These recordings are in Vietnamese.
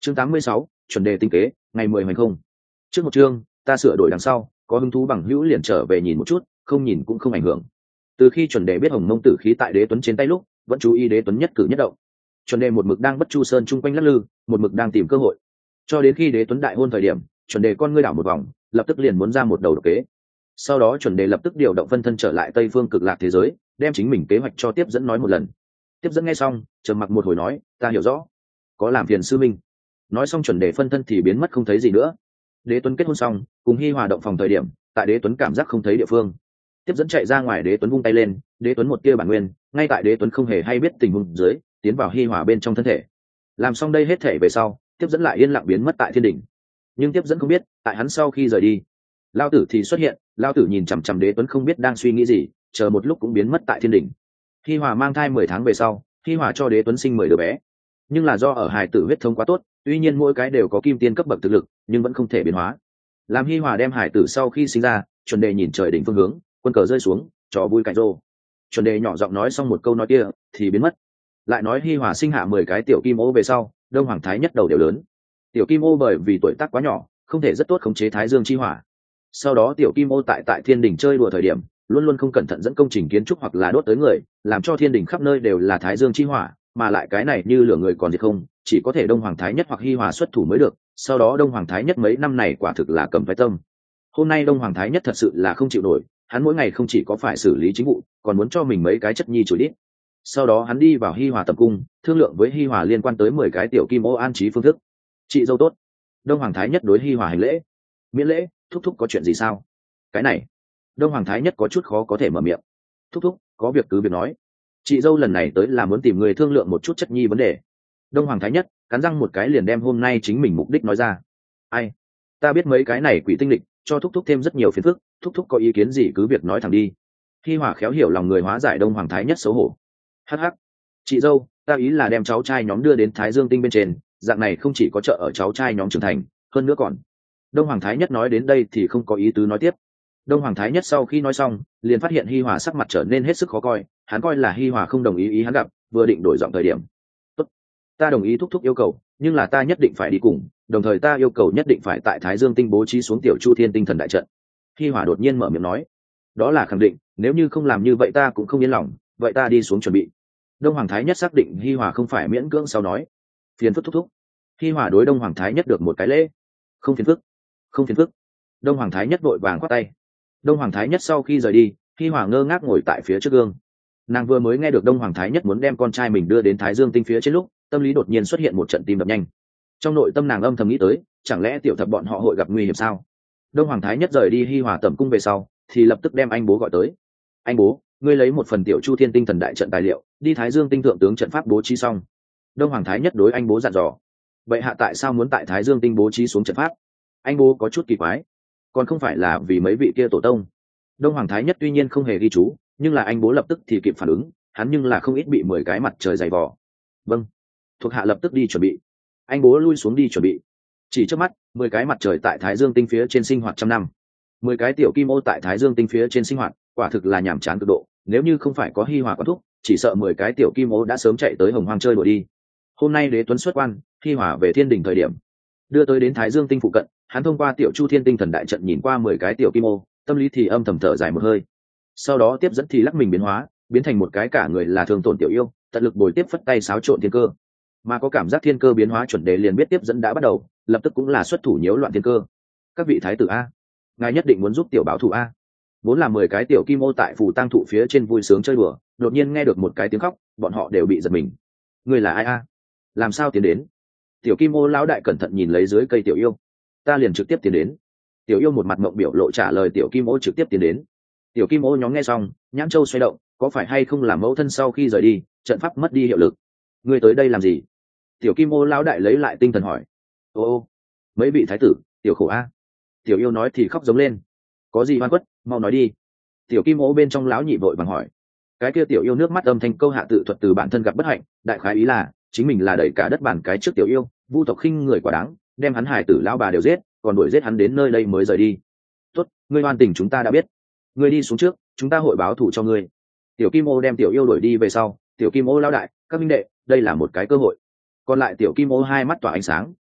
Chương 86, chuẩn đề tinh kế, ngày 10 hành không. Trước một chương, ta sửa đổi đằng sau, có hứng thú bằng hữu liền trở về nhìn một chút, không nhìn cũng không ảnh hưởng. Từ khi chuẩn đề biết Hồng Mông tử khí tại Đế Tuấn trên tay lúc, vẫn chú ý Đế Tuấn nhất cử nhất động. Chuẩn đề một mực đang Bất Chu Sơn chung quanh lắc lư, một mực đang tìm cơ hội. Cho đến khi Đế Tuấn đại hôn thời điểm, chuẩn đề con ngươi đảo một vòng, lập tức liền muốn ra một đầu độc kế. Sau đó chuẩn đề lập tức điều động phân thân trở lại Tây Phương Cực Lạc thế giới, đem chính mình kế hoạch cho tiếp dẫn nói một lần. Tiếp dẫn nghe xong, trầm mặc một hồi nói, ta hiểu rõ, có làm phiền sư minh. Nói xong chuẩn đề phân thân thì biến mất không thấy gì nữa. Đế Tuấn kết hôn xong, cùng Hi Hòa động phòng thời điểm, tại Đế Tuấn cảm giác không thấy địa phương, tiếp dẫn chạy ra ngoài, Đế Tuấn vung tay lên, Đế Tuấn một tia bản nguyên, ngay tại Đế Tuấn không hề hay biết tình huống dưới, tiến vào Hi Hòa bên trong thân thể. Làm xong đây hết thể về sau, tiếp dẫn lại yên lặng biến mất tại thiên đỉnh. Nhưng tiếp dẫn không biết, tại hắn sau khi rời đi, Lao Tử thì xuất hiện. Lao Tử nhìn chằm chằm Đế Tuấn không biết đang suy nghĩ gì, chờ một lúc cũng biến mất tại thiên đỉnh. Hi Hòa mang thai 10 tháng về sau, Hi Hòa cho Đế Tuấn sinh 10 đứa bé. Nhưng là do ở hài tử huyết thống quá tốt, tuy nhiên mỗi cái đều có kim tiên cấp bậc thực lực, nhưng vẫn không thể biến hóa. Làm Hi Hòa đem hài tử sau khi sinh ra, chuẩn đề nhìn trời đỉnh phương hướng, quân cờ rơi xuống, trò vui cạnh rô. Chuẩn đề nhỏ giọng nói xong một câu nói kia thì biến mất. Lại nói Hi Hòa sinh hạ 10 cái tiểu kim ô về sau, Đông Hoàng Thái Nhất đầu đều lớn. Tiểu kim ô bởi vì tuổi tác quá nhỏ, không thể rất tốt khống chế Thái Dương chi hỏa. Sau đó tiểu kim ô tại thiên đỉnh chơi đùa thời điểm, luôn luôn không cẩn thận dẫn công trình kiến trúc hoặc là đốt tới người, làm cho thiên đỉnh khắp nơi đều là Thái Dương chi hỏa, mà lại cái này như lửa người còn gì không, chỉ có thể Đông Hoàng Thái Nhất hoặc Hi Hòa xuất thủ mới được. Sau đó Đông Hoàng Thái Nhất mấy năm này quả thực là cầm phái tâm. Hôm nay Đông Hoàng Thái Nhất thật sự là không chịu nổi, hắn mỗi ngày không chỉ có phải xử lý chính vụ, còn muốn cho mình mấy cái chất nhi chửi đít. Sau đó hắn đi vào Hi Hòa tập cung, thương lượng với Hi Hòa liên quan tới 10 cái tiểu kim ô an trí phương thức. Chị dâu tốt. Đông Hoàng Thái Nhất đối Hi Hòa hành lễ. Miễn lễ, thúc thúc có chuyện gì sao? Cái này, Đông Hoàng Thái Nhất có chút khó có thể mở miệng. Thúc thúc, có việc cứ việc nói. Chị dâu lần này tới là muốn tìm người thương lượng một chút chất nhi vấn đề. Đông Hoàng Thái Nhất cắn răng một cái liền đem hôm nay chính mình mục đích nói ra. Ai? Ta biết mấy cái này quỷ tinh lịch, cho thúc thúc thêm rất nhiều phiền phức, thúc thúc có ý kiến gì cứ việc nói thẳng đi. Hi Hòa khéo hiểu lòng người hóa giải Đông Hoàng Thái Nhất xấu hổ. Hắc hắc, chị dâu, ta ý là đem cháu trai nhóm đưa đến Thái Dương Tinh bên trên, dạng này không chỉ có trợ ở cháu trai nhóm trưởng thành, hơn nữa còn. Đông Hoàng Thái Nhất nói đến đây thì không có ý tứ nói tiếp. Đông Hoàng Thái Nhất sau khi nói xong, liền phát hiện Hi Hòa sắc mặt trở nên hết sức khó coi, hắn coi là Hi Hòa không đồng ý hắn gặp, vừa định đổi giọng thời điểm. Tốt, ta đồng ý thúc thúc yêu cầu, nhưng là ta nhất định phải đi cùng, đồng thời ta yêu cầu nhất định phải tại Thái Dương Tinh bố trí xuống Tiểu Chu Thiên Tinh Thần đại trận. Hi Hòa đột nhiên mở miệng nói, đó là khẳng định, nếu như không làm như vậy ta cũng không yên lòng, vậy ta đi xuống chuẩn bị. Đông Hoàng Thái Nhất xác định Hi Hòa không phải miễn cưỡng sau nói, phiền phức thúc thúc. Hi Hòa đối Đông Hoàng Thái Nhất được một cái lễ. Không phiền phức, không phiền phức. Đông Hoàng Thái Nhất vội vàng khoát tay. Đông Hoàng Thái Nhất sau khi rời đi, Hi Hòa ngơ ngác ngồi tại phía trước gương. Nàng vừa mới nghe được Đông Hoàng Thái Nhất muốn đem con trai mình đưa đến Thái Dương Tinh phía trên lúc, tâm lý đột nhiên xuất hiện một trận tim đập nhanh. Trong nội tâm nàng âm thầm nghĩ tới, chẳng lẽ tiểu thập bọn họ hội gặp nguy hiểm sao? Đông Hoàng Thái Nhất rời đi Hi Hòa tẩm cung về sau, thì lập tức đem anh bố gọi tới. Anh bố, ngươi lấy một phần Tiểu Chu Thiên Tinh Thần đại trận tài liệu, đi Thái Dương Tinh thượng tướng trận pháp bố trí xong. Đông Hoàng Thái Nhất đối anh bố dặn dò. Vậy hạ tại sao muốn tại Thái Dương Tinh bố trí xuống trận pháp? Anh bố có chút kỳ quái, còn không phải là vì mấy vị kia tổ tông. Đông Hoàng Thái Nhất tuy nhiên không hề ghi chú, nhưng là anh bố lập tức thì kịp phản ứng, hắn nhưng là không ít bị 10 cái mặt trời dày vò. Vâng, thuộc hạ lập tức đi chuẩn bị. Anh bố lui xuống đi chuẩn bị. Chỉ trước mắt, 10 cái mặt trời tại Thái Dương Tinh phía trên sinh hoạt trăm năm. 10 cái tiểu kim ô tại Thái Dương Tinh phía trên sinh hoạt, quả thực là nhàm chán cực độ, nếu như không phải có Hi Hòa quản thúc, chỉ sợ 10 cái tiểu kim ô đã sớm chạy tới Hồng Hoang chơi đùa đi. Hôm nay Đế Tuấn xuất quan, Hi Hòa về Thiên Đình thời điểm, đưa tới đến Thái Dương Tinh phụ cận, hắn thông qua Tiểu Chu Thiên Tinh Thần đại trận nhìn qua 10 cái tiểu kim ô, tâm lý thì âm thầm thở dài một hơi. Sau đó tiếp dẫn thì lắc mình biến hóa, biến thành một cái cả người là thương tổn tiểu yêu, tận lực bồi tiếp phất tay xáo trộn thiên cơ. Mà có cảm giác thiên cơ biến hóa chuẩn đề liền biết tiếp dẫn đã bắt đầu, lập tức cũng là xuất thủ nhiễu loạn thiên cơ. Các vị thái tử a, ngài nhất định muốn giúp tiểu báo thù a. Vốn là 10 cái tiểu kim ô tại phù tang thụ phía trên vui sướng chơi đùa, đột nhiên nghe được một cái tiếng khóc, bọn họ đều bị giật mình. Người là ai a? Làm sao tiến đến? Tiểu kim ô lão đại cẩn thận nhìn lấy dưới cây tiểu yêu. Ta liền trực tiếp tiến đến. Tiểu yêu một mặt mộng biểu lộ trả lời tiểu kim ô trực tiếp tiến đến. Tiểu kim ô nhóm nghe xong, nhãn châu xoay động, có phải hay không là mẫu thân sau khi rời đi, trận pháp mất đi hiệu lực? Ngươi tới đây làm gì? Tiểu kim ô lão đại lấy lại tinh thần hỏi. Ô, mấy vị thái tử, tiểu khổ a. Tiểu yêu nói thì khóc giống lên. Có gì oan khuất, mau nói đi. Tiểu kim ô bên trong lão nhị vội vàng hỏi. Cái kia tiểu yêu nước mắt âm thanh câu hạ tự thuật từ bản thân gặp bất hạnh, đại khái ý là chính mình là đẩy cả đất bản cái trước tiểu yêu, vu tộc khinh người quả đáng, đem hắn hài tử lão bà đều giết, còn đuổi giết hắn đến nơi đây mới rời đi. Tốt, ngươi oan tình chúng ta đã biết, ngươi đi xuống trước, chúng ta hội báo thù cho ngươi. Tiểu kim ô đem tiểu yêu đuổi đi về sau, tiểu kim ô lão đại, các minh đệ, đây là một cái cơ hội. Còn lại tiểu kim ô hai mắt tỏa ánh sáng,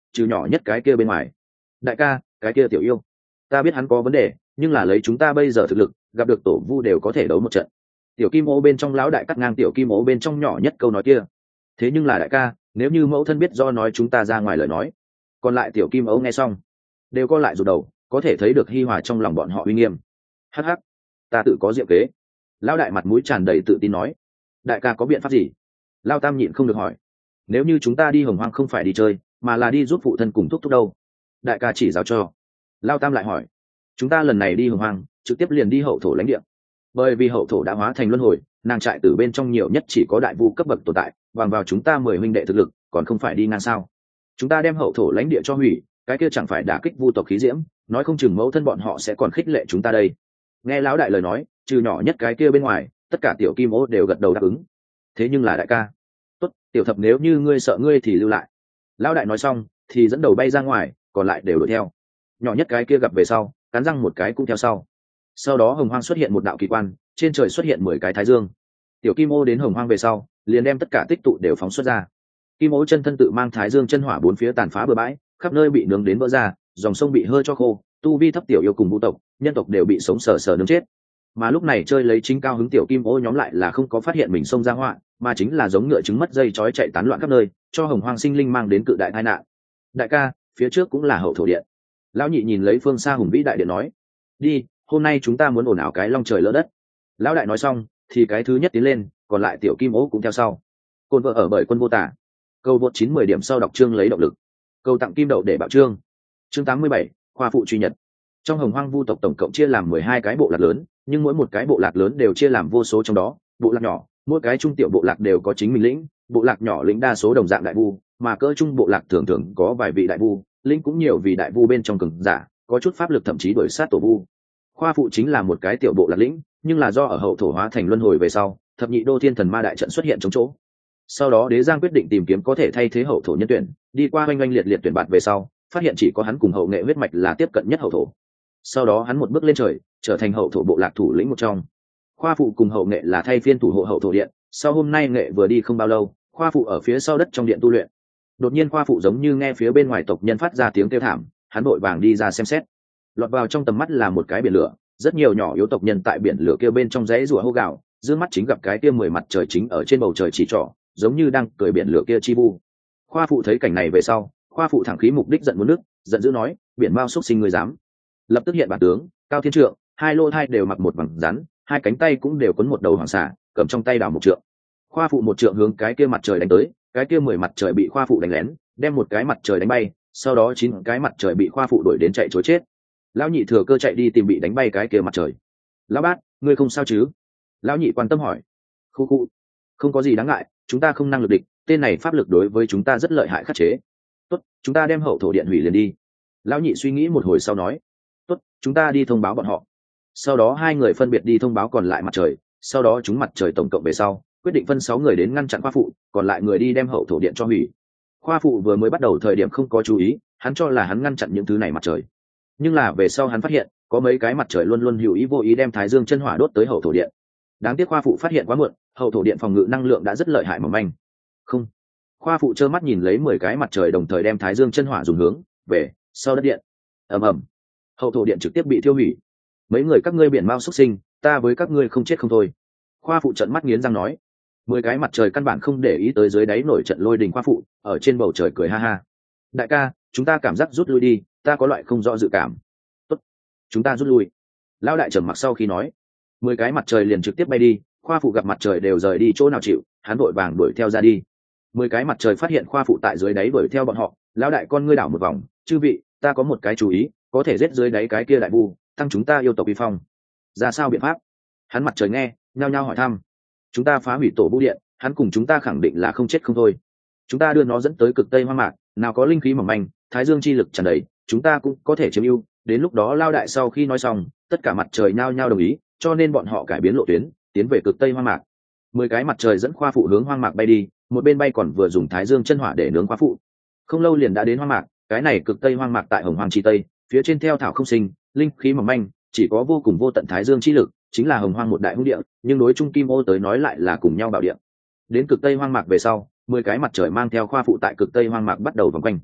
trừ nhỏ nhất cái kia bên ngoài. Đại ca, cái kia tiểu yêu, ta biết hắn có vấn đề, nhưng là lấy chúng ta bây giờ thực lực, gặp được tổ vu đều có thể đấu một trận. Tiểu kim ô bên trong lão đại cắt ngang tiểu kim ô bên trong nhỏ nhất câu nói kia. Thế nhưng là đại ca, nếu như mẫu thân biết do nói chúng ta ra ngoài lời nói. Còn lại tiểu kim ô nghe xong đều co lại rụt đầu, có thể thấy được hi hòa trong lòng bọn họ uy nghiêm. Hắc hắc, ta tự có diệu kế. Lão đại mặt mũi tràn đầy tự tin nói. Đại ca có biện pháp gì? Lao tam nhịn không được hỏi. Nếu như chúng ta đi hồng hoang không phải đi chơi, mà là đi giúp phụ thân cùng thúc thúc đâu? Đại ca chỉ giáo cho. Lao tam lại hỏi. Chúng ta lần này đi hồng hoang trực tiếp liền đi hậu thổ lãnh địa, bởi vì hậu thổ đã hóa thành luân hồi, nàng trại tử bên trong nhiều nhất chỉ có đại vu cấp bậc tồn tại, bằng vào chúng ta 10 huynh đệ thực lực còn không phải đi ngang sao? Chúng ta đem hậu thổ lãnh địa cho hủy, cái kia chẳng phải đả kích vu tộc khí diễm, nói không chừng mẫu thân bọn họ sẽ còn khích lệ chúng ta đây. Nghe lão đại lời nói, trừ nhỏ nhất cái kia bên ngoài, tất cả tiểu kim ô đều gật đầu đáp ứng. Thế nhưng là đại ca, tốt, tiểu thập nếu như ngươi sợ ngươi thì lưu lại. Lão đại nói xong thì dẫn đầu bay ra ngoài, còn lại đều đuổi theo. Nhỏ nhất cái kia gặp về sau, cắn răng một cái cũng theo sau. Sau đó hồng hoang xuất hiện một đạo kỳ quan, trên trời xuất hiện 10 cái thái dương. Tiểu kim ô đến hồng hoang về sau, liền đem tất cả tích tụ đều phóng xuất ra. Kim ô chân thân tự mang thái dương chân hỏa bốn phía tàn phá bừa bãi, khắp nơi bị nướng đến vỡ ra, dòng sông bị hơi cho khô, tu vi thấp tiểu yêu cùng vũ tộc, nhân tộc đều bị sống sờ sờ nướng chết. Mà lúc này chơi lấy chính cao hứng tiểu kim ô nhóm lại là không có phát hiện mình xông ra họa, mà chính là giống ngựa trứng mất dây chói chạy tán loạn khắp nơi, cho hồng hoang sinh linh mang đến cự đại tai nạn. Đại ca, phía trước cũng là hậu thổ điện. Lão nhị nhìn lấy phương xa hùng vĩ đại điện nói. Đi, hôm nay chúng ta muốn ồn ào cái long trời lỡ đất. Lão đại nói xong thì cái thứ nhất tiến lên, còn lại tiểu kim ô cũng theo sau. Côn vợ ở bởi quân vô tả. Câu vượt 9-10 điểm sau đọc chương lấy động lực. Câu tặng kim đậu để bảo chương. Chương 87, khoa phụ truy nhật. Trong hồng hoang vu tộc tổng cộng chia làm 12 cái bộ lạc lớn, nhưng mỗi một cái bộ lạc lớn đều chia làm vô số trong đó, bộ lạc nhỏ, mỗi cái trung tiểu bộ lạc đều có chính mình lĩnh, bộ lạc nhỏ lĩnh đa số đồng dạng đại vu, mà cỡ trung bộ lạc thường thường có vài vị đại vu, lĩnh cũng nhiều vì đại vu bên trong cường giả, có chút pháp lực thậm chí đuổi sát tổ vu. Khoa phụ chính là một cái tiểu bộ lạc lĩnh, nhưng là do ở hậu thổ hóa thành luân hồi về sau, thập nhị đô thiên thần ma đại trận xuất hiện trong chỗ. Sau đó đế giang quyết định tìm kiếm có thể thay thế hậu thổ nhân tuyển, đi qua oanh oanh liệt liệt tuyển bạt về sau, phát hiện chỉ có hắn cùng hậu nghệ huyết mạch là tiếp cận nhất hậu thổ. Sau đó hắn một bước lên trời, trở thành hậu thổ bộ lạc thủ lĩnh một trong. Khoa phụ cùng hậu nghệ là thay phiên thủ hộ hậu thổ điện. Sau hôm nay nghệ vừa đi không bao lâu, khoa phụ ở phía sau đất trong điện tu luyện. Đột nhiên khoa phụ giống như nghe phía bên ngoài tộc nhân phát ra tiếng kêu thảm, hắn vội vàng đi ra xem xét. Lọt vào trong tầm mắt là một cái biển lửa, rất nhiều nhỏ yếu tộc nhân tại biển lửa kia bên trong rẽ rùa hô gào, dương mắt chính gặp cái kia 10 mặt trời chính ở trên bầu trời chỉ trỏ, giống như đang cười biển lửa kia chi vu. Khoa phụ thấy cảnh này về sau, khoa phụ thẳng khí mục đích giận muốn nước, giận dữ nói, biển mao xúc sinh ngươi dám. Lập tức hiện bản tướng, cao thiên trượng, hai lô thai đều mặc một vầng rắn, hai cánh tay cũng đều quấn một đầu hoàng xà, cầm trong tay đảo một trượng. Khoa phụ một trượng hướng cái kia mặt trời đánh tới, cái kia 10 mặt trời bị khoa phụ đánh lén, đem một cái mặt trời đánh bay, sau đó 9 cái mặt trời bị khoa phụ đuổi đến chạy trối chết. Lão nhị thừa cơ chạy đi tìm bị đánh bay cái kia mặt trời. Lão bát, ngươi không sao chứ? Lão nhị quan tâm hỏi. Khu khu, không có gì đáng ngại, chúng ta không năng lực địch, tên này pháp lực đối với chúng ta rất lợi hại khắc chế. Tốt, chúng ta đem hậu thổ điện hủy liền đi. Lão nhị suy nghĩ một hồi sau nói. Tốt, chúng ta đi thông báo bọn họ. Sau đó hai người phân biệt đi thông báo còn lại mặt trời, sau đó chúng mặt trời tổng cộng về sau, quyết định phân 6 người đến ngăn chặn khoa phụ, còn lại người đi đem hậu thổ điện cho hủy. Khoa phụ vừa mới bắt đầu thời điểm không có chú ý, hắn cho là hắn ngăn chặn những thứ này mặt trời, nhưng là về sau hắn phát hiện có mấy cái mặt trời luôn luôn hữu ý vô ý đem thái dương chân hỏa đốt tới hậu thổ điện. Đáng tiếc khoa phụ phát hiện quá muộn, hậu thổ điện phòng ngự năng lượng đã rất lợi hại mỏng manh. Không, khoa phụ trơ mắt nhìn lấy 10 cái mặt trời đồng thời đem thái dương chân hỏa dùng hướng về sau đất điện. Ầm ầm, hậu thổ điện trực tiếp bị thiêu hủy. Mấy người các ngươi biển mao xuất sinh, ta với các ngươi không chết không thôi. Khoa phụ trợn mắt nghiến răng nói. 10 cái mặt trời căn bản không để ý tới dưới đáy nổi trận lôi đình khoa phụ, ở trên bầu trời cười ha ha. Đại ca, chúng ta cảm giác rút lui đi, ta có loại không rõ dự cảm. Tốt, chúng ta rút lui. Lão đại trầm mặc sau khi nói. 10 cái mặt trời liền trực tiếp bay đi, khoa phụ gặp mặt trời đều rời đi chỗ nào chịu, hắn vội vàng đuổi theo ra đi. 10 cái mặt trời phát hiện khoa phụ tại dưới đáy đuổi theo bọn họ, lão đại con ngươi đảo một vòng, chư vị, ta có một cái chú ý, có thể giết dưới đáy cái kia đại vu, tăng chúng ta yêu tộc uy phong. Ra sao biện pháp? Hắn mặt trời nghe, nhao nhao hỏi thăm. Chúng ta phá hủy tổ vu điện, hắn cùng chúng ta khẳng định là không chết không thôi. Chúng ta đưa nó dẫn tới cực tây hoang mạc, nào có linh khí mỏng manh, thái dương chi lực tràn đầy, chúng ta cũng có thể chiếm ưu. Đến lúc đó lao đại sau khi nói xong, tất cả mặt trời nhao nhao đồng ý, cho nên bọn họ cải biến lộ tuyến, tiến về cực tây hoang mạc. 10 cái mặt trời dẫn khoa phụ hướng hoang mạc bay đi, một bên bay còn vừa dùng thái dương chân hỏa để nướng khoa phụ. Không lâu liền đã đến hoang mạc, cái này cực tây hoang mạc tại hồng hoang chi tây, phía trên theo thảo không sinh, linh khí mỏng manh, chỉ có vô cùng vô tận thái dương chi lực, chính là hồng hoang một đại hung địa, nhưng đối trung kim ô tới nói lại là cùng nhau bảo địa. Đến cực tây hoang mạc về sau, 10 cái mặt trời mang theo khoa phụ tại cực tây hoang mạc bắt đầu vòng quanh.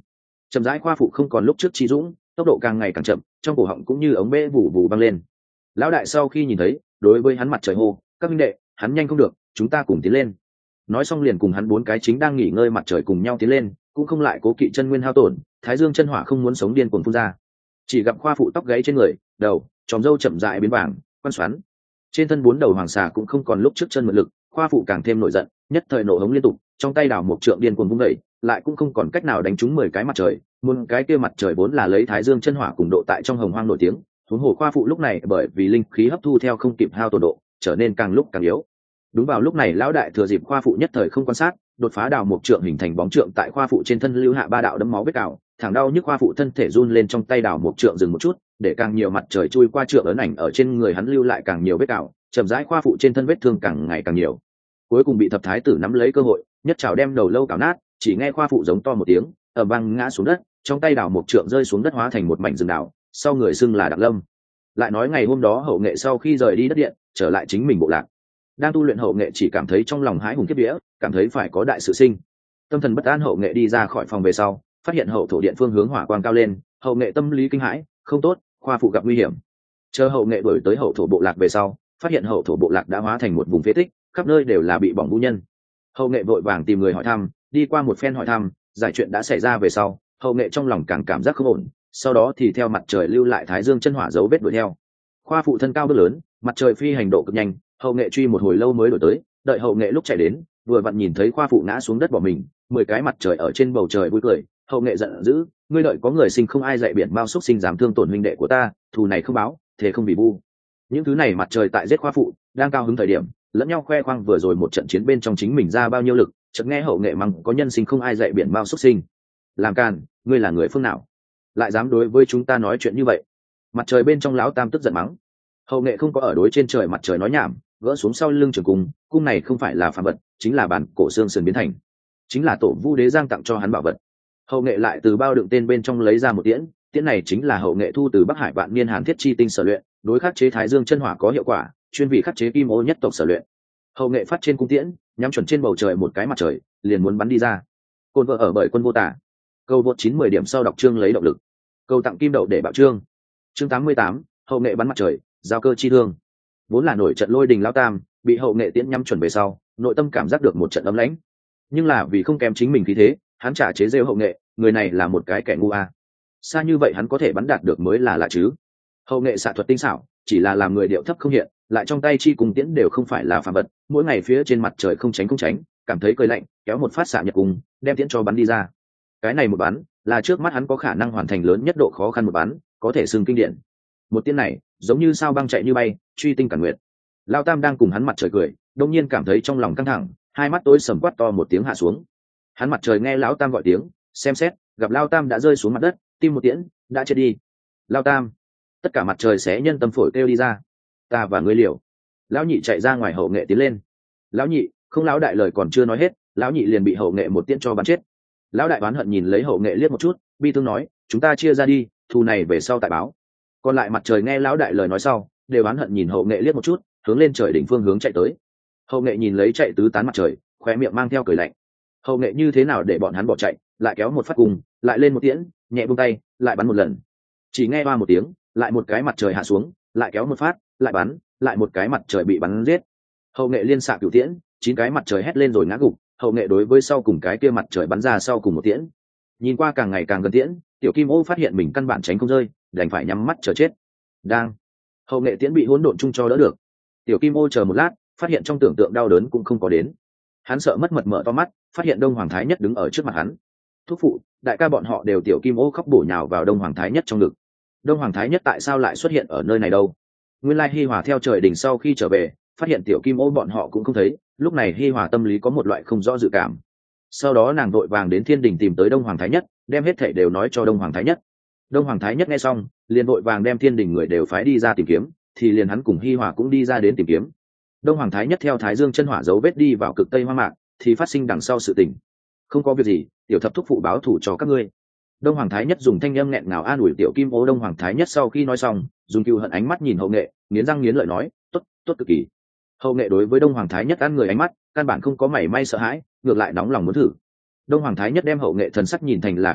chậm rãi khoa phụ không còn lúc trước trí dũng, tốc độ càng ngày càng chậm, trong cổ họng cũng như ống bê vù vù băng lên. Lão đại sau khi nhìn thấy, đối với hắn mặt trời hô, các minh đệ, hắn nhanh không được, chúng ta cùng tiến lên. Nói xong liền cùng hắn 4 cái chính đang nghỉ ngơi mặt trời cùng nhau tiến lên, cũng không lại cố kỵ chân nguyên hao tổn, thái dương chân hỏa không muốn sống điên cuồng phun ra. Chỉ gặp khoa phụ tóc gáy trên người, đầu tròm râu chậm rãi biến vàng, quan xoắn, trên thân 4 đầu hoàng xà cũng không còn lúc trước chân mượn lực, khoa phụ càng thêm nổi giận, nhất thời nổ hống liên tục, trong tay đào một trượng điên cuồng vung đẩy, lại cũng không còn cách nào đánh trúng 10 cái mặt trời, muôn cái kia mặt trời vốn là lấy thái dương chân hỏa cùng độ tại trong hồng hoang nổi tiếng, huống hồ khoa phụ lúc này bởi vì linh khí hấp thu theo không kịp hao tổn độ, trở nên càng lúc càng yếu. Đúng vào lúc này lão đại thừa dịp khoa phụ nhất thời không quan sát, đột phá đào một trượng hình thành bóng trượng tại khoa phụ trên thân lưu hạ 3 đạo đấm máu vết cào, thẳng đau nhức khoa phụ thân thể run lên, trong tay đào một trượng dừng một chút, để càng nhiều mặt trời chui qua trượng ấn ảnh ở trên người hắn lưu lại càng nhiều vết cào, chậm rãi khoa phụ trên thân vết thương càng ngày càng nhiều. Cuối cùng bị thập thái tử nắm lấy cơ hội, nhất trảo đem đầu lâu cào nát, chỉ nghe khoa phụ giống to một tiếng, ầm vang ngã xuống đất, trong tay đào một trượng rơi xuống đất hóa thành một mảnh rừng đào, sau người xưng là Đặng Lâm. Lại nói ngày hôm đó Hậu Nghệ sau khi rời đi đất điện, trở lại chính mình bộ lạc. Đang tu luyện Hậu Nghệ chỉ cảm thấy trong lòng hãi hùng kiếp vía, cảm thấy phải có đại sự sinh. Tâm thần bất an Hậu Nghệ đi ra khỏi phòng về sau, phát hiện hậu thổ điện phương hướng hỏa quang cao lên, Hậu Nghệ tâm lý kinh hãi, không tốt, khoa phụ gặp nguy hiểm. Chờ Hậu Nghệ đuổi tới hậu thổ bộ lạc về sau, phát hiện hậu thổ bộ lạc đã hóa thành một vùng phế tích, khắp nơi đều là bị bỏng vũ nhân. Hậu Nghệ vội vàng tìm người hỏi thăm, đi qua một phen hỏi thăm, giải chuyện đã xảy ra về sau, Hậu Nghệ trong lòng càng cảm giác không ổn, sau đó thì theo mặt trời lưu lại thái dương chân hỏa dấu vết đuổi theo. Khoa phụ thân cao bước lớn, mặt trời phi hành độ cực nhanh, Hậu Nghệ truy một hồi lâu mới đuổi tới, đợi Hậu Nghệ lúc chạy đến, vừa vặn nhìn thấy khoa phụ ngã xuống đất bỏ mình, 10 cái mặt trời ở trên bầu trời vui cười. Hậu Nghệ giận dữ, ngươi đợi có người sinh không ai dạy biển bao xúc sinh dám thương tổn huynh đệ của ta, thù này không báo, thế không vì bu. Những thứ này mặt trời tại giết khoa phụ, đang cao hứng thời điểm, lẫn nhau khoe khoang vừa rồi một trận chiến bên trong chính mình ra bao nhiêu lực, chợt nghe Hậu Nghệ mắng có nhân sinh không ai dạy biển bao xúc sinh. Làm càn, ngươi là người phương nào? Lại dám đối với chúng ta nói chuyện như vậy? Mặt trời bên trong lão tam tức giận mắng. Hậu Nghệ không có ở đối trên trời mặt trời nói nhảm, gỡ xuống sau lưng trường cung, cung này không phải là phàm vật, chính là bản cổ xương sườn biến thành, chính là tổ Vu Đế Giang tặng cho hắn bảo vật. Hậu Nghệ lại từ bao đựng tên bên trong lấy ra một tiễn, tiễn này chính là Hậu Nghệ thu từ Bắc Hải vạn niên hàn thiết chi tinh sở luyện, đối khắc chế thái dương chân hỏa có hiệu quả, chuyên vị khắc chế kim ô nhất tộc sở luyện. Hậu Nghệ phát trên cung tiễn, nhắm chuẩn trên bầu trời một cái mặt trời, liền muốn bắn đi ra. Côn vợ ở bởi quân vô tả. Câu vượt 9-10 điểm sau đọc chương lấy động lực. Câu tặng kim đậu để bạo chương. Chương 88, Hậu Nghệ bắn mặt trời, giao cơ chi thương. Vốn là nổi trận lôi đình lao tam, bị Hậu Nghệ tiễn nhắm chuẩn về sau, nội tâm cảm giác được một trận ấm lãnh. Nhưng là vì không kém chính mình khí thế, hắn trả chế rêu Hậu Nghệ, người này là một cái kẻ ngu a. Xa như vậy hắn có thể bắn đạt được mới là lạ chứ. Hậu Nghệ xạ thuật tinh xảo, chỉ là làm người điệu thấp không hiện, lại trong tay chi cùng tiễn đều không phải là phàm vật, mỗi ngày phía trên mặt trời không tránh, cảm thấy cười lạnh, kéo một phát xạ nhật cùng, đem tiễn cho bắn đi ra. Cái này một bắn, là trước mắt hắn có khả năng hoàn thành lớn nhất độ khó khăn một bắn, có thể xưng kinh điển. Một tiễn này, giống như sao băng chạy như bay, truy tinh cản nguyệt. Lao tam đang cùng hắn mặt trời cười, đột nhiên cảm thấy trong lòng căng thẳng, hai mắt tối sầm, quát to một tiếng hạ xuống. Hắn mặt trời nghe lão tam gọi tiếng, xem xét, gặp Lao tam đã rơi xuống mặt đất, tim một tiễn đã chết đi. Lao tam, tất cả mặt trời xé nhân tâm phổi kêu đi ra, ta và ngươi liều. Lão nhị chạy ra ngoài, Hậu Nghệ tiến lên. Lão nhị, không, lão đại lời còn chưa nói hết, lão nhị liền bị Hậu Nghệ một tiễn cho bắn chết. Lão đại oán hận nhìn lấy Hậu Nghệ liếc một chút, bi thương nói, chúng ta chia ra đi, thù này về sau tại báo. Còn lại mặt trời nghe lão đại lời nói sau, đều oán hận nhìn Hậu Nghệ liếc một chút, hướng lên trời đỉnh phương hướng chạy tới. Hậu Nghệ nhìn lấy chạy tứ tán mặt trời, khoe miệng mang theo cười lạnh. Hậu Nghệ như thế nào để bọn hắn bỏ chạy, lại kéo một phát cùng, lại lên một tiễn, nhẹ buông tay, lại bắn một lần. Chỉ nghe ba một tiếng, lại một cái mặt trời hạ xuống, lại kéo một phát, lại bắn, lại một cái mặt trời bị bắn giết. Hậu Nghệ liên xạ cửu tiễn, 9 cái mặt trời hét lên rồi ngã gục. Hậu Nghệ đối với sau cùng cái kia mặt trời bắn ra sau cùng một tiễn. Nhìn qua càng ngày càng gần tiễn, tiểu kim ô phát hiện mình căn bản tránh không rơi, đành phải nhắm mắt chờ chết. Đang, Hậu Nghệ tiễn bị hỗn độn chung cho đỡ được. Tiểu kim ô chờ một lát, phát hiện trong tưởng tượng đau đớn cũng không có đến. Hắn sợ mất mật mở to mắt, phát hiện Đông Hoàng Thái Nhất đứng ở trước mặt hắn. Thúc phụ, đại ca bọn họ đều. Tiểu kim ô khóc bổ nhào vào Đông Hoàng Thái Nhất trong ngực. Đông Hoàng Thái Nhất tại sao lại xuất hiện ở nơi này đâu? Nguyên lai Hi Hòa theo trời đỉnh sau khi trở về, phát hiện tiểu kim ô bọn họ cũng không thấy, lúc này Hi Hòa tâm lý có một loại không rõ dự cảm. Sau đó nàng vội vàng đến thiên đình tìm tới Đông Hoàng Thái Nhất, đem hết thảy đều nói cho Đông Hoàng Thái Nhất. Đông Hoàng Thái Nhất nghe xong, liền vội vàng đem thiên đình người đều phái đi ra tìm kiếm, thì liền hắn cùng Hi Hòa cũng đi ra đến tìm kiếm. Đông Hoàng Thái Nhất theo thái dương chân hỏa dấu vết đi vào cực tây hoang mạc, thì phát sinh đằng sau sự tình. Không có việc gì, tiểu thập thúc phụ báo thù cho các ngươi. Đông Hoàng Thái Nhất dùng thanh âm nghẹn ngào an ủi tiểu kim ô. Đông Hoàng Thái Nhất sau khi nói xong, dùng cừu hận ánh mắt nhìn Hậu Nghệ, nghiến răng nghiến lợi nói, tốt, tốt cực kỳ. Hậu Nghệ đối với Đông Hoàng Thái Nhất ăn người ánh mắt, căn bản không có mảy may sợ hãi, ngược lại nóng lòng muốn thử. Đông Hoàng Thái Nhất đem Hậu Nghệ thần sắc nhìn thành là khiêu khích,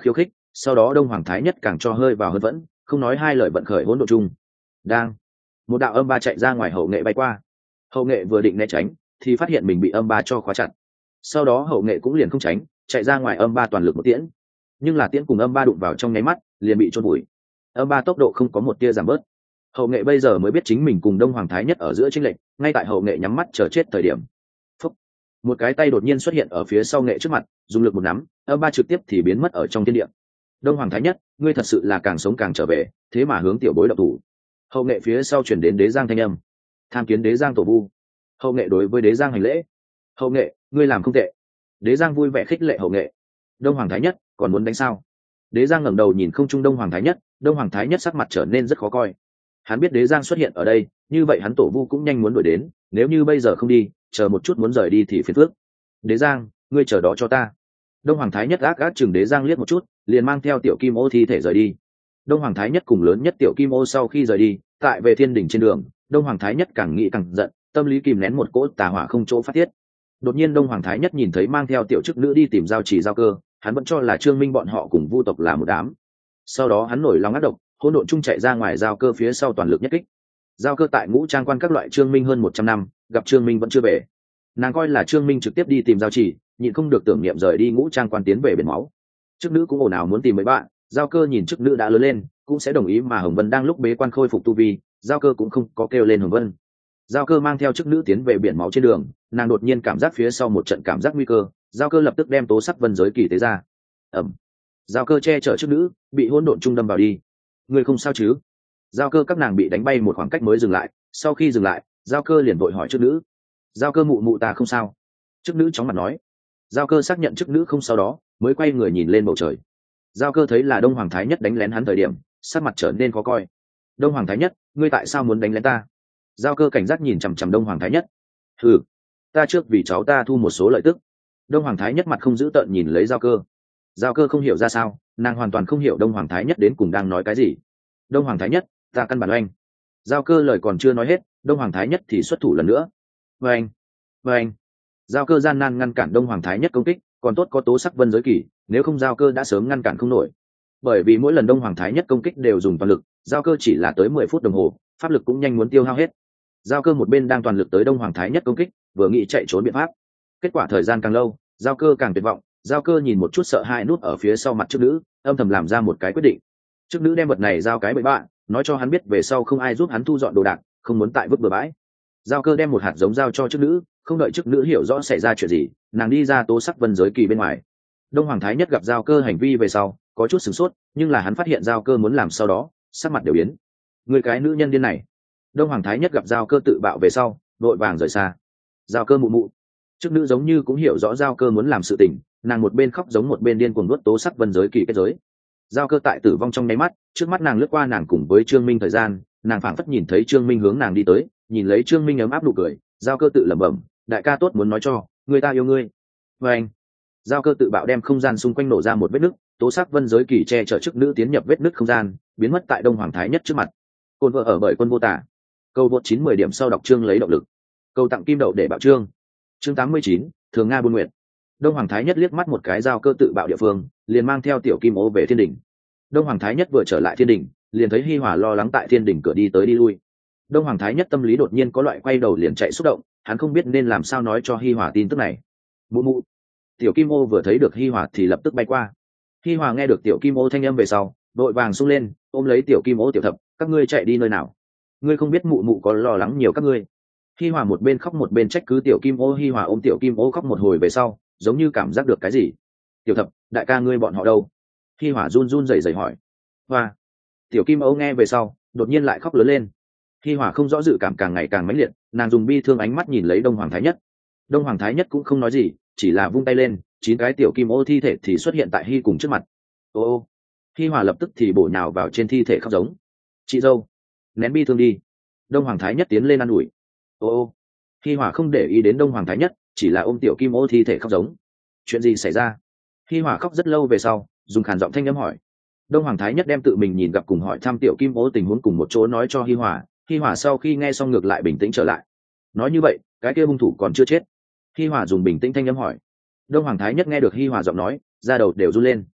sau đó đông hoàng thái nhất càng cho hơi vào hơn vẫn, không nói hai lời vận khởi hỗn độn chung. Đang một đạo âm ba chạy ra ngoài hậu nghệ bay qua. Hậu nghệ vừa định né tránh thì phát hiện mình bị âm ba cho khóa chặt, sau đó hậu nghệ cũng liền không tránh, chạy ra ngoài âm ba toàn lực một tiễn, nhưng là tiễn cùng âm ba đụng vào trong nháy mắt liền bị chôn bụi. Âm ba tốc độ không có một tia giảm bớt. Hậu nghệ bây giờ mới biết chính mình cùng đông hoàng thái nhất ở giữa chênh lệch, ngay tại hậu nghệ nhắm mắt chờ chết thời điểm. Phúc. Một cái tay đột nhiên xuất hiện ở phía sau nghệ trước mặt, dùng lực một nắm, âm ba trực tiếp thì biến mất ở trong thiên địa. Đông hoàng thái nhất, ngươi thật sự là càng sống càng trở về, thế mà hướng tiểu bối động thủ. Hậu nghệ phía sau chuyển đến đế giang thanh âm. Tham kiến đế giang tổ vu. Hậu nghệ đối với đế giang hành lễ. Hậu nghệ, ngươi làm không tệ. Đế giang vui vẻ khích lệ hậu nghệ. Đông hoàng thái nhất, còn muốn đánh sao? Đế giang ngẩng đầu nhìn không trung đông hoàng thái nhất, đông hoàng thái nhất sắc mặt trở nên rất khó coi. Hắn biết đế giang xuất hiện ở đây, như vậy hắn tổ vu cũng nhanh muốn đuổi đến, nếu như bây giờ không đi, chờ một chút muốn rời đi thì phiền phức. Đế giang, ngươi chờ đó cho ta. Đông hoàng thái nhất ác ác chừng đế giang liếc một chút, liền mang theo tiểu kim ô thi thể rời đi. Đông hoàng thái nhất cùng lớn nhất tiểu kim ô sau khi rời đi, tại về thiên đỉnh trên đường, đông hoàng thái nhất càng nghĩ càng giận, tâm lý kìm nén một cỗ tà hỏa không chỗ phát tiết. Đột nhiên đông hoàng thái nhất nhìn thấy mang theo tiểu chức nữ đi tìm giao chỉ giao cơ, hắn vẫn cho là trương minh bọn họ cùng vu tộc là một đám. Sau đó hắn nổi lòng ác độc, hỗn độn chung chạy ra ngoài giao cơ phía sau toàn lực nhất kích. Giao cơ tại ngũ trang quan các loại trương minh hơn 100 năm, gặp trương minh vẫn chưa về, nàng coi là trương minh trực tiếp đi tìm giao chỉ, nhịn không được tưởng niệm rời đi ngũ trang quan tiến về biển máu. Chức nữ cũng ồn ào muốn tìm mấy bạn, giao cơ nhìn chức nữ đã lớn lên cũng sẽ đồng ý, mà hồng vân đang lúc bế quan khôi phục tu vi, giao cơ cũng không có kêu lên hồng vân. Giao cơ mang theo chức nữ tiến về biển máu trên đường, nàng đột nhiên cảm giác phía sau một trận cảm giác nguy cơ, giao cơ lập tức đem tố sắc vân giới kỳ tế ra. ẩm, giao cơ che chở chức nữ, bị hỗn độn trung đâm vào đi. Người không sao chứ? Giao cơ các nàng bị đánh bay một khoảng cách mới dừng lại, sau khi dừng lại giao cơ liền vội hỏi chức nữ. Giao cơ mụ mụ ta không sao. Chức nữ chóng mặt nói. Giao cơ xác nhận chức nữ không sao đó mới quay người nhìn lên bầu trời. Giao cơ thấy là đông hoàng thái nhất đánh lén hắn thời điểm, sắc mặt trở nên khó coi. Đông hoàng thái nhất, ngươi tại sao muốn đánh lén ta? Giao cơ cảnh giác nhìn chằm chằm đông hoàng thái nhất. Ừ, ta trước vì cháu ta thu một số lợi tức. Đông hoàng thái nhất mặt không giữ tợn nhìn lấy giao cơ. Giao cơ không hiểu ra sao, nàng hoàn toàn không hiểu đông hoàng thái nhất đến cùng đang nói cái gì. Đông hoàng thái nhất, ta căn bản oanh. Giao cơ lời còn chưa nói hết, đông hoàng thái nhất thì xuất thủ lần nữa. Oanh, oanh. Giao cơ gian nan ngăn cản đông hoàng thái nhất công kích, còn tốt có tố sắc vân giới kỳ, nếu không giao cơ đã sớm ngăn cản không nổi. Bởi vì mỗi lần đông hoàng thái nhất công kích đều dùng toàn lực, giao cơ chỉ là tới 10 phút đồng hồ, pháp lực cũng nhanh muốn tiêu hao hết. Giao cơ một bên đang toàn lực tới đông hoàng thái nhất công kích, vừa nghĩ chạy trốn biện pháp. Kết quả thời gian càng lâu, giao cơ càng tuyệt vọng. Giao cơ nhìn một chút sợ hãi nút ở phía sau mặt chức nữ, âm thầm làm ra một cái quyết định. Chức nữ đem vật này giao cái bậy bạ, nói cho hắn biết về sau không ai giúp hắn thu dọn đồ đạc, không muốn tại vứt bừa bãi. Giao cơ đem một hạt giống giao cho chức nữ, không đợi chức nữ hiểu rõ xảy ra chuyện gì, nàng đi ra tố sắc vân giới kỳ bên ngoài. Đông hoàng thái nhất gặp giao cơ hành vi về sau có chút sửng sốt, nhưng là hắn phát hiện giao cơ muốn làm sau đó sắc mặt đều biến. Người cái nữ nhân điên này. Đông hoàng thái nhất gặp giao cơ tự bạo về sau vội vàng rời xa. Giao cơ mụ mụ. Chức nữ giống như cũng hiểu rõ giao cơ muốn làm sự tình, nàng một bên khóc giống một bên điên cuồng nuốt tố sắc vân giới kỳ kết giới. Giao cơ tại tử vong trong nháy mắt, trước mắt nàng lướt qua nàng cùng với trương minh thời gian, nàng phảng phất nhìn thấy trương minh hướng nàng đi tới, nhìn lấy trương minh ấm áp nụ cười, giao cơ tự lẩm bẩm, đại ca tốt muốn nói cho người ta yêu ngươi. Và anh, giao cơ tự bạo đem không gian xung quanh nổ ra một vết nứt, tố sắc vân giới kỳ che chở chức nữ tiến nhập vết nứt không gian, biến mất tại đông hoàng thái nhất trước mặt. Côn vợ ở bởi quân vô tả. Câu vượt 9-10 điểm sau đọc chương lấy động lực. Câu tặng kim đậu để bạo chương. Chương 89, thường nga buôn nguyện. Đông hoàng thái nhất liếc mắt một cái giao cơ tự bạo địa phương, liền mang theo tiểu kim ô về thiên đỉnh. Đông hoàng thái nhất vừa trở lại thiên đỉnh, liền thấy hi hòa lo lắng tại thiên đỉnh cửa đi tới đi lui. Đông hoàng thái nhất tâm lý đột nhiên có loại quay đầu liền chạy xúc động, hắn không biết nên làm sao nói cho hi hòa tin tức này. Mụ mụ. Tiểu kim ô vừa thấy được hi hòa thì lập tức bay qua. Hi hòa nghe được tiểu kim ô thanh âm về sau đội vàng xông lên ôm lấy tiểu kim ô. Tiểu thập, các ngươi chạy đi nơi nào? Ngươi không biết mụ mụ có lo lắng nhiều các ngươi. Hi hòa một bên khóc một bên trách cứ tiểu kim ô. Hi hòa ôm tiểu kim ô khóc một hồi về sau giống như cảm giác được cái gì. Tiểu thập, đại ca ngươi bọn họ đâu? Hi hòa run run rẩy rẩy hỏi. Hoa. Tiểu kim ô nghe về sau đột nhiên lại khóc lớn lên. Hi hòa không rõ dự cảm càng ngày càng mãnh liệt, nàng dùng bi thương ánh mắt nhìn lấy đông hoàng thái nhất. Đông hoàng thái nhất cũng không nói gì, chỉ là vung tay lên, 9 cái tiểu kim ô thi thể thì xuất hiện tại Hi cùng trước mặt. Ô. Hi hòa lập tức thì bổ nhào vào trên thi thể khóc giống. Chị dâu, nén bi thương đi. Đông hoàng thái nhất tiến lên ă n ủi. Ô. Hi hòa không để ý đến đông hoàng thái nhất, chỉ là ôm tiểu kim ô thi thể khóc giống. Chuyện gì xảy ra? Hi hòa khóc rất lâu về sau dùng khàn giọng thanh âm hỏi. Đông hoàng thái nhất đem tự mình nhìn gặp cùng hỏi thăm tiểu kim ô tình huống cùng một chỗ nói cho Hi hòa. Hi hòa sau khi nghe xong ngược lại bình tĩnh trở lại. Nói như vậy cái kia hung thủ còn chưa chết? Hi hòa dùng bình tĩnh thanh âm hỏi. Đông hoàng thái nhất nghe được Hi hòa giọng nói, da đầu đều run lên.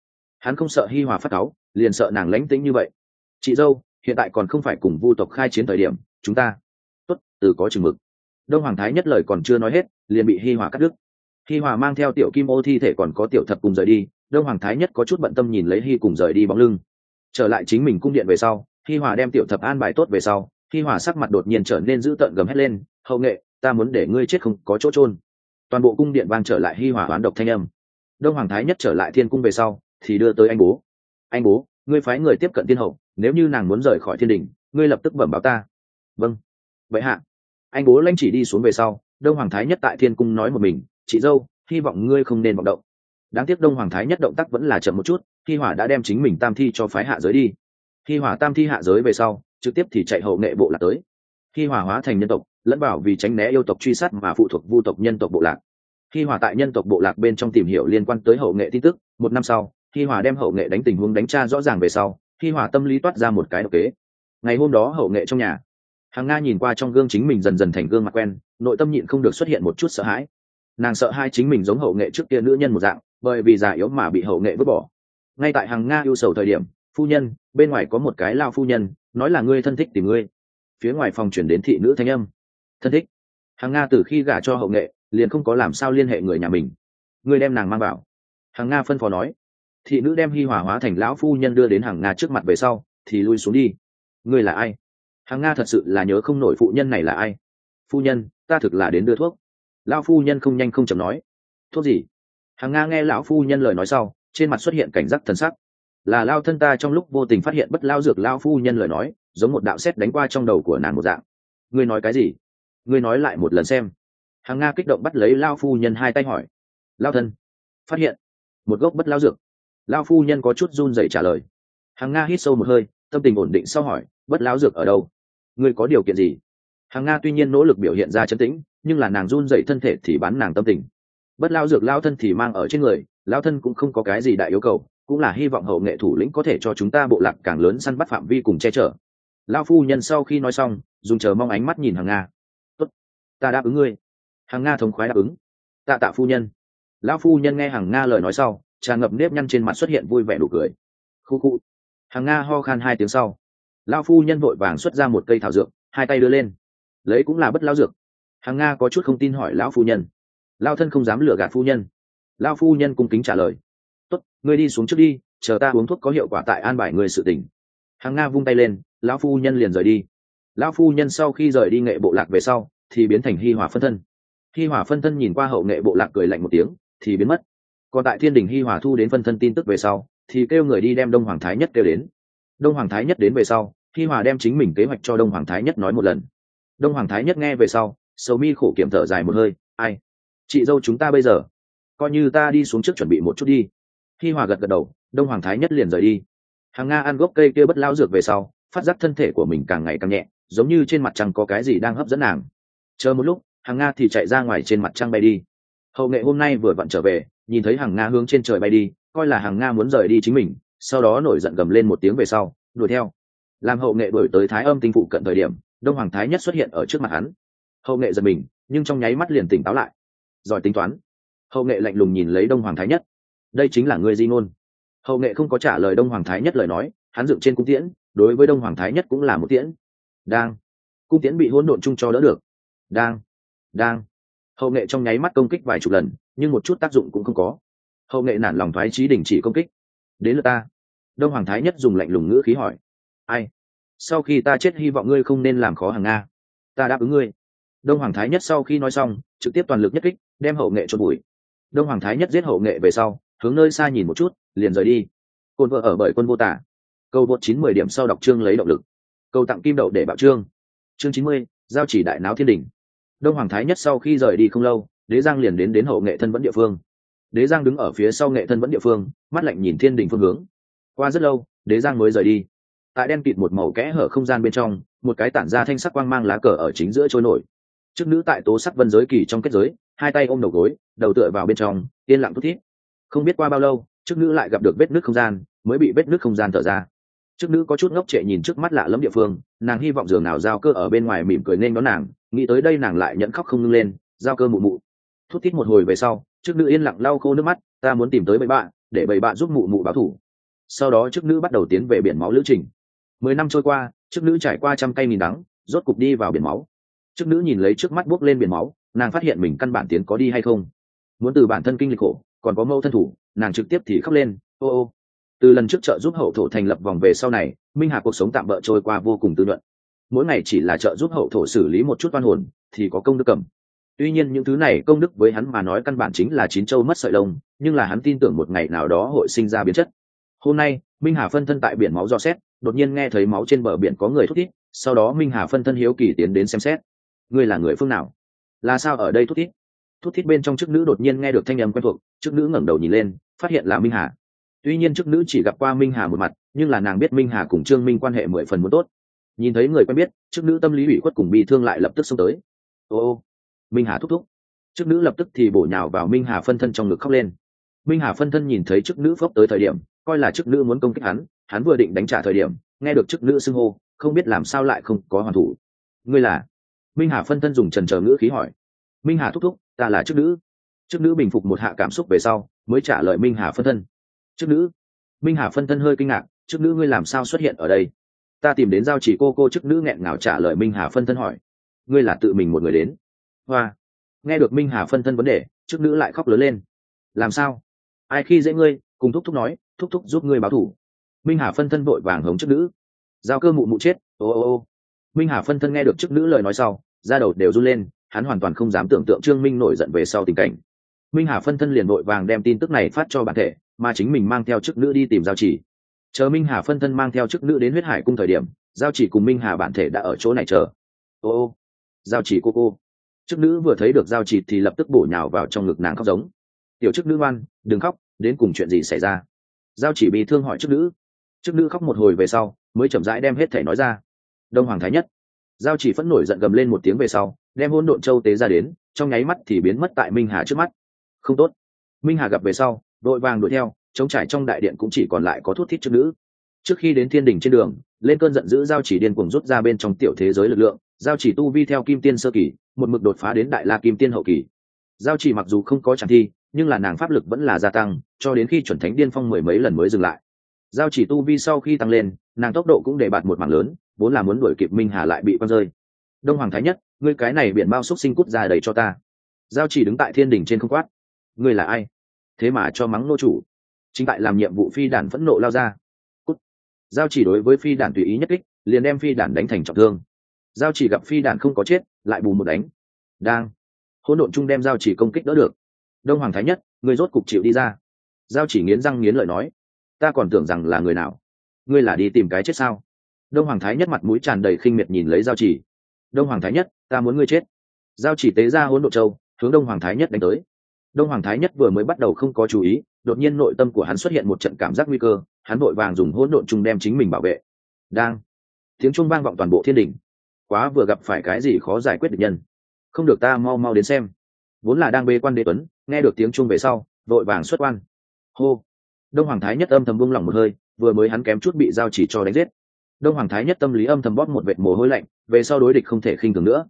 Hắn không sợ Hi Hòa phát cáu, liền sợ nàng lãnh tĩnh như vậy. Chị dâu, hiện tại còn không phải cùng Vu tộc khai chiến thời điểm, chúng ta tốt, từ có chừng mực. Đông Hoàng Thái Nhất lời còn chưa nói hết, liền bị Hi Hòa cắt đứt. Hi Hòa mang theo tiểu kim ô thi thể còn có tiểu thập cùng rời đi. Đông Hoàng Thái Nhất có chút bận tâm nhìn lấy Hi cùng rời đi bóng lưng. Trở lại chính mình cung điện về sau, Hi Hòa đem tiểu thập an bài tốt về sau, Hi Hòa sắc mặt đột nhiên trở nên dữ tợn, gầm hét lên: hậu nghệ, ta muốn để ngươi chết không có chỗ chôn. Toàn bộ cung điện vang trở lại Hi Hòa oán độc thanh âm. Đông Hoàng Thái Nhất trở lại thiên cung về sau thì đưa tới anh bố, ngươi phái người tiếp cận tiên hậu, nếu như nàng muốn rời khỏi thiên đình, ngươi lập tức bẩm báo ta. Vâng, vậy hạ. Anh bố lanh chỉ đi xuống về sau, Đông Hoàng Thái Nhất tại thiên cung nói một mình: chị dâu, hy vọng ngươi không nên vọng động. Đáng tiếc Đông Hoàng Thái Nhất động tác vẫn là chậm một chút. Hi Hòa đã đem chính mình tam thi cho phái hạ giới đi. Hi Hòa tam thi hạ giới về sau, trực tiếp thì chạy hậu nghệ bộ lạc tới. Hi Hòa hóa thành nhân tộc, lẫn vào vì tránh né yêu tộc truy sát mà phụ thuộc Vu tộc nhân tộc bộ lạc. Hi Hòa tại nhân tộc bộ lạc bên trong tìm hiểu liên quan tới hậu nghệ tin tức. Một năm sau, Hi Hòa đem hậu nghệ đánh tình huống đánh tra rõ ràng về sau, Hi Hòa tâm lý toát ra một cái độc kế. Ngày hôm đó hậu nghệ trong nhà, Hằng Nga nhìn qua trong gương chính mình dần dần thành gương mặt quen, nội tâm nhịn không được xuất hiện một chút sợ hãi. Nàng sợ hai chính mình giống hậu nghệ trước kia nữ nhân một dạng, bởi vì già yếu mà bị hậu nghệ vứt bỏ. Ngay tại Hằng Nga ưu sầu thời điểm, phu nhân, bên ngoài có một cái lao phu nhân, nói là ngươi thân thích tìm ngươi. Phía ngoài phòng chuyển đến thị nữ thanh âm. Thân thích? Hằng Nga từ khi gả cho hậu nghệ, liền không có làm sao liên hệ người nhà mình. Ngươi đem nàng mang vào. Hằng Nga phân phó nói. Thị nữ đem Hi Hòa hóa thành lão phu nhân đưa đến Hằng Nga trước mặt về sau, thì lui xuống đi. Ngươi là ai? Hằng Nga thật sự là nhớ không nổi phụ nhân này là ai. Phu nhân, ta thực là đến đưa thuốc. Lão phu nhân không nhanh không chậm nói. Thuốc gì? Hằng Nga nghe lão phu nhân lời nói sau, trên mặt xuất hiện cảnh giác thần sắc. Là lao thân ta trong lúc vô tình phát hiện bất lao dược. Lão phu nhân lời nói giống một đạo sét đánh qua trong đầu của nàng một dạng. Ngươi nói cái gì? Ngươi nói lại một lần xem. Hằng Nga kích động bắt lấy lão phu nhân hai tay hỏi. Lao thân phát hiện một gốc bất lao dược. Lão phu nhân có chút run rẩy trả lời. Hằng Nga hít sâu một hơi, tâm tình ổn định sau hỏi, bất lao dược ở đâu? Ngươi có điều kiện gì? Hằng Nga tuy nhiên nỗ lực biểu hiện ra trấn tĩnh, nhưng là nàng run rẩy thân thể thì bán nàng tâm tình. Bất lao dược lao thân thì mang ở trên người, lao thân cũng không có cái gì đại yêu cầu, cũng là hy vọng hậu nghệ thủ lĩnh có thể cho chúng ta bộ lạc càng lớn săn bắt phạm vi cùng che chở. Lao phu nhân sau khi nói xong, dùng chờ mong ánh mắt nhìn Hằng Nga. Tốt, ta đáp ứng ngươi. Hằng Nga thống khoái đáp ứng. Tạ tạ phu nhân. Lão phu nhân nghe Hằng Nga lời nói sau, tràn ngập nếp nhăn trên mặt xuất hiện vui vẻ nụ cười. Khu khu. Hằng Nga ho khan hai tiếng sau, lão phu nhân vội vàng xuất ra một cây thảo dược, hai tay đưa lên, lấy cũng là bất lao dược. Hằng Nga có chút không tin hỏi lão phu nhân. Lão thân không dám lừa gạt phu nhân. Lão phu nhân cung kính trả lời. Tốt, ngươi đi xuống trước đi, chờ ta uống thuốc có hiệu quả tại an bài người sự tình. Hằng Nga vung tay lên, lão phu nhân liền rời đi. Lão phu nhân sau khi rời đi nghệ bộ lạc về sau, thì biến thành Hi Hòa phân thân. Hi Hòa phân thân nhìn qua hậu nghệ bộ lạc cười lạnh một tiếng, thì biến mất. Còn tại thiên đình Hi Hòa thu đến phân thân tin tức về sau, thì kêu người đi đem Đông Hoàng Thái Nhất kêu đến. Đông Hoàng Thái Nhất đến về sau, Hi Hòa đem chính mình kế hoạch cho Đông Hoàng Thái Nhất nói một lần. Đông Hoàng Thái Nhất nghe về sau, sầu mi khổ kiểm thở dài một hơi. Ai? Chị dâu chúng ta bây giờ, coi như ta đi xuống trước chuẩn bị một chút đi. Hi Hòa gật gật đầu, Đông Hoàng Thái Nhất liền rời đi. Hằng Nga ăn gốc cây kia bất lao dược về sau, phát giác thân thể của mình càng ngày càng nhẹ, giống như trên mặt trăng có cái gì đang hấp dẫn nàng. Chờ một lúc, Hằng Nga thì chạy ra ngoài trên mặt trăng bay đi. Hậu nghệ hôm nay vừa vặn trở về, nhìn thấy Hằng Nga hướng trên trời bay đi, coi là Hằng Nga muốn rời đi chính mình, sau đó nổi giận gầm lên một tiếng về sau, đuổi theo. Làm hậu nghệ đuổi tới Thái Âm tinh phụ cận thời điểm, Đông Hoàng Thái Nhất xuất hiện ở trước mặt hắn. Hậu nghệ giật mình, nhưng trong nháy mắt liền tỉnh táo lại. Giỏi tính toán. Hậu nghệ lạnh lùng nhìn lấy Đông Hoàng Thái Nhất. Đây chính là ngươi di ngôn. Hậu nghệ không có trả lời Đông Hoàng Thái Nhất lời nói, hắn dựng trên cung tiễn, đối với Đông Hoàng Thái Nhất cũng là một tiễn. Đang. Cung tiễn bị hỗn độn chung cho đỡ được. Đang. Hậu nghệ trong nháy mắt công kích vài chục lần, nhưng một chút tác dụng cũng không có. Hậu nghệ nản lòng thoái chí đình chỉ công kích. Đến lượt ta. Đông Hoàng Thái Nhất dùng lạnh lùng ngữ khí hỏi. Ai? Sau khi ta chết hy vọng ngươi không nên làm khó Hằng Nga. Ta đáp ứng ngươi. Đông Hoàng Thái Nhất sau khi nói xong, trực tiếp toàn lực nhất kích, đem hậu nghệ chôn bụi. Đông Hoàng Thái Nhất giết hậu nghệ về sau, hướng nơi xa nhìn một chút, liền rời đi. Côn vợ ở bởi quân vô tả. Câu vượt 9-10 điểm sau đọc chương lấy động lực. Câu tặng kim đậu để bạo chương. Chương 90, giao chỉ đại náo thiên đỉnh. Đông Hoàng Thái Nhất sau khi rời đi không lâu, Đế Giang liền đến hậu nghệ thân vẫn địa phương. Đế Giang đứng ở phía sau nghệ thân vẫn địa phương, mắt lạnh nhìn thiên đỉnh phương hướng. Qua rất lâu, Đế Giang mới rời đi. Tại đen kịt một màu kẽ hở không gian bên trong, một cái tản ra thanh sắc quang mang lá cờ ở chính giữa trôi nổi. Chức nữ tại tố sắc vân giới kỳ trong kết giới, hai tay ôm đầu gối, đầu tựa vào bên trong, yên lặng thút thít. Không biết qua bao lâu, chức nữ lại gặp được vết nứt không gian, mới bị vết nứt không gian thở ra. Chức nữ có chút ngốc trệ nhìn trước mắt lạ lẫm địa phương, nàng hy vọng giường nào giao cơ ở bên ngoài mỉm cười nên đón nàng, nghĩ tới đây nàng lại nhẫn khóc không ngưng lên. Giao cơ mụ mụ. Thút thít một hồi về sau, chức nữ yên lặng lau khô nước mắt, ta muốn tìm tới bầy bạ, để bầy bạ giúp mụ mụ báo thù. sau đó chức nữ bắt đầu tiến về biển máu lữ trình. 10 năm trôi qua, chức nữ trải qua trăm cây nghìn đắng, rốt cục đi vào biển máu. Chức nữ nhìn lấy trước mắt buốc lên biển máu, nàng phát hiện mình căn bản tiến có đi hay không. Muốn từ bản thân kinh lịch khổ, còn có mâu thân thủ, nàng trực tiếp thì khóc lên, ô ô. Từ lần trước trợ giúp hậu thổ thành lập vòng về sau này, Minh Hà cuộc sống tạm bỡ trôi qua vô cùng tư nhuận. Mỗi ngày chỉ là trợ giúp hậu thổ xử lý một chút oan hồn, thì có công đức cầm. Tuy nhiên những thứ này công đức với hắn mà nói căn bản chính là chín châu mất sợi lông, nhưng là hắn tin tưởng một ngày nào đó hội sinh ra biến chất. Hôm nay, Minh Hà phân thân tại biển máu dò xét, đột nhiên nghe thấy máu trên bờ biển có người thút thít, sau đó Minh Hà phân thân hiếu kỳ tiến đến xem xét. Ngươi là người phương nào? Là sao ở đây thút thít? Thút thít bên trong chức nữ đột nhiên nghe được thanh âm quen thuộc, chức nữ ngẩng đầu nhìn lên, phát hiện là Minh Hà. Tuy nhiên chức nữ chỉ gặp qua Minh Hà một mặt, nhưng là nàng biết Minh Hà cùng Trương Minh quan hệ 10 phần muốn tốt. Nhìn thấy người quen biết, chức nữ tâm lý ủy khuất cùng bi thương lại lập tức xông tới. Ô, Minh Hà thúc thúc. Chức nữ lập tức thì bổ nhào vào Minh Hà phân thân trong ngực khóc lên. Minh Hà phân thân nhìn thấy chức nữ phốc tới thời điểm, coi là chức nữ muốn công kích hắn, hắn vừa định đánh trả thời điểm, nghe được chức nữ xưng hô, không biết làm sao lại không có hoàn thủ. Ngươi là? Minh Hà phân thân dùng chần chờ ngữ khí hỏi. Minh Hà thúc thúc, ta là chức nữ. Chức nữ bình phục một hạ cảm xúc về sau, mới trả lời Minh Hà phân thân. Chức nữ? Minh Hà phân thân hơi kinh ngạc, chức nữ ngươi làm sao xuất hiện ở đây? Ta tìm đến giao chỉ cô, chức nữ nghẹn ngào trả lời Minh Hà phân thân hỏi. Ngươi là tự mình một người đến? Hoa. Nghe được Minh Hà phân thân vấn đề, chức nữ lại khóc lớn lên. Làm sao? Ai khi dễ ngươi? Cùng thúc thúc nói, thúc thúc giúp ngươi báo thù. Minh Hà phân thân vội vàng hống chức nữ. Giao cơ mụ mụ chết, ô ô ô. Minh Hà phân thân nghe được chức nữ lời nói sau, da đầu đều run lên, hắn hoàn toàn không dám tưởng tượng Trương Minh nổi giận về sau tình cảnh. Minh Hà phân thân liền vội vàng đem tin tức này phát cho bản thể, mà chính mình mang theo chức nữ đi tìm giao chỉ. Chờ Minh Hà phân thân mang theo chức nữ đến huyết hải cung thời điểm, giao chỉ cùng Minh Hà bản thể đã ở chỗ này chờ. Ô ô, giao chỉ cô. Chức nữ vừa thấy được giao chỉ thì lập tức bổ nhào vào trong ngực nàng khóc giống. Tiểu chức nữ ngoan, đừng khóc, đến cùng chuyện gì xảy ra? Giao chỉ bị thương hỏi chức nữ. Chức nữ khóc một hồi về sau, mới chậm rãi đem hết thể nói ra. Đông Hoàng Thái Nhất. Giao chỉ phẫn nổi giận gầm lên một tiếng về sau, đem hỗn độn châu tế ra đến, trong nháy mắt thì biến mất tại Minh Hà trước mắt. Không tốt. Minh Hà gặp về sau, đội vàng đuổi theo, trống trải trong đại điện cũng chỉ còn lại có thút thít chức nữ. Trước khi đến thiên đình trên đường, lên cơn giận dữ giao chỉ điên cuồng rút ra bên trong tiểu thế giới lực lượng, giao chỉ tu vi theo kim tiên sơ kỳ, một mực đột phá đến đại la kim tiên hậu kỳ. Giao chỉ mặc dù không có chẳng thi, nhưng là nàng pháp lực vẫn là gia tăng, cho đến khi chuẩn thánh điên phong 10 mấy lần mới dừng lại. Giao chỉ tu vi sau khi tăng lên, nàng tốc độ cũng để bạt một mảng lớn, vốn là muốn đuổi kịp Minh Hà lại bị quăng rơi. Đông Hoàng Thái Nhất, ngươi cái này biển bao xúc sinh cút ra đầy cho ta. Giao chỉ đứng tại thiên đỉnh trên không quát. Ngươi là ai? Thế mà cho mắng nô chủ. Chính tại làm nhiệm vụ phi đản phẫn nộ lao ra. Cút. Giao chỉ đối với phi đản tùy ý nhất kích, liền đem phi đản đánh thành trọng thương. Giao chỉ gặp phi đản không có chết, lại bù một đánh. Đang. Hỗn độn chung đem giao chỉ công kích đỡ được. Đông Hoàng Thái Nhất, ngươi rốt cục chịu đi ra. Giao chỉ nghiến răng nghiến lợi nói. Ta còn tưởng rằng là người nào. Ngươi là đi tìm cái chết sao? Đông Hoàng Thái Nhất mặt mũi tràn đầy khinh miệt nhìn lấy giao chỉ. Đông Hoàng Thái Nhất, ta muốn ngươi chết. Giao chỉ tế ra hỗn độn châu, hướng Đông Hoàng Thái Nhất đánh tới. Đông Hoàng Thái Nhất vừa mới bắt đầu không có chú ý, đột nhiên nội tâm của hắn xuất hiện một trận cảm giác nguy cơ, hắn vội vàng dùng hỗn độn chung đem chính mình bảo vệ. Đang. Tiếng chuông vang vọng toàn bộ thiên đình. Quá vừa gặp phải cái gì khó giải quyết địch nhân. Không được, ta mau mau đến xem. Vốn là đang bế quan Đế Tuấn, nghe được tiếng chuông về sau, vội vàng xuất quan. Hô. Đông Hoàng Thái Nhất âm thầm buông lỏng một hơi, vừa mới hắn kém chút bị giao chỉ cho đánh giết. Đông Hoàng Thái Nhất tâm lý âm thầm bóp một vệt mồ hôi lạnh, về sau đối địch không thể khinh thường nữa.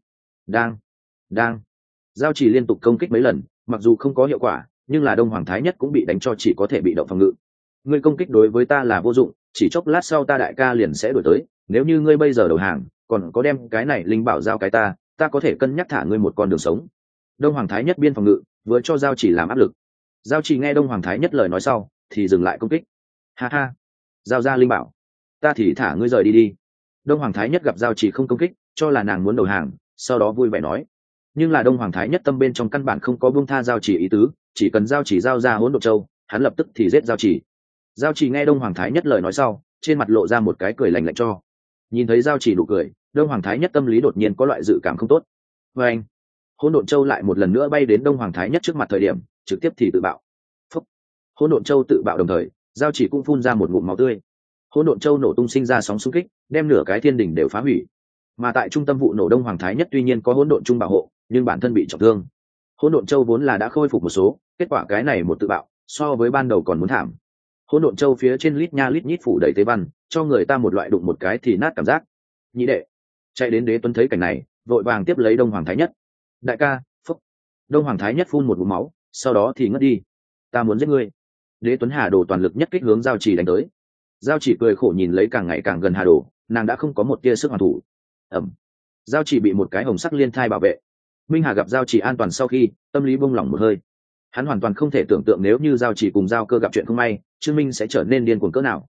Đang. Giao chỉ liên tục công kích mấy lần, mặc dù không có hiệu quả, nhưng là Đông Hoàng Thái Nhất cũng bị đánh cho chỉ có thể bị động phòng ngự. Ngươi công kích đối với ta là vô dụng, chỉ chốc lát sau ta đại ca liền sẽ đuổi tới, nếu như ngươi bây giờ đầu hàng, còn có đem cái này linh bảo giao cái ta có thể cân nhắc thả ngươi một con đường sống. Đông Hoàng Thái Nhất biên phòng ngự, vừa cho giao chỉ làm áp lực. Giao chỉ nghe Đông Hoàng Thái Nhất lời nói sau, thì dừng lại công kích. Ha ha, giao ra linh bảo, ta thì thả ngươi rời đi đi. Đông Hoàng Thái Nhất gặp giao chỉ không công kích, cho là nàng muốn đầu hàng, sau đó vui vẻ nói. Nhưng là Đông Hoàng Thái Nhất tâm bên trong căn bản không có buông tha giao chỉ ý tứ, chỉ cần giao chỉ giao ra hỗn độn châu, hắn lập tức thì giết giao chỉ. Giao chỉ nghe Đông Hoàng Thái Nhất lời nói sau, trên mặt lộ ra một cái cười lạnh lạnh cho. Nhìn thấy giao chỉ nụ cười, Đông Hoàng Thái Nhất tâm lý đột nhiên có loại dự cảm không tốt. Và anh, hỗn độn châu lại một lần nữa bay đến Đông Hoàng Thái Nhất trước mặt thời điểm, trực tiếp thì tự bạo. Phúc. Hỗn độn châu tự bạo đồng thời, giao chỉ cũng phun ra một ngụm máu tươi. Hỗn độn châu nổ tung sinh ra sóng xung kích, đem nửa cái thiên đỉnh đều phá hủy. Mà tại trung tâm vụ nổ Đông Hoàng Thái Nhất tuy nhiên có hỗn độn trung bảo hộ, nhưng bản thân bị trọng thương. Hỗn độn châu vốn là đã khôi phục một số, kết quả cái này một tự bạo, so với ban đầu còn muốn thảm. Hỗn độn châu phía trên lít nha lít nhít phủ đầy tế văn, cho người ta một loại đụng một cái thì nát cảm giác. Nhị đệ chạy đến Đế Tuấn thấy cảnh này, vội vàng tiếp lấy Đông Hoàng Thái Nhất. Đại ca, phúc. Đông Hoàng Thái Nhất phun một ngụm máu, sau đó thì ngất đi. Ta muốn giết ngươi. Đế Tuấn hà đồ toàn lực nhất kích hướng giao chỉ đánh tới. Giao chỉ cười khổ nhìn lấy càng ngày càng gần Hà Đồ, nàng đã không có một tia sức hoàn thủ. Ẩm. Giao chỉ bị một cái hồng sắc liên thai bảo vệ. Minh Hà gặp Giao chỉ an toàn sau khi, tâm lý buông lỏng một hơi. Hắn hoàn toàn không thể tưởng tượng nếu như Giao chỉ cùng Giao Cơ gặp chuyện không may, Trương Minh sẽ trở nên điên cuồng cỡ nào.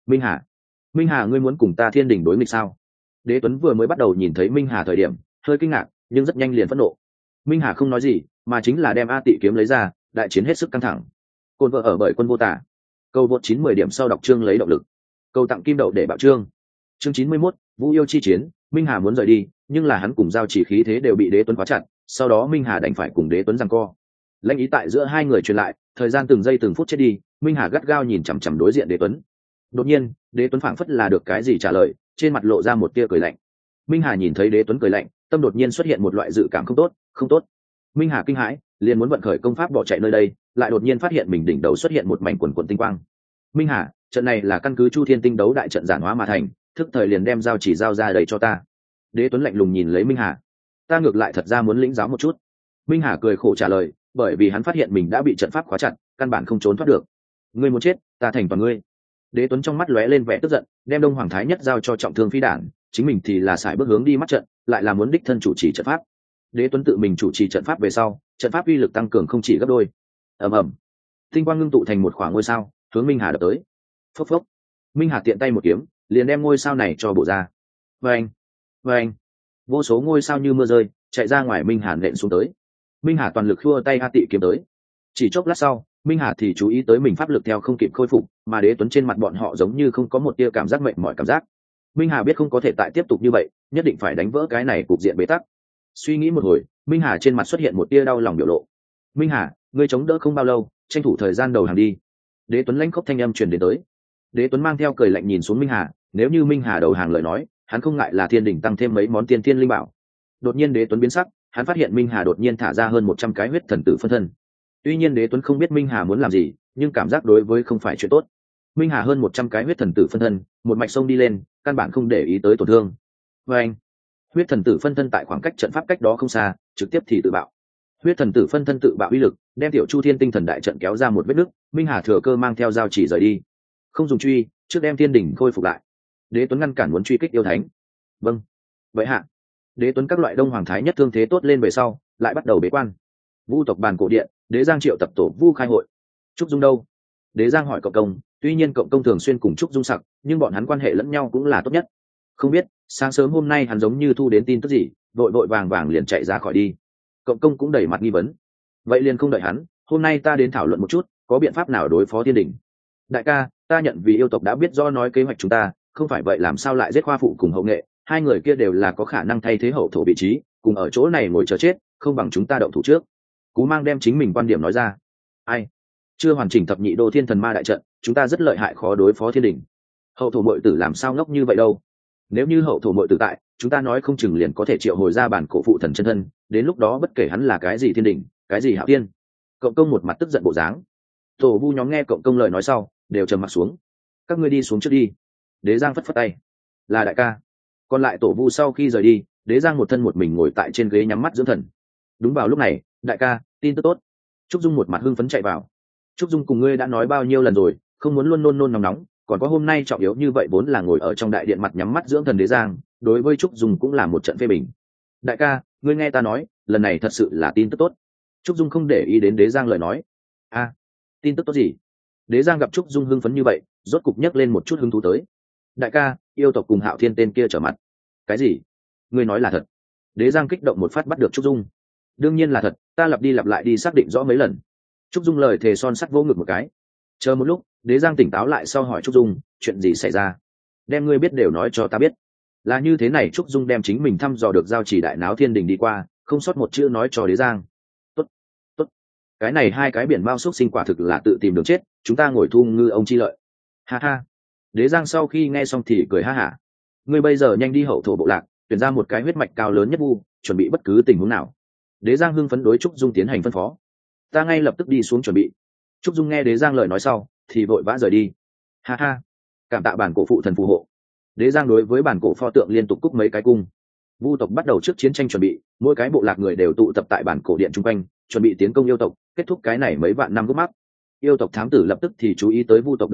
Minh Hà, ngươi muốn cùng ta Thiên Đình đối nghịch sao? Đế Tuấn vừa mới bắt đầu nhìn thấy Minh Hà thời điểm, hơi kinh ngạc, nhưng rất nhanh liền phẫn nộ. Minh Hà không nói gì, mà chính là đem A Tị kiếm lấy ra, đại chiến hết sức căng thẳng. Côn vợ ở bởi quân vô tả. Câu vượt 90 điểm sau đọc chương lấy động lực. Câu tặng kim đậu để bạo chương. Chương 91, Vũ yêu chi chiến. Minh Hà muốn rời đi, nhưng là hắn cùng Giao chỉ khí thế đều bị Đế Tuấn khóa chặt, sau đó Minh Hà đành phải cùng Đế Tuấn giằng co. Lãnh ý tại giữa hai người truyền lại, thời gian từng giây từng phút chết đi, Minh Hà gắt gao nhìn chằm chằm đối diện Đế Tuấn. Đột nhiên, Đế Tuấn phảng phất là được cái gì trả lời, trên mặt lộ ra một tia cười lạnh. Minh Hà nhìn thấy Đế Tuấn cười lạnh, tâm đột nhiên xuất hiện một loại dự cảm không tốt. Minh Hà kinh hãi, liền muốn vận khởi công pháp bỏ chạy nơi đây, lại đột nhiên phát hiện mình đỉnh đầu xuất hiện một mảnh quần quần tinh quang. Minh Hà, trận này là căn cứ Chu Thiên Tinh đấu đại trận giản hóa mà thành, thức thời liền đem Giao chỉ giao ra đầy cho ta. Đế Tuấn lạnh lùng nhìn lấy Minh Hà. Ta ngược lại thật ra muốn lĩnh giáo một chút. Minh Hà cười khổ trả lời, bởi vì hắn phát hiện mình đã bị trận pháp khóa chặt, căn bản không trốn thoát được. Ngươi muốn chết, ta thành toàn ngươi. Đế Tuấn trong mắt lóe lên vẻ tức giận, đem Đông Hoàng Thái Nhất giao cho Trọng Thương Phi Đản, chính mình thì là sải bước hướng đi mắt trận, lại là muốn đích thân chủ trì trận pháp. Đế Tuấn tự mình chủ trì trận pháp về sau, trận pháp uy lực tăng cường không chỉ gấp đôi. Ầm ầm, tinh quang ngưng tụ thành một khoảng ngôi sao, hướng Minh Hà đập tới. Phốc phốc, Minh Hà tiện tay một kiếm, liền đem ngôi sao này cho bổ ra. Vâng, vâng, vô số ngôi sao như mưa rơi, chạy ra ngoài Minh Hà nện xuống tới. Minh Hà toàn lực khua tay A Tị kiếm tới. Chỉ chốc lát sau, Minh Hà thì chú ý tới mình pháp lực theo không kịp khôi phục, mà Đế Tuấn trên mặt bọn họ giống như không có một tia cảm giác mệt mỏi cảm giác. Minh Hà biết không có thể tại tiếp tục như vậy, nhất định phải đánh vỡ cái này cục diện bế tắc. Suy nghĩ một hồi, Minh Hà trên mặt xuất hiện một tia đau lòng biểu lộ. Minh Hà, ngươi chống đỡ không bao lâu, tranh thủ thời gian đầu hàng đi. Đế Tuấn lãnh khốc thanh âm truyền đến tới. Đế Tuấn mang theo cười lạnh nhìn xuống Minh Hà, nếu như Minh Hà đầu hàng lời nói, hắn không ngại là Thiên Đình tăng thêm mấy món tiên thiên linh bảo. Đột nhiên Đế Tuấn biến sắc, hắn phát hiện Minh Hà đột nhiên thả ra hơn 100 cái huyết thần tử phân thân. Tuy nhiên Đế Tuấn không biết Minh Hà muốn làm gì, nhưng cảm giác đối với không phải chuyện tốt. Minh Hà hơn 100 cái huyết thần tử phân thân, một mạch sông đi lên, căn bản không để ý tới tổn thương. Và anh, huyết thần tử phân thân tại khoảng cách trận pháp cách đó không xa, trực tiếp thì tự bạo. Huyết thần tử phân thân tự bạo uy lực, đem tiểu Chu Thiên Tinh thần đại trận kéo ra một vết nứt. Minh Hà thừa cơ mang theo Giao chỉ rời đi, không dùng truy, trước đem Thiên Đình khôi phục lại. Đế Tuấn ngăn cản muốn truy kích yêu thánh. Vâng, vậy hạ. Đế Tuấn các loại Đông Hoàng Thái Nhất thương thế tốt lên về sau, lại bắt đầu bế quan. Vu tộc bàn cổ điện, Đế Giang triệu tập tổ Vu khai hội. Trúc Dung đâu? Đế Giang hỏi Cộng Công, tuy nhiên Cộng Công thường xuyên cùng Trúc Dung sặc, nhưng bọn hắn quan hệ lẫn nhau cũng là tốt nhất. Không biết, sáng sớm hôm nay hắn giống như thu đến tin tức gì, vội vội vàng vàng liền chạy ra khỏi đi. Cộng Công cũng đẩy mặt nghi vấn. Vậy liền không đợi hắn, hôm nay ta đến thảo luận một chút, có biện pháp nào đối phó Thiên Đình? Đại ca, ta nhận vì yêu tộc đã biết do nói kế hoạch chúng ta, không phải vậy làm sao lại giết Khoa Phụ cùng Hậu Nghệ, hai người kia đều là có khả năng thay thế hậu thổ vị trí, cùng ở chỗ này ngồi chờ chết, không bằng chúng ta động thủ trước. Cú Mang đem chính mình quan điểm nói ra. Ai? Chưa hoàn chỉnh thập nhị đô thiên thần ma đại trận, chúng ta rất lợi hại khó đối phó Thiên Đình. Hậu thổ muội tử làm sao ngốc như vậy đâu? Nếu như hậu thổ muội tử tại, chúng ta nói không chừng liền có thể triệu hồi ra bản cổ phụ thần chân thân, đến lúc đó bất kể hắn là cái gì Thiên Đình, cái gì Hạo Thiên. Cộng Công một mặt tức giận bộ dáng. Tổ Vu nhóm nghe Cộng Công lời nói sau, đều trầm mặt xuống. Các ngươi đi xuống trước đi. Đế Giang phất phất tay. Là đại ca. Còn lại tổ Vu sau khi rời đi, Đế Giang một thân một mình ngồi tại trên ghế nhắm mắt dưỡng thần. Đúng vào lúc này, đại ca, tin tức tốt. Trúc Dung một mặt hưng phấn chạy vào. Trúc Dung cùng ngươi đã nói bao nhiêu lần rồi, không muốn luôn nôn nôn nóng nóng, còn có hôm nay trọng yếu như vậy vốn là ngồi ở trong đại điện mặt nhắm mắt dưỡng thần Đế Giang, đối với Trúc Dung cũng là một trận phê bình. Đại ca, ngươi nghe ta nói, lần này thật sự là tin tức tốt. Trúc Dung không để ý đến Đế Giang lời nói. A, tin tức tốt gì? Đế Giang gặp Trúc Dung hưng phấn như vậy, rốt cục nhấc lên một chút hứng thú tới. Đại ca, yêu tộc cùng Hạo Thiên tên kia trở mặt. Cái gì? Ngươi nói là thật? Đế Giang kích động một phát bắt được Trúc Dung. Đương nhiên là thật, ta lặp đi lặp lại đi xác định rõ mấy lần. Trúc Dung lời thề son sắt vô ngực một cái. Chờ một lúc, Đế Giang tỉnh táo lại sau hỏi Trúc Dung, chuyện gì xảy ra? Đem ngươi biết đều nói cho ta biết. Là như thế này, Trúc Dung đem chính mình thăm dò được Giao chỉ đại náo Thiên Đình đi qua, không sót một chữ nói cho Đế Giang. Tốt, tốt. Cái này hai cái biển bao xúc sinh quả thực là tự tìm đường chết, chúng ta ngồi thu ngư ông chi lợi. Ha ha. Đế Giang sau khi nghe xong thì cười ha hả. Ngươi bây giờ nhanh đi hậu thổ bộ lạc, tuyển ra một cái huyết mạch cao lớn nhất vu, chuẩn bị bất cứ tình huống nào. Đế Giang hưng phấn đối Trúc Dung tiến hành phân phó. Ta ngay lập tức đi xuống chuẩn bị. Trúc Dung nghe Đế Giang lời nói sau, thì vội vã rời đi. Ha ha. Cảm tạ bản cổ phụ thần phù hộ. Đế Giang đối với bản cổ pho tượng liên tục cúc mấy cái cung. Vu tộc bắt đầu trước chiến tranh chuẩn bị, mỗi cái bộ lạc người đều tụ tập tại bản cổ điện chung quanh, chuẩn bị tiến công yêu tộc, kết thúc cái này mấy vạn năm gốc mắc. Yêu tộc thám tử lập tức thì chú ý tới Vu tộc động tác,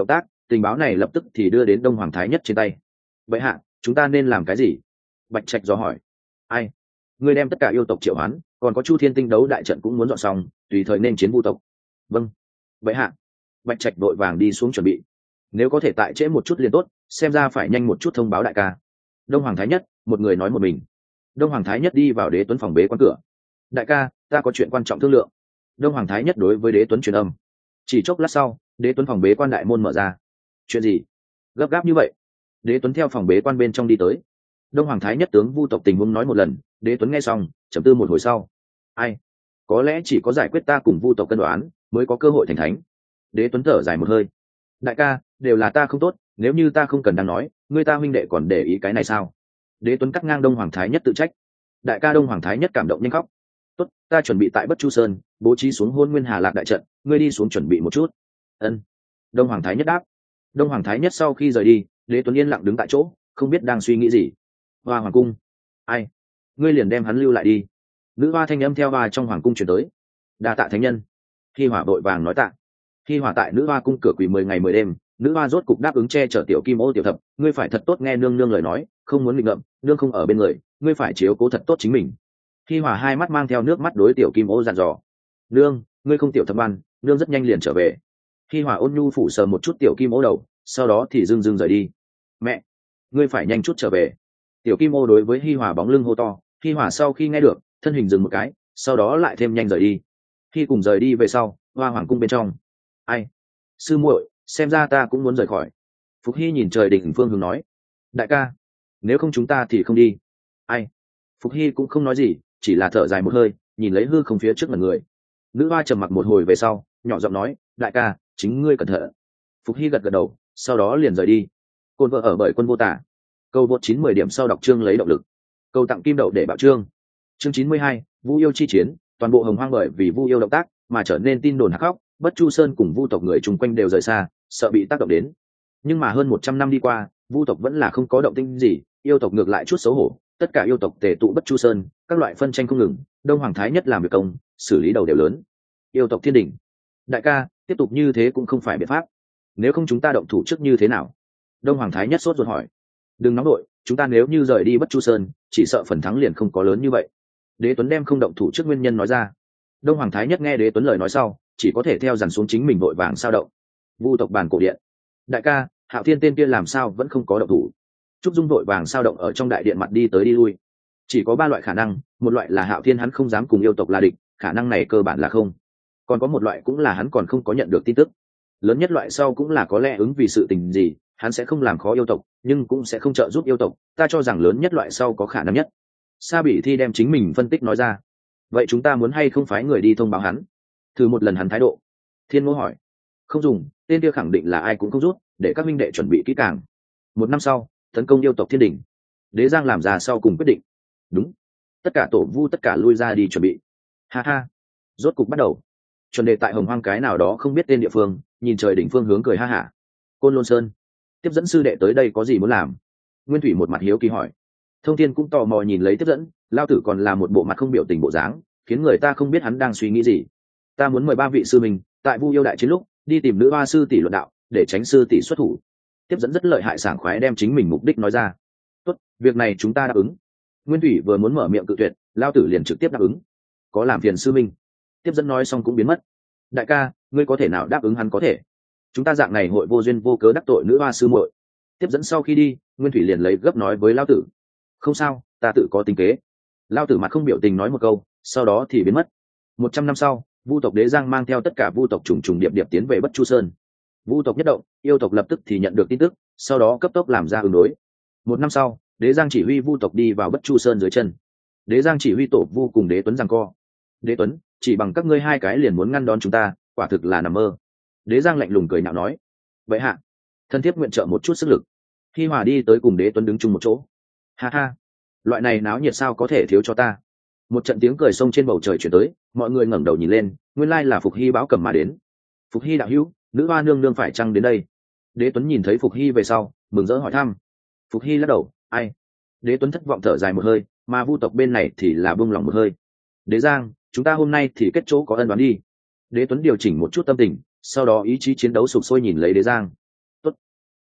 tình báo này lập tức thì đưa đến đông hoàng thái nhất trên tay. Vậy hạ, chúng ta nên làm cái gì? Bạch Trạch dò hỏi. Ai? Ngươi đem tất cả yêu tộc triệu hoán, còn có Chu Thiên Tinh đấu đại trận cũng muốn dọn xong, tùy thời nên chiến vu tộc. Vâng. Vậy hạ. Bạch Trạch đội vàng đi xuống chuẩn bị. Nếu có thể tại trễ một chút liền tốt, xem ra phải nhanh một chút thông báo đại ca. Đông hoàng thái nhất, một người nói một mình. Đông hoàng thái nhất đi vào Đế Tuấn phòng bế quan cửa. Đại ca, ta có chuyện quan trọng thương lượng. Đông hoàng thái nhất đối với Đế Tuấn truyền âm. Chỉ chốc lát sau, Đế Tuấn phòng bế quan đại môn mở ra. Chuyện gì gấp gáp như vậy? Đế Tuấn theo phòng bế quan bên trong đi tới. Đông hoàng thái nhất tướng vu tộc tình huống nói một lần. Đế Tuấn nghe xong, trầm tư một hồi sau. Ai? Có lẽ chỉ có giải quyết ta cùng vu tộc cân đoán mới có cơ hội thành thánh. Đế Tuấn thở dài một hơi. Đại ca, đều là ta không tốt, nếu như ta không cần đang nói, người ta huynh đệ còn để ý cái này sao? Đế Tuấn cắt ngang Đông hoàng thái nhất tự trách. Đại ca Đông hoàng thái nhất cảm động nhanh khóc. Tốt, ta chuẩn bị tại Bất Chu Sơn bố trí xuống Hôn Nguyên Hà Lạc đại trận, ngươi đi xuống chuẩn bị một chút. Ân. Đông hoàng thái nhất đáp. Đông hoàng thái nhất sau khi rời đi, Đế Tuấn yên lặng đứng tại chỗ, không biết đang suy nghĩ gì. Hoa hoàng cung. Ai? Ngươi liền đem hắn lưu lại đi. Nữ hoa thanh âm theo hoa trong hoàng cung chuyển tới. Đa tạ thánh nhân. Hi Hỏa vội vàng nói tạ. Hi Hỏa tại nữ hoa cung cửa quỳ 10 ngày 10 đêm, nữ hoa rốt cục đáp ứng che chở tiểu kim ô tiểu thập, ngươi phải thật tốt nghe nương nương lời nói, không muốn nghịch ngợm, nương không ở bên người, ngươi phải chiếu cố thật tốt chính mình. Hi Hỏa hai mắt mang theo nước mắt đối tiểu kim ô dặn dò. Nương, ngươi không tiểu thập văn, nương rất nhanh liền trở về. Hi Hỏa ôn nhu phủ sờ một chút tiểu kim ô đầu, sau đó thì dưng dưng rời đi. Mẹ, ngươi phải nhanh chút trở về. Tiểu kim ô đối với Hi Hỏa bóng lưng hô to. Hi Hỏa sau khi nghe được, thân hình dừng một cái, sau đó lại thêm nhanh rời đi. Khi cùng rời đi về sau, hoa hoàng cung bên trong. Ai? Sư muội, xem ra ta cũng muốn rời khỏi. Phục Hy nhìn trời đỉnh phương hướng nói. Đại ca, nếu không chúng ta thì không đi. Ai? Phục Hy cũng không nói gì, chỉ là thở dài một hơi, nhìn lấy hư không phía trước mặt người. Nữ hoa trầm mặc một hồi về sau, nhỏ giọng nói, đại ca, chính ngươi cẩn thận. Phục Hy gật gật đầu, sau đó liền rời đi. Côn vợ ở bởi quân vô tả. Câu vượt 9-10 điểm sau đọc chương lấy động lực. Câu tặng kim đậu để bảo chương. Chương 92, Vu yêu chi chiến, toàn bộ Hồng Hoang bởi vì Vu yêu động tác mà trở nên tin đồn hắc khóc, Bất Chu Sơn cùng Vu tộc người chung quanh đều rời xa, sợ bị tác động đến. Nhưng mà hơn 100 năm đi qua, Vu tộc vẫn là không có động tĩnh gì, yêu tộc ngược lại chút xấu hổ, tất cả yêu tộc tề tụ Bất Chu Sơn, các loại phân tranh không ngừng, Đông Hoàng Thái nhất làm việc công, xử lý đầu đều lớn. Yêu tộc thiên đỉnh. Đại ca, tiếp tục như thế cũng không phải biện pháp. Nếu không chúng ta động thủ trước như thế nào? Đông Hoàng Thái nhất sốt ruột hỏi. Đừng nóng đội, chúng ta nếu như rời đi Bất Chu Sơn, chỉ sợ phần thắng liền không có lớn như vậy. Đế Tuấn đem không động thủ trước nguyên nhân nói ra. Đông Hoàng Thái nhất nghe Đế Tuấn lời nói sau, chỉ có thể theo dàn xuống chính mình vội vàng sao động. Vu tộc bàn cổ điện. Đại ca, Hạo Thiên tên kia làm sao vẫn không có động thủ? Trúc Dung vội vàng sao động ở trong đại điện mặt đi tới đi lui. Chỉ có 3 loại khả năng, một loại là Hạo Thiên hắn không dám cùng yêu tộc là địch, khả năng này cơ bản là không. Còn có một loại cũng là hắn còn không có nhận được tin tức. Lớn nhất loại sau cũng là có lẽ ứng vì sự tình gì, hắn sẽ không làm khó yêu tộc, nhưng cũng sẽ không trợ giúp yêu tộc, ta cho rằng lớn nhất loại sau có khả năng nhất. Sa Bỉ Thi đem chính mình phân tích nói ra. Vậy chúng ta muốn hay không phái người đi thông báo hắn, thử một lần hắn thái độ? Thiên Ngô hỏi. Không dùng, tên kia khẳng định là ai cũng không rút, để các minh đệ chuẩn bị kỹ càng. 1 năm sau, tấn công yêu tộc thiên đỉnh. Đế Giang làm ra sau cùng quyết định. Đúng, tất cả tổ vu tất cả lui ra đi chuẩn bị. Ha ha, rốt cục bắt đầu. Chuẩn đề tại Hồng Hoang cái nào đó không biết tên địa phương, nhìn trời đỉnh phương hướng cười ha hả. Côn Lôn Sơn, tiếp dẫn sư đệ tới đây có gì muốn làm? Nguyên Thủy một mặt hiếu kỳ hỏi. Thông Thiên cũng tò mò nhìn lấy tiếp dẫn, lao tử còn là một bộ mặt không biểu tình bộ dáng, khiến người ta không biết hắn đang suy nghĩ gì. Ta muốn mời 3 vị sư mình tại Vu yêu đại chiến lúc đi tìm nữ hoa sư tỷ luận đạo, để tránh sư tỷ xuất thủ. Tiếp dẫn rất lợi hại sảng khoái đem chính mình mục đích nói ra. Tốt, việc này chúng ta đáp ứng. Nguyên Thủy vừa muốn mở miệng cự tuyệt, lao tử liền trực tiếp đáp ứng. Có làm phiền sư minh. Tiếp dẫn nói xong cũng biến mất. Đại ca, ngươi có thể nào đáp ứng hắn? Có thể. Chúng ta dạng này hội vô duyên vô cớ đắc tội nữ hoa sư muội. Tiếp dẫn sau khi đi, Nguyên Thủy liền lấy gấp nói với lao tử. Không sao, ta tự có tính kế. Lao tử mặt không biểu tình nói một câu, sau đó thì biến mất. 100 năm sau, Vu tộc Đế Giang mang theo tất cả Vu tộc trùng trùng điệp điệp tiến về Bất Chu Sơn. Vu tộc nhất động, yêu tộc lập tức thì nhận được tin tức, sau đó cấp tốc làm ra ứng đối. 1 năm sau, Đế Giang chỉ huy Vu tộc đi vào Bất Chu Sơn dưới chân. Đế Giang chỉ huy tổ Vu cùng Đế Tuấn giằng co. Đế Tuấn, chỉ bằng các ngươi 2 cái liền muốn ngăn đón chúng ta, quả thực là nằm mơ. Đế Giang lạnh lùng cười nhạo nói. Vậy hạ, thân thiết nguyện trợ một chút sức lực. Hi Hòa đi tới cùng Đế Tuấn đứng chung một chỗ. Ha ha, loại này náo nhiệt sao có thể thiếu cho ta? Một trận tiếng cười xông trên bầu trời chuyển tới, mọi người ngẩng đầu nhìn lên, nguyên lai là Phục Hy báo cầm mà đến. Phục Hy đạo hữu, nữ hoa nương nương phải chăng đến đây? Đế Tuấn nhìn thấy Phục Hy về sau, mừng rỡ hỏi thăm. Phục Hy lắc đầu, ai? Đế Tuấn thất vọng thở dài một hơi, mà Vu tộc bên này thì là buông lòng một hơi. Đế Giang, chúng ta hôm nay thì kết chỗ có ân đoán đi. Đế Tuấn điều chỉnh một chút tâm tình, sau đó ý chí chiến đấu sục sôi nhìn lấy Đế Giang. Tốt.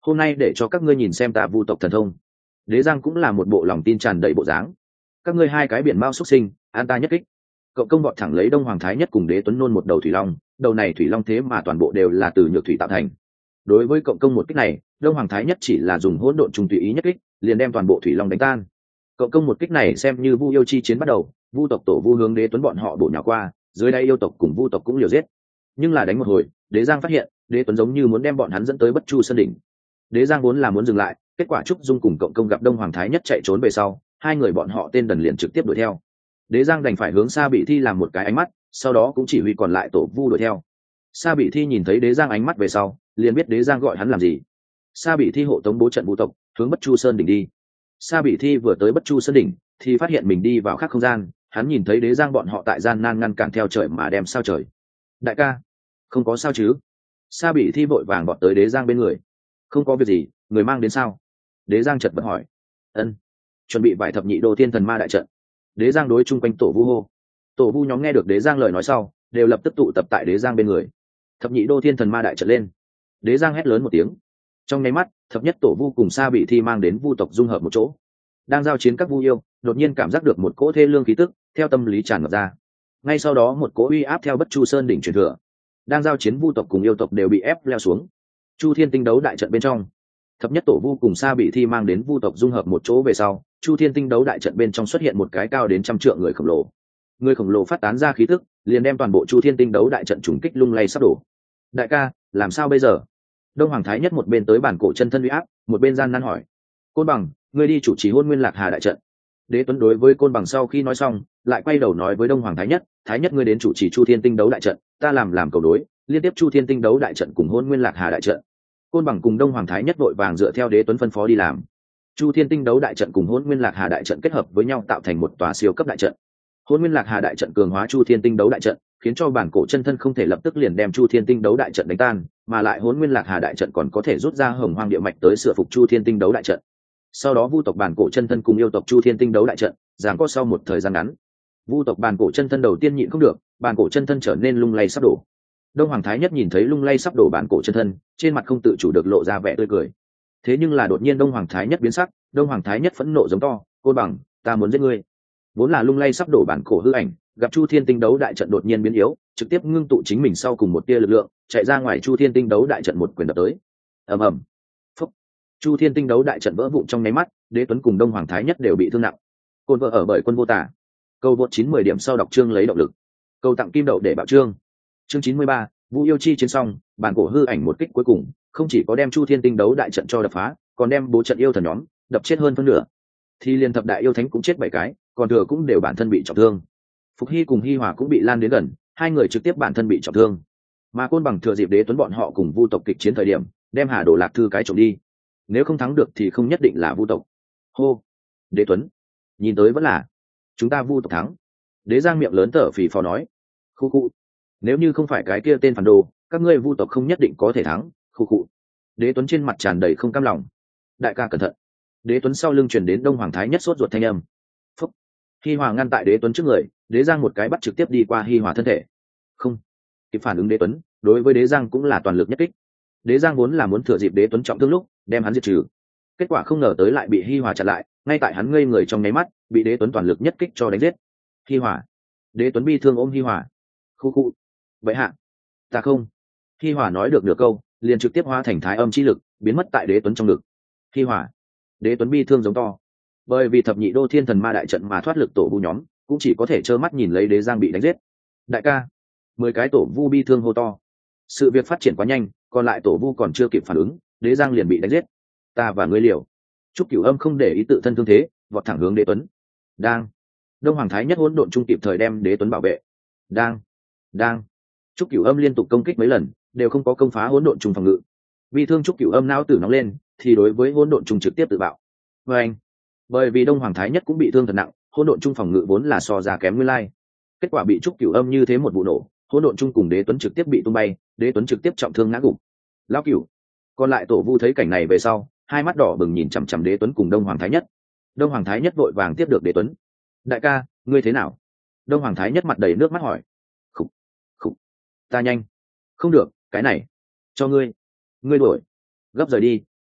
hôm nay để cho các ngươi nhìn xem ta vu tộc thần thông. Đế Giang cũng là một bộ lòng tin tràn đầy bộ dáng. Các ngươi hai cái biển mao xuất sinh, an ta nhất kích. Cậu công vọt thẳng lấy Đông Hoàng Thái Nhất cùng Đế Tuấn nôn một đầu thủy long, đầu này thủy long thế mà toàn bộ đều là từ nhược thủy tạo thành. Đối với cậu công một kích này, Đông Hoàng Thái Nhất chỉ là dùng hỗn độn trùng tùy ý nhất kích, liền đem toàn bộ thủy long đánh tan. Cậu công một kích này xem như vu yêu chi chiến bắt đầu, vu tộc tổ vu hướng Đế Tuấn bọn họ bổ nhào qua, dưới đây yêu tộc cùng vu tộc cũng liều giết. Nhưng là đánh một hồi, Đế Giang phát hiện, Đế Tuấn giống như muốn đem bọn hắn dẫn tới Bất Chu Sơn đỉnh. Đế Giang vốn là muốn dừng lại, kết quả Trúc Dung cùng cậu công gặp Đông Hoàng Thái Nhất chạy trốn về sau, hai người bọn họ tên đần liền trực tiếp đuổi theo. Đế Giang đành phải hướng Sa Bị Thi làm một cái ánh mắt, sau đó cũng chỉ huy còn lại tổ vu đuổi theo. Sa Bị Thi nhìn thấy Đế Giang ánh mắt về sau, liền biết Đế Giang gọi hắn làm gì. Sa Bị Thi hộ tống bố trận vu tộc, hướng Bất Chu Sơn đỉnh đi. Sa Bị Thi vừa tới Bất Chu Sơn đỉnh, thì phát hiện mình đi vào khác không gian, hắn nhìn thấy Đế Giang bọn họ tại gian nan ngăn cản theo trời mà đem sao trời. Đại ca, không có sao chứ? Sa Bị Thi vội vàng bọn tới Đế Giang bên người. Không có việc gì, người mang đến sao? Đế Giang chợt bật hỏi. Ân, chuẩn bị vài thập nhị đô thiên thần ma đại trận. Đế Giang đối chung quanh tổ vu hô. Tổ vu nhóm nghe được Đế Giang lời nói sau, đều lập tức tụ tập tại Đế Giang bên người. Thập nhị đô thiên thần ma đại trận lên. Đế Giang hét lớn một tiếng. Trong nháy mắt, thập nhất tổ vu cùng Sa Bị Thi mang đến vu tộc dung hợp một chỗ. Đang giao chiến các vu yêu, đột nhiên cảm giác được một cỗ thê lương khí tức theo tâm lý tràn ngập ra. Ngay sau đó một cỗ uy áp theo Bất Chu Sơn đỉnh truyền thừa. Đang giao chiến vu tộc cùng yêu tộc đều bị ép leo xuống. Chu Thiên Tinh đấu đại trận bên trong, thập nhất tổ vu cùng Sa Bị Thi mang đến vu tộc dung hợp một chỗ về sau, Chu Thiên Tinh đấu đại trận bên trong xuất hiện một cái cao đến 100 trượng người khổng lồ. Người khổng lồ phát tán ra khí tức, liền đem toàn bộ Chu Thiên Tinh đấu đại trận trùng kích lung lay sắp đổ. Đại ca, làm sao bây giờ? Đông Hoàng Thái Nhất một bên tới bản cổ chân thân uy áp, một bên gian nan hỏi. Côn Bằng, ngươi đi chủ trì Hôn Nguyên Lạc Hà đại trận. Đế Tuấn đối với Côn Bằng sau khi nói xong, lại quay đầu nói với Đông Hoàng Thái Nhất, Thái Nhất ngươi đến chủ trì Chu Thiên Tinh đấu đại trận, ta làm cầu đối, liên tiếp Chu Thiên Tinh đấu đại trận cùng Hôn Nguyên Lạc Hà đại trận. Côn Bằng cùng Đông Hoàng Thái Nhất vội vàng dựa theo Đế Tuấn phân phó đi làm. Chu Thiên Tinh đấu đại trận cùng Hỗn Nguyên Lạc Hà đại trận kết hợp với nhau tạo thành một tòa siêu cấp đại trận. Hỗn Nguyên Lạc Hà đại trận cường hóa Chu Thiên Tinh đấu đại trận, khiến cho bản cổ chân thân không thể lập tức liền đem Chu Thiên Tinh đấu đại trận đánh tan, mà lại Hỗn Nguyên Lạc Hà đại trận còn có thể rút ra Hồng Hoang địa mạch tới sửa phục Chu Thiên Tinh đấu đại trận. Sau đó vu tộc bản cổ chân thân cùng yêu tộc Chu Thiên Tinh đấu đại trận, giằng co sau một thời gian ngắn. Vu tộc bản cổ chân thân đầu tiên nhịn không được, bản cổ chân thân trở nên lung lay sắp đổ. Đông Hoàng Thái Nhất nhìn thấy lung lay sắp đổ bản cổ chân thân, trên mặt không tự chủ được lộ ra vẻ tươi cười. Thế nhưng là đột nhiên Đông Hoàng Thái Nhất biến sắc, Đông Hoàng Thái Nhất phẫn nộ giống to, Côn Bằng, ta muốn giết ngươi. Vốn là lung lay sắp đổ bản cổ hư ảnh, gặp Chu Thiên Tinh đấu đại trận đột nhiên biến yếu, trực tiếp ngưng tụ chính mình sau cùng một tia lực lượng, chạy ra ngoài Chu Thiên Tinh đấu đại trận một quyền đập tới. Ầm ầm. Phốc. Chu Thiên Tinh đấu đại trận vỡ vụn trong nháy mắt, Đế Tuấn cùng Đông Hoàng Thái Nhất đều bị thương nặng. Côn vợ ở bởi quân vô tả. Câu vượt 910 điểm sau đọc chương lấy động lực. Câu tặng kim đậu để bảo chương. Chương 93, Vu yêu chi chiến xong, bản cổ hư ảnh một kích cuối cùng, không chỉ có đem Chu Thiên Tinh đấu đại trận cho đập phá, còn đem bố trận yêu thần nhóm đập chết hơn phân nửa. Thì liên thập đại yêu thánh cũng chết 7 cái, còn thừa cũng đều bản thân bị trọng thương. Phục Hy cùng Hy Hòa cũng bị lan đến gần, hai người trực tiếp bản thân bị trọng thương. Mà Côn Bằng thừa dịp Đế Tuấn bọn họ cùng vu tộc kịch chiến thời điểm, đem Hà Đồ Lạc Thư cái trộm đi. Nếu không thắng được thì không nhất định là vu tộc. Hô, Đế Tuấn, nhìn tới vẫn là chúng ta vu tộc thắng. Đế Giang miệng lớn thở phì phò nói, khu khu, nếu như không phải cái kia tên phản đồ, các ngươi vu tộc không nhất định có thể thắng. Khu khu. Đế Tuấn trên mặt tràn đầy không cam lòng. Đại ca cẩn thận. Đế Tuấn sau lưng truyền đến Đông Hoàng Thái Nhất sốt ruột thanh âm. Phúc. Hi Hòa ngăn tại Đế Tuấn trước người, Đế Giang một cái bắt trực tiếp đi qua Hi Hòa thân thể. Không kịp phản ứng Đế Tuấn, đối với Đế Giang cũng là toàn lực nhất kích. Đế Giang vốn là muốn thừa dịp Đế Tuấn trọng thương lúc đem hắn diệt trừ, kết quả không ngờ tới lại bị Hi Hòa chặn lại, ngay tại hắn ngây người trong nháy mắt, bị Đế Tuấn toàn lực nhất kích cho đánh giết. Hi Hòa. Đế Tuấn bi thương ôm Hi Hòa. Khu khu. Vậy hạ, ta không. Hi Hòa nói được nửa câu, liền trực tiếp hóa thành thái âm chi lực, biến mất tại Đế Tuấn trong ngực. Hi Hòa. Đế Tuấn bi thương giống to. Bởi vì thập nhị đô thiên thần ma đại trận mà thoát lực tổ vu nhóm, cũng chỉ có thể trơ mắt nhìn lấy Đế Giang bị đánh giết. Đại ca, 10 cái tổ vu bi thương hô to. Sự việc phát triển quá nhanh, còn lại tổ vu còn chưa kịp phản ứng, Đế Giang liền bị đánh giết. Ta và ngươi liều. Trúc Cửu Âm không để ý tự thân thương thế, vọt thẳng hướng Đế Tuấn. Đang. Đông Hoàng Thái Nhất hỗn độn trung kịp thời đem Đế Tuấn bảo vệ. Đang. Trúc Cửu Âm liên tục công kích mấy lần, đều không có công phá hỗn độn trung phòng ngự. Vì thương Trúc Cửu Âm não tử nóng lên, thì đối với hỗn độn trung trực tiếp tự bạo. Bởi vì Đông Hoàng Thái Nhất cũng bị thương thật nặng, hỗn độn trung phòng ngự vốn là so ra kém nguyên lai. Kết quả bị Trúc Cửu Âm như thế một vụ nổ, hỗn độn trung cùng Đế Tuấn trực tiếp bị tung bay, Đế Tuấn trực tiếp trọng thương ngã gục. Lão Cửu. Còn lại tổ vu thấy cảnh này về sau, hai mắt đỏ bừng nhìn chằm chằm Đế Tuấn cùng Đông Hoàng Thái Nhất. Đông Hoàng Thái Nhất vội vàng tiếp được Đế Tuấn. Đại ca, ngươi thế nào? Đông Hoàng Thái Nhất mặt đầy nước mắt hỏi. Khục. Ta nhanh. Không được, cái này cho ngươi. Ngươi đuổi. Gấp rời đi,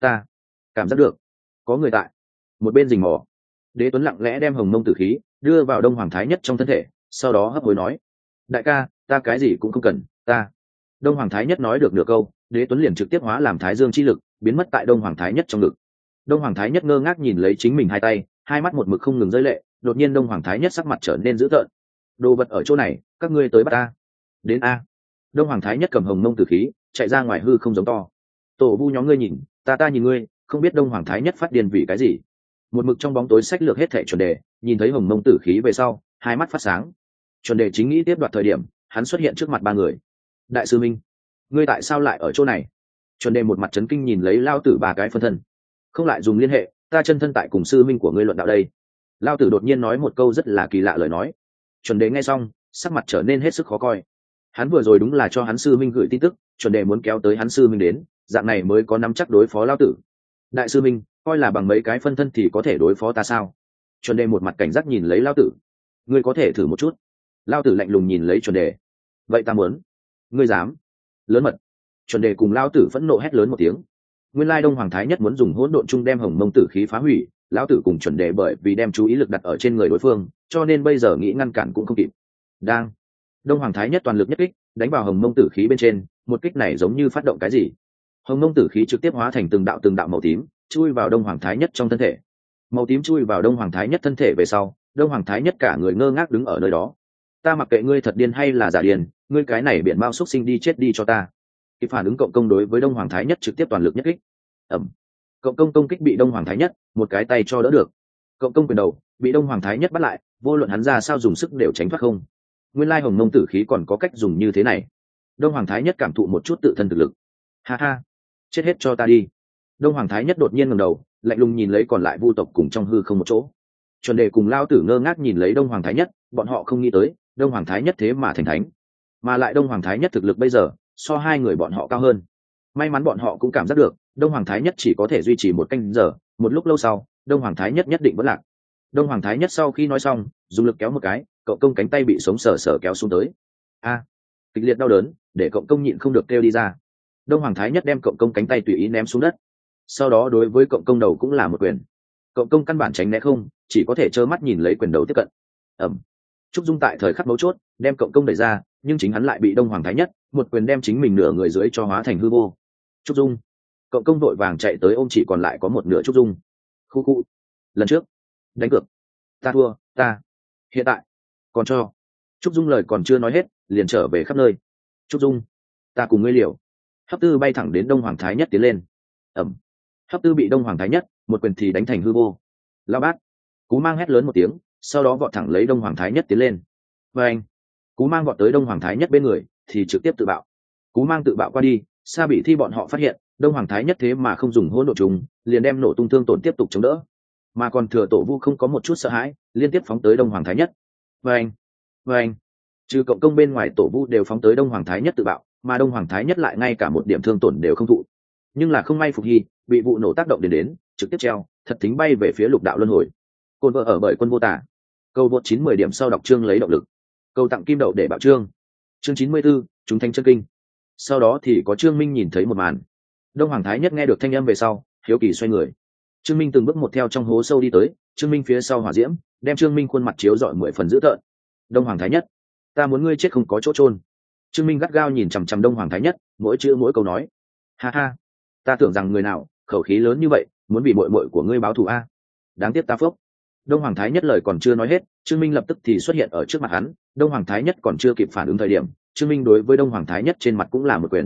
ta cảm giác được có người tại một bên rình mò. Đế Tuấn lặng lẽ đem hồng mông tử khí đưa vào đông hoàng thái nhất trong thân thể, sau đó hấp hối nói: đại ca, ta cái gì cũng không cần, ta. Đông hoàng thái nhất nói được nửa câu, Đế Tuấn liền trực tiếp hóa làm thái dương chi lực biến mất tại đông hoàng thái nhất trong ngực. Đông hoàng thái nhất ngơ ngác nhìn lấy chính mình hai tay, hai mắt một mực không ngừng rơi lệ. Đột nhiên đông hoàng thái nhất sắc mặt trở nên dữ tợn: đồ vật ở chỗ này, các ngươi tới bắt ta. Đến a. Đông hoàng thái nhất cầm hồng mông tử khí chạy ra ngoài hư không giống to: tổ vu nhóm ngươi nhìn ta nhìn ngươi, không biết đông hoàng thái nhất phát điên vì cái gì. Một mực trong bóng tối sách lược hết thệ chuẩn đề nhìn thấy hồng mông tử khí về sau, hai mắt phát sáng. Chuẩn đề chính nghĩ tiếp đoạt thời điểm, hắn xuất hiện trước mặt ba người. đại sư minh, ngươi tại sao lại ở chỗ này? Chuẩn đề một mặt chấn kinh nhìn lấy lao tử ba cái phân thân. không lại dùng liên hệ, ta chân thân tại cùng sư minh của ngươi luận đạo đây. Lao tử đột nhiên nói một câu rất là kỳ lạ lời nói. Chuẩn đề nghe xong sắc mặt trở nên hết sức khó coi. Hắn vừa rồi đúng là cho hắn sư minh gửi tin tức, chuẩn đề muốn kéo tới hắn sư minh đến, dạng này mới có nắm chắc đối phó lao tử. đại sư minh, coi là bằng mấy cái phân thân thì có thể đối phó ta sao? Chuẩn đề một mặt cảnh giác nhìn lấy lao tử. Ngươi có thể thử một chút. Lao tử lạnh lùng nhìn lấy chuẩn đề. vậy ta muốn. Ngươi dám? Lớn mật. Chuẩn đề cùng lao tử phẫn nộ hét lớn một tiếng. Nguyên lai đông hoàng thái nhất muốn dùng hỗn độn chung đem hồng mông tử khí phá hủy, lão tử cùng chuẩn đề bởi vì đem chú ý lực đặt ở trên người đối phương, cho nên bây giờ nghĩ ngăn cản cũng không kịp. Đang. Đông hoàng thái nhất toàn lực nhất kích đánh vào hồng mông tử khí bên trên, một kích này giống như phát động cái gì. Hồng mông tử khí trực tiếp hóa thành từng đạo màu tím, chui vào đông hoàng thái nhất trong thân thể. Màu tím chui vào đông hoàng thái nhất thân thể về sau, đông hoàng thái nhất cả người ngơ ngác đứng ở nơi đó. Ta mặc kệ ngươi thật điên hay là giả điên, ngươi cái này biển bao xúc sinh đi chết đi cho ta. Kịp phản ứng cộng công đối với đông hoàng thái nhất trực tiếp toàn lực nhất kích. ẩm. Cộng công công kích bị đông hoàng thái nhất một cái tay cho đỡ được. Cộng công quyền đầu bị đông hoàng thái nhất bắt lại, vô luận hắn ra sao dùng sức đều tránh thoát không. Nguyên lai hồng mông tử khí còn có cách dùng như thế này. Đông hoàng thái nhất cảm thụ một chút tự thân thực lực. Ha ha, chết hết cho ta đi. Đông hoàng thái nhất đột nhiên ngẩng đầu, lạnh lùng nhìn lấy còn lại vu tộc cùng trong hư không một chỗ. Chuẩn đề cùng lao tử ngơ ngác nhìn lấy đông hoàng thái nhất, bọn họ không nghĩ tới đông hoàng thái nhất thế mà thành thánh, mà lại đông hoàng thái nhất thực lực bây giờ so hai người bọn họ cao hơn. May mắn bọn họ cũng cảm giác được đông hoàng thái nhất chỉ có thể duy trì một canh giờ, một lúc lâu sau đông hoàng thái nhất nhất định vẫn lạc. Đông hoàng thái nhất sau khi nói xong dùng lực kéo một cái, cậu công cánh tay bị sống sờ sờ kéo xuống tới. A. Kịch liệt đau đớn để cậu công nhịn không được kêu đi ra. Đông hoàng thái nhất đem cậu công cánh tay tùy ý ném xuống đất, sau đó đối với cậu công đầu cũng là một quyền. Cậu công căn bản tránh né không, chỉ có thể trơ mắt nhìn lấy quyền đầu tiếp cận. ẩm. Trúc Dung tại thời khắc mấu chốt đem cậu công đẩy ra, nhưng chính hắn lại bị đông hoàng thái nhất một quyền đem chính mình nửa người dưới cho hóa thành hư vô. Trúc Dung. Cậu công vội vàng chạy tới ôm chỉ còn lại có một nửa Trúc Dung. Khu khu. Lần trước đánh cược, ta thua, ta hiện tại còn cho. Trúc Dung lời còn chưa nói hết liền trở về khắp nơi. Trúc Dung, ta cùng ngươi liều. Hấp Tư bay thẳng đến đông hoàng thái nhất tiến lên. ẩm. Hấp Tư bị đông hoàng thái nhất một quyền thì đánh thành hư vô. Lao bát. Cú Mang hét lớn một tiếng, sau đó vọt thẳng lấy đông hoàng thái nhất tiến lên. Và anh. Cú Mang vọt tới đông hoàng thái nhất bên người thì trực tiếp tự bạo. Cú Mang tự bạo qua đi, Sa Bị Thi bọn họ phát hiện đông hoàng thái nhất thế mà không dùng hỗn độn trùng, liền đem nổ tung thương tổn tiếp tục chống đỡ, mà còn thừa tổ vu không có một chút sợ hãi, liên tiếp phóng tới đông hoàng thái nhất. Và anh. Trừ cộng công bên ngoài tổ vu đều phóng tới đông hoàng thái nhất tự bạo, mà đông hoàng thái nhất lại ngay cả một điểm thương tổn đều không thụ. Nhưng là không may Phục Hy bị vụ nổ tác động đến trực tiếp treo thật thính bay về phía lục đạo luân hồi. Côn vợ ở bởi quân vô tả. Câu vượt 9-10 điểm sau đọc chương lấy động lực. Câu tặng kim đậu để bảo chương. Chương 94, chúng thanh chân kinh. Sau đó thì có Trương Minh nhìn thấy một màn. Đông hoàng thái nhất nghe được thanh âm về sau, hiếu kỳ xoay người. Trương Minh từng bước một theo trong hố sâu đi tới, Trương Minh phía sau hỏa diễm đem Trương Minh khuôn mặt chiếu rọi 10 phần dữ tợn. Đông hoàng thái nhất, ta muốn ngươi chết không có chỗ chôn. Trương Minh gắt gao nhìn chằm chằm đông hoàng thái nhất, mỗi chữ mỗi câu nói. Ha ha, ta tưởng rằng người nào khẩu khí lớn như vậy muốn bị muội muội của ngươi báo thù a. Đáng tiếc ta phốc. Đông hoàng thái nhất lời còn chưa nói hết, Trương Minh lập tức thì xuất hiện ở trước mặt hắn. Đông hoàng thái nhất còn chưa kịp phản ứng thời điểm, Trương Minh đối với đông hoàng thái nhất trên mặt cũng là một quyền.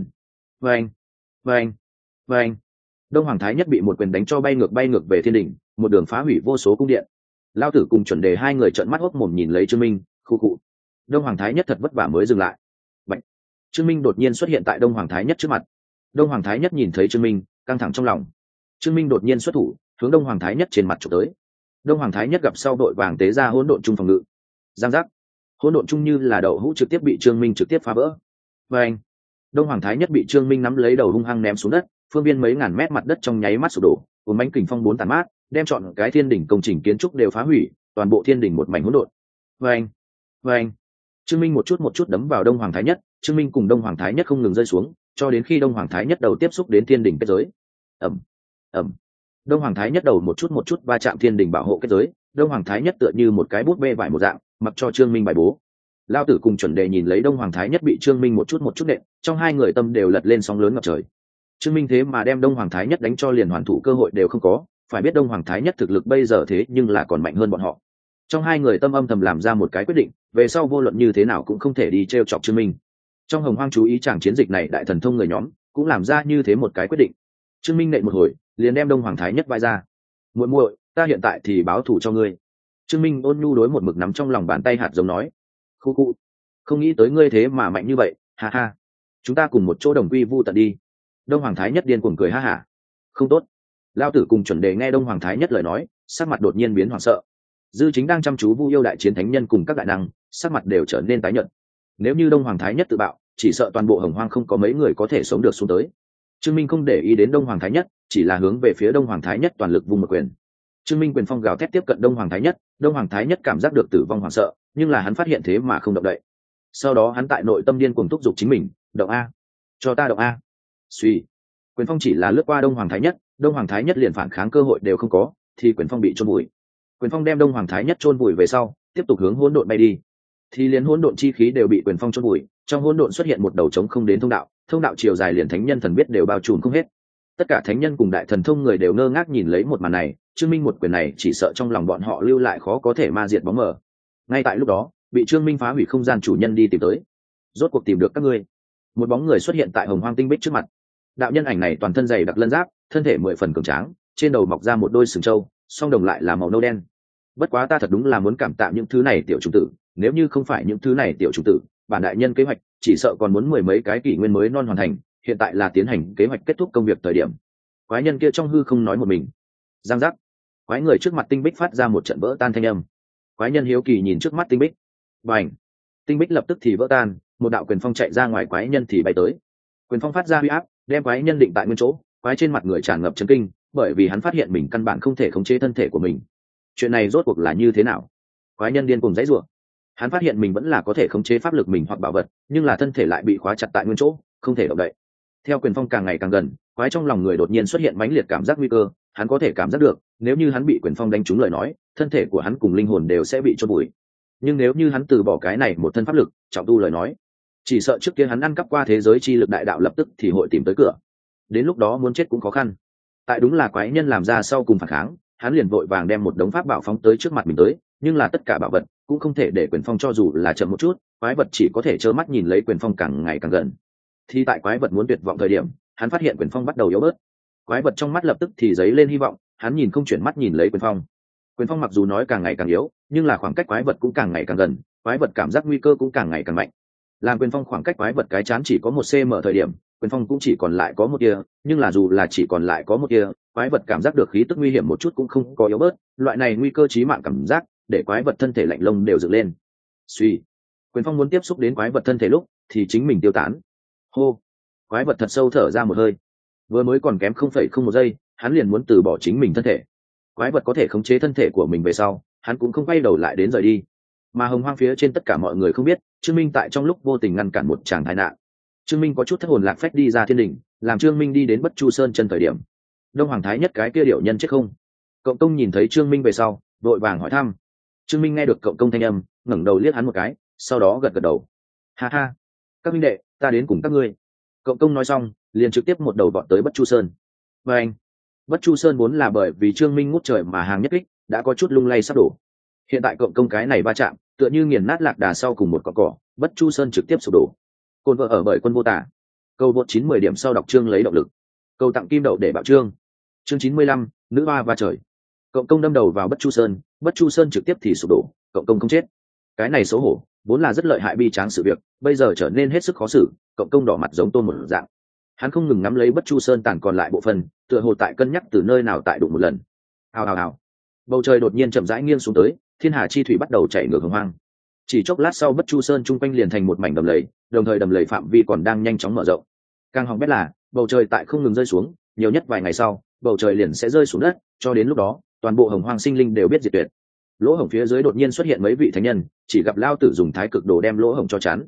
Vâng. Đông hoàng thái nhất bị một quyền đánh cho bay ngược về thiên đình, một đường phá hủy vô số cung điện. Lao tử cùng chuẩn đề hai người trợn mắt hốc mồm nhìn lấy Trương Minh, khu cụ. Đông hoàng thái nhất thật vất vả mới dừng lại. Bạch. Trương Minh đột nhiên xuất hiện tại đông hoàng thái nhất trước mặt. Đông hoàng thái nhất nhìn thấy Trương Minh, căng thẳng trong lòng. Trương Minh đột nhiên xuất thủ, hướng đông hoàng thái nhất trên mặt chụp tới. Đông hoàng thái nhất gặp sau đội vàng tế ra hỗn độn chung phòng ngự. Giang giác. Hỗn độn chung như là đậu hũ trực tiếp bị Trương Minh trực tiếp phá vỡ. Vâng. Đông hoàng thái nhất bị Trương Minh nắm lấy đầu hung hăng ném xuống đất, phương viên mấy ngàn mét mặt đất trong nháy mắt sụp đổ, một mảnh kình phong bốn tàn mát, đem trọn cái thiên đỉnh công trình kiến trúc đều phá hủy, toàn bộ thiên đỉnh một mảnh hỗn độn. Vâng. Trương Minh một chút đấm vào đông hoàng thái nhất, Trương Minh cùng đông hoàng thái nhất không ngừng rơi xuống, cho đến khi đông hoàng thái nhất đầu tiếp xúc đến thiên đỉnh kết giới. ầm, ẩm. Đông Hoàng Thái Nhất đầu một chút va chạm thiên đình bảo hộ kết giới. Đông Hoàng Thái Nhất tựa như một cái bút bê vải một dạng, mặc cho Trương Minh bài bố. Lao tử cùng chuẩn đề nhìn lấy Đông Hoàng Thái Nhất bị Trương Minh một chút nện, trong hai người tâm đều lật lên sóng lớn ngập trời. Trương Minh thế mà đem Đông Hoàng Thái Nhất đánh cho liền hoàn thủ cơ hội đều không có, phải biết Đông Hoàng Thái Nhất thực lực bây giờ thế nhưng là còn mạnh hơn bọn họ. Trong hai người tâm âm thầm làm ra một cái quyết định, về sau vô luận như thế nào cũng không thể đi trêu chọc Trương Minh. Trong Hồng Hoang chú ý chàng chiến dịch này đại thần thông người nhóm cũng làm ra như thế một cái quyết định. Trương Minh nện một hồi, liền đem Đông Hoàng Thái Nhất vai ra. Muội muội, ta hiện tại thì báo thù cho ngươi. Trương Minh ôn nhu đối một mực nắm trong lòng bàn tay hạt giống nói. Khu khu, không nghĩ tới ngươi thế mà mạnh như vậy, ha ha. Chúng ta cùng một chỗ đồng quy vu tận đi. Đông Hoàng Thái Nhất điên cuồng cười ha hả. Không tốt. Lao tử cùng chuẩn đề nghe Đông Hoàng Thái Nhất lời nói, sắc mặt đột nhiên biến hoảng sợ. Dư Chính đang chăm chú vu yêu đại chiến thánh nhân cùng các đại năng, sắc mặt đều trở nên tái nhợt. Nếu như Đông Hoàng Thái Nhất tự bạo, chỉ sợ toàn bộ Hồng Hoang không có mấy người có thể sống được xuống tới. Trương Minh không để ý đến Đông Hoàng Thái Nhất, chỉ là hướng về phía Đông Hoàng Thái Nhất toàn lực vung một quyền. Trương Minh quyền phong gào thét tiếp cận Đông Hoàng Thái Nhất. Đông Hoàng Thái Nhất cảm giác được tử vong hoảng sợ, nhưng là hắn phát hiện thế mà không động đậy. Sau đó hắn tại nội tâm điên cuồng thúc giục chính mình, động a, cho ta động a. Suy, quyền phong chỉ là lướt qua Đông Hoàng Thái Nhất, Đông Hoàng Thái Nhất liền phản kháng cơ hội đều không có, thì quyền phong bị chôn vùi. Quyền phong đem Đông Hoàng Thái Nhất chôn vùi về sau, tiếp tục hướng hỗn độn bay đi. Thì liền hỗn độn chi khí đều bị quyền phong chôn vùi, trong hỗn độn xuất hiện một đầu trống không đến thông đạo chiều dài liền thánh nhân thần biết đều bao trùm không hết. Tất cả thánh nhân cùng đại thần thông người đều ngơ ngác nhìn lấy một màn này, Trương Minh một quyền này chỉ sợ trong lòng bọn họ lưu lại khó có thể ma diệt bóng mờ. Ngay tại lúc đó, bị Trương Minh phá hủy không gian chủ nhân đi tìm tới. Rốt cuộc tìm được các ngươi. Một bóng người xuất hiện tại Hồng Hoang tinh bích trước mặt. Đạo nhân ảnh này toàn thân dày đặc lân giáp, thân thể 10 phần cường tráng, trên đầu mọc ra một đôi sừng trâu, song đồng lại là màu nâu đen. Bất quá ta thật đúng là muốn cảm tạ những thứ này tiểu chủng tử, nếu như không phải những thứ này tiểu chủng tử, bản đại nhân kế hoạch chỉ sợ còn muốn 10 mấy cái kỷ nguyên mới non hoàn thành, hiện tại là tiến hành kế hoạch kết thúc công việc thời điểm. Quái nhân kia trong hư không nói một mình. Giang giác. Quái người trước mặt tinh bích phát ra một trận vỡ tan thanh âm. Quái nhân hiếu kỳ nhìn trước mắt tinh bích. Bành. Tinh bích lập tức thì vỡ tan, một đạo quyền phong chạy ra ngoài, quái nhân thì bay tới. Quyền phong phát ra uy áp, đem quái nhân định tại nguyên chỗ. Quái trên mặt người tràn ngập chấn kinh, bởi vì hắn phát hiện mình căn bản không thể khống chế thân thể của mình. Chuyện này rốt cuộc là như thế nào? Quái nhân điên cuồng giãy giụa. Hắn phát hiện mình vẫn là có thể khống chế pháp lực mình hoặc bảo vật, nhưng là thân thể lại bị khóa chặt tại nguyên chỗ, không thể động đậy. Theo quyền phong càng ngày càng gần, quái trong lòng người đột nhiên xuất hiện mãnh liệt cảm giác nguy cơ. Hắn có thể cảm giác được, nếu như hắn bị quyền phong đánh trúng lời nói, thân thể của hắn cùng linh hồn đều sẽ bị chôn vùi. Nhưng nếu như hắn từ bỏ cái này một thân pháp lực, trọng tu lời nói, chỉ sợ trước kia hắn ăn cắp qua thế giới chi lực đại đạo lập tức thì hội tìm tới cửa. Đến lúc đó muốn chết cũng khó khăn. Tại đúng là quái nhân làm ra sau cùng phản kháng, hắn liền vội vàng đem một đống pháp bảo phóng tới trước mặt mình tới, nhưng là tất cả bảo vật cũng không thể để quyền phong cho dù là chậm một chút, quái vật chỉ có thể trơ mắt nhìn lấy quyền phong càng ngày càng gần. Thì tại quái vật muốn tuyệt vọng thời điểm, hắn phát hiện quyền phong bắt đầu yếu bớt. Quái vật trong mắt lập tức thì dấy lên hy vọng, hắn nhìn không chuyển mắt nhìn lấy quyền phong. Quyền phong mặc dù nói càng ngày càng yếu, nhưng là khoảng cách quái vật cũng càng ngày càng gần, quái vật cảm giác nguy cơ cũng càng ngày càng mạnh. Làm quyền phong khoảng cách quái vật cái chán chỉ có 1 cm thời điểm, quyền phong cũng chỉ còn lại có một tia, nhưng là dù là chỉ còn lại có một tia, quái vật cảm giác được khí tức nguy hiểm một chút cũng không có yếu bớt, loại này nguy cơ chí mạng cảm giác để quái vật thân thể lạnh lông đều dựng lên. Suy, quyền phong muốn tiếp xúc đến quái vật thân thể lúc thì chính mình tiêu tán. Hô, quái vật thật sâu thở ra một hơi. Vừa mới còn kém 0,01 giây, hắn liền muốn từ bỏ chính mình thân thể. Quái vật có thể khống chế thân thể của mình về sau, hắn cũng không quay đầu lại đến rời đi. Mà Hồng Hoang phía trên tất cả mọi người không biết, Trương Minh tại trong lúc vô tình ngăn cản một tràng tai nạn. Trương Minh có chút thất hồn lạc phách đi ra thiên đình, làm Trương Minh đi đến Bất Chu Sơn chân thời điểm, Đông Hoàng Thái Nhất cái kia điệu nhân chết không? Cộng công nhìn thấy Trương Minh về sau, vội vàng hỏi thăm. Trương Minh nghe được cộng công thanh âm, ngẩng đầu liếc hắn một cái, sau đó gật gật đầu. Ha ha, các minh đệ, ta đến cùng các ngươi. Cộng công nói xong, liền trực tiếp một đầu vọt tới Bất Chu Sơn. Và anh, Bất Chu Sơn vốn là bởi vì Trương Minh ngút trời mà hàng nhất kích, đã có chút lung lay sắp đổ. Hiện tại cộng công cái này va chạm, tựa như nghiền nát lạc đà sau cùng một cọng cỏ, Bất Chu Sơn trực tiếp sụp đổ. Côn vợ ở bởi Quân Vô Tả. Câu vượt 9-10 điểm sau đọc chương lấy động lực. Câu tặng kim đậu để bảo chương. Chương 95, nữ hoa va trời. Cộng công đâm đầu vào Bất Chu Sơn, Bất Chu Sơn trực tiếp thì sụp đổ, cộng công không chết. Cái này xấu hổ, vốn là rất lợi hại bi tráng sự việc, bây giờ trở nên hết sức khó xử, cộng công đỏ mặt giống tôm một dạng. Hắn không ngừng nắm lấy Bất Chu Sơn tàn còn lại bộ phận, tựa hồ tại cân nhắc từ nơi nào tại đụng một lần. Hào hào hào. Bầu trời đột nhiên chậm rãi nghiêng xuống tới, thiên hà chi thủy bắt đầu chảy ngược Hồng Hoang. Chỉ chốc lát sau Bất Chu Sơn trung quanh liền thành một mảnh đầm lầy, đồng thời đầm lầy phạm vi còn đang nhanh chóng mở rộng. Càng hỏng bét là, bầu trời tại không ngừng rơi xuống, nhiều nhất vài ngày sau, bầu trời liền sẽ rơi xuống đất, cho đến lúc đó, toàn bộ Hồng Hoang sinh linh đều biết diệt tuyệt. Lỗ hổng phía dưới đột nhiên xuất hiện mấy vị thánh nhân, chỉ gặp Lao Tử dùng Thái Cực Đồ đem lỗ hổng cho chắn.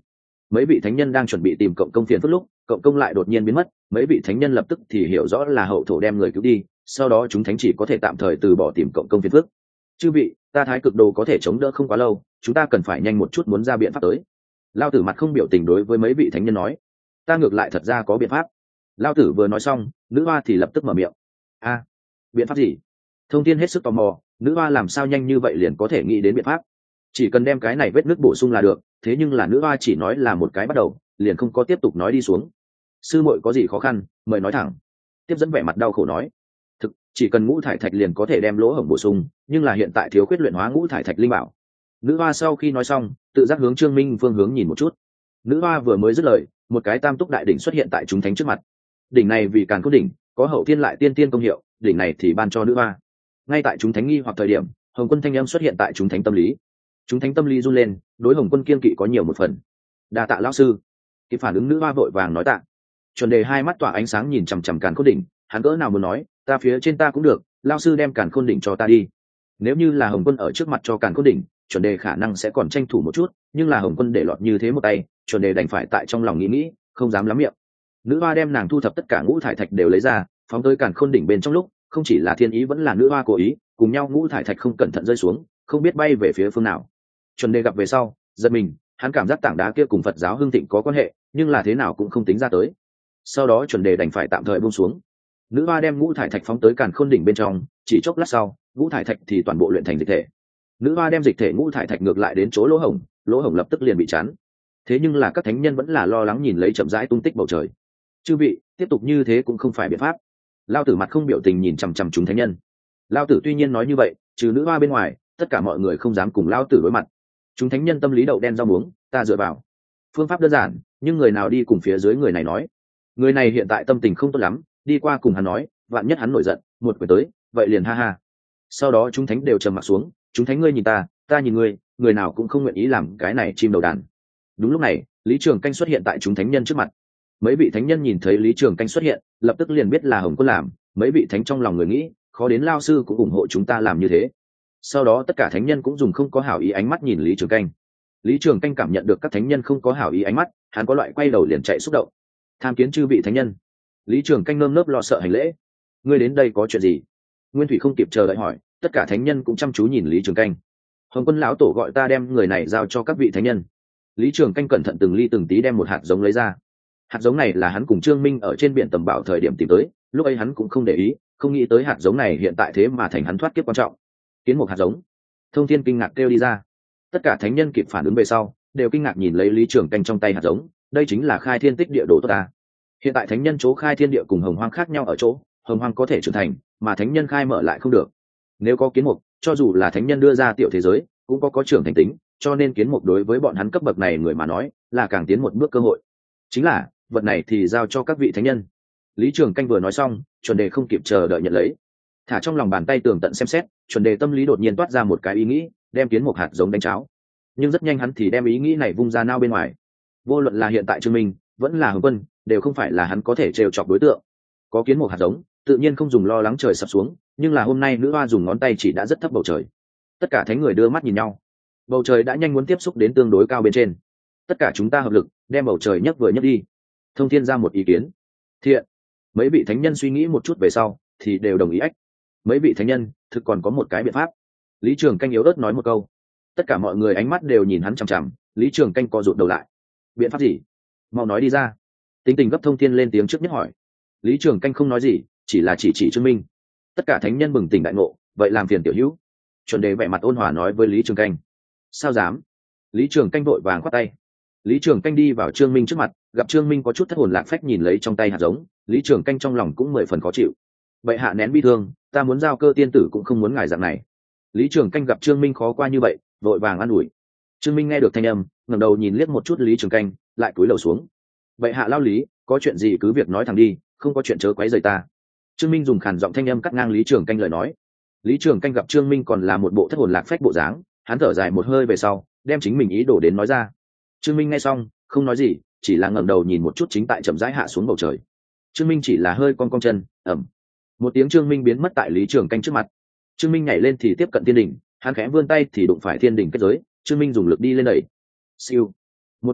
mấy vị thánh nhân đang chuẩn bị tìm cộng công phiền phức lúc, cộng công lại đột nhiên biến mất, mấy vị thánh nhân lập tức thì hiểu rõ là hậu thổ đem người cứu đi, sau đó chúng thánh chỉ có thể tạm thời từ bỏ tìm cộng công phiền phức. Chư vị, ta thái cực đồ có thể chống đỡ không quá lâu, chúng ta cần phải nhanh một chút muốn ra biện pháp tới. Lao tử mặt không biểu tình đối với mấy vị thánh nhân nói, ta ngược lại thật ra có biện pháp. Lao tử vừa nói xong, nữ hoa thì lập tức mở miệng. A, biện pháp gì? Thông Thiên hết sức tò mò, nữ hoa làm sao nhanh như vậy liền có thể nghĩ đến biện pháp? Chỉ cần đem cái này vết nứt bổ sung là được, thế nhưng là nữ hoa chỉ nói là một cái bắt đầu, liền không có tiếp tục nói đi xuống. Sư muội có gì khó khăn, mời nói thẳng. Tiếp dẫn vẻ mặt đau khổ nói, thực chỉ cần ngũ thải thạch liền có thể đem lỗ hổng bổ sung, nhưng là hiện tại thiếu khuyết luyện hóa ngũ thải thạch linh bảo. Nữ hoa sau khi nói xong, tự giác hướng Trương Minh phương hướng nhìn một chút. Nữ hoa vừa mới dứt lời, một cái tam túc đại đỉnh xuất hiện tại chúng thánh trước mặt. Đỉnh này vì Càn Khôn đỉnh, có hậu thiên lại tiên tiên công hiệu, đỉnh này thì ban cho nữ hoa. Ngay tại chúng thánh nghi hoặc thời điểm, Hồng Quân thanh âm xuất hiện tại chúng thánh tâm lý. Chúng thánh tâm lý run lên, đối Hồng Quân kiên kỵ có nhiều một phần. Đa tạ lão sư. Kịp phản ứng nữ hoa vội vàng nói tạ. Chuẩn Đề hai mắt tỏa ánh sáng nhìn chằm chằm Càn Khôn đỉnh, hắn cỡ nào muốn nói, ta phía trên ta cũng được, lão sư đem Càn Khôn đỉnh cho ta đi. Nếu như là Hồng Quân ở trước mặt cho Càn Khôn đỉnh, Chuẩn Đề khả năng sẽ còn tranh thủ một chút, nhưng là Hồng Quân để lọt như thế một tay, Chuẩn Đề đành phải tại trong lòng nghĩ, không dám lắm miệng. Nữ hoa đem nàng thu thập tất cả ngũ thải thạch đều lấy ra, phóng tới Càn Khôn đỉnh bên trong lúc, không chỉ là thiên ý vẫn là nữ hoa cố ý, cùng nhau ngũ thải thạch không cẩn thận rơi xuống, không biết bay về phía phương nào. Chuẩn Đề gặp về sau, giật mình, hắn cảm giác tảng đá kia cùng Phật giáo hưng thịnh có quan hệ, nhưng là thế nào cũng không tính ra tới. Sau đó Chuẩn Đề đành phải tạm thời buông xuống. Nữ hoa đem ngũ thải thạch phóng tới Càn Khôn đỉnh bên trong, chỉ chốc lát sau, ngũ thải thạch thì toàn bộ luyện thành dịch thể. Nữ hoa đem dịch thể ngũ thải thạch ngược lại đến chỗ lỗ hổng lập tức liền bị chắn. Thế nhưng là các thánh nhân vẫn là lo lắng nhìn lấy chậm rãi tung tích bầu trời. Chư vị, tiếp tục như thế cũng không phải biện pháp. Lao tử mặt không biểu tình nhìn chằm chằm chúng thánh nhân. Lao tử tuy nhiên nói như vậy, trừ nữ hoa bên ngoài, tất cả mọi người không dám cùng Lao tử đối mặt. Chúng thánh nhân tâm lý đậu đen rau muống, ta dựa vào. Phương pháp đơn giản, nhưng người nào đi cùng phía dưới người này nói. Người này hiện tại tâm tình không tốt lắm, đi qua cùng hắn nói, vạn nhất hắn nổi giận, một quyền tới, vậy liền ha ha. Sau đó chúng thánh đều trầm mặc xuống, chúng thánh ngươi nhìn ta nhìn ngươi, người nào cũng không nguyện ý làm cái này chim đầu đàn. Đúng lúc này, Lý Trường Canh xuất hiện tại chúng thánh nhân trước mặt. Mấy vị thánh nhân nhìn thấy Lý Trường Canh xuất hiện, lập tức liền biết là Hồng Quân làm. Mấy vị thánh trong lòng người nghĩ, khó đến lao sư cũng ủng hộ chúng ta làm như thế. Sau đó tất cả thánh nhân cũng dùng không có hảo ý ánh mắt nhìn Lý Trường Canh. Lý Trường Canh cảm nhận được các thánh nhân không có hảo ý ánh mắt, hắn có loại quay đầu liền chạy xúc động. Tham kiến chư vị thánh nhân. Lý Trường Canh nơm nớp lo sợ hành lễ. Ngươi đến đây có chuyện gì? Nguyên Thủy không kịp chờ đợi hỏi, tất cả thánh nhân cũng chăm chú nhìn Lý Trường Canh. Hồng Quân lão tổ gọi ta đem người này giao cho các vị thánh nhân. Lý Trường Canh cẩn thận từng ly từng tí đem một hạt giống lấy ra. Hạt giống này là hắn cùng Trương Minh ở trên biển Tầm Bảo thời điểm tìm tới, lúc ấy hắn cũng không để ý, không nghĩ tới hạt giống này hiện tại thế mà thành hắn thoát kiếp quan trọng. Kiến một hạt giống. Thông Thiên kinh ngạc kêu đi ra. Tất cả thánh nhân kịp phản ứng về sau, đều kinh ngạc nhìn lấy Lý Trường Canh trong tay hạt giống, đây chính là khai thiên tích địa đồ tốt ta. Hiện tại thánh nhân chỗ khai thiên địa cùng Hồng Hoang khác nhau ở chỗ, Hồng Hoang có thể trưởng thành, mà thánh nhân khai mở lại không được. Nếu có kiến mục, cho dù là thánh nhân đưa ra tiểu thế giới, cũng có trưởng thành tính, cho nên kiến mục đối với bọn hắn cấp bậc này người mà nói, là càng tiến một bước cơ hội. Chính là, vật này thì giao cho các vị thánh nhân. Lý Trường Canh vừa nói xong, Chuẩn Đề không kịp chờ đợi nhận lấy. Thả trong lòng bàn tay tường tận xem xét, Chuẩn Đề tâm lý đột nhiên toát ra một cái ý nghĩ, đem kiến mục hạt giống đánh cháo. Nhưng rất nhanh hắn thì đem ý nghĩ này vung ra nao bên ngoài. Vô luận là hiện tại Trương Minh, vẫn là Hồng Quân, đều không phải là hắn có thể trêu chọc đối tượng. Có kiến mục hạt giống, tự nhiên không dùng lo lắng trời sập xuống, nhưng là hôm nay nữ hoa dùng ngón tay chỉ đã rất thấp bầu trời. Tất cả thánh người đưa mắt nhìn nhau. Bầu trời đã nhanh muốn tiếp xúc đến tương đối cao bên trên. Tất cả chúng ta hợp lực, đem bầu trời nhấc vừa nhấc đi. Thông Thiên ra một ý kiến. Thiện. Mấy vị thánh nhân suy nghĩ một chút về sau, thì đều đồng ý ách. Mấy vị thánh nhân, thực còn có một cái biện pháp. Lý Trường Canh yếu ớt nói một câu. Tất cả mọi người ánh mắt đều nhìn hắn chằm chằm, Lý Trường Canh co rụt đầu lại. Biện pháp gì? Mau nói đi ra. Tính tình gấp Thông Thiên lên tiếng trước nhất hỏi. Lý Trường Canh không nói gì, chỉ là chỉ Trương Minh. Tất cả thánh nhân bừng tỉnh đại ngộ, vậy làm phiền tiểu hữu. Chuẩn Đề vẻ mặt ôn hòa nói với Lý Trường Canh. Sao dám? Lý Trường Canh vội vàng khoát tay. Lý Trường Canh đi vào Trương Minh trước mặt, gặp Trương Minh có chút thất hồn lạc phách nhìn lấy trong tay hạt giống, Lý Trường Canh trong lòng cũng 10 phần khó chịu. Vậy hạ nén bi thương, ta muốn giao cơ tiên tử cũng không muốn ngài dạng này. Lý Trường Canh gặp Trương Minh khó qua như vậy, vội vàng an ủi. Trương Minh nghe được thanh âm, ngẩng đầu nhìn liếc một chút Lý Trường Canh, lại cúi đầu xuống. Vậy hạ lao Lý, có chuyện gì cứ việc nói thẳng đi, không có chuyện chớ quấy rầy ta. Trương Minh dùng khàn giọng thanh âm cắt ngang Lý Trường Canh lời nói. Lý Trường Canh gặp Trương Minh còn là một bộ thất hồn lạc phách bộ dáng, hắn thở dài một hơi về sau, đem chính mình ý đồ đến nói ra. Trương Minh nghe xong, không nói gì, chỉ là ngẩng đầu nhìn một chút chính tại chậm rãi hạ xuống bầu trời. Trương Minh chỉ là hơi cong cong chân, ẩm. Một tiếng Trương Minh biến mất tại Lý Trường Canh trước mặt. Trương Minh nhảy lên thì tiếp cận thiên đỉnh, hắn khẽ vươn tay thì đụng phải thiên đỉnh kết giới, Trương Minh dùng lực đi lên đẩy. Siêu. Một tiếng,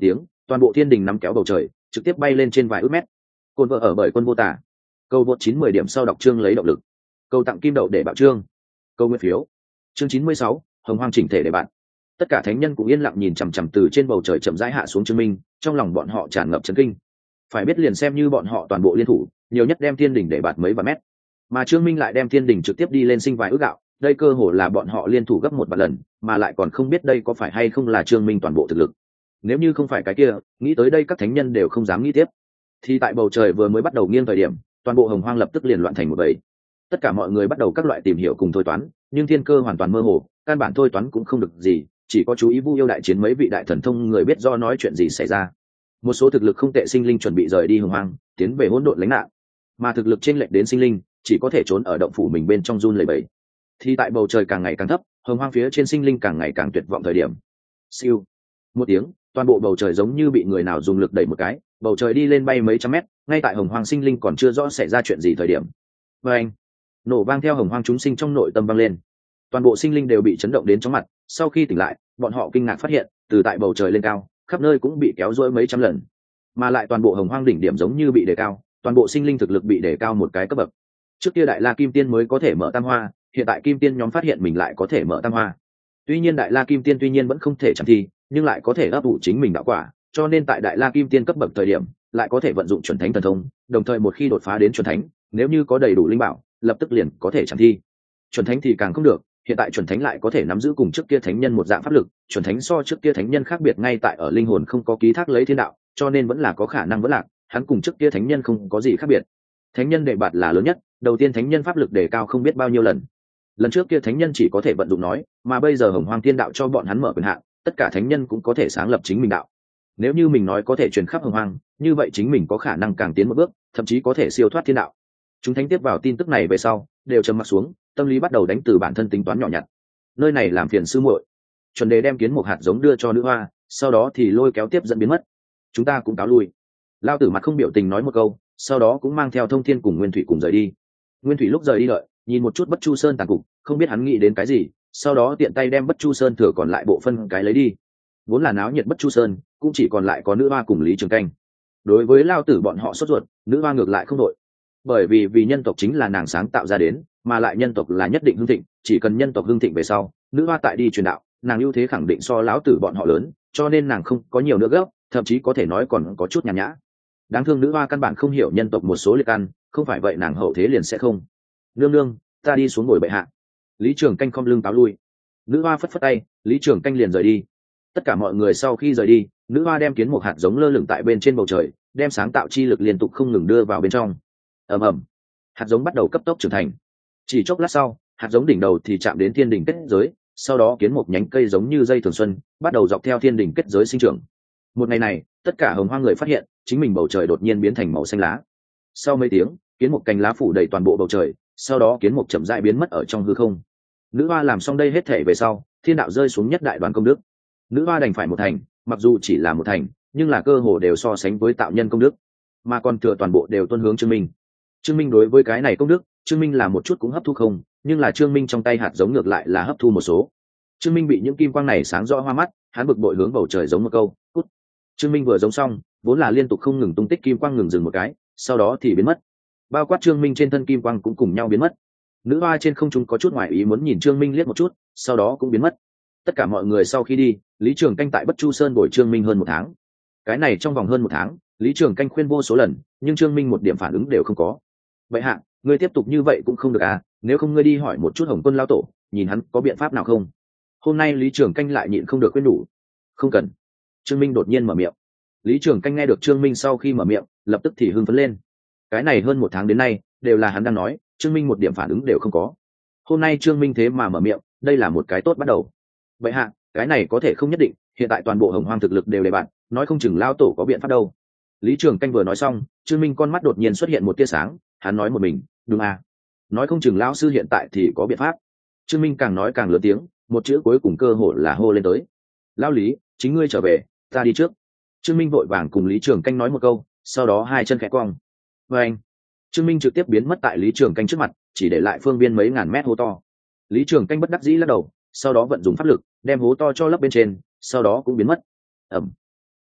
toàn bộ thiên đình nắm kéo bầu trời trực tiếp bay lên trên vài ước mét. Cồn vợ ở bởi Quân Vô Tả. Câu vượt 910 điểm sau đọc chương lấy động lực. Câu tặng kim đậu để bảo chương. Câu nguyên phiếu. Chương 96, hồng hoang chỉnh thể để bạn. Tất cả thánh nhân cũng yên lặng nhìn chằm chằm từ trên bầu trời chậm rãi hạ xuống Trương Minh, trong lòng bọn họ tràn ngập chấn kinh. Phải biết liền xem như bọn họ toàn bộ liên thủ, nhiều nhất đem thiên đỉnh để bạt mấy vạn mét, mà Trương Minh lại đem thiên đỉnh trực tiếp đi lên sinh vài ước gạo, đây cơ hồ là bọn họ liên thủ gấp một vạn lần, mà lại còn không biết đây có phải hay không là Trương Minh toàn bộ thực lực. Nếu như không phải cái kia, nghĩ tới đây các thánh nhân đều không dám nghĩ tiếp. Thì tại bầu trời vừa mới bắt đầu nghiêng thời điểm, toàn bộ hồng hoang lập tức liền loạn thành một bầy. Tất cả mọi người bắt đầu các loại tìm hiểu cùng thôi toán, nhưng thiên cơ hoàn toàn mơ hồ, căn bản thôi toán cũng không được gì, chỉ có chú ý Vu Yêu đại chiến mấy vị đại thần thông người biết do nói chuyện gì xảy ra. Một số thực lực không tệ sinh linh chuẩn bị rời đi hồng hoang, tiến về hỗn độn lánh nạn, mà thực lực chênh lệch đến sinh linh chỉ có thể trốn ở động phủ mình bên trong run lẩy bẩy. Thì tại bầu trời càng ngày càng thấp, hồng hoang phía trên sinh linh càng ngày càng tuyệt vọng thời điểm, siêu một tiếng, toàn bộ bầu trời giống như bị người nào dùng lực đẩy một cái, bầu trời đi lên bay mấy trăm mét, ngay tại hồng hoang sinh linh còn chưa rõ xảy ra chuyện gì thời điểm, và anh nổ vang theo hồng hoang chúng sinh trong nội tâm vang lên. Toàn bộ sinh linh đều bị chấn động đến chóng mặt, sau khi tỉnh lại bọn họ kinh ngạc phát hiện từ tại bầu trời lên cao, khắp nơi cũng bị kéo dỗi mấy trăm lần, mà lại toàn bộ hồng hoang đỉnh điểm giống như bị đề cao, toàn bộ sinh linh thực lực bị đề cao một cái cấp bậc. Trước kia đại la kim tiên mới có thể mở tam hoa, hiện tại kim tiên nhóm phát hiện mình lại có thể mở tam hoa. Tuy nhiên đại la kim tiên tuy nhiên vẫn không thể chẳng thi, nhưng lại có thể ấp ủ chính mình đạo quả, cho nên tại đại la kim tiên cấp bậc thời điểm lại có thể vận dụng chuẩn thánh thần thông, đồng thời một khi đột phá đến chuẩn thánh, nếu như có đầy đủ linh bảo lập tức liền có thể chẳng thi. Chuẩn thánh thì càng không được, hiện tại chuẩn thánh lại có thể nắm giữ cùng trước kia thánh nhân một dạng pháp lực, chuẩn thánh so trước kia thánh nhân khác biệt ngay tại ở linh hồn không có ký thác lấy thiên đạo, cho nên vẫn là có khả năng vẫn lạc, hắn cùng trước kia thánh nhân không có gì khác biệt. Thánh nhân đề bạt là lớn nhất, đầu tiên thánh nhân pháp lực đề cao không biết bao nhiêu lần. Lần trước kia thánh nhân chỉ có thể vận dụng nói, mà bây giờ hồng hoang thiên đạo cho bọn hắn mở quyền hạn, tất cả thánh nhân cũng có thể sáng lập chính mình đạo. Nếu như mình nói có thể truyền khắp hồng hoang, như vậy chính mình có khả năng càng tiến một bước, thậm chí có thể siêu thoát thiên đạo. Chúng thánh tiếp vào tin tức này về sau đều trầm mặc xuống, tâm lý bắt đầu đánh từ bản thân tính toán nhỏ nhặt. Nơi này làm phiền sư muội. Chuẩn đề đem kiến một hạt giống đưa cho nữ hoa, sau đó thì lôi kéo tiếp dẫn biến mất. Chúng ta cũng cáo lui. Lao tử mặt không biểu tình nói một câu, sau đó cũng mang theo Thông Thiên cùng Nguyên Thủy cùng rời đi. Nguyên Thủy lúc rời đi đợi, nhìn một chút Bất Chu Sơn tàn cục, không biết hắn nghĩ đến cái gì, sau đó tiện tay đem Bất Chu Sơn thừa còn lại bộ phân cái lấy đi. Vốn là náo nhiệt Bất Chu Sơn, cũng chỉ còn lại có nữ hoa cùng Lý Trường Canh. Đối với Lao tử bọn họ sốt ruột, nữ hoa ngược lại không đội, bởi vì nhân tộc chính là nàng sáng tạo ra đến, mà lại nhân tộc là nhất định hưng thịnh, chỉ cần nhân tộc hưng thịnh về sau, nữ hoa tại đi truyền đạo, nàng ưu thế khẳng định so lão tử bọn họ lớn, cho nên nàng không có nhiều nữa gấp, thậm chí có thể nói còn có chút nhàn nhã. Đáng thương nữ hoa căn bản không hiểu nhân tộc một số liệt ăn, không phải vậy nàng hậu thế liền sẽ không. Nương nương, ta đi xuống ngồi bệ hạ. Lý Trường Canh không lưng cáo lui. Nữ hoa phất phất tay, Lý Trường Canh liền rời đi. Tất cả mọi người sau khi rời đi, nữ hoa đem kiến một hạt giống lơ lửng tại bên trên bầu trời, đem sáng tạo chi lực liên tục không ngừng đưa vào bên trong. Ầm ầm, hạt giống bắt đầu cấp tốc trưởng thành. Chỉ chốc lát sau, hạt giống đỉnh đầu thì chạm đến thiên đỉnh kết giới, sau đó kiến một nhánh cây giống như dây thường xuân bắt đầu dọc theo thiên đỉnh kết giới sinh trưởng. Một ngày này, tất cả hồng hoang người phát hiện chính mình bầu trời đột nhiên biến thành màu xanh lá. Sau mấy tiếng, kiến một cành lá phủ đầy toàn bộ bầu trời, sau đó kiến một chậm rãi biến mất ở trong hư không. Nữ hoa làm xong đây hết thể về sau, thiên đạo rơi xuống nhất đại đoàn công đức. Nữ hoa đành phải một thành, mặc dù chỉ là một thành, nhưng là cơ hồ đều so sánh với tạo nhân công đức, mà còn thừa toàn bộ đều tuân hướng Trương Minh. Trương Minh đối với cái này công đức, Trương Minh là một chút cũng hấp thu không, nhưng là Trương Minh trong tay hạt giống ngược lại là hấp thu một số. Trương Minh bị những kim quang này sáng rõ hoa mắt, hắn bực bội hướng bầu trời giống một câu, "Cút." Trương Minh vừa giống xong, vốn là liên tục không ngừng tung tích kim quang ngừng dừng một cái, sau đó thì biến mất. Bao quát Trương Minh trên thân kim quang cũng cùng nhau biến mất. Nữ hoa trên không trung có chút ngoại ý muốn nhìn Trương Minh liếc một chút, sau đó cũng biến mất. Tất cả mọi người sau khi đi, Lý Trường Canh tại Bất Chu Sơn bồi Trương Minh hơn một tháng. Cái này trong vòng hơn một tháng, Lý Trường Canh khuyên vô số lần, nhưng Trương Minh một điểm phản ứng đều không có. Vậy hạ, ngươi tiếp tục như vậy cũng không được à, nếu không ngươi đi hỏi một chút Hồng Quân lão tổ, nhìn hắn có biện pháp nào không. Hôm nay Lý Trường Canh lại nhịn không được khuyên đủ. Không cần. Trương Minh đột nhiên mở miệng. Lý Trường Canh nghe được Trương Minh sau khi mở miệng, lập tức thì hưng phấn lên. Cái này hơn một tháng đến nay đều là hắn đang nói, Trương Minh một điểm phản ứng đều không có. Hôm nay Trương Minh thế mà mở miệng, đây là một cái tốt bắt đầu. Vậy hạ, cái này có thể không nhất định, hiện tại toàn bộ hồng hoang thực lực đều đề bạn, nói không chừng lao tổ có biện pháp đâu. Lý Trường Canh vừa nói xong, Trương Minh con mắt đột nhiên xuất hiện một tia sáng, hắn nói một mình, đúng à, nói không chừng lão sư hiện tại thì có biện pháp. Trương Minh càng nói càng lớn tiếng, một chữ cuối cùng cơ hội là hô lên tới. Lão Lý, chính ngươi trở về, ta đi trước. Trương Minh vội vàng cùng Lý Trường Canh nói một câu, sau đó hai chân khẽ cong. Và anh, Trương Minh trực tiếp biến mất tại Lý Trường Canh trước mặt, chỉ để lại phương viên mấy ngàn mét hố to. Lý Trường Canh bất đắc dĩ lắc đầu, sau đó vận dụng pháp lực đem hố to cho lấp bên trên, sau đó cũng biến mất. Ẩm.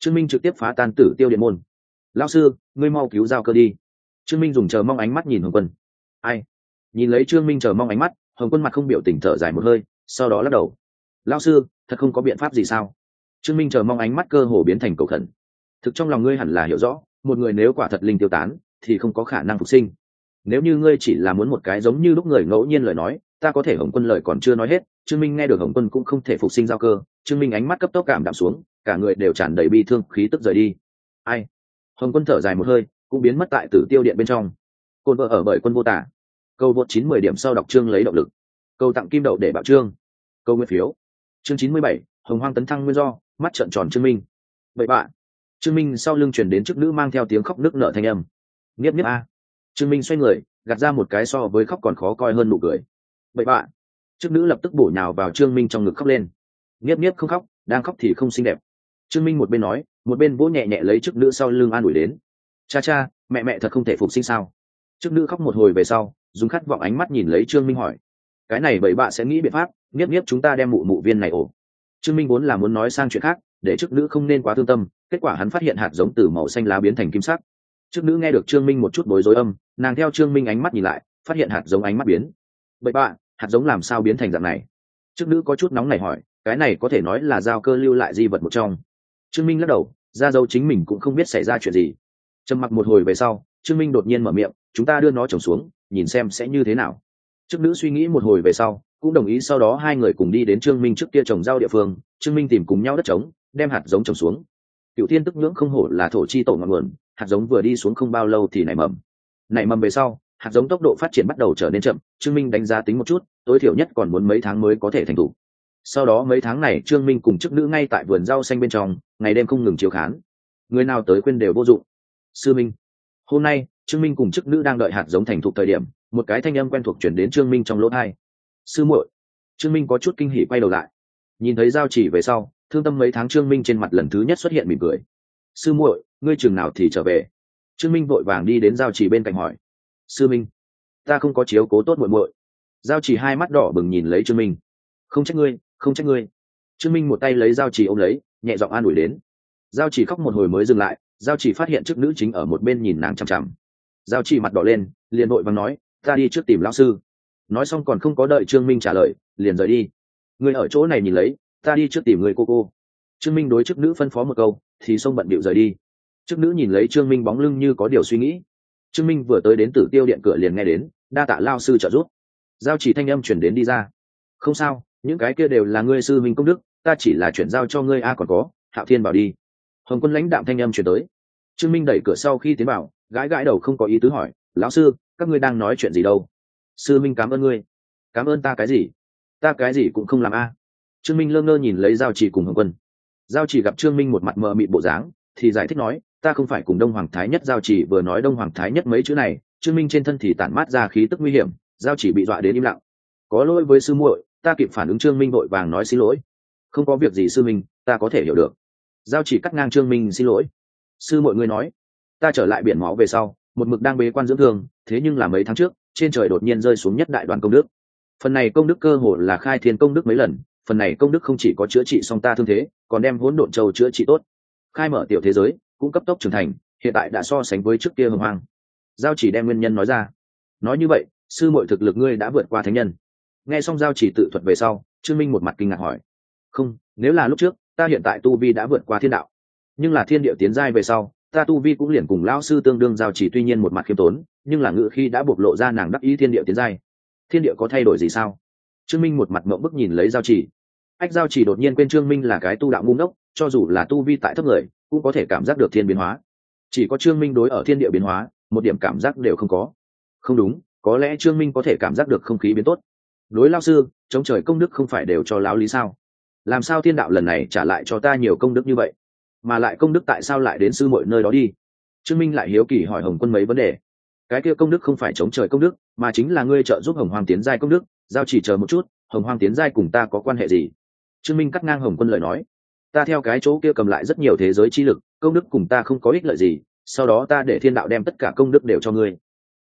Trương Minh trực tiếp phá tan Tử Tiêu Điện môn. Lão sư, ngươi mau cứu giao cơ đi. Trương Minh dùng chờ mong ánh mắt nhìn Hồng Quân. Ai? Nhìn lấy Trương Minh chờ mong ánh mắt, Hồng Quân mặt không biểu tình thở dài một hơi, sau đó lắc đầu. Lão sư, thật không có biện pháp gì sao? Trương Minh chờ mong ánh mắt cơ hồ biến thành cầu khẩn. Thực trong lòng ngươi hẳn là hiểu rõ, một người nếu quả thật linh tiêu tán thì không có khả năng phục sinh. Nếu như ngươi chỉ là muốn một cái giống như lúc người ngẫu nhiên lời nói, ta có thể. Hồng Quân lời còn chưa nói hết, Trương Minh nghe được Hồng Quân cũng không thể phục sinh giao cơ. Trương Minh ánh mắt cấp tốc cảm đạm xuống, cả người đều tràn đầy bi thương khí tức rời đi. Ai? Hồng Quân thở dài một hơi, cũng biến mất tại Tử Tiêu Điện bên trong. Côn vợ ở bởi Quân Vô Tả. Câu vượt 9-10 điểm sau đọc chương lấy động lực. Câu tặng kim đậu để bảo chương. Câu nguyên phiếu. Chương 97, Hồng Hoang tấn thăng nguyên do, mắt trợn tròn Trương Minh. Vậy bạn. Trương Minh sau lưng truyền đến chức nữ mang theo tiếng khóc nức nở thanh âm. Nghiếp nghiếp a. Trương Minh xoay người, gạt ra một cái so với khóc còn khó coi hơn nụ cười. Vậy bạn. Chức nữ lập tức bổ nhào vào Trương Minh trong ngực khóc lên. Nghiếp nghiếp không khóc, đang khóc thì không xinh đẹp. Trương Minh một bên nói, một bên vỗ nhẹ nhẹ lấy chức nữ sau lưng an ủi đến. Cha cha, mẹ mẹ thật không thể phục sinh sao? Chức nữ khóc một hồi về sau, dùng khát vọng ánh mắt nhìn lấy Trương Minh hỏi. Cái này bậy bạ sẽ nghĩ biện pháp, nghiếp nghiếp chúng ta đem mụ mụ viên này ổ. Trương Minh vốn là muốn nói sang chuyện khác, để chức nữ không nên quá thương tâm, kết quả hắn phát hiện hạt giống từ màu xanh lá biến thành kim sắc. Chức nữ nghe được Trương Minh một chút bối rối âm, nàng theo Trương Minh ánh mắt nhìn lại, phát hiện hạt giống ánh mắt biến. Bậy bạ, hạt giống làm sao biến thành dạng này? Chức nữ có chút nóng nảy hỏi, cái này có thể nói là giao cơ lưu lại di vật một trong. Trương Minh lắc đầu, ra dấu chính mình cũng không biết xảy ra chuyện gì. Trầm mặc một hồi về sau, Trương Minh đột nhiên mở miệng, chúng ta đưa nó trồng xuống, nhìn xem sẽ như thế nào. Chức nữ suy nghĩ một hồi về sau, cũng đồng ý. Sau đó hai người cùng đi đến Trương Minh trước kia trồng rau địa phương. Trương Minh tìm cùng nhau đất trống, đem hạt giống trồng xuống. Cựu Thiên Tức Nhưỡng không hổ là thổ chi tổ ngọn nguồn, hạt giống vừa đi xuống không bao lâu thì nảy mầm. Nảy mầm về sau, hạt giống tốc độ phát triển bắt đầu trở nên chậm. Trương Minh đánh giá tính một chút, tối thiểu nhất còn muốn mấy tháng mới có thể thành thủ. Sau đó mấy tháng này Trương Minh cùng chức nữ ngay tại vườn rau xanh bên trong, ngày đêm không ngừng chiếu khán. Người nào tới khuyên đều vô dụng. Sư Minh. Hôm nay Trương Minh cùng chức nữ đang đợi hạt giống thành thục thời điểm, một cái thanh âm quen thuộc chuyển đến Trương Minh trong lỗ tai. Sư muội. Trương Minh có chút kinh hỉ quay đầu lại, nhìn thấy giao chỉ về sau, thương tâm mấy tháng Trương Minh trên mặt lần thứ nhất xuất hiện mỉm cười. Sư muội, ngươi chừng nào thì trở về? Trương Minh vội vàng đi đến giao chỉ bên cạnh hỏi. Sư Minh, ta không có chiếu cố tốt muội muội. Giao chỉ hai mắt đỏ bừng nhìn lấy Trương Minh. Không trách ngươi, không trách ngươi. Trương Minh một tay lấy giao chỉ ôm lấy, nhẹ giọng an ủi đến. Giao chỉ khóc một hồi mới dừng lại, giao chỉ phát hiện chức nữ chính ở một bên nhìn nàng chằm chằm. Giao chỉ mặt đỏ lên, liền vội vàng nói, ta đi trước tìm lão sư. Nói xong còn không có đợi Trương Minh trả lời, liền rời đi. Ngươi ở chỗ này nhìn lấy, ta đi trước tìm người cô. Trương Minh đối chức nữ phân phó một câu, thì xông bận bịu rời đi. Chức nữ nhìn lấy Trương Minh bóng lưng như có điều suy nghĩ. Trương Minh vừa tới đến Tử Tiêu Điện cửa liền nghe đến, đa tạ lao sư trợ giúp. Giao chỉ thanh âm chuyển đến đi ra. Không sao, những cái kia đều là ngươi sư minh công đức, ta chỉ là chuyển giao cho ngươi. Còn có, Hạo Thiên bảo đi. Hồng Quân lãnh đạm thanh âm chuyển tới. Trương Minh đẩy cửa sau khi tiến vào, gãi gãi đầu không có ý tứ hỏi, lão sư, các ngươi đang nói chuyện gì đâu? Sư minh cảm ơn ngươi. Cảm ơn ta cái gì? Ta cái gì cũng không làm a. Trương Minh lơ ngơ nhìn lấy giao chỉ cùng Hồng Quân. Giao chỉ gặp Trương Minh một mặt mờ mịt bộ dáng, thì giải thích nói, ta không phải cùng Đông Hoàng Thái Nhất. Giao chỉ vừa nói Đông Hoàng Thái Nhất mấy chữ này, Trương Minh trên thân thì tản mát ra khí tức nguy hiểm. Giao chỉ bị dọa đến im lặng. Có lỗi với sư muội, ta kịp phản ứng. Trương Minh vội vàng nói xin lỗi. Không có việc gì sư minh, ta có thể hiểu được. Giao chỉ cắt ngang Trương Minh xin lỗi. Sư muội ngươi nói, ta trở lại biển máu về sau, một mực đang bế quan dưỡng thương, thế nhưng là mấy tháng trước, trên trời đột nhiên rơi xuống nhất đại đoàn công đức. Phần này công đức cơ hồ là khai thiên công đức mấy lần, phần này công đức không chỉ có chữa trị xong ta thương thế, còn đem hỗn độn châu chữa trị tốt, khai mở tiểu thế giới, cũng cấp tốc trưởng thành, hiện tại đã so sánh với trước kia hồng hoang. Giao chỉ đem nguyên nhân nói ra. Nói như vậy, sư muội thực lực ngươi đã vượt qua thánh nhân. Nghe xong giao chỉ tự thuật về sau, Trương Minh một mặt kinh ngạc hỏi. Không, nếu là lúc trước, ta hiện tại tu vi đã vượt qua thiên đạo, nhưng là thiên địa tiến giai về sau, ta tu vi cũng liền cùng lão sư tương đương. Giao chỉ tuy nhiên một mặt khiêm tốn, nhưng là ngữ khi đã bộc lộ ra nàng đắc ý thiên địa tiến giai. Thiên địa có thay đổi gì sao? Trương Minh một mặt mộng bức nhìn lấy giao chỉ. Giao chỉ đột nhiên quên Trương Minh là cái tu đạo ngu ngốc, cho dù là tu vi tại thấp người, cũng có thể cảm giác được thiên biến hóa. Chỉ có Trương Minh đối ở thiên địa biến hóa, một điểm cảm giác đều không có. Không đúng, có lẽ Trương Minh có thể cảm giác được không khí biến tốt. Đối lão sư, chống trời công đức không phải đều cho lão lý sao? Làm sao thiên đạo lần này trả lại cho ta nhiều công đức như vậy? Mà lại công đức tại sao lại đến sư muội nơi đó đi? Trương Minh lại hiếu kỳ hỏi Hồng Quân mấy vấn đề. Cái kia công đức không phải chống trời công đức, mà chính là ngươi trợ giúp Hồng Hoang tiến giai công đức. Giao chỉ chờ một chút, Hồng Hoang tiến giai cùng ta có quan hệ gì? Trương Minh cắt ngang Hồng Quân lời nói. Ta theo cái chỗ kia cầm lại rất nhiều thế giới chi lực, công đức cùng ta không có ích lợi gì, sau đó ta để thiên đạo đem tất cả công đức đều cho ngươi.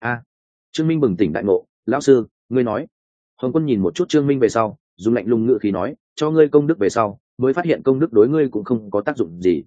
Trương Minh bừng tỉnh đại ngộ. Lão sư, ngươi nói. Hồng Quân nhìn một chút Trương Minh về sau, dùng lạnh lùng ngữ khí nói, cho ngươi công đức về sau, mới phát hiện công đức đối ngươi cũng không có tác dụng gì.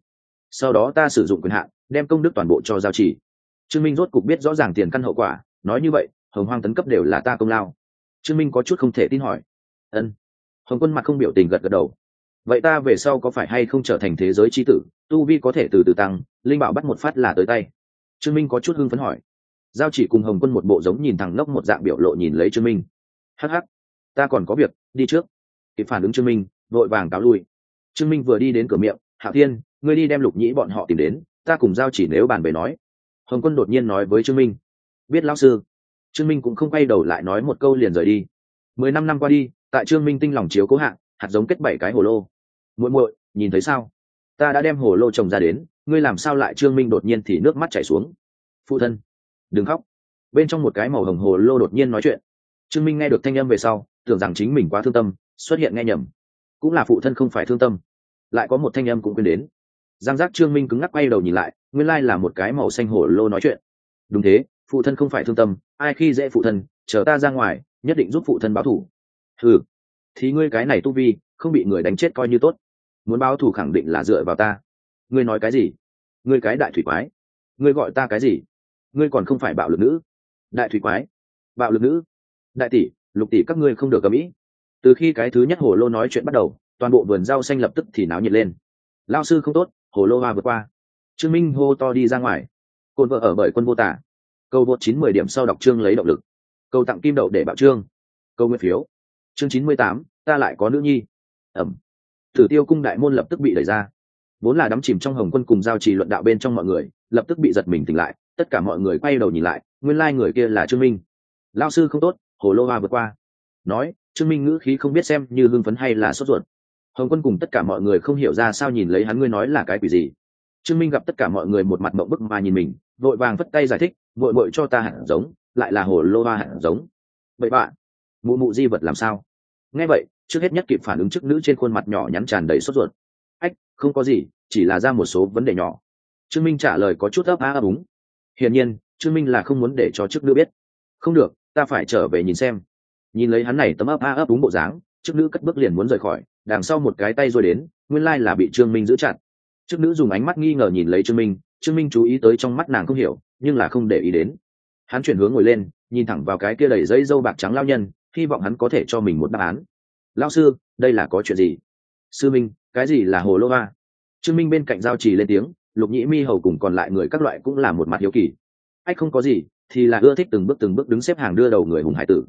sau đó ta sử dụng quyền hạn đem công đức toàn bộ cho giao chỉ. Trương Minh rốt cục biết rõ ràng tiền căn hậu quả, nói như vậy hồng hoang tấn cấp đều là ta công lao. Trương Minh có chút không thể tin hỏi. Ân. Hồng Quân mặt không biểu tình gật gật đầu. Vậy ta về sau có phải hay không trở thành thế giới chi tử, tu vi có thể từ từ tăng, linh bảo bắt một phát là tới tay? Trương Minh có chút hưng phấn hỏi. Giao chỉ cùng Hồng Quân một bộ giống nhìn thằng ngốc một dạng biểu lộ nhìn lấy Trương Minh. Hắc hắc, ta còn có việc, đi trước. Kịp phản ứng Trương Minh vội vàng cáo lui. Trương Minh vừa đi đến cửa miệng, Hạo Thiên, ngươi đi đem Lục Nhĩ bọn họ tìm đến, ta cùng Giao chỉ nếu bàn về nói. Hồng Quân đột nhiên nói với Trương Minh. Biết lão sư. Trương Minh cũng không quay đầu lại nói một câu liền rời đi. 15 năm qua đi, tại Trương Minh tinh lòng chiếu cố hạ, hạt giống kết 7 cái hồ lô. Muội muội, nhìn thấy sao? Ta đã đem hồ lô trồng ra đến, ngươi làm sao lại? Trương Minh đột nhiên thì nước mắt chảy xuống. Phụ thân, đừng khóc. Bên trong một cái màu hồng hồ lô đột nhiên nói chuyện. Trương Minh nghe được thanh âm về sau, tưởng rằng chính mình quá thương tâm, xuất hiện nghe nhầm. Cũng là phụ thân không phải thương tâm. Lại có một thanh âm cũng quên đến. Giang giác. Trương Minh cứng ngắc quay đầu nhìn lại, nguyên lai là một cái màu xanh hồ lô nói chuyện. Đúng thế, phụ thân không phải thương tâm, ai khi dễ phụ thân, chờ ta ra ngoài, nhất định giúp phụ thân báo thù. Ừ, thì ngươi cái này tu vi, không bị người đánh chết coi như tốt. Muốn báo thù khẳng định là dựa vào ta. Ngươi nói cái gì? Ngươi cái đại thủy quái. Ngươi gọi ta cái gì? Ngươi còn không phải bạo lực nữ. Đại thủy quái, bạo lực nữ. Đại tỷ, Lục tỷ, các ngươi không được cầm ý. Từ khi cái thứ nhất hồ lô nói chuyện bắt đầu, toàn bộ vườn rau xanh lập tức thì náo nhiệt lên. Lao sư không tốt, hồ lô hoa vượt qua. Trương Minh hô to đi ra ngoài. Côn vợ ở bởi quân vô tả. Câu vượt 9-10 điểm sau đọc chương lấy động lực. Câu tặng kim đậu để bạo chương. Câu nguyên phiếu. Chương 98, ta lại có nữ nhi. Ẩm. Tử Tiêu cung đại môn lập tức bị đẩy ra. Vốn là đắm chìm trong Hồng Quân cùng Giao Trì luận đạo bên trong mọi người, lập tức bị giật mình tỉnh lại, tất cả mọi người quay đầu nhìn lại, nguyên lai người kia là Trương Minh. Lao sư không tốt, hồ lô hoa vượt qua. Nói, Trương Minh ngữ khí không biết xem như hưng phấn hay là sốt ruột. Hồng Quân cùng tất cả mọi người không hiểu ra sao nhìn lấy hắn, ngươi nói là cái quỷ gì? Trương Minh gặp tất cả mọi người một mặt mộng bức mà nhìn mình, vội vàng vất tay giải thích, vội vội cho ta hạt giống, lại là hồ lô hoa hạt giống. Vậy bạn, mụ mụ di vật làm sao? Nghe vậy, trước hết nhất kịp phản ứng chức nữ trên khuôn mặt nhỏ nhắn tràn đầy sốt ruột. Ách, không có gì, chỉ là ra một số vấn đề nhỏ. Trương Minh trả lời có chút ấp á ấp úng. Hiển nhiên, Trương Minh là không muốn để cho chức nữ biết. Không được, ta phải trở về nhìn xem. Nhìn lấy hắn này tấm ấp á ấp úng bộ dáng, chức nữ cất bước liền muốn rời khỏi, đằng sau một cái tay rồi đến, nguyên lai là bị Trương Minh giữ chặt. Chức nữ dùng ánh mắt nghi ngờ nhìn lấy Trương Minh, Trương Minh chú ý tới trong mắt nàng không hiểu, nhưng là không để ý đến. Hắn chuyển hướng ngồi lên, nhìn thẳng vào cái kia đầy dây râu bạc trắng lao nhân, hy vọng hắn có thể cho mình một đáp án. Lao sư, đây là có chuyện gì? Sư Minh, cái gì là hồ lô hoa? Trương Minh bên cạnh Giao Trì lên tiếng, Lục Nhĩ Mi hầu cùng còn lại người các loại cũng là một mặt hiếu kỳ. Ách, không có gì, thì là ưa thích từng bước đứng xếp hàng đưa đầu người hùng hải tử.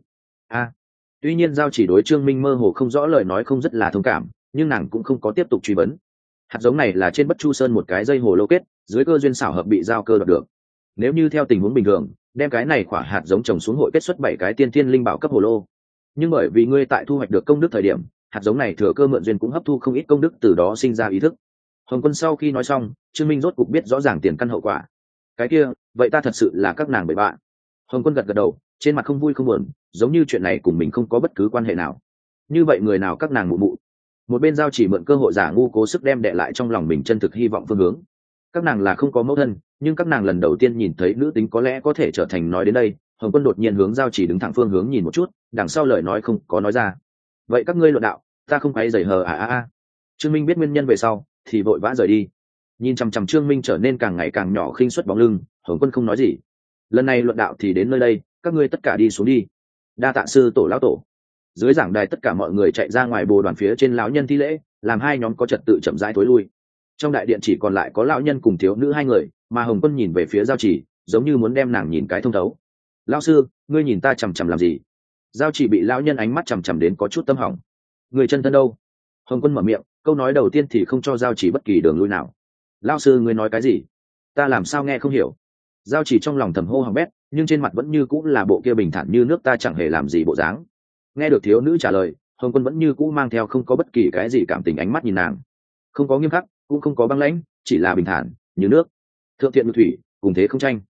Tuy nhiên Giao Chỉ đối Trương Minh mơ hồ không rõ lời nói không rất là thông cảm, nhưng nàng cũng không có tiếp tục truy vấn. Hạt giống này là trên Bất Chu Sơn một cái dây hồ lô kết, dưới cơ duyên xảo hợp bị giao cơ đoạt được. Nếu như theo tình huống bình thường, đem cái này quả hạt giống trồng xuống hội kết xuất 7 cái tiên thiên linh bảo cấp hồ lô. Nhưng bởi vì ngươi tại thu hoạch được công đức thời điểm, hạt giống này thừa cơ mượn duyên cũng hấp thu không ít công đức, từ đó sinh ra ý thức. Hồng Quân sau khi nói xong, Trương Minh rốt cục biết rõ ràng tiền căn hậu quả. Cái kia, vậy ta thật sự là các nàng bậy bạ. Hồng Quân gật gật đầu, trên mặt không vui không buồn, giống như chuyện này cùng mình không có bất cứ quan hệ nào. Như vậy người nào các nàng mụ mụ? Một bên Giao Chỉ mượn cơ hội giả ngu cố sức đem đệ lại trong lòng mình chân thực hy vọng phương hướng. Các nàng là không có mẫu thân, nhưng các nàng lần đầu tiên nhìn thấy nữ tính có lẽ có thể trở thành. Nói đến đây, Hồng Quân đột nhiên hướng Giao Chỉ đứng thẳng phương hướng nhìn một chút, đằng sau lời nói không có nói ra. Vậy các ngươi luận đạo, ta không phải giày hờ Trương Minh biết nguyên nhân về sau thì vội vã rời đi. Nhìn chằm chằm Trương Minh trở nên càng ngày càng nhỏ khinh suất bóng lưng, Hồng Quân không nói gì. Lần này luận đạo thì đến nơi đây, các ngươi tất cả đi xuống đi. Đa tạ sư tổ lão tổ. Dưới giảng đài tất cả mọi người chạy ra ngoài bồ đoàn phía trên lão nhân thi lễ, làm hai nhóm có trật tự chậm rãi tối lui. Trong đại điện chỉ còn lại có lão nhân cùng thiếu nữ hai người, mà Hồng Quân nhìn về phía Giao Chỉ, giống như muốn đem nàng nhìn cái thông thấu. Lão sư, ngươi nhìn ta chằm chằm làm gì? Giao Chỉ bị lão nhân ánh mắt chằm chằm đến có chút tâm hỏng. Người chân thân đâu? Hồng Quân mở miệng, câu nói đầu tiên thì không cho Giao Chỉ bất kỳ đường lui nào. Lão sư, ngươi nói cái gì? Ta làm sao nghe không hiểu? Giao Chỉ trong lòng thầm hô hỏng bét, nhưng trên mặt vẫn như cũng là bộ kia bình thản như nước, ta chẳng hề làm gì bộ dáng. Nghe được thiếu nữ trả lời, Hồng Quân vẫn như cũ mang theo không có bất kỳ cái gì cảm tình ánh mắt nhìn nàng, không có nghiêm khắc, cũng không có băng lãnh, chỉ là bình thản như nước. Thượng thiện như thủy, cùng thế không tranh.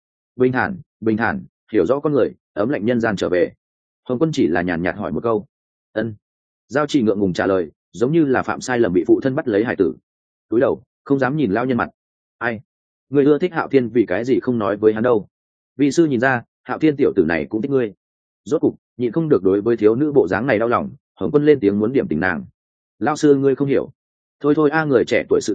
Bình thản, hiểu rõ con người, ấm lạnh nhân gian trở về. Hồng Quân chỉ là nhàn nhạt hỏi một câu. Ân. Giao Chỉ ngượng ngùng trả lời, giống như là phạm sai lầm bị phụ thân bắt lấy hải tử. Cúi đầu, không dám nhìn lao nhân mặt. Ai? Người ưa thích Hạo Thiên, vì cái gì không nói với hắn đâu? Vị sư nhìn ra, Hạo Thiên tiểu tử này cũng thích ngươi. Rốt cục, nhịn không được đối với thiếu nữ bộ dáng này đau lòng, Hồng Quân lên tiếng muốn điểm tình nàng. Lão sư, ngươi không hiểu. Thôi, người trẻ tuổi sự tình,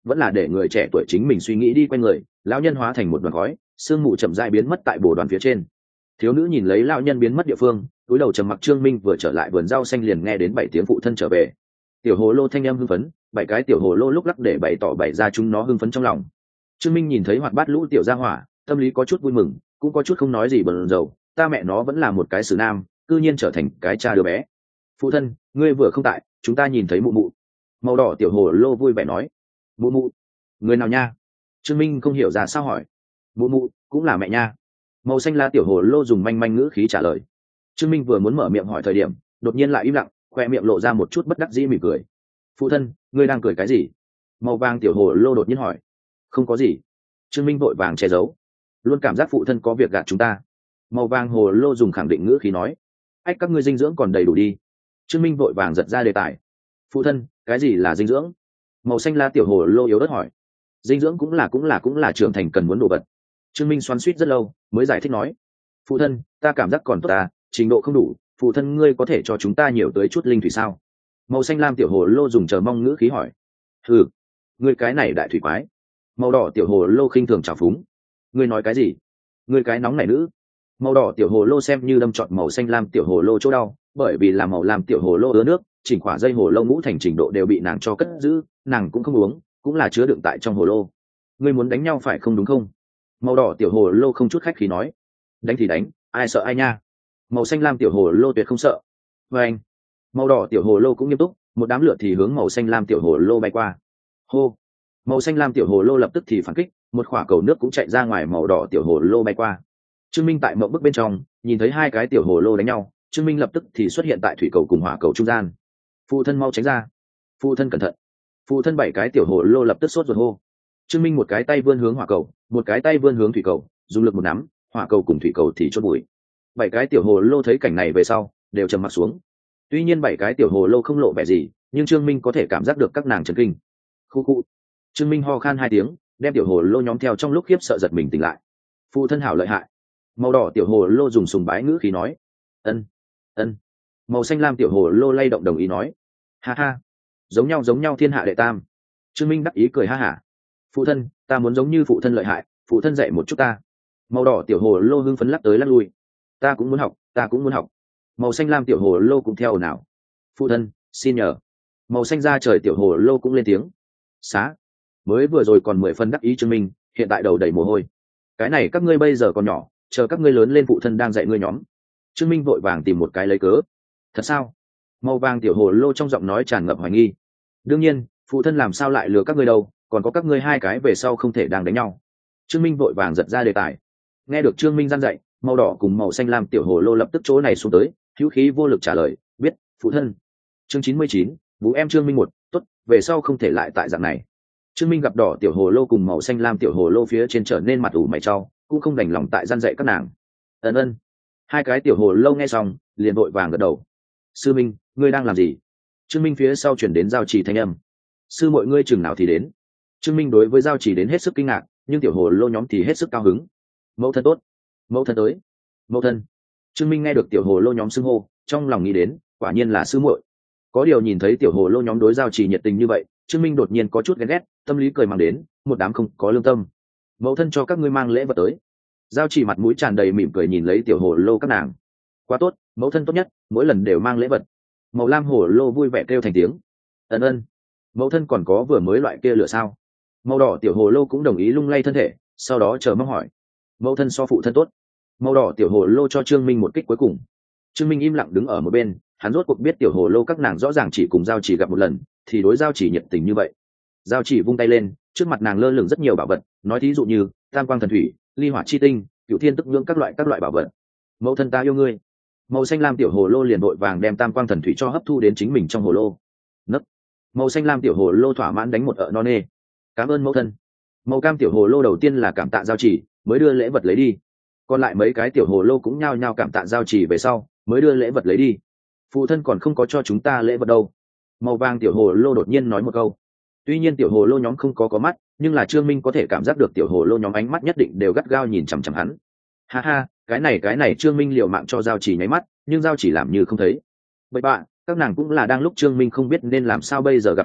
vẫn là để người trẻ tuổi chính mình suy nghĩ đi quanh người. Lão nhân hóa thành một đoàn khói, sương mù chậm rãi biến mất tại bồ đoàn phía trên. Thiếu nữ nhìn lấy lão nhân biến mất địa phương, túi đầu trầm mặc. Trương Minh vừa trở lại vườn rau xanh liền nghe đến 7 tiếng phụ thân trở về. Tiểu hồ lô thanh em hưng phấn, 7 cái tiểu hồ lô lúc lắc để bày tỏ bày ra chúng nó hưng phấn trong lòng. Trương Minh nhìn thấy hoạt bát lũ tiểu gia hỏa, tâm lý có chút vui mừng, cũng có chút không nói gì bần dầu. Ta mẹ nó vẫn là một cái xử nam, cư nhiên trở thành cái cha đứa bé. Phụ thân, ngươi vừa không tại, chúng ta nhìn thấy mụ mụ. Màu đỏ tiểu hồ lô vui vẻ nói. Mụ mụ? Người nào nha? Trương Minh không hiểu ra sao hỏi. Mụ mụ cũng là mẹ nha. Màu xanh lá tiểu hồ lô dùng manh manh ngữ khí trả lời. Trương Minh vừa muốn mở miệng hỏi thời điểm, đột nhiên lại im lặng, khoe miệng lộ ra một chút bất đắc dĩ mỉm cười. Phụ thân, ngươi đang cười cái gì? Màu vàng tiểu hồ lô đột nhiên hỏi. Không có gì. Trương Minh vội vàng che giấu. Luôn cảm giác phụ thân có việc gạt chúng ta. Màu vàng hồ lô dùng khẳng định ngữ khí nói. Ách, các ngươi dinh dưỡng còn đầy đủ đi. Trương Minh vội vàng giật ra đề tài. Phụ thân, cái gì là dinh dưỡng? Màu xanh lá tiểu hồ lô yếu đất hỏi. Dinh dưỡng cũng là trưởng thành cần muốn đồ vật. Trương Minh xoắn xuýt rất lâu mới giải thích nói. Phụ thân, ta cảm giác còn tốt ta, trình độ không đủ, phụ thân ngươi có thể cho chúng ta nhiều tới chút linh thủy sao? Màu xanh lam tiểu hồ lô dùng chờ mong ngữ khí hỏi. Ừ, ngươi cái này đại thủy quái. Màu đỏ tiểu hồ lô khinh thường trào phúng. Ngươi nói cái gì? Ngươi cái nóng này nữ. Màu đỏ tiểu hồ lô xem như đâm trọn màu xanh lam tiểu hồ lô chỗ đau, bởi vì là màu lam tiểu hồ lô ứa nước, chỉnh khỏa dây hồ lô ngũ thành trình độ đều bị nàng cho cất giữ, nàng cũng không uống, cũng là chứa đựng tại trong hồ lô. Ngươi muốn đánh nhau phải không đúng không? Màu đỏ tiểu hồ lô không chút khách khí nói. Đánh thì đánh, ai sợ ai nha. Màu xanh lam tiểu hồ lô tuyệt không sợ. Và anh. Màu đỏ tiểu hồ lô cũng nghiêm túc, một đám lửa thì hướng màu xanh lam tiểu hồ lô bay qua. Hô. Màu xanh lam tiểu hồ lô lập tức thì phản kích, một quả cầu nước cũng chạy ra ngoài màu đỏ tiểu hồ lô bay qua. Trương Minh tại mộng bức bên trong nhìn thấy hai cái tiểu hồ lô đánh nhau, Trương Minh lập tức thì xuất hiện tại thủy cầu cùng hỏa cầu trung gian. Phụ thân mau tránh ra. Phụ thân cẩn thận. Phụ thân 7 cái tiểu hồ lô lập tức sốt ruột hô. Trương Minh một cái tay vươn hướng hỏa cầu, một cái tay vươn hướng thủy cầu, dùng lực một nắm, hỏa cầu cùng thủy cầu thì chốt bụi. 7 cái tiểu hồ lô thấy cảnh này về sau đều trầm mặt xuống. Tuy nhiên 7 cái tiểu hồ lô không lộ vẻ gì, nhưng Trương Minh có thể cảm giác được các nàng chấn kinh. Khu khu. Trương Minh ho khan 2 tiếng, đem tiểu hồ lô nhóm theo trong lúc khiếp sợ giật mình tỉnh lại. Phụ thân hảo lợi hại. Màu đỏ tiểu hồ lô dùng sùng bái ngữ khí nói. Ân, ân. Màu xanh lam tiểu hồ lô lay động đồng ý nói. Ha ha, giống nhau thiên hạ đệ tam. Trương Minh đắc ý cười ha hả. Phụ thân, ta muốn giống như phụ thân lợi hại, phụ thân dạy một chút ta. Màu đỏ tiểu hồ lô hưng phấn lắc tới lắc lui. Ta cũng muốn học, ta cũng muốn học. Màu xanh lam tiểu hồ lô cũng theo ồn ào. Phụ thân, xin nhờ. Màu xanh da trời tiểu hồ lô cũng lên tiếng. Xá. Mới vừa rồi còn 10 phân đắc ý Trương Minh, hiện tại đầu đầy mồ hôi. Cái này các ngươi bây giờ còn nhỏ, chờ các ngươi lớn lên phụ thân đang dạy ngươi nhóm. Trương Minh vội vàng tìm một cái lấy cớ. Thật sao? Màu vàng tiểu hồ lô trong giọng nói tràn ngập hoài nghi. Đương nhiên, phụ thân làm sao lại lừa các ngươi đâu, còn có các ngươi hai cái về sau không thể đang đánh nhau. Trương Minh vội vàng giật ra đề tài. Nghe được Trương Minh gian dạy, màu đỏ cùng màu xanh lam tiểu hồ lô lập tức chỗ này xuống tới, hữu khí vô lực trả lời, biết, phụ thân. Chương 99, vũ em Trương Minh 1, tốt, về sau không thể lại tại dạng này. Trương Minh gặp đỏ tiểu hồ lô cùng màu xanh lam tiểu hồ lô phía trên trở nên mặt ủ mày trao, cũng không đành lòng tại gian dạy các nàng. Ân ân. Hai cái tiểu hồ lô nghe xong, liền vội vàng gật đầu. Sư Minh, ngươi đang làm gì? Trương Minh phía sau chuyển đến giao trì thanh âm. Sư muội ngươi chừng nào thì đến? Trương Minh đối với giao trì đến hết sức kinh ngạc, nhưng tiểu hồ lô nhóm thì hết sức cao hứng. Mẫu thân tốt, mẫu thân tới, mẫu thân. Trương Minh nghe được tiểu hồ lô nhóm xưng hô, trong lòng nghĩ đến, quả nhiên là sư muội. Có điều nhìn thấy tiểu hồ lô nhóm đối giao trì nhiệt tình như vậy, Trương Minh đột nhiên có chút ghen ghét, tâm lý cười mang đến, một đám không có lương tâm. Mẫu thân cho các ngươi mang lễ vật tới. Giao trì mặt mũi tràn đầy mỉm cười nhìn lấy tiểu hồ lô các nàng. Quá tốt, mẫu thân tốt nhất, mỗi lần đều mang lễ vật. Màu lam hồ lô vui vẻ kêu thành tiếng. Ân ân. Mẫu thân còn có vừa mới loại kia lửa sao? Màu đỏ tiểu hồ lô cũng đồng ý lung lay thân thể, sau đó chờ mong hỏi. Mẫu thân so phụ thân tốt. Màu đỏ tiểu hồ lô cho Trương Minh một kích cuối cùng. Trương Minh im lặng đứng ở một bên, hắn rốt cuộc biết tiểu hồ lô các nàng rõ ràng chỉ cùng giao chỉ gặp một lần, thì đối giao chỉ nhiệt tình như vậy. Giao chỉ vung tay lên, trước mặt nàng lơ lửng rất nhiều bảo vật, nói thí dụ như tam quang thần thủy, ly hỏa chi tinh, cửu thiên tức nhưỡng các loại bảo vật. Mẫu thân ta yêu ngươi. Màu xanh lam tiểu hồ lô liền vội vàng đem tam quang thần thủy cho hấp thu đến chính mình trong hồ lô. Nấc. Màu xanh lam tiểu hồ lô thỏa mãn đánh một ợ non nê. Cảm ơn mẫu thân. Màu cam tiểu hồ lô đầu tiên là cảm tạ giao chỉ, mới đưa lễ vật lấy đi. Còn lại mấy cái tiểu hồ lô cũng nhao nhao cảm tạ giao chỉ về sau, mới đưa lễ vật lấy đi. Phụ thân còn không có cho chúng ta lễ vật đâu. Màu vàng tiểu hồ lô đột nhiên nói một câu. Tuy nhiên tiểu hồ lô nhóm không có mắt, nhưng là Trương Minh có thể cảm giác được tiểu hồ lô nhóm ánh mắt nhất định đều gắt gao nhìn chằm chằm hắn. Ha ha, cái này Trương Minh liều mạng cho giao chỉ nháy mắt, nhưng giao chỉ làm như không thấy. Bậy bạ, các nàng cũng là đang lúc Trương Minh không biết nên làm sao bây giờ gặp thời đợi,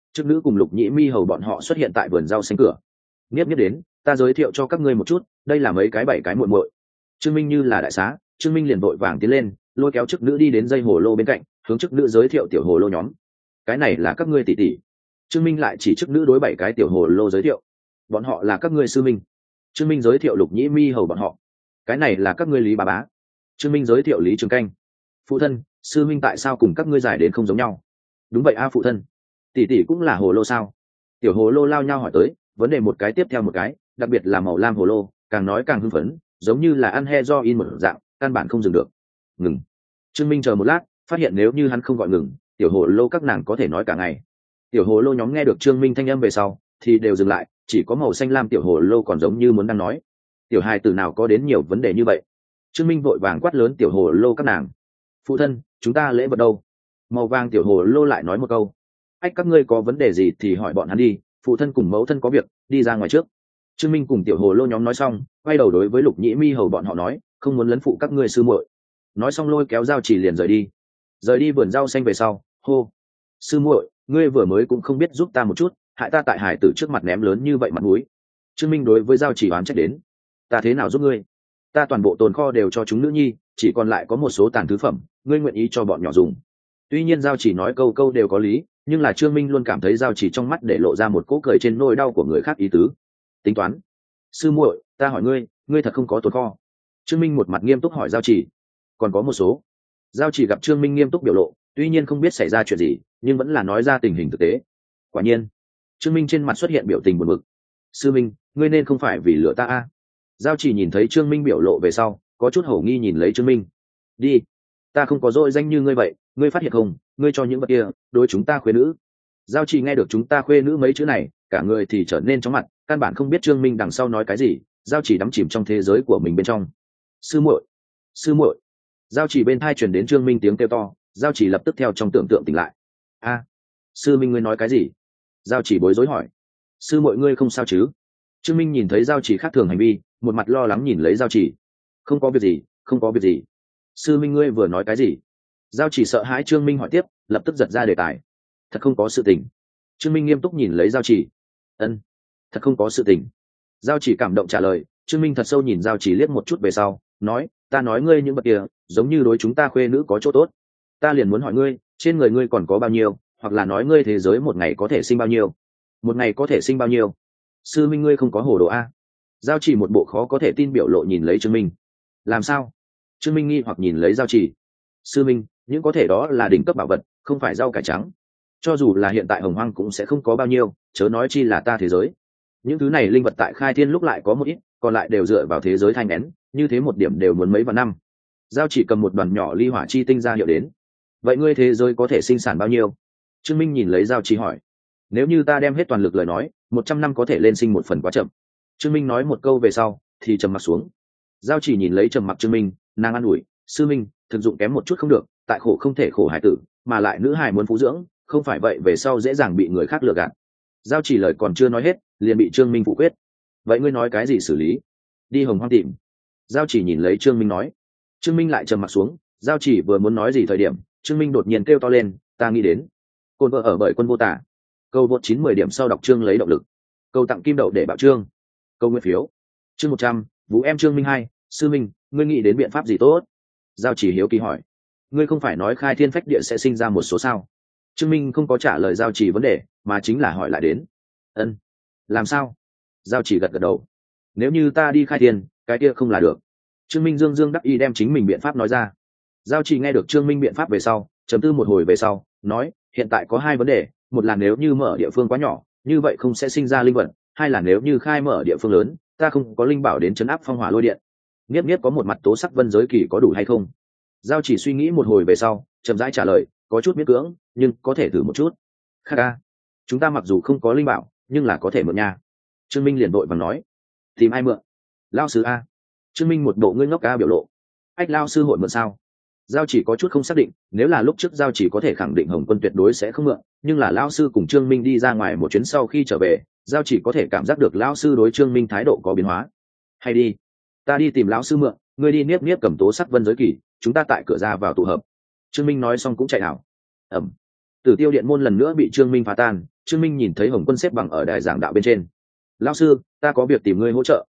chức nữ cùng Lục Nhĩ Mi hầu bọn họ xuất hiện tại vườn rau xanh cửa. Nghiếp nghiếp đến, ta giới thiệu cho các ngươi một chút, đây là mấy cái bảy cái muội muội. Trương Minh như là đại xá, Trương Minh liền vội vàng tiến lên, lôi kéo chức nữ đi đến dây hồ lô bên cạnh, hướng chức nữ giới thiệu tiểu hồ lô nhóm. Cái này là các ngươi tỷ tỷ. Trương Minh lại chỉ chức nữ đối bảy cái tiểu hồ lô giới thiệu. Bọn họ là các ngươi sư minh. Trương Minh giới thiệu Lục Nhĩ Mi hầu bọn họ. Cái này là các ngươi Lý Bá Bá. Trương Minh giới thiệu Lý Trường Canh. Phụ thân, sư minh tại sao cùng các ngươi giải đến không giống nhau? Đúng vậy a phụ thân. Tỷ tỷ cũng là hồ lô sao? Tiểu hồ lô lao nhau hỏi tới, vấn đề một cái tiếp theo một cái, đặc biệt là màu lam hồ lô, càng nói càng hưng phấn, giống như là ăn heroin một dạng, căn bản không dừng được. Ngừng. Trương Minh chờ một lát, phát hiện nếu như hắn không gọi ngừng, tiểu hồ lô các nàng có thể nói cả ngày. Tiểu hồ lô nhóm nghe được Trương Minh thanh âm về sau, thì đều dừng lại, chỉ có màu xanh lam tiểu hồ lô còn giống như muốn đang nói. Tiểu hài tử nào có đến nhiều vấn đề như vậy? Trương Minh vội vàng quát lớn tiểu hồ lô các nàng. Phụ thân, chúng ta lễ vật đâu? Màu vàng tiểu hồ lô lại nói một câu. Ách, các ngươi có vấn đề gì thì hỏi bọn hắn đi, phụ thân cùng mẫu thân có việc, đi ra ngoài trước. Trương Minh cùng tiểu hồ lô nhóm nói xong, quay đầu đối với Lục Nhĩ Mi hầu bọn họ nói, không muốn lấn phụ các ngươi sư muội. Nói xong lôi kéo Giao Chỉ liền rời đi. Rời đi vườn rau xanh về sau, hô: sư muội, ngươi vừa mới cũng không biết giúp ta một chút, hại ta tại hải tử trước mặt ném lớn như vậy mặt mũi. Trương Minh đối với Giao Chỉ oán trách đến. Ta thế nào giúp ngươi? Ta toàn bộ tồn kho đều cho chúng nữ nhi, chỉ còn lại có một số tàn thứ phẩm, ngươi nguyện ý cho bọn nhỏ dùng. Tuy nhiên Giao Chỉ nói câu câu đều có lý, nhưng là Trương Minh luôn cảm thấy Giao Chỉ trong mắt để lộ ra một cỗ cười trên nỗi đau của người khác ý tứ. Tính toán. Sư muội, ta hỏi ngươi, ngươi thật không có tồn kho? Trương Minh một mặt nghiêm túc hỏi Giao Chỉ. Còn có một số. Giao Chỉ gặp Trương Minh nghiêm túc biểu lộ, tuy nhiên không biết xảy ra chuyện gì, nhưng vẫn là nói ra tình hình thực tế. Quả nhiên, Trương Minh trên mặt xuất hiện biểu tình buồn bực. Sư Minh, ngươi nên không phải vì lừa ta a? Giao Chỉ nhìn thấy Trương Minh biểu lộ về sau, có chút hổ nghi nhìn lấy Trương Minh. Đi, ta không có dỗi danh như ngươi vậy, ngươi phát hiện không, ngươi cho những vật kia đối chúng ta khuê nữ. Giao Chỉ nghe được chúng ta khuê nữ mấy chữ này, cả người thì trở nên chóng mặt, căn bản không biết Trương Minh đằng sau nói cái gì. Giao Chỉ đắm chìm trong thế giới của mình bên trong. Sư muội, sư muội. Giao Chỉ bên tai truyền đến Trương Minh tiếng kêu to, Giao Chỉ lập tức theo trong tưởng tượng tỉnh lại. A, sư Minh ngươi nói cái gì? Giao Chỉ bối rối hỏi. Sư muội ngươi không sao chứ? Trương Minh nhìn thấy Giao Chỉ khác thường hành vi, một mặt lo lắng nhìn lấy Giao Chỉ. Không có việc gì, không có việc gì. Sư Minh ngươi vừa nói cái gì? Giao Chỉ sợ hãi Trương Minh hỏi tiếp, lập tức giật ra đề tài. Thật không có sự tình. Trương Minh nghiêm túc nhìn lấy Giao Chỉ. Ân, thật không có sự tình. Giao Chỉ cảm động trả lời. Trương Minh thật sâu nhìn Giao Chỉ liếc một chút về sau, nói, ta nói ngươi những vật kia, giống như đối chúng ta khuê nữ có chỗ tốt. Ta liền muốn hỏi ngươi, trên người ngươi còn có bao nhiêu, hoặc là nói ngươi thế giới một ngày có thể sinh bao nhiêu? Một ngày có thể sinh bao nhiêu? Sư Minh ngươi không có hồ đồ a? Giao Chỉ một bộ khó có thể tin biểu lộ nhìn lấy Trương Minh. Làm sao? Trương Minh nghi hoặc nhìn lấy Giao Chỉ. Sư Minh, những có thể đó là đỉnh cấp bảo vật, không phải rau cải trắng. Cho dù là hiện tại Hồng Hoang cũng sẽ không có bao nhiêu, chớ nói chi là ta thế giới. Những thứ này linh vật tại Khai Thiên lúc lại có một ít, còn lại đều dựa vào thế giới thanh nén, như thế một điểm đều muốn mấy vạn năm. Giao Chỉ cầm một đoàn nhỏ ly hỏa chi tinh ra hiệu đến. Vậy ngươi thế giới có thể sinh sản bao nhiêu? Trương Minh nhìn lấy Giao Chỉ hỏi. Nếu như ta đem hết toàn lực lời nói, 100 năm có thể lên sinh một phần quá chậm. Trương Minh nói một câu về sau, thì trầm mặc xuống. Giao Chỉ nhìn lấy trầm mặc Trương Minh, nàng an ủi, sư Minh, thực dụng kém một chút không được, tại khổ không thể khổ hải tử, mà lại nữ hài muốn phú dưỡng, không phải vậy về sau dễ dàng bị người khác lừa gạt. Giao Chỉ lời còn chưa nói hết, liền bị Trương Minh phủ quyết. Vậy ngươi nói cái gì xử lý? Đi Hồng Hoang tìm. Giao Chỉ nhìn lấy Trương Minh nói. Trương Minh lại trầm mặc xuống. Giao Chỉ vừa muốn nói gì thời điểm, Trương Minh đột nhiên kêu to lên, ta nghĩ đến. Côn vợ ở bởi quân vô tả. Câu vượt 9-10 điểm sau đọc chương lấy động lực. Câu tặng kim đậu để bảo chương. Câu nguyên phiếu. Chương 100, Vũ em Trương Minh 2, sư Minh, ngươi nghĩ đến biện pháp gì tốt? Giao Chỉ hiếu kỳ hỏi. Ngươi không phải nói Khai Thiên Phách Địa sẽ sinh ra một số sao? Trương Minh không có trả lời Giao Chỉ vấn đề, mà chính là hỏi lại đến. Ân, làm sao? Giao Chỉ gật gật đầu. Nếu như ta đi khai thiên, cái kia không là được. Trương Minh dương dương đắc ý đem chính mình biện pháp nói ra. Giao Chỉ nghe được Trương Minh biện pháp về sau, trầm tư một hồi về sau, nói, hiện tại có hai vấn đề, một là nếu như mở địa phương quá nhỏ, như vậy không sẽ sinh ra linh vật, hai là nếu như khai mở địa phương lớn, ta không có linh bảo đến trấn áp phong hỏa lôi điện. Nghiếp nghiếp có một mặt tố sắc vân giới kỳ có đủ hay không? Giao Chỉ suy nghĩ một hồi về sau, chậm rãi trả lời, có chút miễn cưỡng, nhưng có thể thử một chút. Kha, chúng ta mặc dù không có linh bảo, nhưng là có thể mượn nha. Trương Minh liền đội vàng nói, tìm ai mượn? Lao sư a. Trương Minh một bộ ngươi ngốc a biểu lộ. Ách, lao sư hội mượn sao? Giao Chỉ có chút không xác định, nếu là lúc trước Giao Chỉ có thể khẳng định Hồng Quân tuyệt đối sẽ không mượn, nhưng là lao sư cùng Trương Minh đi ra ngoài một chuyến sau khi trở về, Giao Chỉ có thể cảm giác được lao sư đối Trương Minh thái độ có biến hóa. Hay đi, ta đi tìm lão sư mượn, ngươi đi niếp niếp cầm tố sắc vân giới kỳ, chúng ta tại cửa ra vào tụ hợp. Trương Minh nói xong cũng chạy ảo. Ẩm. Tử Tiêu Điện môn lần nữa bị Trương Minh phá tan, Trương Minh nhìn thấy Hồng Quân xếp bằng ở đài giảng đạo bên trên. Lão sư, ta có việc tìm ngươi hỗ trợ.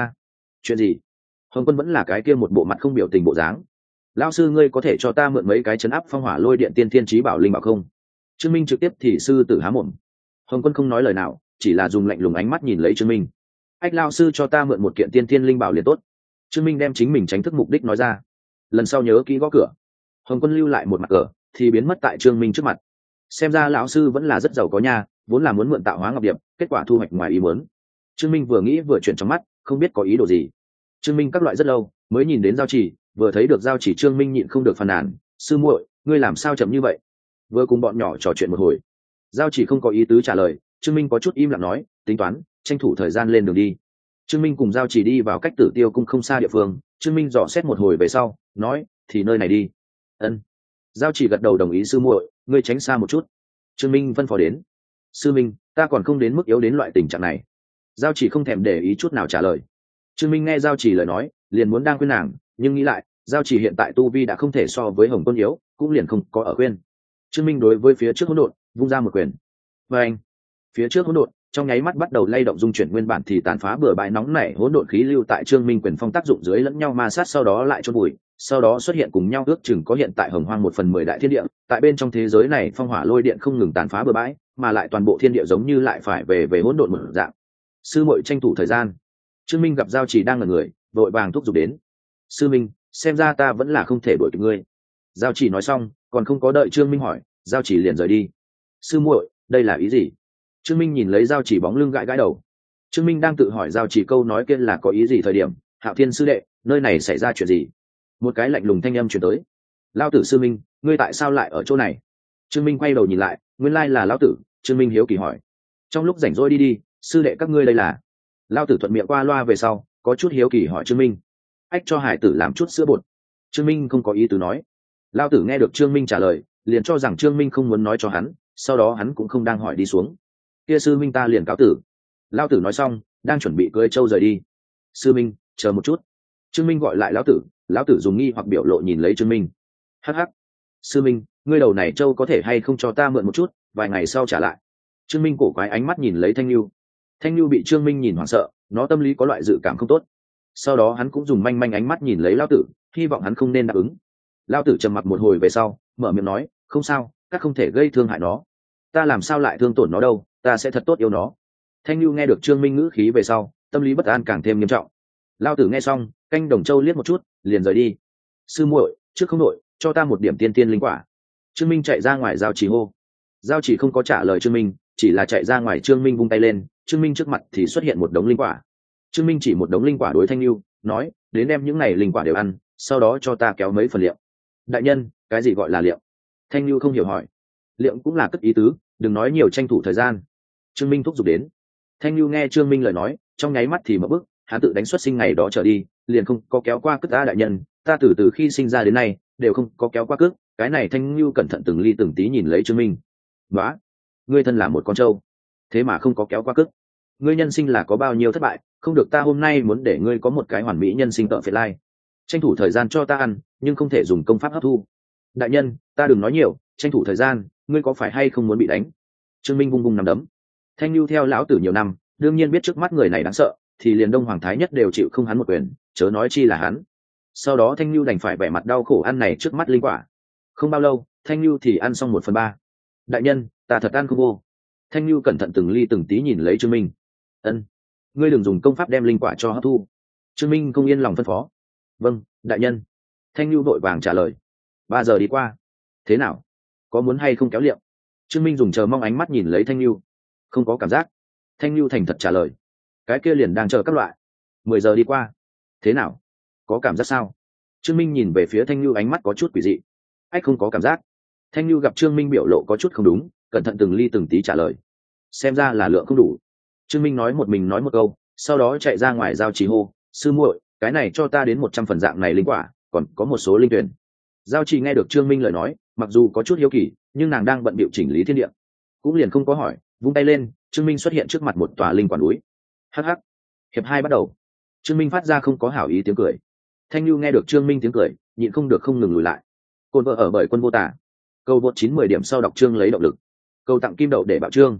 Chuyện gì? Hồng Quân vẫn là cái kia một bộ mặt không biểu tình bộ dáng. Lão sư, ngươi có thể cho ta mượn mấy cái chấn áp phong hỏa lôi điện tiên thiên chí bảo linh bảo không? Trương Minh trực tiếp thì sư tử há mồm. Hồng Quân không nói lời nào, chỉ là dùng lạnh lùng ánh mắt nhìn lấy Trương Minh. Ách, lão sư cho ta mượn một kiện tiên thiên linh bảo liền tốt. Trương Minh đem chính mình tránh thức mục đích nói ra. Lần sau nhớ kỹ gõ cửa. Hồng Quân lưu lại một mặt cờ thì biến mất tại Trương Minh trước mặt. Xem ra lão sư vẫn là rất giàu có nha, vốn là muốn mượn tạo hóa ngọc điệp, kết quả thu hoạch ngoài ý muốn. Trương Minh vừa nghĩ vừa chuyển trong mắt, không biết có ý đồ gì. Trương Minh các loại rất lâu mới nhìn đến giao chỉ, vừa thấy được giao chỉ Trương Minh nhịn không được phàn nàn, sư muội, ngươi làm sao chậm như vậy? Vừa cùng bọn nhỏ trò chuyện một hồi, giao chỉ không có ý tứ trả lời. Trương Minh có chút im lặng nói, tính toán, tranh thủ thời gian lên đường đi. Trương Minh cùng giao chỉ đi vào cách Tử Tiêu cung không xa địa phương. Trương Minh dò xét một hồi về sau nói, thì nơi này đi. Ân. Giao chỉ gật đầu đồng ý. Sư muội, ngươi tránh xa một chút. Trương Minh phân phó đến. Sư Minh, ta còn không đến mức yếu đến loại tình trạng này. Giao chỉ không thèm để ý chút nào trả lời. Trương Minh nghe giao chỉ lời nói liền muốn đang khuyên nàng, nhưng nghĩ lại, giao chỉ hiện tại tu vi đã không thể so với Hồng Quân yếu, cũng liền không có ở khuyên. Trương Minh đối với phía trước hỗn độn vung ra một quyền. Và anh, phía trước hỗn độn trong nháy mắt bắt đầu lay động, dung chuyển, nguyên bản thì tàn phá bừa bãi nóng nảy hỗn độn khí lưu tại Trương Minh quyền phong tác dụng dưới lẫn nhau ma sát, sau đó lại chôn bụi, sau đó xuất hiện cùng nhau, ước chừng có hiện tại Hồng Hoang 1/10 đại thiên địa. Tại bên trong thế giới này, phong hỏa lôi điện không ngừng tàn phá bừa bãi, mà lại toàn bộ thiên địa giống như lại phải về hỗn độn một dạng. Sư muội tranh thủ thời gian. Trương Minh gặp giao chỉ đang ngẩn người, vội vàng thúc giục đến. Sư Minh, xem ra ta vẫn là không thể đuổi kịp ngươi. Giao chỉ nói xong, còn không có đợi Trương Minh hỏi, giao chỉ liền rời đi. Sư muội, đây là ý gì? Trương Minh nhìn lấy giao chỉ bóng lưng gãi gãi đầu. Trương Minh đang tự hỏi giao chỉ câu nói kia là có ý gì thời điểm, Hạo Thiên sư đệ, nơi này xảy ra chuyện gì? Một cái lạnh lùng thanh âm truyền tới. Lão tử sư Minh, ngươi tại sao lại ở chỗ này? Trương Minh quay đầu nhìn lại, nguyên lai là lão tử. Trương Minh hiếu kỳ hỏi. Trong lúc rảnh rỗi đi, sư đệ các ngươi đây là? Lão tử thuận miệng qua loa về sau, có chút hiếu kỳ hỏi Trương Minh. Ách, cho hải tử làm chút sữa bột. Trương Minh không có ý tứ nói. Lão tử nghe được Trương Minh trả lời, liền cho rằng Trương Minh không muốn nói cho hắn, sau đó hắn cũng không đang hỏi đi xuống. Kia sư Minh, ta liền cáo tử. Lão tử nói xong, đang chuẩn bị cưỡi trâu rời đi. Sư Minh, chờ một chút. Trương Minh gọi lại lão tử. Lão tử dùng nghi hoặc biểu lộ nhìn lấy Trương Minh. Hắc hắc. Sư Minh, ngươi đầu này trâu có thể hay không cho ta mượn một chút, vài ngày sau trả lại. Trương Minh cổ quái ánh mắt nhìn lấy Thanh Nhu. Thanh Nhu bị Trương Minh nhìn hoảng sợ, nó tâm lý có loại dự cảm không tốt. Sau đó hắn cũng dùng manh manh ánh mắt nhìn lấy lão tử, hy vọng hắn không nên đáp ứng. Lão tử trầm mặc một hồi về sau, mở miệng nói, không sao, các không thể gây thương hại nó. Ta làm sao lại thương tổn nó đâu, ta sẽ thật tốt yêu nó. Thanh Nhu nghe được Trương Minh ngữ khí về sau, tâm lý bất an càng thêm nghiêm trọng. Lão tử nghe xong, canh đồng châu liếc một chút, liền rời đi. Sư muội, trước không nội, cho ta một điểm tiên tiên linh quả. Trương Minh chạy ra ngoài, giao chỉ hô. Giao chỉ không có trả lời Trương Minh, chỉ là chạy ra ngoài. Trương Minh vung tay lên, Trương Minh trước mặt thì xuất hiện một đống linh quả. Trương Minh chỉ một đống linh quả đối Thanh Nhu, nói, đến đem những này linh quả đều ăn, sau đó cho ta kéo mấy phần liệu. Đại nhân, cái gì gọi là liệu? Thanh Nhu không hiểu hỏi. Liệu cũng là cất ý tứ, đừng nói nhiều, tranh thủ thời gian. Trương Minh thúc giục đến. Thanh Nhu nghe Trương Minh lời nói, trong nháy mắt thì mở bức, hắn tự đánh xuất sinh ngày đó trở đi, liền không có kéo qua cước. Ta đại nhân, ta từ khi sinh ra đến nay đều không có kéo qua cước. Cái này Thanh Nhu cẩn thận từng ly từng tí nhìn lấy Trương Minh. Đó, ngươi thân là một con trâu, thế mà không có kéo qua cước. Ngươi nhân sinh là có bao nhiêu thất bại, không được, ta hôm nay muốn để ngươi có một cái hoàn mỹ nhân sinh tợ phiệt lai. Tranh thủ thời gian cho ta ăn, nhưng không thể dùng công pháp hấp thu. Đại nhân, ta đừng nói nhiều, tranh thủ thời gian, ngươi có phải hay không muốn bị đánh? Trương Minh vung vung nắm đấm. Thanh Nhu theo lão tử nhiều năm, đương nhiên biết trước mắt người này đáng sợ, thì liền Đông Hoàng Thái Nhất đều chịu không hắn một quyền, chớ nói chi là hắn. Sau đó Thanh Nhu đành phải vẻ mặt đau khổ ăn này trước mắt linh quả. Không bao lâu, Thanh Nhu thì ăn xong 1/3. Đại nhân, ta thật ăn không vô. Thanh Nhu cẩn thận từng ly từng tí nhìn lấy Trương Minh. Ân, ngươi đừng dùng công pháp đem linh quả cho hấp thu. Trương Minh không yên lòng phân phó. Vâng, đại nhân. Thanh Nhu vội vàng trả lời. 3 giờ đi qua. Thế nào, có muốn hay không kéo liệm? Trương Minh dùng chờ mong ánh mắt nhìn lấy Thanh Nhu. Không có cảm giác. Thanh Nhu thành thật trả lời. Cái kia liền đang chờ các loại. 10 giờ đi qua. Thế nào, có cảm giác sao? Trương Minh nhìn về phía Thanh Nhu, ánh mắt có chút quỷ dị. Ách, không có cảm giác. Thanh Nhu gặp Trương Minh biểu lộ có chút không đúng, cẩn thận từng ly từng tí trả lời. Xem ra là lượng không đủ. Trương Minh nói một mình nói một câu, sau đó chạy ra ngoài. Giao chỉ hô, sư muội, cái này cho ta đến 100 phần dạng này linh quả, còn có một số linh tuyển. Giao chỉ nghe được Trương Minh lời nói, mặc dù có chút hiếu kỳ, nhưng nàng đang bận bịu chỉnh lý thiên địa, cũng liền không có hỏi. Vung tay lên, Trương Minh xuất hiện trước mặt một tòa linh quả núi. Hắc hắc. Hiệp 2 bắt đầu. Trương Minh phát ra không có hảo ý tiếng cười. Thanh Nhu nghe được Trương Minh tiếng cười, nhịn không được không ngừng lùi lại. Côn vợ ở bởi Quân Vô Tả. Câu vượt 9-10 điểm sau đọc chương lấy động lực. Câu tặng kim đậu để bảo chương.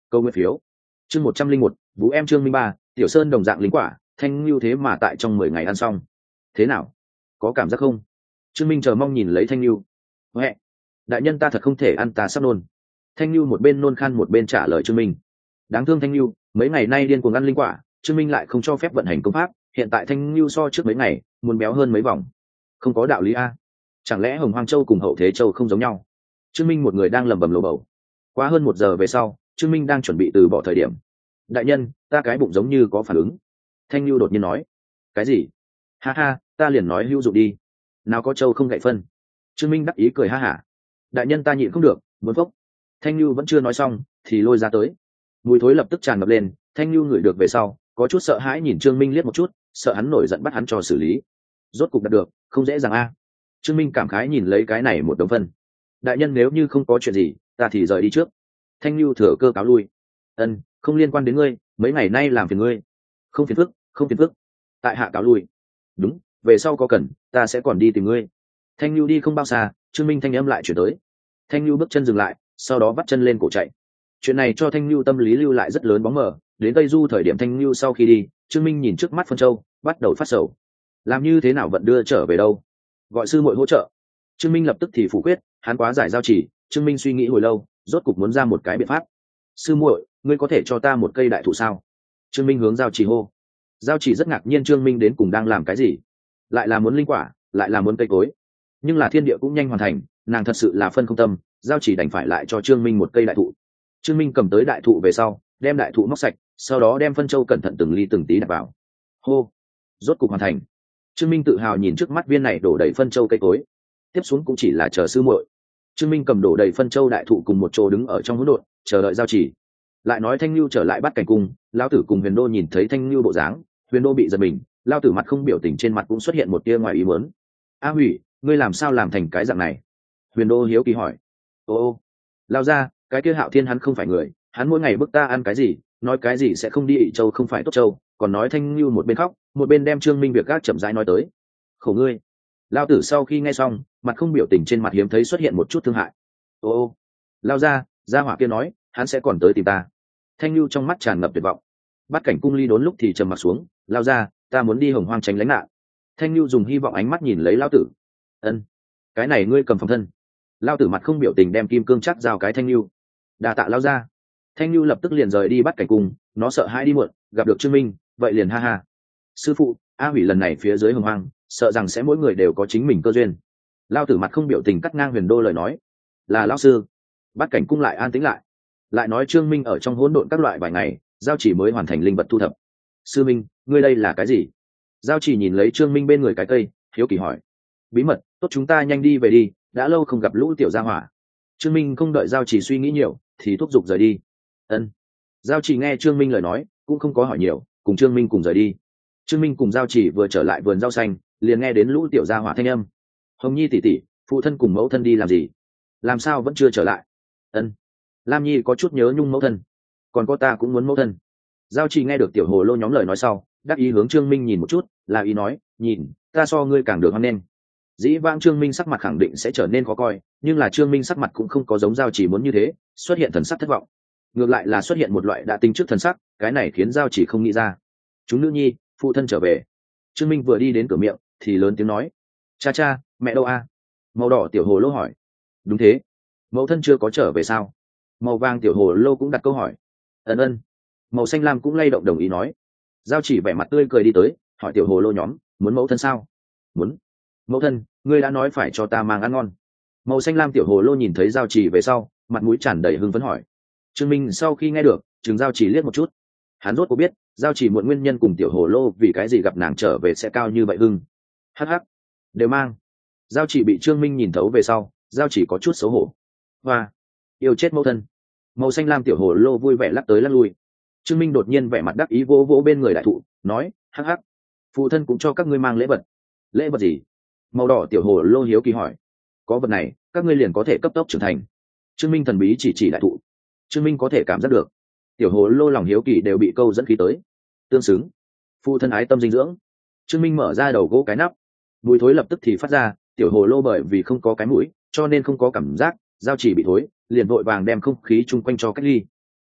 câu nguyện phiếu. Chương 101, Vũ em chương minh ba, Tiểu Sơn đồng dạng lính quả, Thanh Nưu thế mà tại trong 10 ngày ăn xong. Thế nào? Có cảm giác không? Trương Minh chờ mong nhìn lấy Thanh Nưu. Huệ, đại nhân ta thật không thể ăn, ta sắp nôn. Thanh Nưu một bên nôn khan một bên trả lời Trương Minh. Đáng thương Thanh Nưu, mấy ngày nay điên cuồng ăn linh quả, Trương Minh lại không cho phép vận hành công pháp, hiện tại Thanh Nưu so trước mấy ngày muốn béo hơn mấy vòng. Không có đạo lý a. Chẳng lẽ Hồng Hoang Châu cùng Hậu Thế Châu không giống nhau? Trương Minh một người đang lẩm bẩm lầu bầu. Quá hơn 1 giờ về sau, Trương Minh đang chuẩn bị từ bỏ thời điểm. Đại nhân, ta cái bụng giống như có phản ứng. Thanh Nưu đột nhiên nói. Cái gì? Ha ha, ta liền nói hữu dụng đi. Nào có Châu không gậy phân. Trương Minh đắc ý cười ha hả. Đại nhân ta nhịn không được, muốn phốc. Thanh Nưu vẫn chưa nói xong thì lôi ra tới. Mùi thối lập tức tràn ngập lên. Thanh Nưu ngửi được về sau có chút sợ hãi nhìn Trương Minh liếc một chút, sợ hắn nổi giận bắt hắn cho xử lý. Rốt cục đạt được, không dễ dàng a. Trương Minh cảm khái nhìn lấy cái này một đống phân. Đại nhân nếu như không có chuyện gì ta thì rời đi trước. Thanh Nưu thừa cơ cáo lui. Ân, không liên quan đến ngươi, mấy ngày nay làm phiền ngươi. Không phiền phức, không phiền phức. Tại hạ cáo lui. Đúng, về sau có cần ta sẽ còn đi tìm ngươi. Thanh Nưu đi không bao xa, Trương Minh thanh âm lại chuyển tới. Thanh Nưu bước chân dừng lại, sau đó bắt chân lên cổ chạy. Chuyện này cho Thanh Nưu tâm lý lưu lại rất lớn bóng mờ. Đến Tây Du thời điểm Thanh Nưu sau khi đi, Trương Minh nhìn trước mắt phân châu, bắt đầu phát sầu. Làm như thế nào vận đưa trở về đâu? Gọi sư muội hỗ trợ. Trương Minh lập tức thì phủ quyết, hắn quá giải giao chỉ. Trương Minh suy nghĩ hồi lâu, rốt cục muốn ra một cái biện pháp. Sư muội, ngươi có thể cho ta một cây đại thụ sao? Trương Minh hướng giao chỉ hô. Giao chỉ rất ngạc nhiên Trương Minh đến cùng đang làm cái gì, lại là muốn linh quả, lại là muốn cây cối. Nhưng là thiên địa cũng nhanh hoàn thành, nàng thật sự là phân không tâm, giao chỉ đành phải lại cho Trương Minh một cây đại thụ. Trương Minh cầm tới đại thụ về sau, đem đại thụ móc sạch, sau đó đem phân châu cẩn thận từng ly từng tí đặt vào. Hô, rốt cục hoàn thành. Trương Minh tự hào nhìn trước mắt viên này đổ đầy phân châu cây cối. Tiếp xuống cũng chỉ là chờ sư muội. Trương Minh cầm đổ đầy phân châu đại thụ cùng một chỗ đứng ở trong hỗn độn, chờ đợi giao chỉ. Lại nói Thanh Nưu trở lại bắt cảnh cung, lão tử cùng Huyền Đô nhìn thấy Thanh Nưu bộ dáng, Huyền Đô bị giật mình, lão tử mặt không biểu tình trên mặt cũng xuất hiện một tia ngoài ý muốn. A Hủy, ngươi làm sao làm thành cái dạng này? Huyền Đô hiếu kỳ hỏi. Ô, lao ra, cái kia Hạo Thiên hắn không phải người, hắn mỗi ngày bức ta ăn cái gì, nói cái gì sẽ không đi Ị Châu không phải Tốt Châu, còn nói Thanh Nưu một bên khóc, một bên đem Trương Minh việc gác chậm rãi nói tới. Khổ ngươi. Lão tử sau khi nghe xong, mặt không biểu tình trên mặt hiếm thấy xuất hiện một chút thương hại. Ô, lao ra, gia hỏa kia nói, hắn sẽ còn tới tìm ta. Thanh Nưu trong mắt tràn ngập tuyệt vọng. Bắt cảnh cung ly đốn lúc thì trầm mặt xuống, lao ra, ta muốn đi Hồng Hoang tránh lánh nạn. Thanh Nưu dùng hy vọng ánh mắt nhìn lấy lão tử. Ân, cái này ngươi cầm phòng thân. Lão tử mặt không biểu tình đem kim cương chắc giao cái Thanh Nưu. Đa tạ lao ra. Thanh Nưu lập tức liền rời đi bắt cảnh cung, nó sợ hãi đi muộn, gặp được Trương Minh, vậy liền ha ha. Sư phụ, A Hủy lần này phía dưới Hồng Hoang, sợ rằng sẽ mỗi người đều có chính mình cơ duyên. Lão tử mặt không biểu tình cắt ngang Huyền Đô lời nói. Là lão sư. Bắt cảnh cung lại an tĩnh lại. Lại nói Trương Minh ở trong hỗn độn các loại vài ngày, giao chỉ mới hoàn thành linh vật thu thập. Sư Minh, ngươi đây là cái gì? Giao chỉ nhìn lấy Trương Minh bên người cái cây, hiếu kỳ hỏi. Bí mật, tốt chúng ta nhanh đi về đi, đã lâu không gặp lũ tiểu gia hỏa. Trương Minh không đợi giao chỉ suy nghĩ nhiều, thì thúc giục rời đi. Ân. Giao chỉ nghe Trương Minh lời nói, cũng không có hỏi nhiều, cùng Trương Minh cùng rời đi. Trương Minh cùng giao chỉ vừa trở lại vườn rau xanh, liền nghe đến lũ tiểu gia hỏa thanh âm. Hồng Nhi tỷ tỷ, phụ thân cùng mẫu thân đi làm gì? Làm sao vẫn chưa trở lại? Ân. Lam Nhi có chút nhớ nhung mẫu thân, còn có ta cũng muốn mẫu thân. Giao chỉ nghe được tiểu hồ lô nhóm lời nói sau, đắc ý hướng Trương Minh nhìn một chút, là ý nói, nhìn, ta so ngươi càng được hoan nghênh. Dĩ vãng Trương Minh sắc mặt khẳng định sẽ trở nên khó coi, nhưng là Trương Minh sắc mặt cũng không có giống Giao chỉ muốn như thế, xuất hiện thần sắc thất vọng. Ngược lại là xuất hiện một loại đã tính trước thần sắc, cái này khiến Giao chỉ không nghĩ ra. Chúng nữ nhi, phụ thân trở về. Trương Minh vừa đi đến cửa miệng, thì lớn tiếng nói, cha cha, mẹ đâu a? Màu đỏ tiểu hồ lô hỏi. Đúng thế, mẫu thân chưa có trở về sao? Màu vàng tiểu hồ lô cũng đặt câu hỏi. Ân ân. Màu xanh lam cũng lay động đồng ý nói. Giao chỉ vẻ mặt tươi cười đi tới, hỏi tiểu hồ lô nhóm, muốn mẫu thân sao? Muốn. Mẫu thân, ngươi đã nói phải cho ta mang ăn ngon. Màu xanh lam tiểu hồ lô nhìn thấy Giao chỉ về sau, mặt mũi tràn đầy hưng phấn hỏi. Trương Minh sau khi nghe được, chừng Giao chỉ liếc một chút. Hắn rốt có biết, Giao chỉ muộn nguyên nhân cùng tiểu hồ lô vì cái gì gặp nàng trở về sẽ cao như vậy hưng. Hắc hắc, đều mang. Giao chỉ bị Trương Minh nhìn thấu về sau, Giao chỉ có chút xấu hổ. Và yêu chết mẫu thân. Màu xanh lam tiểu hồ lô vui vẻ lắc tới lắc lui. Trương Minh đột nhiên vẻ mặt đắc ý vỗ vỗ bên người đại thụ, nói, hắc hắc, phụ thân cũng cho các ngươi mang lễ vật. Lễ vật gì? Màu đỏ tiểu hồ lô hiếu kỳ hỏi. Có vật này, các ngươi liền có thể cấp tốc trưởng thành. Trương Minh thần bí chỉ đại thụ. Trương Minh có thể cảm giác được, tiểu hồ lô lòng hiếu kỳ đều bị câu dẫn khí tới. Tương xứng, phụ thân ái tâm dinh dưỡng. Trương Minh mở ra đầu gỗ cái nắp, mùi thối lập tức thì phát ra. Tiểu hồ lô bởi vì không có cái mũi, cho nên không có cảm giác. Giao chỉ bị thối, liền vội vàng đem không khí chung quanh cho cách ly.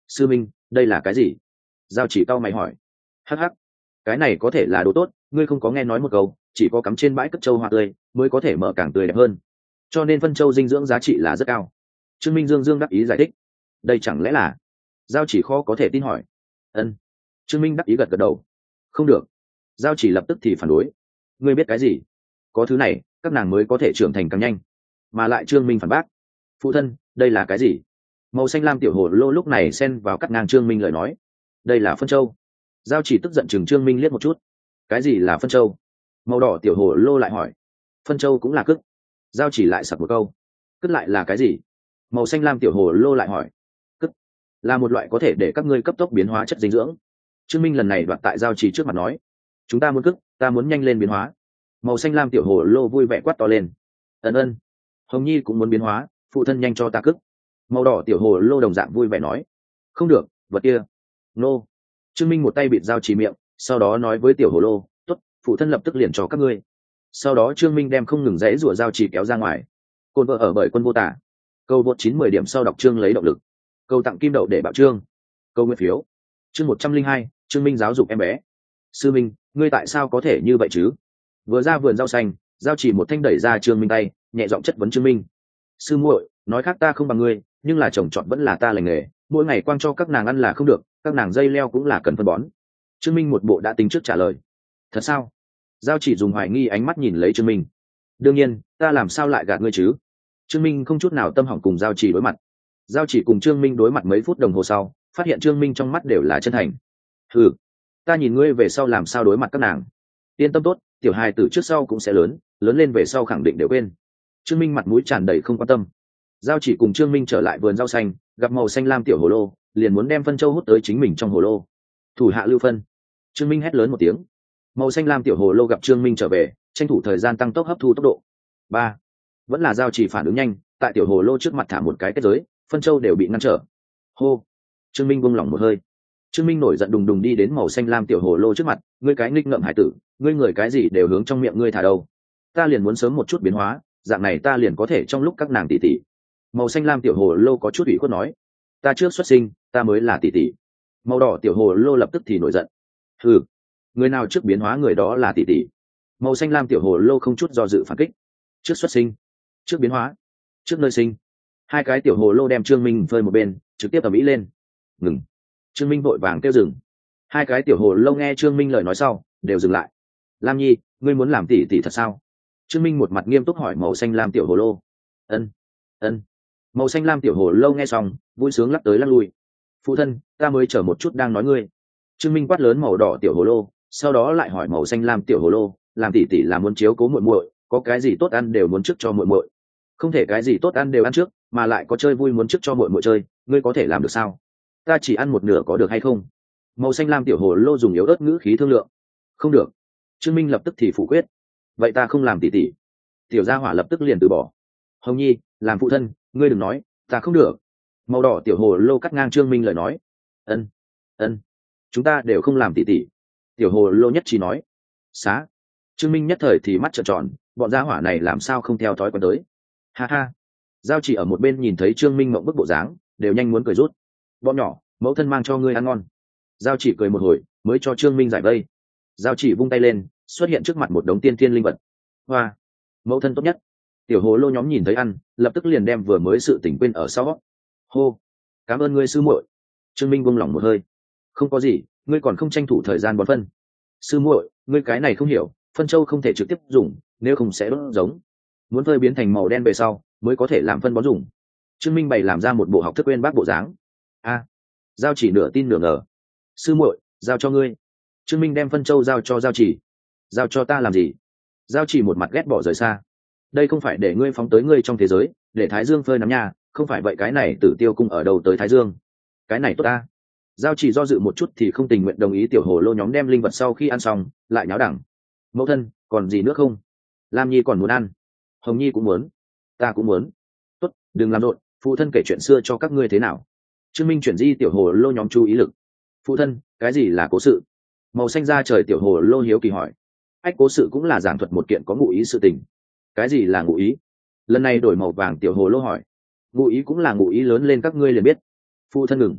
Sư minh, đây là cái gì? Giao chỉ cau mày hỏi. Hắc hắc, cái này có thể là đồ tốt, ngươi không có nghe nói một câu, chỉ có cắm trên bãi cất châu hoa tươi mới có thể mở càng tươi đẹp hơn, cho nên phân châu dinh dưỡng giá trị là rất cao. Trương Minh dương dương đắc ý giải thích. Đây chẳng lẽ là? Giao chỉ khó có thể tin hỏi. Ân. Trương Minh đắc ý gật gật đầu. Không được. Giao chỉ lập tức thì phản đối. Ngươi biết cái gì? Có thứ này các nàng mới có thể trưởng thành càng nhanh. Mà lại Trương Minh phản bác. Phụ thân, đây là cái gì? Màu xanh lam tiểu hồ lô lúc này xen vào cắt ngang Trương Minh lời nói. Đây là phân châu. Giao chỉ tức giận chừng Trương Minh liếc một chút. Cái gì là phân châu? Màu đỏ tiểu hồ lô lại hỏi. Phân châu cũng là cức. Giao chỉ lại sặc một câu. Cức lại là cái gì? Màu xanh lam tiểu hồ lô lại hỏi. Cức là một loại có thể để các ngươi cấp tốc biến hóa chất dinh dưỡng. Trương Minh lần này đoạt tại Giao chỉ trước mặt nói. Chúng ta muốn cức, ta muốn nhanh lên biến hóa. Màu xanh lam tiểu hồ lô vui vẻ quát to lên. Ân ân. Hồng Nhi cũng muốn biến hóa, phụ thân nhanh cho ta cức. Màu đỏ tiểu hồ lô đồng dạng vui vẻ nói. Không được, vật kia. Nô. Trương Minh một tay bịt Giao chỉ miệng, sau đó nói với tiểu hồ lô, tốt, phụ thân lập tức liền cho các ngươi. Sau đó Trương Minh đem không ngừng rẽ rủa Giao chỉ kéo ra ngoài. Côn vợ ở bởi quân vô tả. Câu vượt 9-10 điểm sau đọc chương lấy động lực. Câu tặng kim đậu để bảo chương. Câu nguyên phiếu. Chương 102, Trương Minh giáo dục em bé. Sư Minh, ngươi tại sao có thể như vậy chứ? Vừa ra vườn rau xanh, Giao chỉ một thanh đẩy ra Trương Minh tay, nhẹ giọng chất vấn Trương Minh. Sư muội, nói khác ta không bằng ngươi, nhưng là chồng chọn vẫn là ta lành nghề, mỗi ngày quang cho các nàng ăn là không được, các nàng dây leo cũng là cần phân bón. Trương Minh một bộ đã tính trước trả lời. Thật sao? Giao chỉ dùng hoài nghi ánh mắt nhìn lấy Trương Minh. Đương nhiên, ta làm sao lại gạt ngươi chứ? Trương Minh không chút nào tâm hỏng cùng Giao chỉ đối mặt. Giao chỉ cùng Trương Minh đối mặt mấy phút đồng hồ sau, phát hiện Trương Minh trong mắt đều là chân thành. Ừ, ta nhìn ngươi về sau làm sao đối mặt các nàng. Yên tâm tốt, tiểu hài tử trước sau cũng sẽ lớn, lớn lên về sau khẳng định đều quên. Trương Minh mặt mũi tràn đầy không quan tâm. Giao chỉ cùng Trương Minh trở lại vườn rau xanh, gặp màu xanh lam tiểu hồ lô, liền muốn đem phân châu hút tới chính mình trong hồ lô. Thủ hạ lưu phân. Trương Minh hét lớn một tiếng. Màu xanh lam tiểu hồ lô gặp Trương Minh trở về, tranh thủ thời gian tăng tốc hấp thu tốc độ. Ba, vẫn là Giao chỉ phản ứng nhanh, tại tiểu hồ lô trước mặt thả một cái kết giới, phân châu đều bị ngăn trở. Hô. Trương Minh buông lỏng một hơi. Trương Minh nổi giận đùng đùng đi đến màu xanh lam tiểu hồ lô trước mặt. Ngươi cái nghịch ngợm hải tử, ngươi người cái gì đều hướng trong miệng ngươi thả đâu? Ta liền muốn sớm một chút biến hóa, dạng này ta liền có thể trong lúc các nàng tỷ tỷ. Màu xanh lam tiểu hồ lô có chút ủy khuất nói. Ta trước xuất sinh, ta mới là tỷ tỷ. Màu đỏ tiểu hồ lô lập tức thì nổi giận. Ừ, người nào trước biến hóa người đó là tỷ tỷ. Màu xanh lam tiểu hồ lô không chút do dự phản kích. Trước xuất sinh, trước biến hóa, trước nơi sinh. Hai cái tiểu hồ lô đem Trương Minh phơi một bên, trực tiếp ầm ĩ lên. Ngừng. Trương Minh vội vàng kêu dừng. Hai cái tiểu hồ lô nghe Trương Minh lời nói sau, đều dừng lại. Lam Nhi, ngươi muốn làm tỷ tỷ thật sao? Trương Minh một mặt nghiêm túc hỏi màu xanh lam tiểu hồ lô. Ân, ân. Màu xanh lam tiểu hồ lô nghe xong, vui sướng lắc tới lắc lui. Phụ thân, ta mới chờ một chút đang nói ngươi. Trương Minh quát lớn màu đỏ tiểu hồ lô, sau đó lại hỏi màu xanh lam tiểu hồ lô, làm tỷ tỷ là muốn chiếu cố muội muội, có cái gì tốt ăn đều muốn trước cho muội muội. Không thể cái gì tốt ăn đều ăn trước, mà lại có chơi vui muốn trước cho muội muội chơi, ngươi có thể làm được sao? Ta chỉ ăn một nửa có được hay không? Màu xanh lam tiểu hồ lô dùng yếu ớt ngữ khí thương lượng. Không được. Trương Minh lập tức thì phủ quyết. Vậy ta không làm tỷ tỷ. Tiểu gia hỏa lập tức liền từ bỏ. Hồng Nhi, làm phụ thân, ngươi đừng nói, ta không được. Màu đỏ tiểu hồ lô cắt ngang Trương Minh lời nói. Ân, ân, chúng ta đều không làm tỷ tỷ. Tiểu hồ lô nhất trí nói. Xá. Trương Minh nhất thời thì mắt trợn tròn, bọn gia hỏa này làm sao không theo thói quen tới. Ha ha. Giao chỉ ở một bên nhìn thấy Trương Minh mộng bức bộ dáng, đều nhanh muốn cười rút. Bọn nhỏ, mẫu thân mang cho ngươi ăn ngon. Giao chỉ cười một hồi, mới cho Trương Minh giải vây. Giao chỉ vung tay lên, xuất hiện trước mặt một đống tiên thiên linh vật. Hoa, mẫu thân tốt nhất. Tiểu hồ lô nhóm nhìn thấy ăn, lập tức liền đem vừa mới sự tỉnh quên ở sau. Hô, cảm ơn ngươi sư muội. Trương Minh buông lỏng một hơi. Không có gì, ngươi còn không tranh thủ thời gian bón phân. Sư muội, ngươi cái này không hiểu, phân châu không thể trực tiếp dùng, nếu không sẽ đốt giống. Muốn phơi biến thành màu đen về sau, mới có thể làm phân bón dùng. Trương Minh bày làm ra một bộ học thức quên bác bộ dáng. A, Giao chỉ nửa tin nửa ngờ. Sư muội, giao cho ngươi. Trương Minh đem phân châu giao cho Giao chỉ. Giao cho ta làm gì? Giao chỉ một mặt ghét bỏ rời xa. Đây không phải để ngươi phóng tới ngươi trong thế giới, để Thái Dương phơi nắm nhà, không phải vậy cái này Tử Tiêu cung ở đâu tới Thái Dương? Cái này tốt ta. Giao chỉ do dự một chút thì không tình nguyện đồng ý tiểu hồ lô nhóm đem linh vật sau khi ăn xong, lại nháo đẳng. Mẫu thân, còn gì nữa không? Lam Nhi còn muốn ăn. Hồng Nhi cũng muốn. Ta cũng muốn. Tốt, đừng làm rộn, phụ thân kể chuyện xưa cho các ngươi thế nào. Trương Minh chuyển di tiểu hồ lô nhóm chú ý lực. Phụ thân, cái gì là cố sự? Màu xanh da trời tiểu hồ lô hiếu kỳ hỏi. Ách, cố sự cũng là giảng thuật một kiện có ngụ ý sự tình. Cái gì là ngụ ý? Lần này đổi màu vàng tiểu hồ lô hỏi. Ngụ ý cũng là ngụ ý lớn lên các ngươi liền biết. Phụ thân ngừng.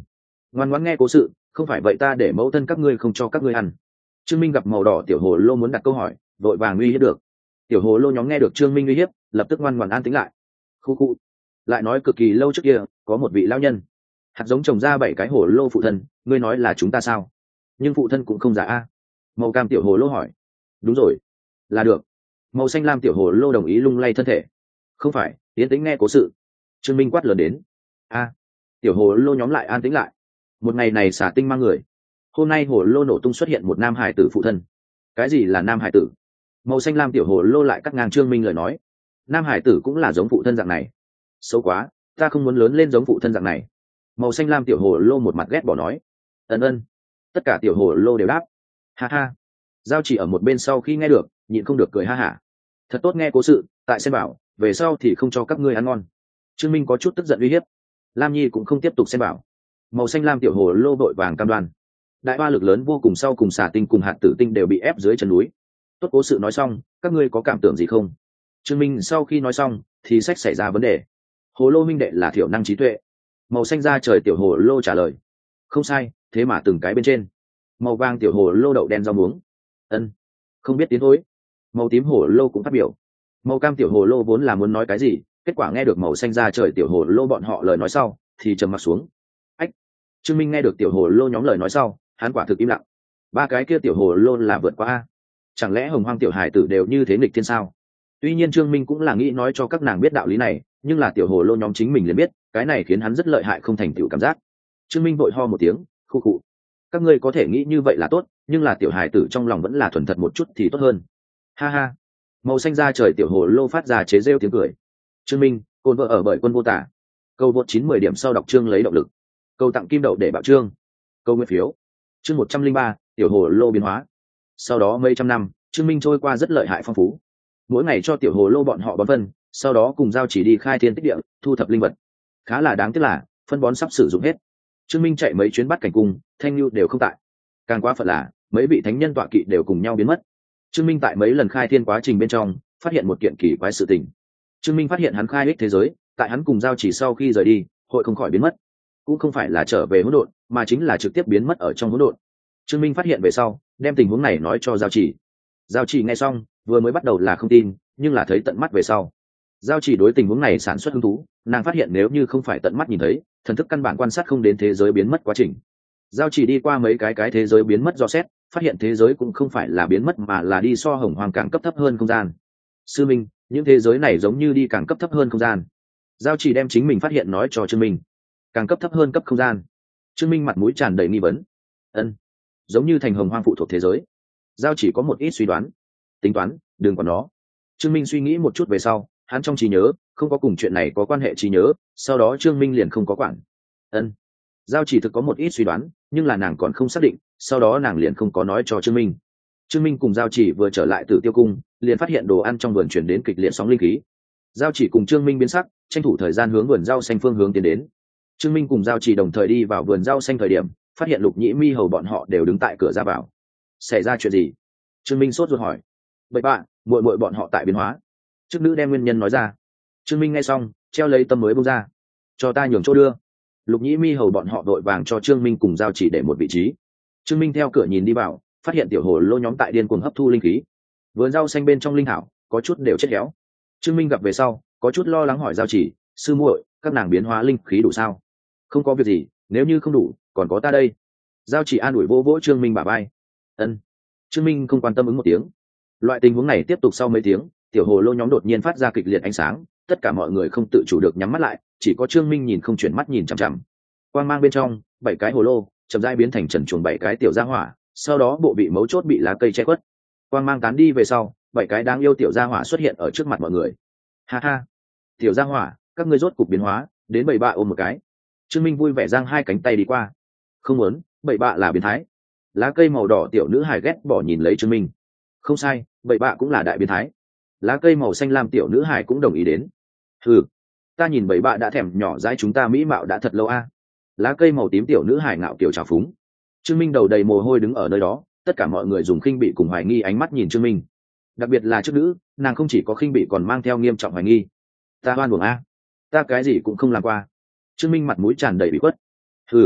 ngoan ngoãn nghe cố sự, không phải vậy ta để mẫu thân các ngươi không cho các ngươi ăn. Trương Minh gặp màu đỏ tiểu hồ lô muốn đặt câu hỏi, vội vàng uy hiếp được. Tiểu hồ lô nhóm nghe được Trương Minh uy hiếp, lập tức ngoan ngoãn an tĩnh lại. Khu khu, lại nói cực kỳ lâu trước kia có một vị lão nhân, hạt giống trồng ra 7 cái hồ lô phụ thân, ngươi nói là chúng ta sao? Nhưng phụ thân cũng không giả a. Màu cam tiểu hồ lô hỏi. Đúng rồi, là được. Màu xanh lam tiểu hồ lô đồng ý lung lay thân thể. Không phải, yên tĩnh nghe cố sự. Trương Minh quát lớn đến. A. Tiểu hồ lô nhóm lại an tĩnh lại. Một ngày này xả tinh mang người. Hôm nay hồ lô nổ tung xuất hiện một nam hải tử phụ thân. Cái gì là nam hải tử? Màu xanh lam tiểu hồ lô lại cắt ngang Trương Minh lời nói. Nam hải tử cũng là giống phụ thân dạng này. Xấu quá, ta không muốn lớn lên giống phụ thân dạng này. Màu xanh lam tiểu hồ lô một mặt ghét bỏ nói. Ân ân. Tất cả tiểu hồ lô đều đáp. Ha ha. Giao chỉ ở một bên sau khi nghe được, nhịn không được cười ha hả. Thật tốt nghe cố sự, tại xem bảo, về sau thì không cho các ngươi ăn ngon. Trương Minh có chút tức giận uy hiếp. Lam Nhi cũng không tiếp tục xem bảo. Màu xanh lam tiểu hồ lô vội vàng cam đoan. Đại ba lực lớn vô cùng sau cùng xả tinh cùng hạt tử tinh đều bị ép dưới chân núi. Tốt cố sự nói xong, các ngươi có cảm tưởng gì không? Trương Minh sau khi nói xong, thì sách xảy ra vấn đề. Hồ lô minh đệ là thiểu năng trí tuệ. Màu xanh da trời tiểu hồ lô trả lời. Không sai, thế mà từng cái bên trên. Màu vàng tiểu hồ lô đậu đen rau muống. Ân, không biết tiến thối. Màu tím hồ lô cũng phát biểu. Màu cam tiểu hồ lô vốn là muốn nói cái gì, kết quả nghe được màu xanh da trời tiểu hồ lô bọn họ lời nói sau, thì trầm mặc xuống. Ách. Trương Minh nghe được tiểu hồ lô nhóm lời nói sau, hắn quả thực im lặng. Ba cái kia tiểu hồ lô là vượt qua a. Chẳng lẽ hồng hoang tiểu hải tử đều như thế nghịch thiên sao? Tuy nhiên Trương Minh cũng là nghĩ nói cho các nàng biết đạo lý này, nhưng là tiểu hồ lô nhóm chính mình liền biết, cái này khiến hắn rất lợi hại không thành tựu cảm giác. Trương Minh vội ho một tiếng, khu khụ. Các ngươi có thể nghĩ như vậy là tốt, nhưng là tiểu hải tử trong lòng vẫn là thuần thật một chút thì tốt hơn. Ha ha. Màu xanh da trời tiểu hồ lô phát ra chế rêu tiếng cười. Trương Minh, cồn vợ ở bởi quân vô tả. Câu vượt 9-10 điểm sau đọc chương lấy động lực. Câu tặng kim đậu để bảo trương. Câu nguyên phiếu. Chương 103, tiểu hồ lô biến hóa. Sau đó mấy trăm năm, Trương Minh trôi qua rất lợi hại phong phú. Mỗi ngày cho tiểu hồ lô bọn họ bón phân, sau đó cùng giao chỉ đi khai thiên tích địa, thu thập linh vật. Khá là đáng tiếc là, phân bón sắp sử dụng hết. Trương Minh chạy mấy chuyến bắt cảnh cung, Thanh Nhu đều không tại. Càng quá phận là, mấy vị thánh nhân tọa kỵ đều cùng nhau biến mất. Trương Minh tại mấy lần khai thiên quá trình bên trong, phát hiện một kiện kỳ quái sự tình. Trương Minh phát hiện hắn khai ích thế giới, tại hắn cùng giao chỉ sau khi rời đi, hội không khỏi biến mất. Cũng không phải là trở về hỗn độn, mà chính là trực tiếp biến mất ở trong hỗn độn. Trương Minh phát hiện về sau, đem tình huống này nói cho giao chỉ. Giao chỉ nghe xong, vừa mới bắt đầu là không tin, nhưng là thấy tận mắt về sau. Giao chỉ đối tình huống này sản xuất hứng thú, nàng phát hiện nếu như không phải tận mắt nhìn thấy, thần thức căn bản quan sát không đến thế giới biến mất quá trình. Giao chỉ đi qua mấy cái thế giới biến mất do xét, phát hiện thế giới cũng không phải là biến mất mà là đi so hồng hoàng càng cấp thấp hơn không gian. Sư Minh, những thế giới này giống như đi càng cấp thấp hơn không gian. Giao chỉ đem chính mình phát hiện nói cho Trương Minh. Càng cấp thấp hơn cấp không gian. Trương Minh mặt mũi tràn đầy nghi vấn. Ân, giống như thành hồng hoang phụ thuộc thế giới. Giao chỉ có một ít suy đoán. Tính toán, đừng quản nó. Trương Minh suy nghĩ một chút về sau, hắn trong trí nhớ không có cùng chuyện này có quan hệ trí nhớ, sau đó Trương Minh liền không có quản. Ân, giao chỉ thực có một ít suy đoán, nhưng là nàng còn không xác định, sau đó nàng liền không có nói cho Trương Minh. Trương Minh cùng giao chỉ vừa trở lại Tử Tiêu cung, liền phát hiện đồ ăn trong vườn chuyển đến kịch liệt sóng linh khí. Giao chỉ cùng Trương Minh biến sắc, tranh thủ thời gian hướng vườn rau xanh phương hướng tiến đến. Trương Minh cùng giao chỉ đồng thời đi vào vườn rau xanh thời điểm, phát hiện Lục Nhĩ Mi hầu bọn họ đều đứng tại cửa ra vào. Xảy ra chuyện gì? Trương Minh sốt ruột hỏi. Bậy bạ, muội muội bọn họ tại biến hóa. Chức nữ đem nguyên nhân nói ra. Trương Minh nghe xong, treo lấy tâm mới buông ra. Cho ta nhường chỗ đưa. Lục Nhĩ Mi hầu bọn họ đội vàng cho Trương Minh cùng giao chỉ để một vị trí. Trương Minh theo cửa nhìn đi vào, phát hiện tiểu hồ lô nhóm tại điên cuồng hấp thu linh khí. Vườn rau xanh bên trong linh thảo có chút đều chết héo. Trương Minh gặp về sau, có chút lo lắng hỏi giao chỉ, sư muội, các nàng biến hóa linh khí đủ sao? Không có việc gì, nếu như không đủ, còn có ta đây. Giao chỉ an ủi vô vỗ Trương Minh bả vai. Ân. Trương Minh không quan tâm ứng một tiếng. Loại tình huống này tiếp tục sau mấy tiếng, tiểu hồ lô nhóm đột nhiên phát ra kịch liệt ánh sáng, tất cả mọi người không tự chủ được nhắm mắt lại, chỉ có Trương Minh nhìn không chuyển mắt nhìn chằm chằm. Quang mang bên trong, 7 cái hồ lô chậm rãi biến thành trần chuồng 7 cái tiểu gia hỏa, sau đó bộ vị mấu chốt bị lá cây che khuất. Quang mang tán đi về sau, 7 cái đáng yêu tiểu gia hỏa xuất hiện ở trước mặt mọi người. Ha ha, tiểu gia hỏa, các ngươi rốt cục biến hóa, đến 7 bạ ôm một cái. Trương Minh vui vẻ giang hai cánh tay đi qua. Không muốn, 7 bạ là biến thái. Lá cây màu đỏ tiểu nữ hài ghét bỏ nhìn lấy Trương Minh. Không sai, 7 bạ cũng là đại biến thái. Lá cây màu xanh lam tiểu nữ hài cũng đồng ý đến. Ừ, ta nhìn 7 bạ đã thèm nhỏ dãi chúng ta mỹ mạo đã thật lâu a. Lá cây màu tím tiểu nữ hài ngạo kiểu trào phúng. Trương Minh đầu đầy mồ hôi đứng ở nơi đó, tất cả mọi người dùng khinh bị cùng hoài nghi ánh mắt nhìn Trương Minh. Đặc biệt là trước nữ, nàng không chỉ có khinh bị còn mang theo nghiêm trọng hoài nghi. Ta oan uổng a, ta cái gì cũng không làm qua. Trương Minh mặt mũi tràn đầy bị khuất. Ừ,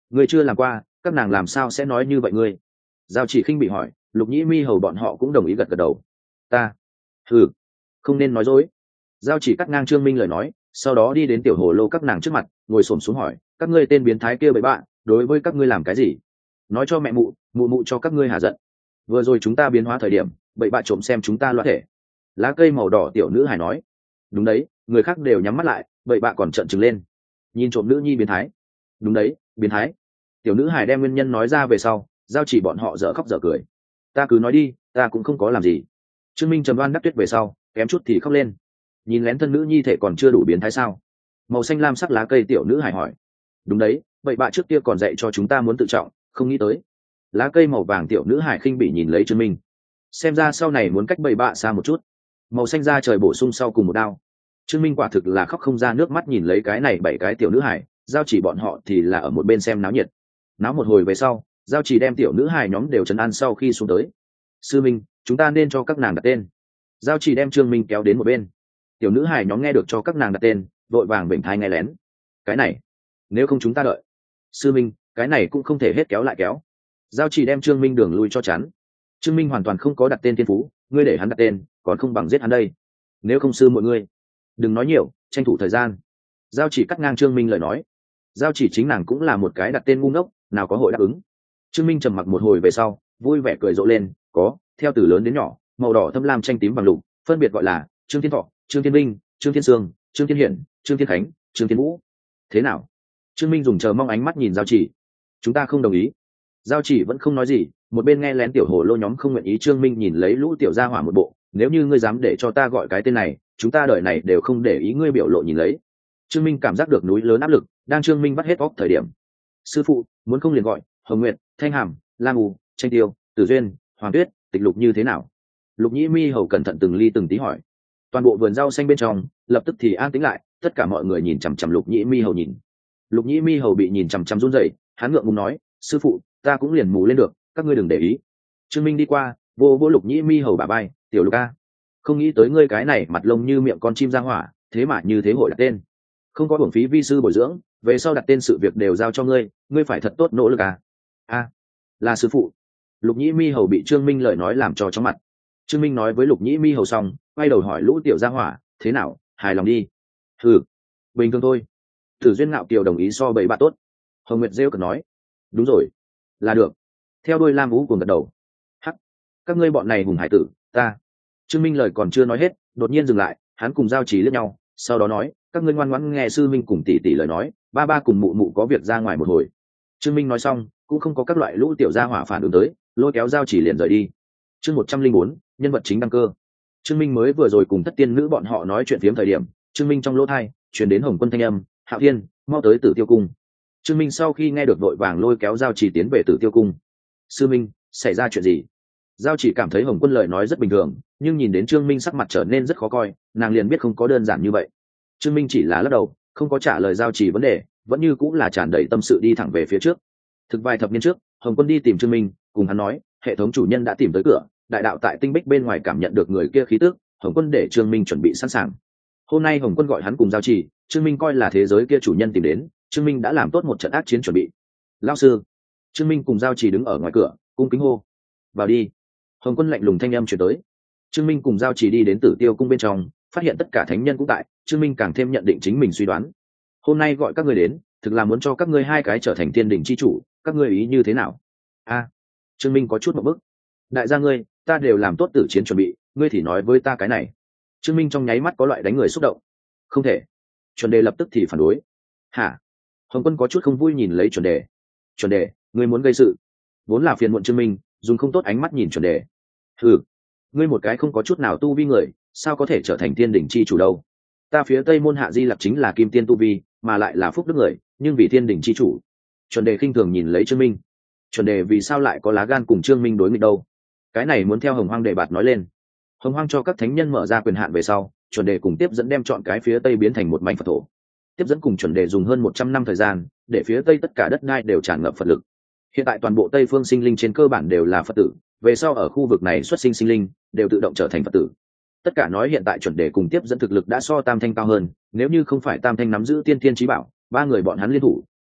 Ngươi chưa làm qua, các nàng làm sao sẽ nói như vậy ngươi? Giao chỉ khinh bị hỏi. Lục Nhĩ Mi hầu bọn họ cũng đồng ý gật gật đầu. Ta, ừ, không nên nói dối. Giao chỉ cắt ngang Trương Minh lời nói, sau đó đi đến tiểu hồ lô các nàng trước mặt, ngồi xổm xuống hỏi, các ngươi tên biến thái kia bậy bạ, đối với các ngươi làm cái gì? Nói cho mẹ mụ, mụ mụ cho các ngươi hả giận. Vừa rồi chúng ta biến hóa thời điểm, bậy bạ trộm xem chúng ta loạn thể. Lá cây màu đỏ tiểu nữ hài nói. Đúng đấy, người khác đều nhắm mắt lại, bậy bạ còn trợn trừng lên. Nhìn trộm nữ nhi biến thái. Đúng đấy, biến thái. Tiểu nữ hài đem nguyên nhân nói ra về sau, giao chỉ bọn họ dở khóc dở cười. Ta cứ nói đi, ta cũng không có làm gì. Trương Minh trầm đoan đắc tuyết về sau, kém chút thì khóc lên. Nhìn lén thân nữ nhi thể còn chưa đủ biến thái sao? Màu xanh lam sắc lá cây tiểu nữ hài hỏi. Đúng đấy, bậy bạ trước kia còn dạy cho chúng ta muốn tự trọng, không nghĩ tới. Lá cây màu vàng tiểu nữ hài khinh bỉ nhìn lấy Trương Minh. Xem ra sau này muốn cách bậy bạ xa một chút. Màu xanh da trời bổ sung sau cùng một đao. Trương Minh quả thực là khóc không ra nước mắt nhìn lấy cái này 7 cái tiểu nữ hài, giao chỉ bọn họ thì là ở một bên xem náo nhiệt. Náo một hồi về sau, giao chỉ đem tiểu nữ hài nhóm đều trấn an sau khi xuống tới. Sư Minh, chúng ta nên cho các nàng đặt tên. Giao chỉ đem Trương Minh kéo đến một bên. Tiểu nữ hài nhóm nghe được cho các nàng đặt tên, vội vàng bệnh thai nghe lén. Cái này, nếu không chúng ta đợi. Sư Minh, cái này cũng không thể hết kéo lại kéo. Giao chỉ đem Trương Minh đường lui cho chắn. Trương Minh hoàn toàn không có đặt tên thiên phú, ngươi để hắn đặt tên, còn không bằng giết hắn đây. Nếu không sư mọi người, đừng nói nhiều, tranh thủ thời gian. Giao chỉ cắt ngang Trương Minh lời nói. Giao chỉ chính nàng cũng là một cái đặt tên ngu ngốc, nào có hội đáp ứng. Trương Minh trầm mặc một hồi về sau, vui vẻ cười rộ lên, có, theo từ lớn đến nhỏ, màu đỏ thâm lam tranh tím vàng lục, phân biệt gọi là Trương Thiên Thọ, Trương Thiên Minh, Trương Thiên Sương, Trương Thiên Hiển, Trương Thiên Khánh, Trương Thiên Vũ. Thế nào? Trương Minh dùng chờ mong ánh mắt nhìn Giao chỉ. Chúng ta không đồng ý. Giao chỉ vẫn không nói gì, một bên nghe lén tiểu hồ lô nhóm không nguyện ý. Trương Minh nhìn lấy lũ tiểu gia hỏa một bộ, nếu như ngươi dám để cho ta gọi cái tên này, chúng ta đời này đều không để ý ngươi biểu lộ nhìn lấy. Trương Minh cảm giác được núi lớn áp lực, đang Trương Minh vắt hết óc thời điểm. Sư phụ, muốn không liền gọi Hồng Nguyệt, Thanh Hàm, Lam U, Tranh Tiêu, Tử Duyên, Hoàng Tuyết, Tịch Lục như thế nào? Lục Nhĩ Mi hầu cẩn thận từng ly từng tí hỏi. Toàn bộ vườn rau xanh bên trong lập tức thì an tĩnh lại, tất cả mọi người nhìn chằm chằm Lục Nhĩ Mi hầu nhìn. Lục Nhĩ Mi hầu bị nhìn chằm chằm run rẩy, hắn ngượng ngùng nói, sư phụ, ta cũng liền mù lên được, các ngươi đừng để ý. Trương Minh đi qua, vô vô Lục Nhĩ Mi hầu bả vai, tiểu Lục a, không nghĩ tới ngươi cái này mặt lông như miệng con chim ra hỏa, thế mà như thế hội đặt tên, không có uổng phí vi sư bồi dưỡng, về sau đặt tên sự việc đều giao cho ngươi, ngươi phải thật tốt nỗ lực à. A, là sư phụ. Lục Nhĩ Mi hầu bị Trương Minh lời nói làm cho chóng mặt. Trương Minh nói với Lục Nhĩ Mi hầu xong, quay đầu hỏi lũ tiểu gia hỏa, thế nào, hài lòng đi? Ừ, bình thường thôi. Tử Duyên ngạo kiều đồng ý so bậy bạn tốt. Hồng Nguyệt rêu cần nói, đúng rồi, là được. Theo đôi Lam Vũ cùng gật đầu. Hắc, các ngươi bọn này hùng hải tử, ta. Trương Minh lời còn chưa nói hết, đột nhiên dừng lại, hắn cùng Giao Chỉ liếc nhau, sau đó nói, các ngươi ngoan ngoãn nghe sư minh cùng tỷ tỷ lời nói, ba ba cùng mụ mụ có việc ra ngoài một hồi. Trương Minh nói xong, cũng không có các loại lũ tiểu gia hỏa phản ứng tới, lôi kéo Giao Chỉ liền rời đi. Chương 104, nhân vật chính đăng cơ. Trương Minh mới vừa rồi cùng thất tiên nữ bọn họ nói chuyện phiếm thời điểm, Trương Minh trong lỗ thai truyền đến Hồng Quân thanh âm, Hạo Thiên, mau tới Tử Tiêu cung. Trương Minh sau khi nghe được vội vàng lôi kéo Giao Chỉ tiến về Tử Tiêu cung. Sư Minh, xảy ra chuyện gì? Giao Chỉ cảm thấy Hồng Quân lời nói rất bình thường, nhưng nhìn đến Trương Minh sắc mặt trở nên rất khó coi, nàng liền biết không có đơn giản như vậy. Trương Minh chỉ là lắc đầu, không có trả lời Giao Chỉ vấn đề, vẫn như cũng là tràn đầy tâm sự đi thẳng về phía trước. Thực vài thập niên trước, Hồng Quân đi tìm Trương Minh, cùng hắn nói, hệ thống chủ nhân đã tìm tới cửa, đại đạo tại Tinh Bích bên ngoài cảm nhận được người kia khí tức, Hồng Quân để Trương Minh chuẩn bị sẵn sàng. Hôm nay Hồng Quân gọi hắn cùng Giao Chỉ, Trương Minh coi là thế giới kia chủ nhân tìm đến, Trương Minh đã làm tốt một trận ác chiến chuẩn bị. Lão sư. Trương Minh cùng Giao Chỉ đứng ở ngoài cửa, cung kính hô, vào đi. Hồng Quân lạnh lùng thanh âm truyền tới. Trương Minh cùng Giao Chỉ đi đến Tử Tiêu cung bên trong, phát hiện tất cả thánh nhân cũng tại, Trương Minh càng thêm nhận định chính mình suy đoán. Hôm nay gọi các ngươi đến, thực là muốn cho các ngươi hai cái trở thành thiên đình chi chủ, các ngươi ý như thế nào? A, Trương Minh có chút một bức. Đại gia ngươi, ta đều làm tốt tử chiến chuẩn bị, ngươi thì nói với ta cái này. Trương Minh trong nháy mắt có loại đánh người xúc động. Không thể. Chuẩn đề lập tức thì phản đối. Hả? Hồng Quân có chút không vui nhìn lấy chuẩn đề. Chuẩn đề, ngươi muốn gây sự? Vốn là phiền muộn Trương Minh, dùng không tốt ánh mắt nhìn chuẩn đề. Ừ, ngươi một cái không có chút nào tu vi người, sao có thể trở thành thiên đỉnh chi chủ đâu? Ta phía tây môn hạ di lặc chính là kim tiên tu vi, mà lại là phúc đức người, nhưng vì thiên đỉnh chi chủ. Chuẩn đề khinh thường nhìn lấy Trương Minh. Chuẩn đề vì sao lại có lá gan cùng Trương Minh đối nghịch đâu? Cái này muốn theo Hồng Hoang Đề Bạt nói lên. Hồng Hoang cho các thánh nhân mở ra quyền hạn về sau, chuẩn đề cùng tiếp dẫn đem chọn cái phía tây biến thành một mảnh Phật thổ. Tiếp dẫn cùng chuẩn đề dùng hơn 100 năm thời gian, để phía tây tất cả đất đai đều tràn ngập Phật lực. Hiện tại toàn bộ Tây phương sinh linh trên cơ bản đều là Phật tử, về sau ở khu vực này xuất sinh sinh linh đều tự động trở thành Phật tử. Tất cả nói hiện tại chuẩn đề cùng tiếp dẫn thực lực đã so Tam Thanh cao hơn, nếu như không phải Tam Thanh nắm giữ tiên thiên chí bảo, ba người bọn hắn liên thủ,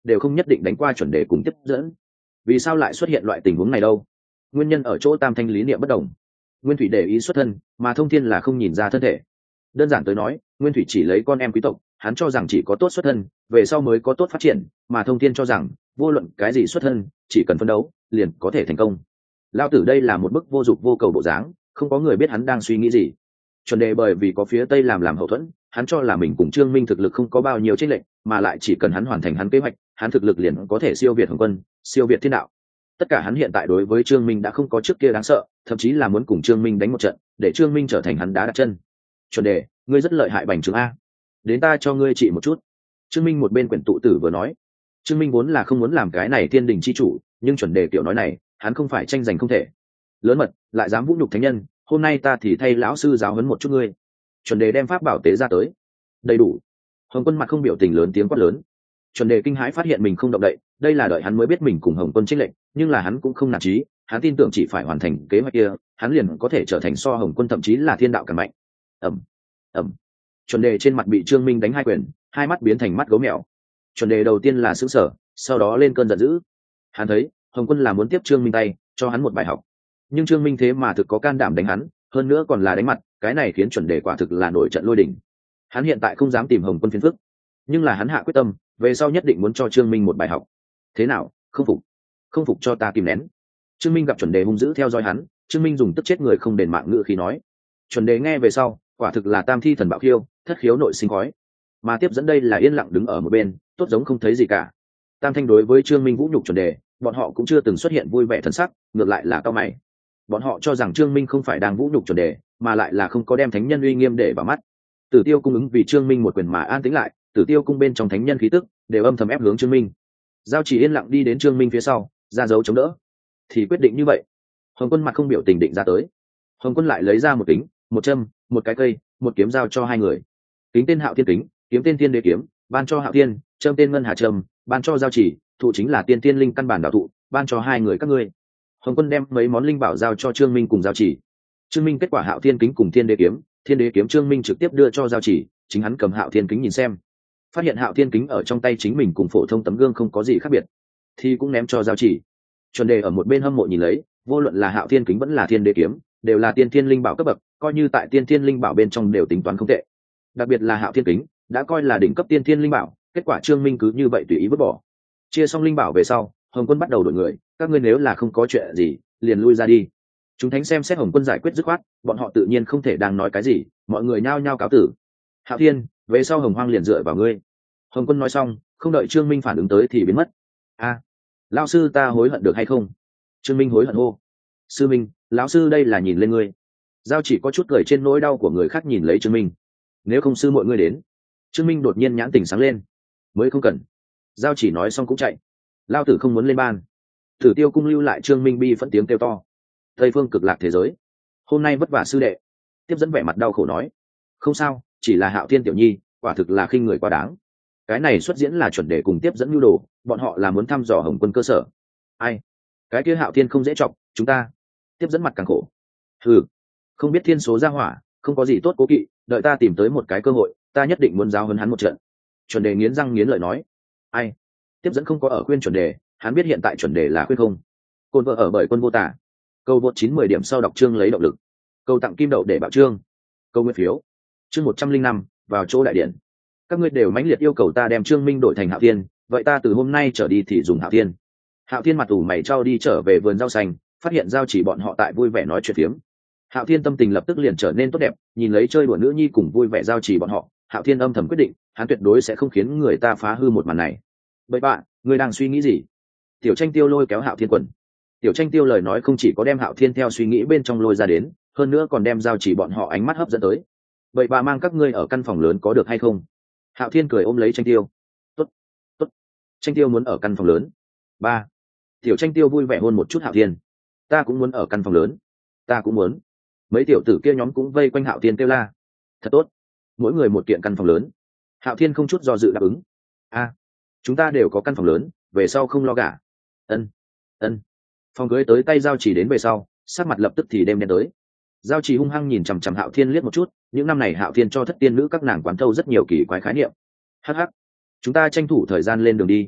đều không nhất định đánh qua chuẩn đề cùng tiếp dẫn. Vì sao lại xuất hiện loại tình huống này đâu? Nguyên nhân ở chỗ tam thanh lý niệm bất đồng. Nguyên thủy để ý xuất thân, mà thông thiên là không nhìn ra thân thể. Đơn giản tới nói, Nguyên thủy chỉ lấy con em quý tộc, hắn cho rằng chỉ có tốt xuất thân về sau mới có tốt phát triển, mà thông thiên cho rằng vô luận cái gì xuất thân, chỉ cần phấn đấu liền có thể thành công. Lao tử đây là một bức vô dụng vô cầu bộ dáng, không có người biết hắn đang suy nghĩ gì. Chuẩn đề bởi vì có phía tây làm hậu thuẫn, hắn cho là mình cùng Trương Minh thực lực không có bao nhiêu chênh lệch, mà lại chỉ cần hắn hoàn thành hắn kế hoạch, hắn thực lực liền có thể siêu việt Hồng Quân, siêu việt thiên đạo. Tất cả hắn hiện tại đối với Trương Minh đã không có trước kia đáng sợ, thậm chí là muốn cùng Trương Minh đánh một trận, để Trương Minh trở thành hắn đá đặt chân. Chuẩn đề, ngươi rất lợi hại bành trướng a, đến ta cho ngươi trị một chút. Trương Minh một bên quyển tụ tử vừa nói. Trương Minh vốn là không muốn làm cái này thiên đình chi chủ, nhưng chuẩn đề kiểu nói này, hắn không phải tranh giành không thể. Lớn mật, lại dám vũ nhục thánh nhân, hôm nay ta thì thay lão sư giáo huấn một chút ngươi. Chuẩn đề đem pháp bảo tế ra tới. Đầy đủ. Hồng Quân mặt không biểu tình lớn tiếng quát lớn. Chuẩn đề kinh hãi phát hiện mình không động đậy, đây là đợi hắn mới biết mình cùng Hồng Quân chênh lệch, nhưng là hắn cũng không nản chí, hắn tin tưởng chỉ phải hoàn thành kế hoạch kia, hắn liền có thể trở thành so Hồng Quân thậm chí là thiên đạo càng mạnh. Ầm, ầm. Chuẩn đề trên mặt bị Trương Minh đánh hai quyền, hai mắt biến thành mắt gấu mèo. Chuẩn đề đầu tiên là sững sờ, sau đó lên cơn giận dữ. Hắn thấy Hồng Quân là muốn tiếp Trương Minh tay, cho hắn một bài học. Nhưng Trương Minh thế mà thực có can đảm đánh hắn, hơn nữa còn là đánh mặt, cái này khiến chuẩn đề quả thực là nổi trận lôi đình. Hắn hiện tại không dám tìm Hồng Quân phiền phức, nhưng là hắn hạ quyết tâm, về sau nhất định muốn cho Trương Minh một bài học. Thế nào, không phục? Không phục cho ta kìm nén. Trương Minh gặp chuẩn đề hung dữ theo dõi hắn, Trương Minh dùng tức chết người không đền mạng ngữ khí nói. Chuẩn đề nghe về sau, quả thực là tam thi thần bạo khiêu, thất khiếu nội sinh khói. Mà tiếp dẫn đây là yên lặng đứng ở một bên, tốt giống không thấy gì cả. Tam thanh đối với Trương Minh vũ nhục chuẩn đề, bọn họ cũng chưa từng xuất hiện vui vẻ thần sắc, ngược lại là cao mày. Bọn họ cho rằng Trương Minh không phải đang vũ nhục chuẩn đề, mà lại là không có đem thánh nhân uy nghiêm để vào mắt. Tử Tiêu cung ứng vì Trương Minh một quyền mà an tĩnh lại, Tử Tiêu cung bên trong thánh nhân khí tức đều âm thầm ép hướng Trương Minh. Giao Chỉ yên lặng đi đến Trương Minh phía sau, ra dấu chống đỡ. Thì quyết định như vậy. Hồng Quân mặt không biểu tình định ra tới. Hồng Quân lại lấy ra một kính, một châm, một cái cây, một kiếm giao cho hai người. Kính tên Hạo Thiên kính, kiếm tên Thiên Đế kiếm, ban cho Hạo Thiên, châm tên Ngân Hà Trâm, ban cho Giao Chỉ, thụ chính là tiên tiên linh căn bản đạo thụ, ban cho hai người các ngươi. Hồng Quân đem mấy món linh bảo giao cho Trương Minh cùng Giao Chỉ. Trương Minh kết quả Hạo Thiên kính cùng Thiên Đế kiếm, Thiên Đế kiếm Trương Minh trực tiếp đưa cho Giao Chỉ, chính hắn cầm Hạo Thiên kính nhìn xem, phát hiện Hạo Thiên kính ở trong tay chính mình cùng phổ thông tấm gương không có gì khác biệt, thì cũng ném cho Giao Chỉ. Chuẩn đề ở một bên hâm mộ nhìn lấy, vô luận là Hạo Thiên kính vẫn là Thiên Đế kiếm, đều là tiên thiên linh bảo cấp bậc, coi như tại tiên thiên linh bảo bên trong đều tính toán không tệ. Đặc biệt là Hạo Thiên kính, đã coi là đỉnh cấp tiên thiên linh bảo, kết quả Trương Minh cứ như vậy tùy ý vứt bỏ. Chia xong linh bảo về sau, Hồng Quân bắt đầu đổi người, các ngươi nếu là không có chuyện gì, liền lui ra đi. Chúng thánh xem xét Hồng Quân giải quyết dứt khoát, bọn họ tự nhiên không thể đang nói cái gì, mọi người nhao nhao cáo tử. Hạo Thiên, về sau Hồng Hoang liền dựa vào ngươi. Hồng Quân nói xong, không đợi Trương Minh phản ứng tới thì biến mất. A, lão sư ta hối hận được hay không? Trương Minh hối hận hô. Sư Minh, lão sư đây là nhìn lên ngươi. Giao Chỉ có chút cười trên nỗi đau của người khác nhìn lấy Trương Minh. Nếu không sư mọi người đến. Trương Minh đột nhiên nhãn tình sáng lên. Mới không cần. Giao Chỉ nói xong cũng chạy. Lao tử không muốn lên ban. Tử Tiêu cung lưu lại Trương Minh bi phẫn tiếng kêu to. Tây phương cực lạc thế giới. Hôm nay vất vả sư đệ. Tiếp dẫn vẻ mặt đau khổ nói. Không sao, chỉ là Hạo Thiên tiểu nhi, quả thực là khinh người quá đáng. Cái này xuất diễn là chuẩn đề cùng tiếp dẫn nhu đồ, bọn họ là muốn thăm dò Hồng Quân cơ sở. Ai? Cái kia Hạo Thiên không dễ chọc, chúng ta. Tiếp dẫn mặt càng khổ. Ừ, không biết thiên số ra hỏa, không có gì tốt cố kỵ, đợi ta tìm tới một cái cơ hội, ta nhất định muốn giáo huấn hắn một trận. Chuẩn đề nghiến răng nghiến lợi nói. Ai? Tiếp dẫn không có ở khuyên chuẩn đề, hắn biết hiện tại chuẩn đề là khuyên không. Côn vợ ở bởi quân vô tả. Câu vượt 9-10 điểm sau đọc chương lấy động lực. Câu tặng kim đậu để bảo chương. Câu nguyên phiếu. Chương 105, vào chỗ đại điện. Các ngươi đều mãnh liệt yêu cầu ta đem Trương Minh đổi thành Hạo Thiên, vậy ta từ hôm nay trở đi thì dùng Hạo Thiên. Hạo Thiên mặt ủ mày trao đi trở về vườn rau xanh, phát hiện Giao Chỉ bọn họ tại vui vẻ nói chuyện phiếm. Hạo Thiên tâm tình lập tức liền trở nên tốt đẹp, nhìn lấy chơi đùa nữ nhi cùng vui vẻ Giao Chỉ bọn họ, Hạo Thiên âm thầm quyết định, hắn tuyệt đối sẽ không khiến người ta phá hư một màn này. Vậy bạn, ngươi đang suy nghĩ gì? Tiểu Tranh Tiêu lôi kéo Hạo Thiên quần. Tiểu Tranh Tiêu lời nói không chỉ có đem Hạo Thiên theo suy nghĩ bên trong lôi ra đến, hơn nữa còn đem Giao Chỉ bọn họ ánh mắt hấp dẫn tới. Vậy bà mang các ngươi ở căn phòng lớn có được hay không? Hạo Thiên cười ôm lấy Tranh Tiêu. Tốt, tốt. Tranh Tiêu muốn ở căn phòng lớn. Ba. Tiểu Tranh Tiêu vui vẻ hôn một chút Hạo Thiên. Ta cũng muốn ở căn phòng lớn. Ta cũng muốn. Mấy tiểu tử kia nhóm cũng vây quanh Hạo Thiên kêu la. Thật tốt. Mỗi người một kiện căn phòng lớn. Hạo Thiên không chút do dự đáp ứng. A, chúng ta đều có căn phòng lớn, về sau không lo gả. Ân, ân. Phòng cưới tới tay Giao Chỉ đến về sau, sắc mặt lập tức thì đêm đen tới. Giao Chỉ hung hăng nhìn chằm chằm Hạo Thiên liếc một chút, những năm này Hạo Thiên cho thất tiên nữ các nàng quán thâu rất nhiều kỳ quái khái niệm. Hắc hắc, chúng ta tranh thủ thời gian lên đường đi.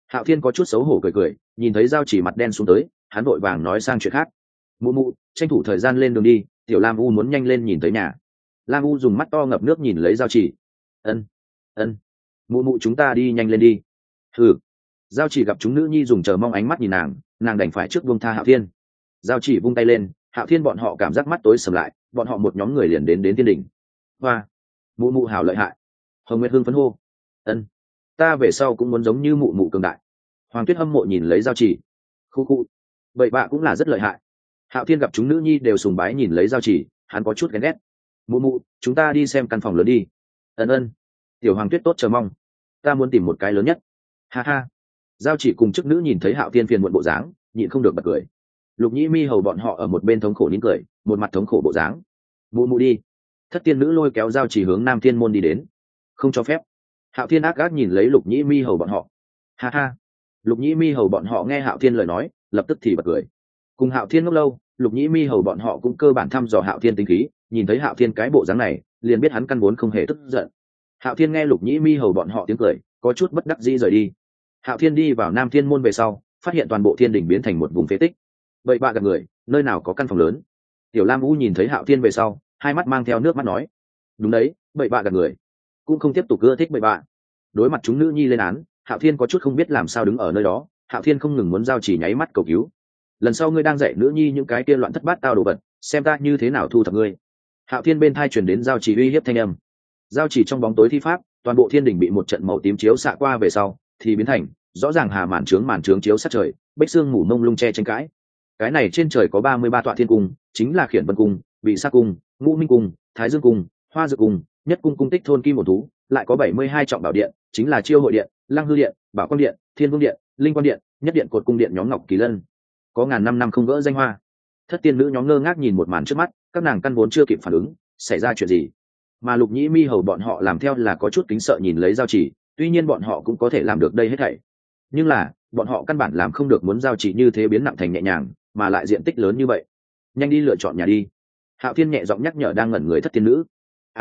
Hạo Thiên có chút xấu hổ cười cười, nhìn thấy Giao Chỉ mặt đen xuống tới, hắn vội vàng nói sang chuyện khác. Mụ mụ, tranh thủ thời gian lên đường đi, tiểu Lam U muốn nhanh lên nhìn thấy nhà. Lam U dùng mắt to ngập nước nhìn lấy Giao Chỉ. Ân, ân, mụ mụ chúng ta đi nhanh lên đi. Ừ. Giao Chỉ gặp chúng nữ nhi dùng chờ mong ánh mắt nhìn nàng đành phải trước buông tha Hạo Thiên. Giao Chỉ vung tay lên, Hạo Thiên bọn họ cảm giác mắt tối sầm lại, bọn họ một nhóm người liền đến thiên đỉnh. Hoa, mụ mụ hảo lợi hại. Hồng Nguyệt hưng phấn hô. Ân, ta về sau cũng muốn giống như mụ mụ cường đại. Hoàng Tuyết hâm mộ nhìn lấy Giao Chỉ. Khu khu, vậy bạ cũng là rất lợi hại. Hạo Thiên gặp chúng nữ nhi đều sùng bái nhìn lấy Giao Chỉ, hắn có chút ghen ghét. Mụ mụ, chúng ta đi xem căn phòng lớn đi. Ân. Tiểu Hoàng Tuyết tốt chờ mong. Ta muốn tìm một cái lớn nhất. Ha ha. Giao Chỉ cùng chức nữ nhìn thấy Hạo Thiên phiền muộn bộ dáng, nhịn không được bật cười. Lục Nhĩ Mi hầu bọn họ ở một bên thống khổ nín cười, một mặt thống khổ bộ dáng. Mụ mụ đi. Thất tiên nữ lôi kéo Giao Chỉ hướng Nam Thiên môn đi đến. Không cho phép. Hạo Thiên ác ác nhìn lấy Lục Nhĩ Mi hầu bọn họ. Ha ha. Lục Nhĩ Mi hầu bọn họ nghe Hạo Thiên lời nói, lập tức thì bật cười. Cùng Hạo Thiên ngốc lâu, Lục Nhĩ Mi hầu bọn họ cũng cơ bản thăm dò Hạo Thiên tính khí, nhìn thấy Hạo Thiên cái bộ dáng này, liền biết hắn căn vốn không hề tức giận. Hạo Thiên nghe Lục Nhĩ Mi hầu bọn họ tiếng cười, có chút bất đắc dĩ rời đi. Hạo Thiên đi vào Nam Thiên môn về sau, phát hiện toàn bộ thiên đỉnh biến thành một vùng phế tích. Vậy bạ gặp người, nơi nào có căn phòng lớn? Tiểu Lam Vũ nhìn thấy Hạo Thiên về sau, hai mắt mang theo nước mắt nói: đúng đấy, vậy bạ gặp người, cũng không tiếp tục ưa thích vậy bạ. Đối mặt chúng nữ nhi lên án, Hạo Thiên có chút không biết làm sao đứng ở nơi đó. Hạo Thiên không ngừng muốn Giao Chỉ nháy mắt cầu cứu. Lần sau ngươi đang dạy nữ nhi những cái kia loạn thất bát tao đồ vật, xem ta như thế nào thu thập ngươi. Hạo Thiên bên thai truyền đến Giao Chỉ uy hiếp thanh âm. Giao Chỉ trong bóng tối thi pháp, toàn bộ thiên đình bị một trận màu tím chiếu xạ qua về sau, thì biến thành rõ ràng hà màn trướng chiếu sát trời, bích xương mù mông lung che tranh cãi. Cái này trên trời có 33 tọa thiên cung, chính là Khiển Vân cung, Vị Sa cung, Ngũ Minh cung, Thái Dương cung, Hoa Dược cung, Nhất cung cung tích thôn kim một thú, lại có 72 trọng bảo điện, chính là Chiêu hội điện, Lăng hư điện, Bảo quang điện, Thiên vương điện, Linh quang điện, Nhất điện cột cung điện nhóm Ngọc Kỳ Lân. Có ngàn năm không gỡ danh hoa. Thất tiên nữ nhóm ngơ ngác nhìn một màn trước mắt, các nàng căn vốn chưa kịp phản ứng xảy ra chuyện gì. Mà Lục Nhĩ Mi hầu bọn họ làm theo là có chút kính sợ nhìn lấy Giao Chỉ, tuy nhiên bọn họ cũng có thể làm được đây hết thảy, nhưng là bọn họ căn bản làm không được muốn Giao Chỉ như thế biến nặng thành nhẹ nhàng, mà lại diện tích lớn như vậy. Nhanh đi lựa chọn nhà đi. Hạo Thiên nhẹ giọng nhắc nhở đang ngẩn người thất tiên nữ.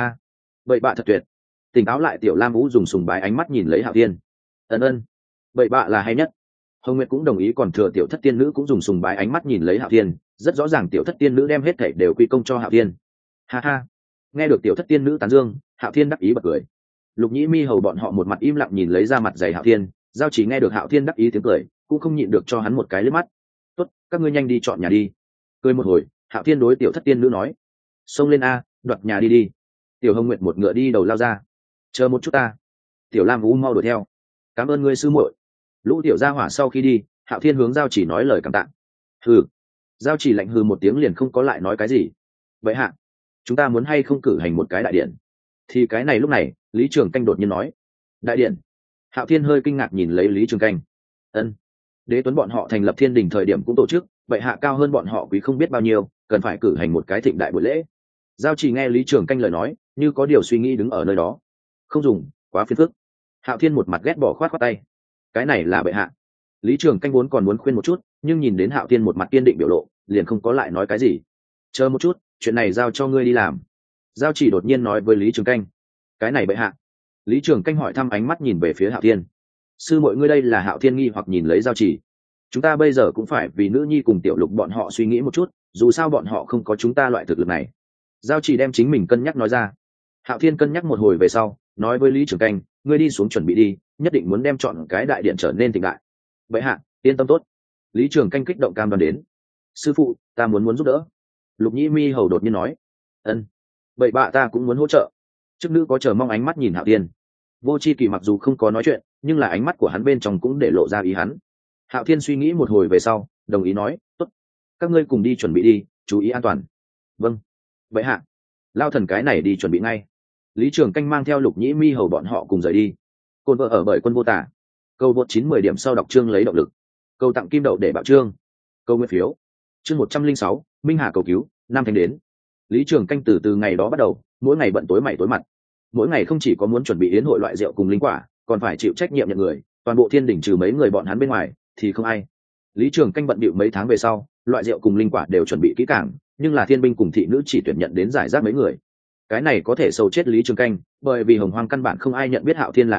Vậy bạ thật tuyệt. Tỉnh táo lại Tiểu Lam Vũ dùng sùng bái ánh mắt nhìn lấy Hạo Thiên. Ân. Vậy bạ là hay nhất. Hồng Nguyệt cũng đồng ý, còn thừa tiểu thất tiên nữ cũng dùng sùng bái ánh mắt nhìn lấy Hạo Thiên, rất rõ ràng tiểu thất tiên nữ đem hết thảy đều quy công cho Hạo Thiên. Ha ha. Nghe được tiểu thất tiên nữ tán dương, Hạo Thiên đắc ý bật cười. Lục Nhĩ Mi hầu bọn họ một mặt im lặng nhìn lấy ra mặt dày Hạo Thiên, Giao Chỉ nghe được Hạo Thiên đắc ý tiếng cười, cũng không nhịn được cho hắn một cái liếc mắt. Tốt, các ngươi nhanh đi chọn nhà đi. Cười một hồi, Hạo Thiên đối tiểu thất tiên nữ nói: xông lên a, đoạt nhà đi đi. Tiểu Hồng Nguyệt một ngựa đi đầu lao ra. Chờ một chút ta. Tiểu Lam Vũ mau đuổi theo. Cảm ơn ngươi sư muội. Lũ tiểu gia hỏa sau khi đi, Hạo Thiên hướng Giao Chỉ nói lời cảm tạ. Hừ. Giao Chỉ lạnh hừ một tiếng liền không có lại nói cái gì. Vậy hạ, chúng ta muốn hay không cử hành một cái đại điện? Thì cái này lúc này, Lý Trường Canh đột nhiên nói: đại điện. Hạo Thiên hơi kinh ngạc nhìn lấy Lý Trường Canh. Ân. Đế Tuấn bọn họ thành lập thiên đình thời điểm cũng tổ chức, vậy hạ cao hơn bọn họ quý không biết bao nhiêu, cần phải cử hành một cái thịnh đại buổi lễ. Giao Chỉ nghe Lý Trường Canh lời nói, như có điều suy nghĩ đứng ở nơi đó. Không dùng, quá phiền phức. Hạo Thiên một mặt ghét bỏ khoát tay. Cái này là bệ hạ. Lý Trường Canh vốn còn muốn khuyên một chút, nhưng nhìn đến Hạo Thiên một mặt kiên định biểu lộ, liền không có lại nói cái gì. Chờ một chút, chuyện này giao cho ngươi đi làm. Giao Chỉ đột nhiên nói với Lý Trường Canh. Cái này bệ hạ. Lý Trường Canh hỏi thăm ánh mắt nhìn về phía Hạo Thiên. Sư mọi ngươi đây là Hạo Thiên nghi hoặc nhìn lấy Giao Chỉ. Chúng ta bây giờ cũng phải vì nữ nhi cùng tiểu lục bọn họ suy nghĩ một chút, dù sao bọn họ không có chúng ta loại thực lực này. Giao Chỉ đem chính mình cân nhắc nói ra. Hạo Thiên cân nhắc một hồi về sau, nói với Lý Trường Canh, ngươi đi xuống chuẩn bị đi, nhất định muốn đem chọn cái đại điện trở nên thịnh đại. Vậy hạ, yên tâm tốt. Lý Trường Canh kích động cam đoan đến. Sư phụ, ta muốn giúp đỡ. Lục Nhĩ Mi hầu đột nhiên nói. Ân. Vậy bạ ta cũng muốn hỗ trợ. Chức nữ có chờ mong ánh mắt nhìn Hạo Thiên. Vô Chi Kỳ mặc dù không có nói chuyện, nhưng là ánh mắt của hắn bên trong cũng để lộ ra ý hắn. Hạo Thiên suy nghĩ một hồi về sau, đồng ý nói, tốt. Các ngươi cùng đi chuẩn bị đi, chú ý an toàn. Vâng. Vậy hạ. Lao thần cái này đi chuẩn bị ngay. Lý Trường Canh mang theo Lục Nhĩ Mi hầu bọn họ cùng rời đi. Côn vợ ở bởi Quân Vô Tả. Câu vượt 9-10 điểm sau đọc chương lấy động lực. Câu tặng kim đậu để bạo chương. Câu nguyên phiếu. Chương 106, Minh Hà cầu cứu, năm tháng đến. Lý Trường Canh từ ngày đó bắt đầu, mỗi ngày bận tối mày tối mặt. Mỗi ngày không chỉ có muốn chuẩn bị yến hội loại rượu cùng linh quả, còn phải chịu trách nhiệm nhận người, toàn bộ thiên đỉnh trừ mấy người bọn hắn bên ngoài thì không ai. Lý Trường Canh bận bịu mấy tháng về sau, loại rượu cùng linh quả đều chuẩn bị kỹ càng, nhưng là thiên binh cùng thị nữ chỉ tuyển nhận đến giải rác mấy người. Cái này có thể sâu chết Lý Trường Canh, bởi vì Hồng Hoang căn bản không ai nhận biết Hạo Thiên là ai,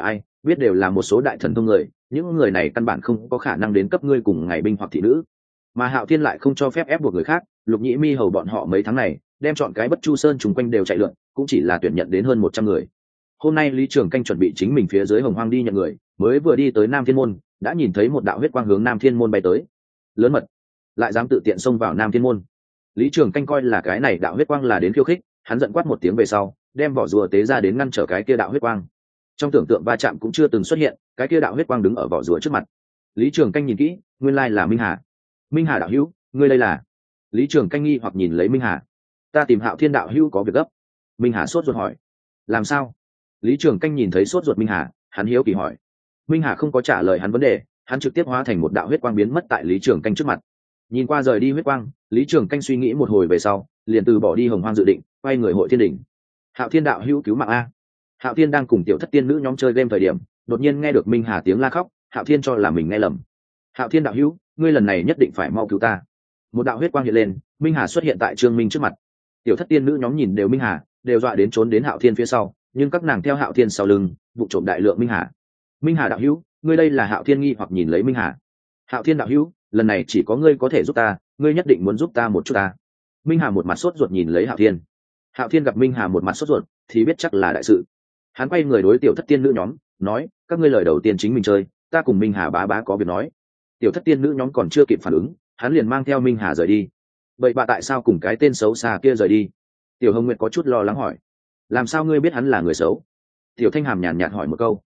biết đều là một số đại thần thông người, những người này căn bản không có khả năng đến cấp ngươi cùng ngày binh hoặc thị nữ. Mà Hạo Thiên lại không cho phép ép buộc người khác, Lục Nhĩ Mi hầu bọn họ mấy tháng này đem chọn cái Bất Chu Sơn chung quanh đều chạy lượn, cũng chỉ là tuyển nhận đến hơn 100 người. Hôm nay Lý Trường Canh chuẩn bị chính mình phía dưới Hồng Hoang đi nhận người, mới vừa đi tới Nam Thiên môn, đã nhìn thấy một đạo huyết quang hướng Nam Thiên môn bay tới. Lớn mật, lại dám tự tiện xông vào Nam Thiên môn. Lý Trường Canh coi là cái này đạo huyết quang là đến khiêu khích, hắn giận quát một tiếng về sau, đem vỏ rùa tế ra đến ngăn trở cái kia đạo huyết quang. Trong tưởng tượng va chạm cũng chưa từng xuất hiện, cái kia đạo huyết quang đứng ở vỏ rùa trước mặt. Lý Trường Canh nhìn kỹ, nguyên lai là Minh Hà. Minh Hà đạo hữu, ngươi đây là? Lý Trường Canh nghi hoặc nhìn lấy Minh Hà. Ta tìm Hạo Thiên đạo hữu có việc gấp. Minh Hà sốt ruột hỏi. Làm sao? Lý Trường Canh nhìn thấy sốt ruột Minh Hà, hắn hiếu kỳ hỏi. Minh Hà không có trả lời hắn vấn đề, hắn trực tiếp hóa thành một đạo huyết quang biến mất tại Lý Trường Canh trước mặt. Nhìn qua rời đi huyết quang, Lý Trường Canh suy nghĩ một hồi về sau, liền từ bỏ đi Hồng Hoang dự định, quay người hội thiên đỉnh. Hạo Thiên đạo hữu cứu mạng a! Hạo Thiên đang cùng tiểu thất tiên nữ nhóm chơi game thời điểm, đột nhiên nghe được Minh Hà tiếng la khóc. Hạo Thiên cho là mình nghe lầm. Hạo Thiên đạo hữu, ngươi lần này nhất định phải mau cứu ta. Một đạo huyết quang hiện lên, Minh Hà xuất hiện tại Trương Minh trước mặt. Tiểu thất tiên nữ nhóm nhìn đều Minh Hà, đều dọa đến trốn đến Hạo Thiên phía sau, nhưng các nàng theo Hạo Thiên sau lưng, vụ trộm đại lượng Minh Hà. Minh Hà đạo hữu, ngươi đây là? Hạo Thiên nghi hoặc nhìn lấy Minh Hà. Hạo Thiên đạo hữu, lần này chỉ có ngươi có thể giúp ta, ngươi nhất định muốn giúp ta một chút ta. Minh Hà một mặt sốt ruột nhìn lấy Hạo Thiên. Hạo Thiên gặp Minh Hà một mặt sốt ruột, thì biết chắc là đại sự. Hắn quay người đối tiểu thất tiên nữ nhóm, nói: các ngươi lời đầu tiên chính mình chơi, ta cùng Minh Hà bá bá có việc nói. Tiểu thất tiên nữ nhóm còn chưa kịp phản ứng, hắn liền mang theo Minh Hà rời đi. Vậy bà tại sao cùng cái tên xấu xa kia rời đi? Tiểu Hồng Nguyệt có chút lo lắng hỏi. Làm sao ngươi biết hắn là người xấu? Tiểu Thanh Hàm nhàn nhạt hỏi một câu.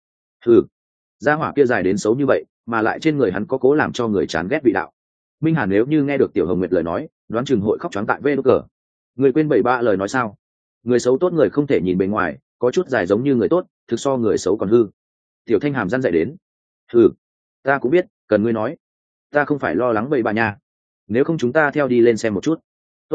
Gia hỏa kia dài đến xấu như vậy, mà lại trên người hắn có cố làm cho người chán ghét vị đạo. Minh Hà nếu như nghe được Tiểu Hồng Nguyệt lời nói, đoán chừng hội khóc choáng tại vê đốt cờ. Người quên 73 lời nói sao? Người xấu tốt người không thể nhìn bề ngoài, có chút dài giống như người tốt, thực so người xấu còn hư. Tiểu Thanh Hàm răn dạy đến. Ta cũng biết, cần ngươi nói. Ta không phải lo lắng 73 nha. Nếu không chúng ta theo đi lên xem một chút.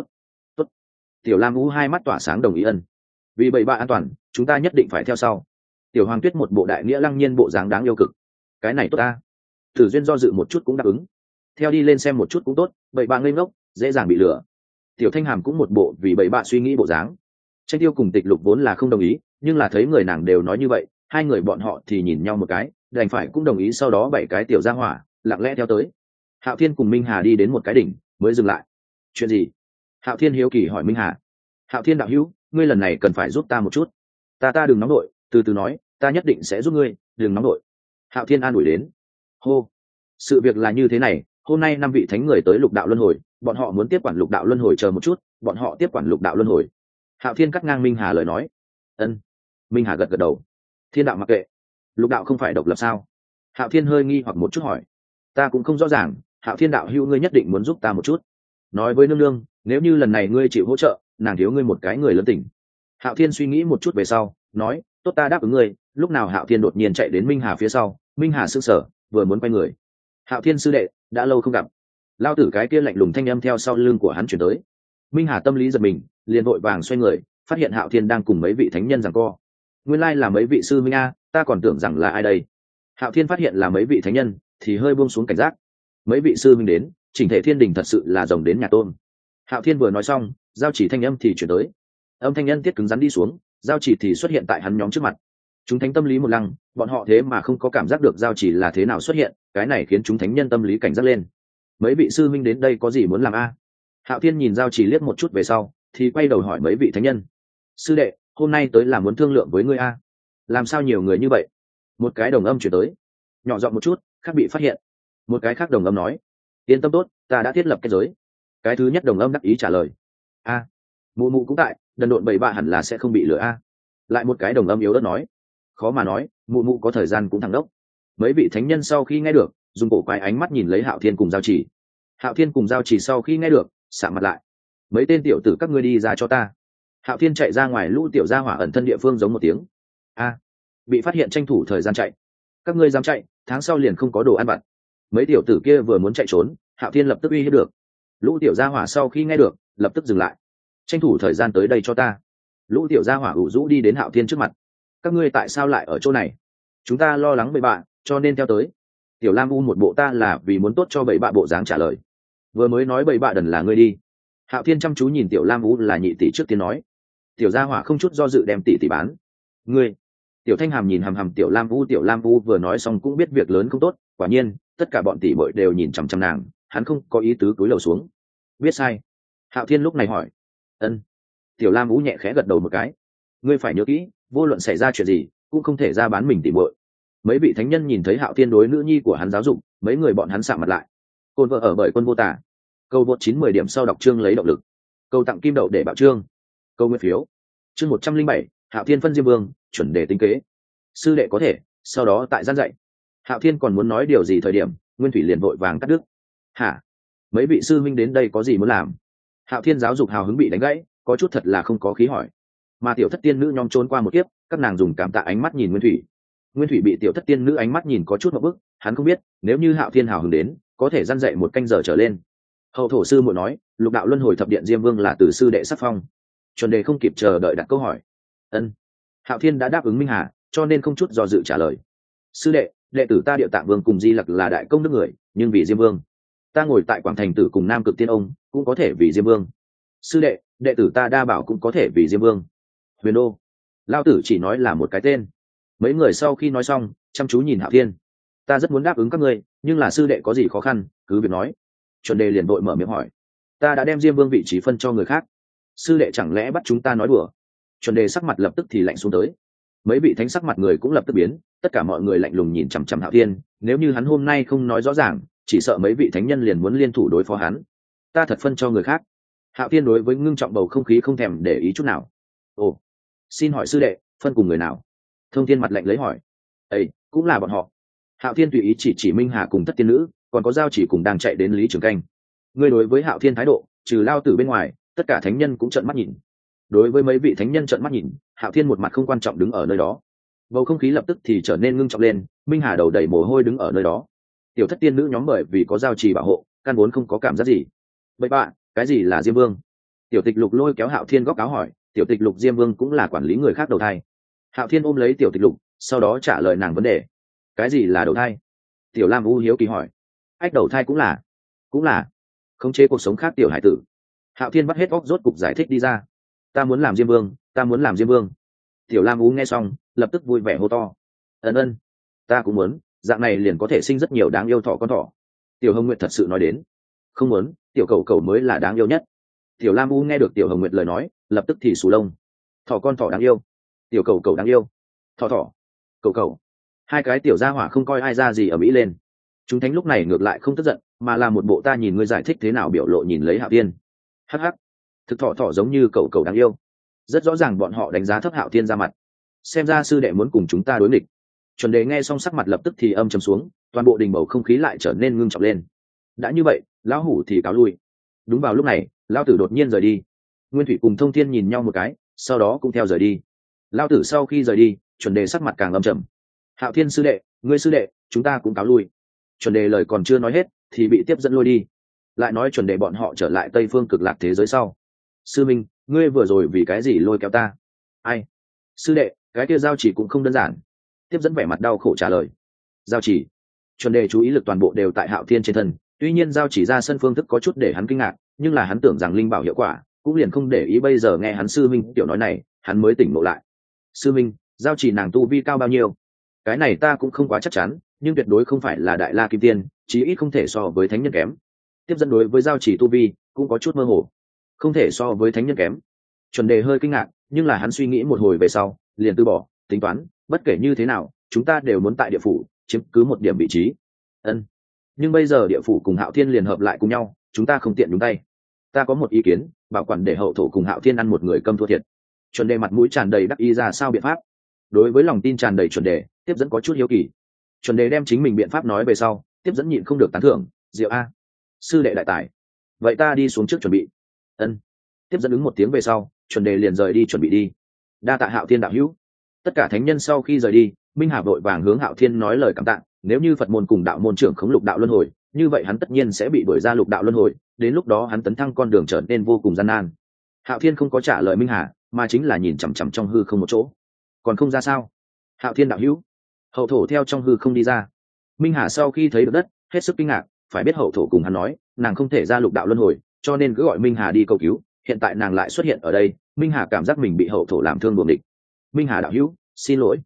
Tốt. Tiểu Lam Vũ hai mắt tỏa sáng đồng ý ân. Vì 73 an toàn, chúng ta nhất định phải theo sau. Tiểu Hoàng Tuyết một bộ đại nghĩa lăng nhiên bộ dáng đáng yêu cực. Cái này tốt ta. Tử Duyên do dự một chút cũng đáp ứng. Theo đi lên xem một chút cũng tốt, 73 ngây ngốc, dễ dàng bị lừa. Tiểu Thanh Hàm cũng một bộ vì 73 suy nghĩ bộ dáng. Tranh Tiêu cùng Tịch Lục vốn là không đồng ý, nhưng là thấy người nàng đều nói như vậy, hai người bọn họ thì nhìn nhau một cái, đành phải cũng đồng ý. Sau đó 7 cái tiểu gia hỏa lặng lẽ theo tới. Hạo Thiên cùng Minh Hà đi đến một cái đỉnh, mới dừng lại. Chuyện gì? Hạo Thiên hiếu kỳ hỏi Minh Hà. Hạo Thiên đạo hữu, ngươi lần này cần phải giúp ta một chút. Ta đừng nóng nổi, từ từ nói, ta nhất định sẽ giúp ngươi, đừng nóng nổi. Hạo Thiên an ủi đến. Hô, sự việc là như thế này, hôm nay 5 vị thánh người tới lục đạo luân hồi, bọn họ muốn tiếp quản lục đạo luân hồi, chờ một chút, bọn họ tiếp quản lục đạo luân hồi. Hạo Thiên cắt ngang Minh Hà lời nói. Ân. Minh Hà gật gật đầu. Thiên đạo mặc kệ, lục đạo không phải độc lập sao? Hạo Thiên hơi nghi hoặc một chút hỏi. Ta cũng không rõ ràng, Hạo Thiên đạo hữu ngươi nhất định muốn giúp ta một chút. Nói với nương nương, nếu như lần này ngươi chịu hỗ trợ, nàng thiếu ngươi một cái người lớn tỉnh. Hạo Thiên suy nghĩ một chút về sau, nói, tốt ta đáp ứng ngươi. Lúc nào Hạo Thiên đột nhiên chạy đến Minh Hà phía sau, Minh Hà sững sờ, vừa muốn quay người. Hạo Thiên sư đệ, đã lâu không gặp. Lao tử cái kia lạnh lùng thanh âm theo sau lưng của hắn chuyển tới. Minh Hà tâm lý giật mình, liền vội vàng xoay người, phát hiện Hạo Thiên đang cùng mấy vị thánh nhân giằng co. Nguyên lai là mấy vị sư minh a, ta còn tưởng rằng là ai đây. Hạo Thiên phát hiện là mấy vị thánh nhân, thì hơi buông xuống cảnh giác. Mấy vị sư minh đến, chỉnh thể thiên đình thật sự là rồng đến nhà tôn. Hạo Thiên vừa nói xong, giao chỉ thanh âm thì chuyển tới. Âm thanh nhân tiết cứng rắn đi xuống, giao chỉ thì xuất hiện tại hắn nhóm trước mặt. Chúng thánh tâm lý một lăng, bọn họ thế mà không có cảm giác được giao chỉ là thế nào xuất hiện, cái này khiến chúng thánh nhân tâm lý cảnh giác lên. Mấy vị sư minh đến đây có gì muốn làm a? Hạo Thiên nhìn giao chỉ liếc một chút về sau, thì quay đầu hỏi mấy vị thánh nhân. Sư đệ, hôm nay tới là muốn thương lượng với ngươi a? Làm sao nhiều người như vậy? Một cái đồng âm chuyển tới, nhỏ giọng một chút, khác bị phát hiện. Một cái khác đồng âm nói, yên tâm tốt, ta đã thiết lập kết giới. Cái thứ nhất đồng âm đắc ý trả lời, a, mụ mụ cũng tại, đần độn 73 hẳn là sẽ không bị lừa a. Lại một cái đồng âm yếu ớt nói, khó mà nói, mụ mụ có thời gian cũng thẳng đốc. Mấy vị thánh nhân sau khi nghe được, dùng cổ quái ánh mắt nhìn lấy Hạo Thiên cùng giao chỉ. Hạo Thiên cùng giao chỉ sau khi nghe được, sạm mặt lại. Mấy tên tiểu tử các ngươi đi ra cho ta. Hạo Thiên chạy ra ngoài lũ tiểu gia hỏa ẩn thân địa phương giống một tiếng. A, bị phát hiện tranh thủ thời gian chạy. Các ngươi dám chạy, tháng sau liền không có đồ ăn vặt. Mấy tiểu tử kia vừa muốn chạy trốn, Hạo Thiên lập tức uy hiếp được. Lũ tiểu gia hỏa sau khi nghe được, lập tức dừng lại. Tranh thủ thời gian tới đây cho ta. Lũ tiểu gia hỏa ủ rũ đi đến Hạo Thiên trước mặt. Các ngươi tại sao lại ở chỗ này? Chúng ta lo lắng bậy bạ, cho nên theo tới. Tiểu Lam U một bộ ta là vì muốn tốt cho bậy bạ bộ dáng trả lời. Vừa mới nói bậy bạ đần là ngươi đi. Hạo Thiên chăm chú nhìn Tiểu Lam U là nhị tỷ trước tiên nói. Tiểu gia hỏa không chút do dự đem tỷ tỷ bán. Ngươi. Tiểu Thanh Hàm nhìn hàm hàm Tiểu Lam Vũ vừa nói xong cũng biết việc lớn không tốt, quả nhiên tất cả bọn tỷ muội đều nhìn chằm chằm nàng, hắn không có ý tứ cúi đầu xuống. Biết sai. Hạo Thiên lúc này hỏi. Ân. Tiểu Lam Vũ nhẹ khẽ gật đầu một cái. Ngươi phải nhớ kỹ, vô luận xảy ra chuyện gì cũng không thể ra bán mình tỷ muội. Mấy vị thánh nhân nhìn thấy Hạo Thiên đối nữ nhi của hắn giáo dục, mấy người bọn hắn sạm mặt lại. Côn vợ ở bởi quân vô tả. Câu vượt 90 điểm sau đọc chương lấy động lực. Câu tặng kim đậu để bảo chương. Câu nguyên phiếu. Chương 107, Hạo Thiên phân Diêm Vương, chuẩn đề tính kế. Sư đệ có thể, sau đó tại gian dạy. Hạo Thiên còn muốn nói điều gì thời điểm, Nguyên Thủy liền vội vàng cắt đứt. Hả? Mấy vị sư huynh đến đây có gì muốn làm? Hạo Thiên giáo dục hào hứng bị đánh gãy, có chút thật là không có khí hỏi. Mà tiểu thất tiên nữ nhóm trốn qua một kiếp, các nàng dùng cảm tạ ánh mắt nhìn Nguyên Thủy. Nguyên Thủy bị tiểu thất tiên nữ ánh mắt nhìn có chút ngượng bức, hắn không biết, nếu như Hạo Thiên hào hứng đến, có thể gian dạy một canh giờ trở lên. Hậu thổ sư muội nói, lục đạo luân hồi thập điện Diêm Vương là từ sư đệ sắc phong. Chuẩn đề không kịp chờ đợi đặt câu hỏi. Ân. Hạo Thiên đã đáp ứng Minh Hà, cho nên không chút do dự trả lời. Sư đệ, đệ tử ta Điệu Tạng Vương cùng Di Lặc là đại công đức người, nhưng vì Diêm Vương, ta ngồi tại Quảng Thành Tử cùng Nam Cực Tiên ông cũng có thể vì Diêm Vương. Sư đệ, đệ tử ta Đa Bảo cũng có thể vì Diêm Vương. Huyền Đô, lao tử chỉ nói là một cái tên. Mấy người sau khi nói xong, chăm chú nhìn Hạo Thiên. Ta rất muốn đáp ứng các ngươi, nhưng là sư đệ có gì khó khăn, cứ việc nói. Chuẩn đề liền vội mở miệng hỏi. Ta đã đem Diêm Vương vị trí phân cho người khác, sư đệ chẳng lẽ bắt chúng ta nói đùa? Chuẩn đề sắc mặt lập tức thì lạnh xuống tới. Mấy vị thánh sắc mặt người cũng lập tức biến, tất cả mọi người lạnh lùng nhìn chằm chằm Hạo Thiên, nếu như hắn hôm nay không nói rõ ràng, chỉ sợ mấy vị thánh nhân liền muốn liên thủ đối phó hắn. Ta thật phân cho người khác. Hạo Thiên đối với ngưng trọng bầu không khí không thèm để ý chút nào. Ồ, xin hỏi sư đệ, phân cùng người nào? Thông Thiên mặt lạnh lấy hỏi. Ây, cũng là bọn họ. Hạo Thiên tùy ý chỉ Minh Hà cùng Thất Tiên Nữ, còn có Giao Chỉ cùng đang chạy đến Lý Trường Canh. Ngươi đối với Hạo Thiên thái độ, trừ lao tử bên ngoài, tất cả thánh nhân cũng trợn mắt nhìn. Đối với mấy vị thánh nhân trợn mắt nhìn, Hạo Thiên một mặt không quan trọng đứng ở nơi đó. Bầu không khí lập tức thì trở nên ngưng trọng lên, Minh Hà đầu đầy mồ hôi đứng ở nơi đó. Tiểu Thất Tiên Nữ nhóm bởi vì có Giao Trì bảo hộ, căn vốn không có cảm giác gì. Vậy bạn, cái gì là Diêm Vương? Tiểu Tịch Lục lôi kéo Hạo Thiên góc áo hỏi. Tiểu Tịch Lục Diêm Vương cũng là quản lý người khác đầu thai. Hạo Thiên ôm lấy Tiểu Tịch Lục, sau đó trả lời nàng vấn đề. Cái gì là đầu thai? Tiểu Lam U hiếu kỳ hỏi. Ách, đầu thai cũng là khống chế cuộc sống khác tiểu hải tử. Hạo Thiên bắt hết óc rốt cục giải thích đi ra. Ta muốn làm Diêm Vương, ta muốn làm Diêm Vương. Tiểu Lam U nghe xong lập tức vui vẻ hô to. Ân, ta cũng muốn, dạng này liền có thể sinh rất nhiều đáng yêu thỏ con thỏ. Tiểu Hồng Nguyệt thật sự nói đến. Không muốn, tiểu cầu cầu mới là đáng yêu nhất. Tiểu Lam U nghe được Tiểu Hồng Nguyệt lời nói, lập tức thì sù lông. Thỏ con thỏ đáng yêu, tiểu cầu cầu đáng yêu, thỏ cầu cầu. Hai cái tiểu gia hỏa không coi ai ra gì ở Mỹ lên. Chúng thánh lúc này ngược lại không tức giận, mà là một bộ ta nhìn ngươi giải thích thế nào biểu lộ nhìn lấy Hạo Thiên. Hắc hắc, thực thỏ giống như cầu cầu đáng yêu. Rất rõ ràng bọn họ đánh giá thấp Hạo Thiên ra mặt. Xem ra sư đệ muốn cùng chúng ta đối nghịch. Chuẩn đề nghe xong sắc mặt lập tức thì âm trầm xuống, toàn bộ đình bầu không khí lại trở nên ngưng trọng lên. Đã như vậy, lão hủ thì cáo lui. Đúng vào lúc này, lão tử đột nhiên rời đi. Nguyên Thủy cùng Thông Thiên nhìn nhau một cái, sau đó cũng theo rời đi. Lão tử sau khi rời đi, chuẩn đề sắc mặt càng âm trầm. Hạo Thiên sư đệ, ngươi sư đệ, chúng ta cũng cáo lui. Chuẩn đề lời còn chưa nói hết thì bị tiếp dẫn lôi đi. Lại nói chuẩn đề bọn họ trở lại Tây Phương Cực Lạc thế giới sau. Sư minh, ngươi vừa rồi vì cái gì lôi kéo ta? Ai? Sư đệ, cái kia Giao Chỉ cũng không đơn giản. Tiếp dẫn vẻ mặt đau khổ trả lời. Giao Chỉ? Chuẩn đề chú ý lực toàn bộ đều tại Hạo Thiên trên thân. Tuy nhiên Giao Chỉ ra sân phương thức có chút để hắn kinh ngạc, nhưng là hắn tưởng rằng linh bảo hiệu quả, cũng liền không để ý. Bây giờ nghe hắn sư minh tiểu nói này, hắn mới tỉnh ngộ lại. Sư minh, Giao Chỉ nàng tu vi cao bao nhiêu? Cái này ta cũng không quá chắc chắn, nhưng tuyệt đối không phải là đại la kim tiên, chí ít không thể so với thánh nhân kém. Tiếp dẫn đối với Giao Chỉ tu vi cũng có chút mơ hồ, không thể so với thánh nhân kém. Chuẩn đề hơi kinh ngạc, nhưng là hắn suy nghĩ một hồi về sau liền từ bỏ, tính toán bất kể như thế nào chúng ta đều muốn tại địa phủ chiếm cứ một điểm vị trí. Ân, nhưng bây giờ địa phủ cùng Hạo Thiên liền hợp lại cùng nhau, chúng ta không tiện nhúng tay. Ta có một ý kiến, bảo quản để hậu thổ cùng Hạo Thiên ăn một người câm thua thiệt. Chuẩn đề mặt mũi tràn đầy đắc ý ra sao biện pháp. Đối với lòng tin tràn đầy chuẩn đề, tiếp dẫn có chút hiếu kỳ. Chuẩn đề đem chính mình biện pháp nói về sau, tiếp dẫn nhịn không được tán thưởng. Diệu a, sư đệ đại tài. Vậy ta đi xuống trước chuẩn bị. Ân. Tiếp dẫn ứng một tiếng về sau, chuẩn đề liền rời đi chuẩn bị đi. Đa tạ Hạo Thiên đạo hữu. Tất cả thánh nhân sau khi rời đi, Minh Hà vội vàng hướng Hạo Thiên nói lời cảm tạ. Nếu như Phật môn cùng đạo môn trưởng khống lục đạo luân hồi, như vậy hắn tất nhiên sẽ bị đuổi ra lục đạo luân hồi, đến lúc đó hắn tấn thăng con đường trở nên vô cùng gian nan. Hạo Thiên không có trả lời Minh Hà, mà chính là nhìn chằm chằm trong hư không một chỗ. Còn không ra sao? Hạo Thiên đạo hữu. Hậu thổ theo trong hư không đi ra. Minh Hà sau khi thấy được đất, hết sức kinh ngạc, phải biết hậu thổ cùng hắn nói, nàng không thể ra lục đạo luân hồi, cho nên cứ gọi Minh Hà đi cầu cứu. Hiện tại nàng lại xuất hiện ở đây, Minh Hà cảm giác mình bị hậu thổ làm thương buồng địch. Minh Hà đạo hữu, xin lỗi.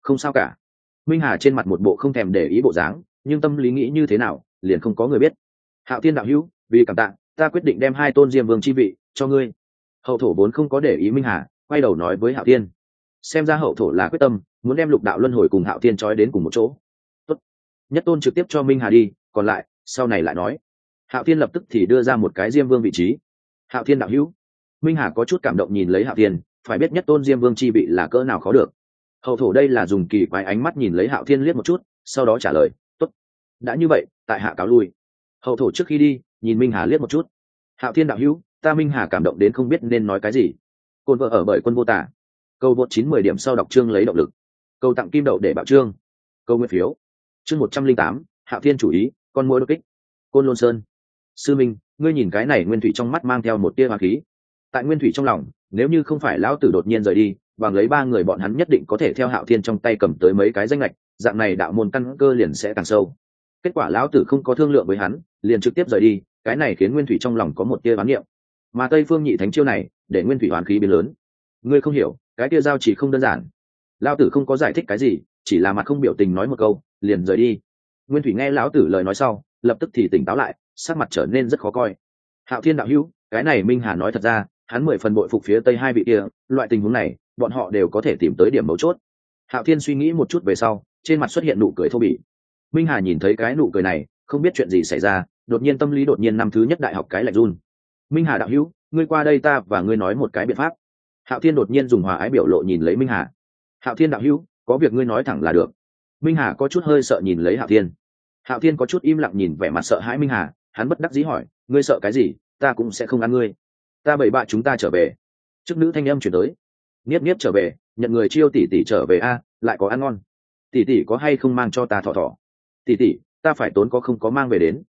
không sao cả. Minh Hà trên mặt một bộ không thèm để ý bộ dáng, nhưng tâm lý nghĩ như thế nào liền không có người biết. Hạo Thiên đạo hữu, vì cảm tạ, ta quyết định đem 2 tôn Diêm Vương chi vị cho ngươi. Hậu thổ vốn không có để ý Minh Hà, quay đầu nói với Hạo Thiên. Xem ra hậu thổ là quyết tâm muốn đem lục đạo luân hồi cùng Hạo Thiên trói đến cùng một chỗ. Tốt. Nhất tôn trực tiếp cho Minh Hà đi, còn lại sau này lại nói. Hạo Thiên lập tức thì đưa ra một cái Diêm Vương vị trí. Hạo Thiên đạo hữu. Minh Hà có chút cảm động nhìn lấy Hạo Thiên, phải biết nhất tôn Diêm Vương chi vị là cỡ nào khó được. Hậu thổ đây là dùng kỳ quái ánh mắt nhìn lấy Hạo Thiên liếc một chút, sau đó trả lời, tốt. Đã như vậy, tại hạ cáo lui. Hậu thổ trước khi đi nhìn Minh Hà liếc một chút. Hạo Thiên đạo hữu, ta Minh Hà cảm động đến không biết nên nói cái gì. Côn vợ ở bởi quân vô tả. Câu vượt 9-10 điểm sau đọc chương lấy động lực. Câu tặng kim đậu để bảo chương. Câu nguyện phiếu. Chương 108, Hạo Thiên chủ ý, con muỗi đột kích. Côn Lôn Sơn. Sư Minh, ngươi nhìn cái này nguyên thủy trong mắt mang theo một tia hoa khí. Tại nguyên thủy trong lòng, nếu như không phải lão tử đột nhiên rời đi, bằng lấy 3 người bọn hắn nhất định có thể theo Hạo Thiên trong tay cầm tới mấy cái danh lệch, dạng này đạo môn căn cơ liền sẽ càng sâu. Kết quả lão tử không có thương lượng với hắn, liền trực tiếp rời đi, cái này khiến nguyên thủy trong lòng có một tia oán niệm. Mà Tây Phương Nhị Thánh chiêu này, để nguyên thủy oán khí biến lớn. Ngươi không hiểu, cái tia giao chỉ không đơn giản. Lão tử không có giải thích cái gì, chỉ là mặt không biểu tình nói một câu, liền rời đi. Nguyên thủy nghe lão tử lời nói sau, lập tức thì tỉnh táo lại, sắc mặt trở nên rất khó coi. Hạo Thiên đạo hữu, cái này Minh Hà nói thật ra, hắn 10 phần bội phục phía Tây 2 vị kia, loại tình huống này, bọn họ đều có thể tìm tới điểm mấu chốt. Hạo Thiên suy nghĩ một chút về sau, trên mặt xuất hiện nụ cười thô bỉ. Minh Hà nhìn thấy cái nụ cười này, không biết chuyện gì xảy ra, đột nhiên tâm lý đột nhiên năm thứ nhất đại học cái lạnh run. Minh Hà đạo hữu, ngươi qua đây ta và ngươi nói một cái biện pháp. Hạo Thiên đột nhiên dùng hòa ái biểu lộ nhìn lấy Minh Hà. Hạo Thiên đạo hữu, có việc ngươi nói thẳng là được. Minh Hà có chút hơi sợ nhìn lấy Hạo Thiên. Hạo Thiên có chút im lặng nhìn vẻ mặt sợ hãi Minh Hà, hắn bất đắc dĩ hỏi, ngươi sợ cái gì, ta cũng sẽ không ăn ngươi. Ta bảy bạ chúng ta trở về. Chức nữ thanh âm chuyển tới. Niếp niếp trở về, nhận người chiêu tỷ tỷ trở về a, lại có ăn ngon. Tỷ tỷ có hay không mang cho ta thỏ thỏ? Tỷ tỷ, ta phải tốn có không có mang về đến.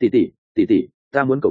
Tỷ tỷ, ta muốn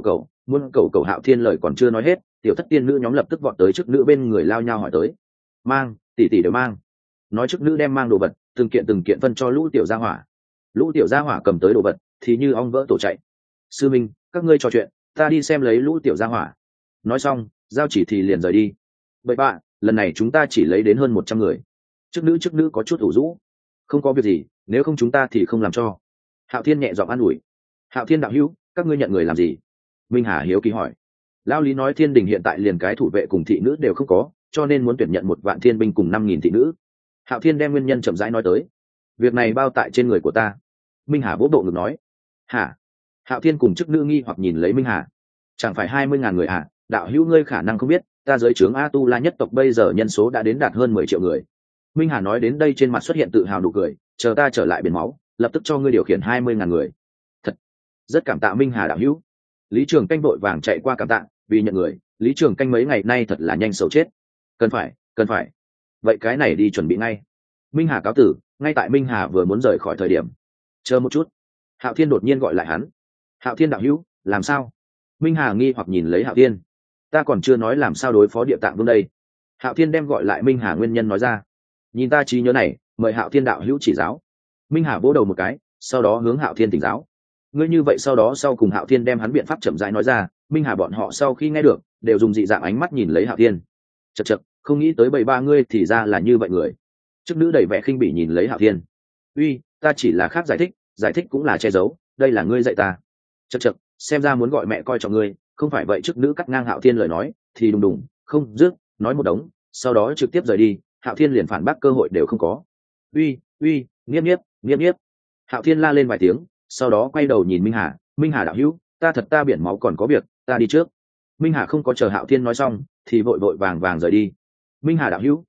cầu Hạo Thiên lời còn chưa nói hết, tiểu thất tiên nữ nhóm lập tức vọt tới chức nữ bên người lao nhau hỏi tới. Mang, tỷ tỷ đều mang. Nói chức nữ đem mang đồ vật, từng kiện phân cho lũ tiểu gia hỏa. Lũ tiểu gia hỏa cầm tới đồ vật, thì như ong vỡ tổ chạy. Sư Minh, các ngươi trò chuyện, ta đi xem lấy lũ tiểu gia hỏa. Nói xong, giao chỉ thì liền rời đi. Vậy bạn, lần này chúng ta chỉ lấy đến hơn 100 người. Chức nữ có chút ủ rũ. Không có việc gì, nếu không chúng ta thì không làm cho. Hạo Thiên nhẹ giọng an ủi. Hạo Thiên đạo hữu, các ngươi nhận người làm gì? Minh Hà hiếu kỳ hỏi. Lão lý nói Thiên Đình hiện tại liền cái thủ vệ cùng thị nữ đều không có, cho nên muốn tuyển nhận 1 vạn thiên binh cùng 5.000 thị nữ. Hạo Thiên đem nguyên nhân chậm rãi nói tới. Việc này bao tại trên người của ta. Minh Hà vỗ bộ ngực nói. Hả? Hạo Thiên cùng chức nữ nghi hoặc nhìn lấy Minh Hà. Chẳng phải 20.000 người à? Đạo hữu ngươi khả năng không biết, ta giới trướng A Tu La nhất tộc bây giờ nhân số đã đến đạt hơn 10 triệu người. Minh Hà nói đến đây trên mặt xuất hiện tự hào nụ cười, chờ ta trở lại biển máu, lập tức cho ngươi điều khiển 20.000 người. Thật, rất cảm tạ Minh Hà đạo hữu. Lý Trường Canh vội vàng chạy qua cảm tạ, vì nhận người, Lý Trường Canh mấy ngày nay thật là nhanh xấu chết. Cần phải. Vậy cái này đi chuẩn bị ngay. Minh Hà cáo tử, ngay tại Minh Hà vừa muốn rời khỏi thời điểm. Chờ một chút. Hạo Thiên đột nhiên gọi lại hắn. Hạo Thiên đạo hữu, làm sao? Minh Hà nghi hoặc nhìn lấy Hạo Thiên. Ta còn chưa nói làm sao đối phó Địa Tạng Vương đây. Hạo Thiên đem gọi lại Minh Hà nguyên nhân nói ra. Nhìn ta trí nhớ này, mời Hạo Thiên đạo hữu chỉ giáo. Minh Hà vỗ đầu một cái, sau đó hướng Hạo Thiên thỉnh giáo. Ngươi như vậy sau đó sau cùng Hạo Thiên đem hắn biện pháp chậm rãi nói ra. Minh Hà bọn họ sau khi nghe được, đều dùng dị dạng ánh mắt nhìn lấy Hạo Thiên. Chậc, không nghĩ tới 73 ngươi thì ra là như vậy người. Chức nữ đầy vẻ khinh bỉ nhìn lấy Hạo Thiên. Uy, ta chỉ là khác giải thích cũng là che giấu, đây là ngươi dạy ta. Chậc, xem ra muốn gọi mẹ coi trọng ngươi, không phải vậy chức nữ cắt ngang Hạo Thiên lời nói, thì đùng đùng, không dứt, nói một đống, sau đó trực tiếp rời đi. Hạo Thiên liền phản bác cơ hội đều không có. Uy, Niếp. Hạo Thiên la lên vài tiếng, sau đó quay đầu nhìn Minh Hà đạo hữu, ta biển máu còn có việc, ta đi trước. Minh Hà không có chờ Hạo Thiên nói xong, thì vội vàng rời đi. Minh Hà đạo hữu.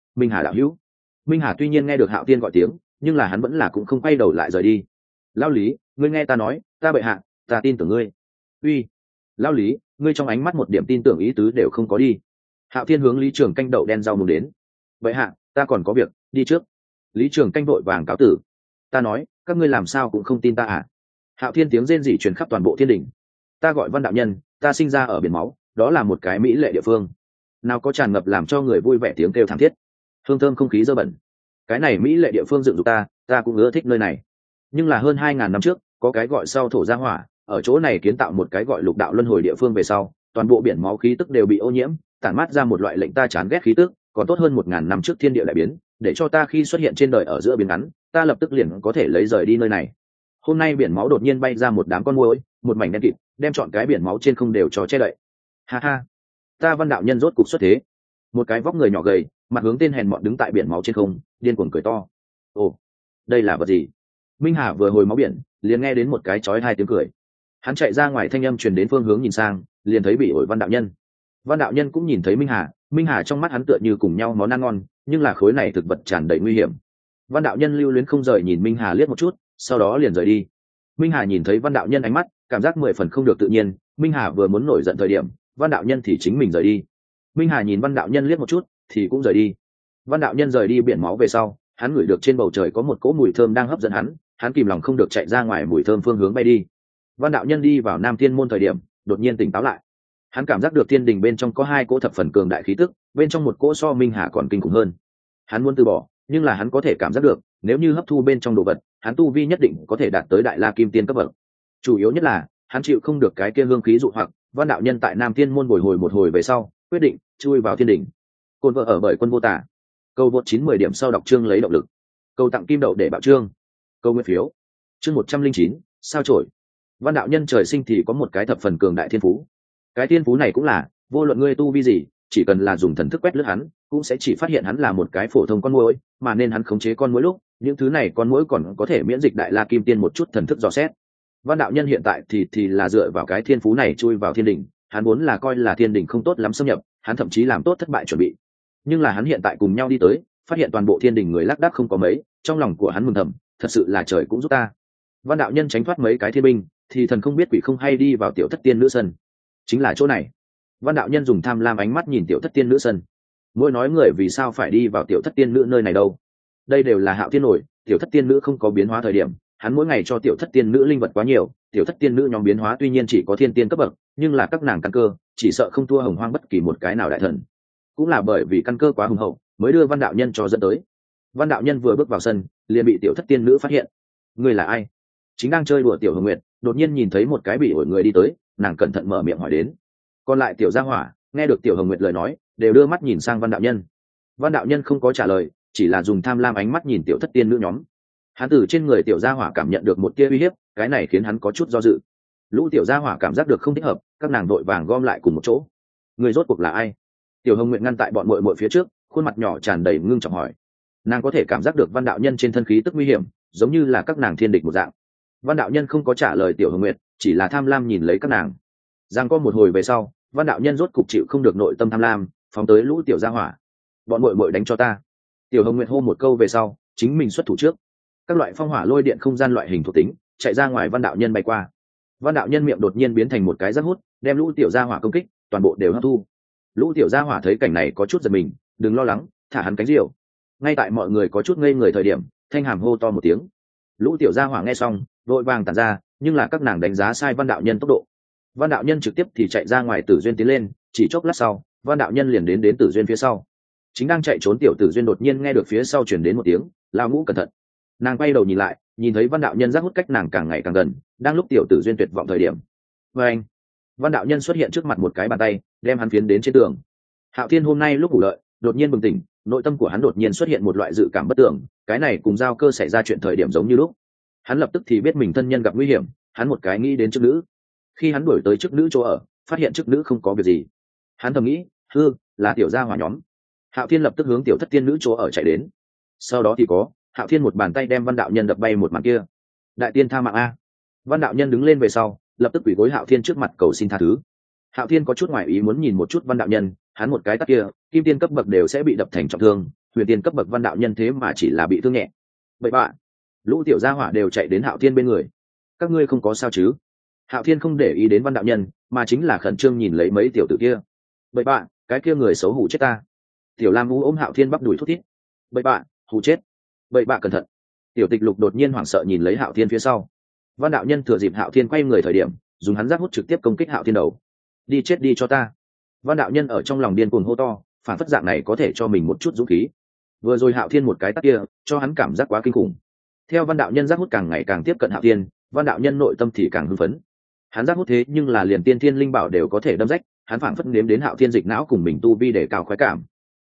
Minh Hà tuy nhiên nghe được Hạo Thiên gọi tiếng, nhưng là hắn vẫn là cũng không quay đầu lại rời đi. Lão Lý, ngươi nghe ta nói, ta bệ hạ, ta tin tưởng ngươi. Uy, Lão Lý, ngươi trong ánh mắt một điểm tin tưởng ý tứ đều không có đi. Hạo Thiên hướng Lý Trường Canh đậu đen rau muống đến. Bệ hạ, ta còn có việc, đi trước. Lý Trường Canh vội vàng cáo tử. Ta nói, các ngươi làm sao cũng không tin ta à? Hạo Thiên tiếng rên rỉ truyền khắp toàn bộ Thiên Đình. Ta gọi Văn đạo nhân, ta sinh ra ở biển máu, đó là một cái mỹ lệ địa phương. Nào có tràn ngập làm cho người vui vẻ tiếng kêu thảm thiết, hương thơm không khí dơ bẩn. Cái này mỹ lệ địa phương dựng dục ta cũng ưa thích nơi này. Nhưng là hơn 2.000 năm trước, có cái gọi sau thổ gia hỏa, ở chỗ này kiến tạo một cái gọi lục đạo luân hồi địa phương về sau, toàn bộ biển máu khí tức đều bị ô nhiễm, tản mát ra một loại lệnh ta chán ghét khí tức, còn tốt hơn 1.000 năm trước thiên địa đại biến, để cho ta khi xuất hiện trên đời ở giữa biển ngắn, ta lập tức liền có thể lấy rời đi nơi này. Hôm nay biển máu đột nhiên bay ra một đám con muỗi, một mảnh đen kịt, đem trọn cái biển máu trên không đều cho che đậy. Ha ha, ta Văn đạo nhân rốt cục xuất thế. Một cái vóc người nhỏ gầy, mặt hướng tên hèn mọn đứng tại biển máu trên không, điên cuồng cười to. Ồ, đây là vật gì? Minh Hà vừa hồi máu biển, liền nghe đến một cái chói tai tiếng cười. Hắn chạy ra ngoài, thanh âm truyền đến phương hướng nhìn sang, liền thấy bị ổi Văn đạo nhân. Văn đạo nhân cũng nhìn thấy Minh Hà trong mắt hắn tựa như cùng nhau món ăn ngon, nhưng là khối này thực vật tràn đầy nguy hiểm. Văn đạo nhân lưu luyến không rời nhìn Minh Hà liếc một chút, sau đó liền rời đi. Minh Hà nhìn thấy Văn đạo nhân ánh mắt, cảm giác 10 phần không được tự nhiên. Minh Hà vừa muốn nổi giận thời điểm, Văn đạo nhân thì chính mình rời đi. Minh Hà nhìn Văn đạo nhân liếc một chút, thì cũng rời đi. Văn đạo nhân rời đi biển máu về sau, hắn ngửi được trên bầu trời có một cỗ mùi thơm đang hấp dẫn hắn kìm lòng không được chạy ra ngoài mùi thơm phương hướng bay đi. Văn đạo nhân đi vào Nam Thiên môn thời điểm, đột nhiên tỉnh táo lại. Hắn cảm giác được thiên đình bên trong có hai cỗ thập phần cường đại khí tức, bên trong một cỗ so Minh Hà còn kinh khủng hơn. Hắn muốn từ bỏ, nhưng là hắn có thể cảm giác được, nếu như hấp thu bên trong đồ vật, hắn tu vi nhất định có thể đạt tới đại la kim tiên cấp bậc. Chủ yếu nhất là, hắn chịu không được cái kia hương khí dụ hoặc. Văn đạo nhân tại Nam Thiên môn bồi hồi một hồi về sau, quyết định chui vào thiên đình. Côn vợ ở bởi Quân Vô Tả. Câu vượt 9-10 điểm sau đọc chương lấy động lực. Câu tặng kim đậu để bạo chương. Câu nguyên phiếu. Chương 109, sao chổi. Văn đạo nhân trời sinh thì có một cái thập phần cường đại thiên phú. Cái thiên phú này cũng là, vô luận ngươi tu vi gì, chỉ cần là dùng thần thức quét lướt hắn, cũng sẽ chỉ phát hiện hắn là một cái phổ thông con muỗi, mà nên hắn khống chế con muỗi lúc, những thứ này con muỗi còn có thể miễn dịch đại la kim tiên một chút thần thức dò xét. Văn đạo nhân hiện tại thì là dựa vào cái thiên phú này chui vào thiên đình, hắn muốn là coi là thiên đình không tốt lắm xâm nhập, hắn thậm chí làm tốt thất bại chuẩn bị. Nhưng là hắn hiện tại cùng nhau đi tới, phát hiện toàn bộ thiên đình người lác đác không có mấy, trong lòng của hắn mừng thầm, thật sự là trời cũng giúp ta. Văn đạo nhân tránh thoát mấy cái thiên binh, thì thần không biết quỷ không hay đi vào tiểu thất tiên nữ sân. Chính là chỗ này. Văn đạo nhân dùng tham lam ánh mắt nhìn tiểu thất tiên nữ sân. Mỗi nói người vì sao phải đi vào tiểu thất tiên nữ nơi này đâu? Đây đều là Hạo Thiên nổi, tiểu thất tiên nữ không có biến hóa thời điểm, hắn mỗi ngày cho tiểu thất tiên nữ linh vật quá nhiều, tiểu thất tiên nữ nhóm biến hóa tuy nhiên chỉ có thiên tiên cấp bậc, nhưng là các nàng căn cơ, chỉ sợ không thua Hồng Hoang bất kỳ một cái nào đại thần. Cũng là bởi vì căn cơ quá hùng hậu, mới đưa Văn đạo nhân cho dẫn tới. Văn đạo nhân vừa bước vào sân, liền bị tiểu thất tiên nữ phát hiện. Người là ai? Chính đang chơi đùa tiểu Hồng Nguyệt, đột nhiên nhìn thấy một cái bị ổi người đi tới, nàng cẩn thận mở miệng hỏi đến. Còn lại tiểu gia hỏa nghe được tiểu Hồng Nguyệt lời nói, đều đưa mắt nhìn sang Văn đạo nhân. Văn đạo nhân không có trả lời, chỉ là dùng tham lam ánh mắt nhìn tiểu thất tiên nữ nhóm. Hắn từ trên người tiểu gia hỏa cảm nhận được một tia uy hiếp, cái này khiến hắn có chút do dự. Lũ tiểu gia hỏa cảm giác được không thích hợp, các nàng vội vàng gom lại cùng một chỗ. Người rốt cuộc là ai? Tiểu Hồng Nguyệt ngăn tại bọn muội muội phía trước, khuôn mặt nhỏ tràn đầy ngưng trọng hỏi. Nàng có thể cảm giác được Văn đạo nhân trên thân khí tức nguy hiểm, giống như là các nàng thiên địch một dạng. Văn đạo nhân không có trả lời tiểu Hồng Nguyệt, chỉ là tham lam nhìn lấy các nàng. Giang có một hồi về sau, Văn đạo nhân rốt cục chịu không được nội tâm tham lam, phóng tới lũ tiểu gia hỏa. Bọn muội muội đánh cho ta. Tiểu Hồng Nguyệt hô một câu về sau, chính mình xuất thủ trước. Các loại phong hỏa lôi điện không gian loại hình thuộc tính chạy ra ngoài, Văn đạo nhân bay qua. Văn đạo nhân miệng đột nhiên biến thành một cái rác hút, đem lũ tiểu gia hỏa công kích, toàn bộ đều hấp thu. Lũ tiểu gia hỏa thấy cảnh này có chút giật mình, đừng lo lắng, thả hắn cánh diều. Ngay tại mọi người có chút ngây người thời điểm, thanh hàm hô to một tiếng. Lũ tiểu gia hỏa nghe xong, vội vàng tản ra, nhưng là các nàng đánh giá sai Văn đạo nhân tốc độ. Văn đạo nhân trực tiếp thì chạy ra ngoài Tử Duyên tiến lên, chỉ chốc lát sau, Văn đạo nhân liền đến Tử Duyên phía sau. Chính đang chạy trốn tiểu Tử Duyên đột nhiên nghe được phía sau chuyển đến một tiếng, lao ngũ cẩn thận. Nàng quay đầu nhìn lại, nhìn thấy Văn đạo nhân rác hút cách nàng càng ngày càng gần, đang lúc tiểu Tử Duyên tuyệt vọng thời điểm. Và anh, Văn đạo nhân xuất hiện trước mặt một cái bàn tay, đem hắn phiến đến trên tường. Hạo Thiên hôm nay lúc ngủ lợi, đột nhiên bừng tỉnh, nội tâm của hắn đột nhiên xuất hiện một loại dự cảm bất tưởng, cái này cùng giao cơ xảy ra chuyện thời điểm giống như lúc. Hắn lập tức thì biết mình thân nhân gặp nguy hiểm, hắn một cái nghĩ đến chức nữ. Khi hắn đuổi tới chức nữ chỗ ở, phát hiện chức nữ không có việc gì. Hắn thầm nghĩ, là tiểu gia hỏa nhóm. Hạo Thiên lập tức hướng tiểu thất tiên nữ chỗ ở chạy đến. Sau đó thì có Hạo Thiên một bàn tay đem Văn đạo nhân đập bay một màn kia. Đại tiên tha mạng a! Văn đạo nhân đứng lên về sau, lập tức quỳ gối Hạo Thiên trước mặt cầu xin tha thứ. Hạo Thiên có chút ngoại ý muốn nhìn một chút Văn đạo nhân, hắn một cái tát kia, kim tiên cấp bậc đều sẽ bị đập thành trọng thương, huyền tiên cấp bậc Văn đạo nhân thế mà chỉ là bị thương nhẹ. Vậy bạn, lũ tiểu gia hỏa đều chạy đến Hạo Thiên bên người. Các ngươi không có sao chứ? Hạo Thiên không để ý đến Văn đạo nhân, mà chính là khẩn trương nhìn lấy mấy tiểu tử kia. Vậy bạn, cái kia người xấu hủ chết ta. Tiểu Lam Vũ ôm Hạo Thiên bắp đùi thút thít. Vậy bạn, hù chết. Vậy bạn cẩn thận. Tiểu Tịch Lục đột nhiên hoảng sợ nhìn lấy Hạo Thiên phía sau. Văn đạo nhân thừa dịp Hạo Thiên quay người thời điểm, dùng hắn giáp hút trực tiếp công kích Hạo Thiên đầu. Đi chết đi cho ta. Văn đạo nhân ở trong lòng điên cuồng hô to, phản phất dạng này có thể cho mình một chút dũng khí. Vừa rồi Hạo Thiên một cái tát kia, cho hắn cảm giác quá kinh khủng. Theo Văn đạo nhân giáp hút càng ngày càng tiếp cận Hạo Thiên, Văn đạo nhân nội tâm thì càng hưng phấn. Hắn giáp hút thế nhưng là liền tiên thiên linh bảo đều có thể đâm rách, hắn phản phất nếm đến Hạo Thiên dịch não cùng mình tu vi để cao khoái cảm.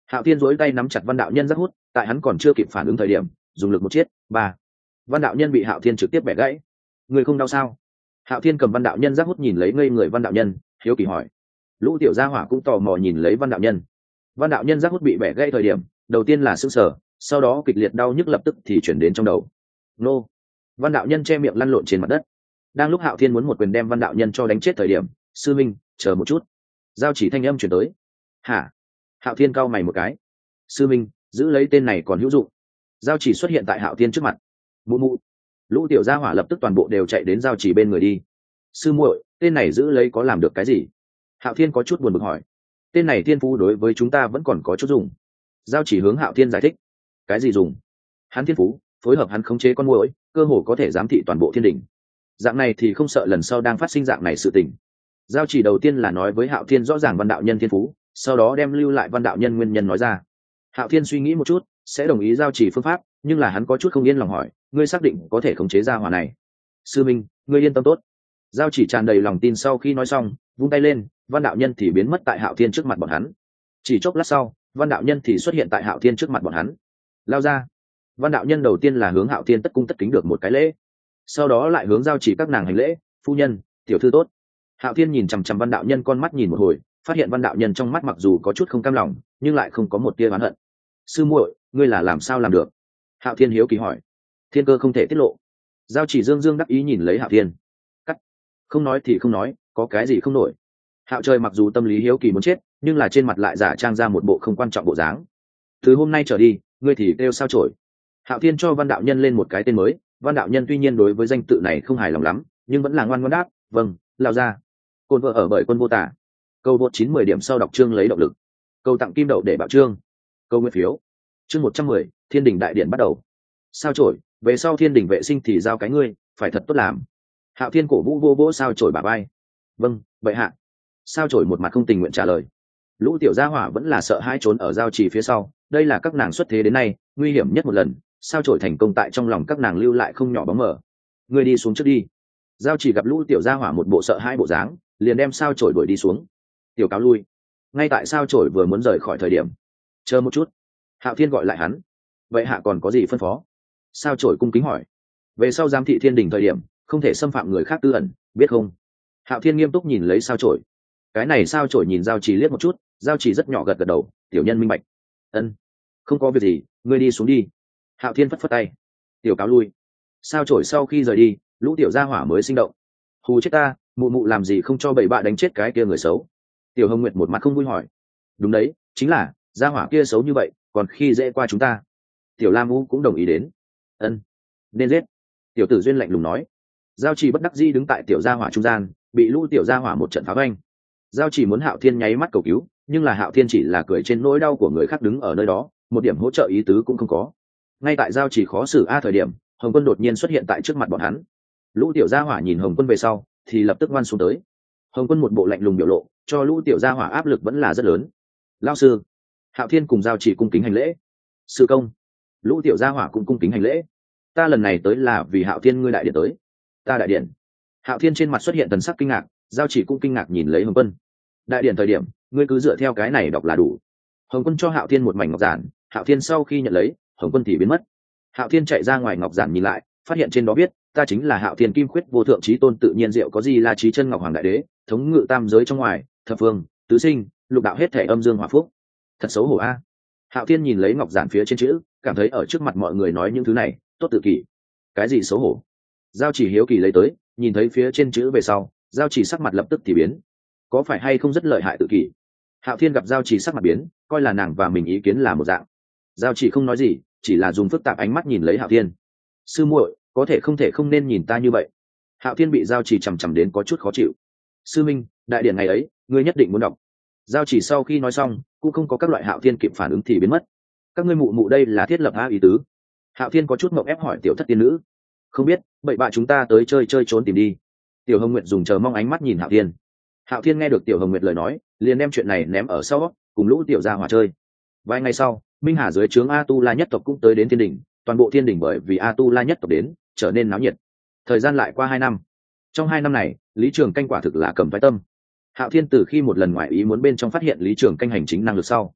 Hạo Thiên duỗi tay nắm chặt Văn đạo nhân giác hút, tại hắn còn chưa kịp phản ứng thời điểm dùng lực một chiết, ba, Văn đạo nhân bị Hạo Thiên trực tiếp bẻ gãy. Người không đau sao? Hạo Thiên cầm Văn đạo nhân giác hút nhìn lấy ngây người Văn đạo nhân, hiếu kỳ hỏi. Lũ tiểu gia hỏa cũng tò mò nhìn lấy Văn đạo nhân. Văn đạo nhân giác hút bị bẻ gãy thời điểm đầu tiên là sững sờ, sau đó kịch liệt đau nhức lập tức thì chuyển đến trong đầu. Nô! Văn đạo nhân che miệng lăn lộn trên mặt đất. Đang lúc Hạo Thiên muốn một quyền đem Văn đạo nhân cho đánh chết thời điểm, sư minh, chờ một chút. Giao chỉ thanh âm chuyển tới. Hả? Hạo Thiên cau mày một cái. Sư minh, giữ lấy tên này còn hữu dụng. Giao chỉ xuất hiện tại Hạo Thiên trước mặt. Mụ mụ! Lũ tiểu gia hỏa lập tức toàn bộ đều chạy đến Giao chỉ bên người đi. Sư muội, tên này giữ lấy có làm được cái gì? Hạo Thiên có chút buồn bực hỏi. Tên này thiên phú đối với chúng ta vẫn còn có chút dùng. Giao chỉ hướng Hạo Thiên giải thích. Cái gì dùng? Hắn thiên phú phối hợp hắn khống chế con muỗi, cơ hồ có thể giám thị toàn bộ thiên đình. Dạng này thì không sợ lần sau đang phát sinh dạng này sự tình. Giao chỉ đầu tiên là nói với Hạo Thiên rõ ràng Văn đạo nhân thiên phú, sau đó đem lưu lại Văn đạo nhân nguyên nhân nói ra. Hạo Thiên suy nghĩ một chút, sẽ đồng ý giao chỉ phương pháp, nhưng là hắn có chút không yên lòng hỏi, ngươi xác định có thể khống chế ra hỏa này? Sư minh, ngươi yên tâm tốt. Giao chỉ tràn đầy lòng tin sau khi nói xong, vung tay lên, Văn đạo nhân thì biến mất tại Hạo Thiên trước mặt bọn hắn. Chỉ chốc lát sau, Văn đạo nhân thì xuất hiện tại Hạo Thiên trước mặt bọn hắn. Lao ra. Văn đạo nhân đầu tiên là hướng Hạo Thiên tất cung tất kính được một cái lễ, sau đó lại hướng giao chỉ các nàng hành lễ. Phu nhân, tiểu thư tốt. Hạo Thiên nhìn chằm chằm Văn đạo nhân con mắt nhìn một hồi, phát hiện Văn đạo nhân trong mắt mặc dù có chút không cam lòng, nhưng lại không có một tia oán hận. Sư muội, ngươi là làm sao làm được? Hạo Thiên hiếu kỳ hỏi. Thiên cơ không thể tiết lộ. Giao chỉ dương dương đắc ý nhìn lấy Hạo Thiên. Cắt. Không nói thì không nói, có cái gì không nổi. Hạo Trời mặc dù tâm lý hiếu kỳ muốn chết, nhưng là trên mặt lại giả trang ra một bộ không quan trọng bộ dáng. Từ hôm nay trở đi, ngươi thì kêu sao chổi. Hạo Thiên cho Văn đạo nhân lên một cái tên mới. Văn đạo nhân tuy nhiên đối với danh tự này không hài lòng lắm, nhưng vẫn là ngoan ngoãn đáp, vâng, lao ra. Côn vợ ở bởi Quân Vô Tả. Câu vượt 9-10 điểm sau đọc chương lấy động lực. Câu tặng kim đậu để bảo chương. Câu nguyên phiếu. Chương 110, Thiên đình đại điện bắt đầu. Sao chổi, về sau Thiên đình vệ sinh thì giao cái ngươi, phải thật tốt làm. Hạo Thiên cổ vũ vô vỗ sao chổi bả vai. Vâng, bệ hạ. Sao chổi một mặt không tình nguyện trả lời. Lũ tiểu gia hỏa vẫn là sợ hãi trốn ở giao trì phía sau, đây là các nàng xuất thế đến nay nguy hiểm nhất một lần. Sao chổi thành công tại trong lòng các nàng lưu lại không nhỏ bóng mờ. Ngươi đi xuống trước đi. Giao chỉ gặp lũ tiểu gia hỏa một bộ sợ hãi bộ dáng, liền đem sao chổi đuổi đi xuống. Tiểu cáo lui. Ngay tại sao chổi vừa muốn rời khỏi thời điểm, chờ một chút. Hạo Thiên gọi lại hắn. Vậy hạ còn có gì phân phó? Sao chổi cung kính hỏi. Về sau giám thị thiên đình thời điểm không thể xâm phạm người khác tư ẩn, biết không? Hạo Thiên nghiêm túc nhìn lấy sao chổi. Cái này sao chổi nhìn giao chỉ liếc một chút, giao chỉ rất nhỏ gật gật đầu, tiểu nhân minh bạch. Ân, không có việc gì, ngươi đi xuống đi. Hạo Thiên phất phất tay. Tiểu cáo lui. Sao chổi sau khi rời đi, lũ tiểu gia hỏa mới sinh động. Hù chết ta, mụ mụ làm gì không cho bậy bạ đánh chết cái kia người xấu? Tiểu Hồng Nguyệt một mặt không vui hỏi. Đúng đấy, chính là gia hỏa kia xấu như vậy, còn khi dễ qua chúng ta. Tiểu Lam Vũ cũng đồng ý đến. Ân, nên giết. Tiểu Tử Duyên lạnh lùng nói. Giao Chỉ bất đắc dĩ đứng tại tiểu gia hỏa trung gian, bị lũ tiểu gia hỏa một trận phá vanh. Giao Chỉ muốn Hạo Thiên nháy mắt cầu cứu, nhưng là Hạo Thiên chỉ là cười trên nỗi đau của người khác đứng ở nơi đó, một điểm hỗ trợ ý tứ cũng không có. Ngay tại Giao Chỉ khó xử thời điểm, Hồng Quân đột nhiên xuất hiện tại trước mặt bọn hắn. Lũ tiểu gia hỏa nhìn Hồng Quân về sau, thì lập tức ngoan xuống tới. Hồng Quân một bộ lạnh lùng biểu lộ, cho lũ tiểu gia hỏa áp lực vẫn là rất lớn. Lão sư. Hạo Thiên cùng Giao Chỉ cung kính hành lễ. Sư công. Lũ tiểu gia hỏa cũng cung kính hành lễ. Ta lần này tới là vì Hạo Thiên ngươi đại điện tới. Ta đại điện. Hạo Thiên trên mặt xuất hiện thần sắc kinh ngạc, Giao Chỉ cũng kinh ngạc nhìn lấy Hồng Quân. Đại điện thời điểm, ngươi cứ dựa theo cái này đọc là đủ. Hồng Quân cho Hạo Thiên một mảnh ngọc giản, Hạo Thiên sau khi nhận lấy, Hồng Quân thì biến mất. Hạo Thiên chạy ra ngoài ngọc giản nhìn lại, phát hiện trên đó viết, ta chính là Hạo Thiên Kim Khuyết vô thượng chí tôn tự nhiên diệu có gì là trí chân ngọc hoàng đại đế, thống ngự tam giới trong ngoài, thập phương, tứ sinh, lục đạo hết thể âm dương hòa phúc. Thật xấu hổ a. Hạo Thiên nhìn lấy ngọc giản phía trên chữ, cảm thấy ở trước mặt mọi người nói những thứ này, tốt tự kỷ. Cái gì xấu hổ? Giao Chỉ hiếu kỳ lấy tới, nhìn thấy phía trên chữ về sau, Giao Chỉ sắc mặt lập tức thì biến. Có phải hay không rất lợi hại tự kỷ? Hạo Thiên gặp Giao Chỉ sắc mặt biến, coi là nàng và mình ý kiến là một dạng. Giao Chỉ không nói gì, chỉ là dùng phức tạp ánh mắt nhìn lấy Hạo Thiên. Sư muội, có thể không nên nhìn ta như vậy. Hạo Thiên bị Giao Chỉ chằm chằm đến có chút khó chịu. Sư minh, đại điển ngày ấy ngươi nhất định muốn đọc. Giao Chỉ sau khi nói xong cũng không có các loại Hạo Thiên kịp phản ứng thì biến mất. Các ngươi mụ mụ đây là thiết lập ý tứ. Hạo Thiên có chút ngượng ép hỏi tiểu thất tiên nữ. Không biết, bậy bạ chúng ta tới chơi trốn tìm đi. Tiểu Hồng Nguyệt dùng chờ mong ánh mắt nhìn Hạo Thiên. Hạo Thiên nghe được Tiểu Hồng Nguyệt lời nói, liền đem chuyện này ném ở sau, cùng lũ tiểu gia hỏa chơi. Vài ngày sau, Minh Hà dưới trướng A Tu La nhất tộc cũng tới đến thiên đình, toàn bộ thiên đình bởi vì A Tu La nhất tộc đến, trở nên náo nhiệt. Thời gian lại qua 2 năm. Trong 2 năm này, Lý Trường Canh quả thực là cầm phái tâm. Hạo Thiên từ khi một lần ngoại ý muốn bên trong phát hiện Lý Trường Canh hành chính năng lực sau,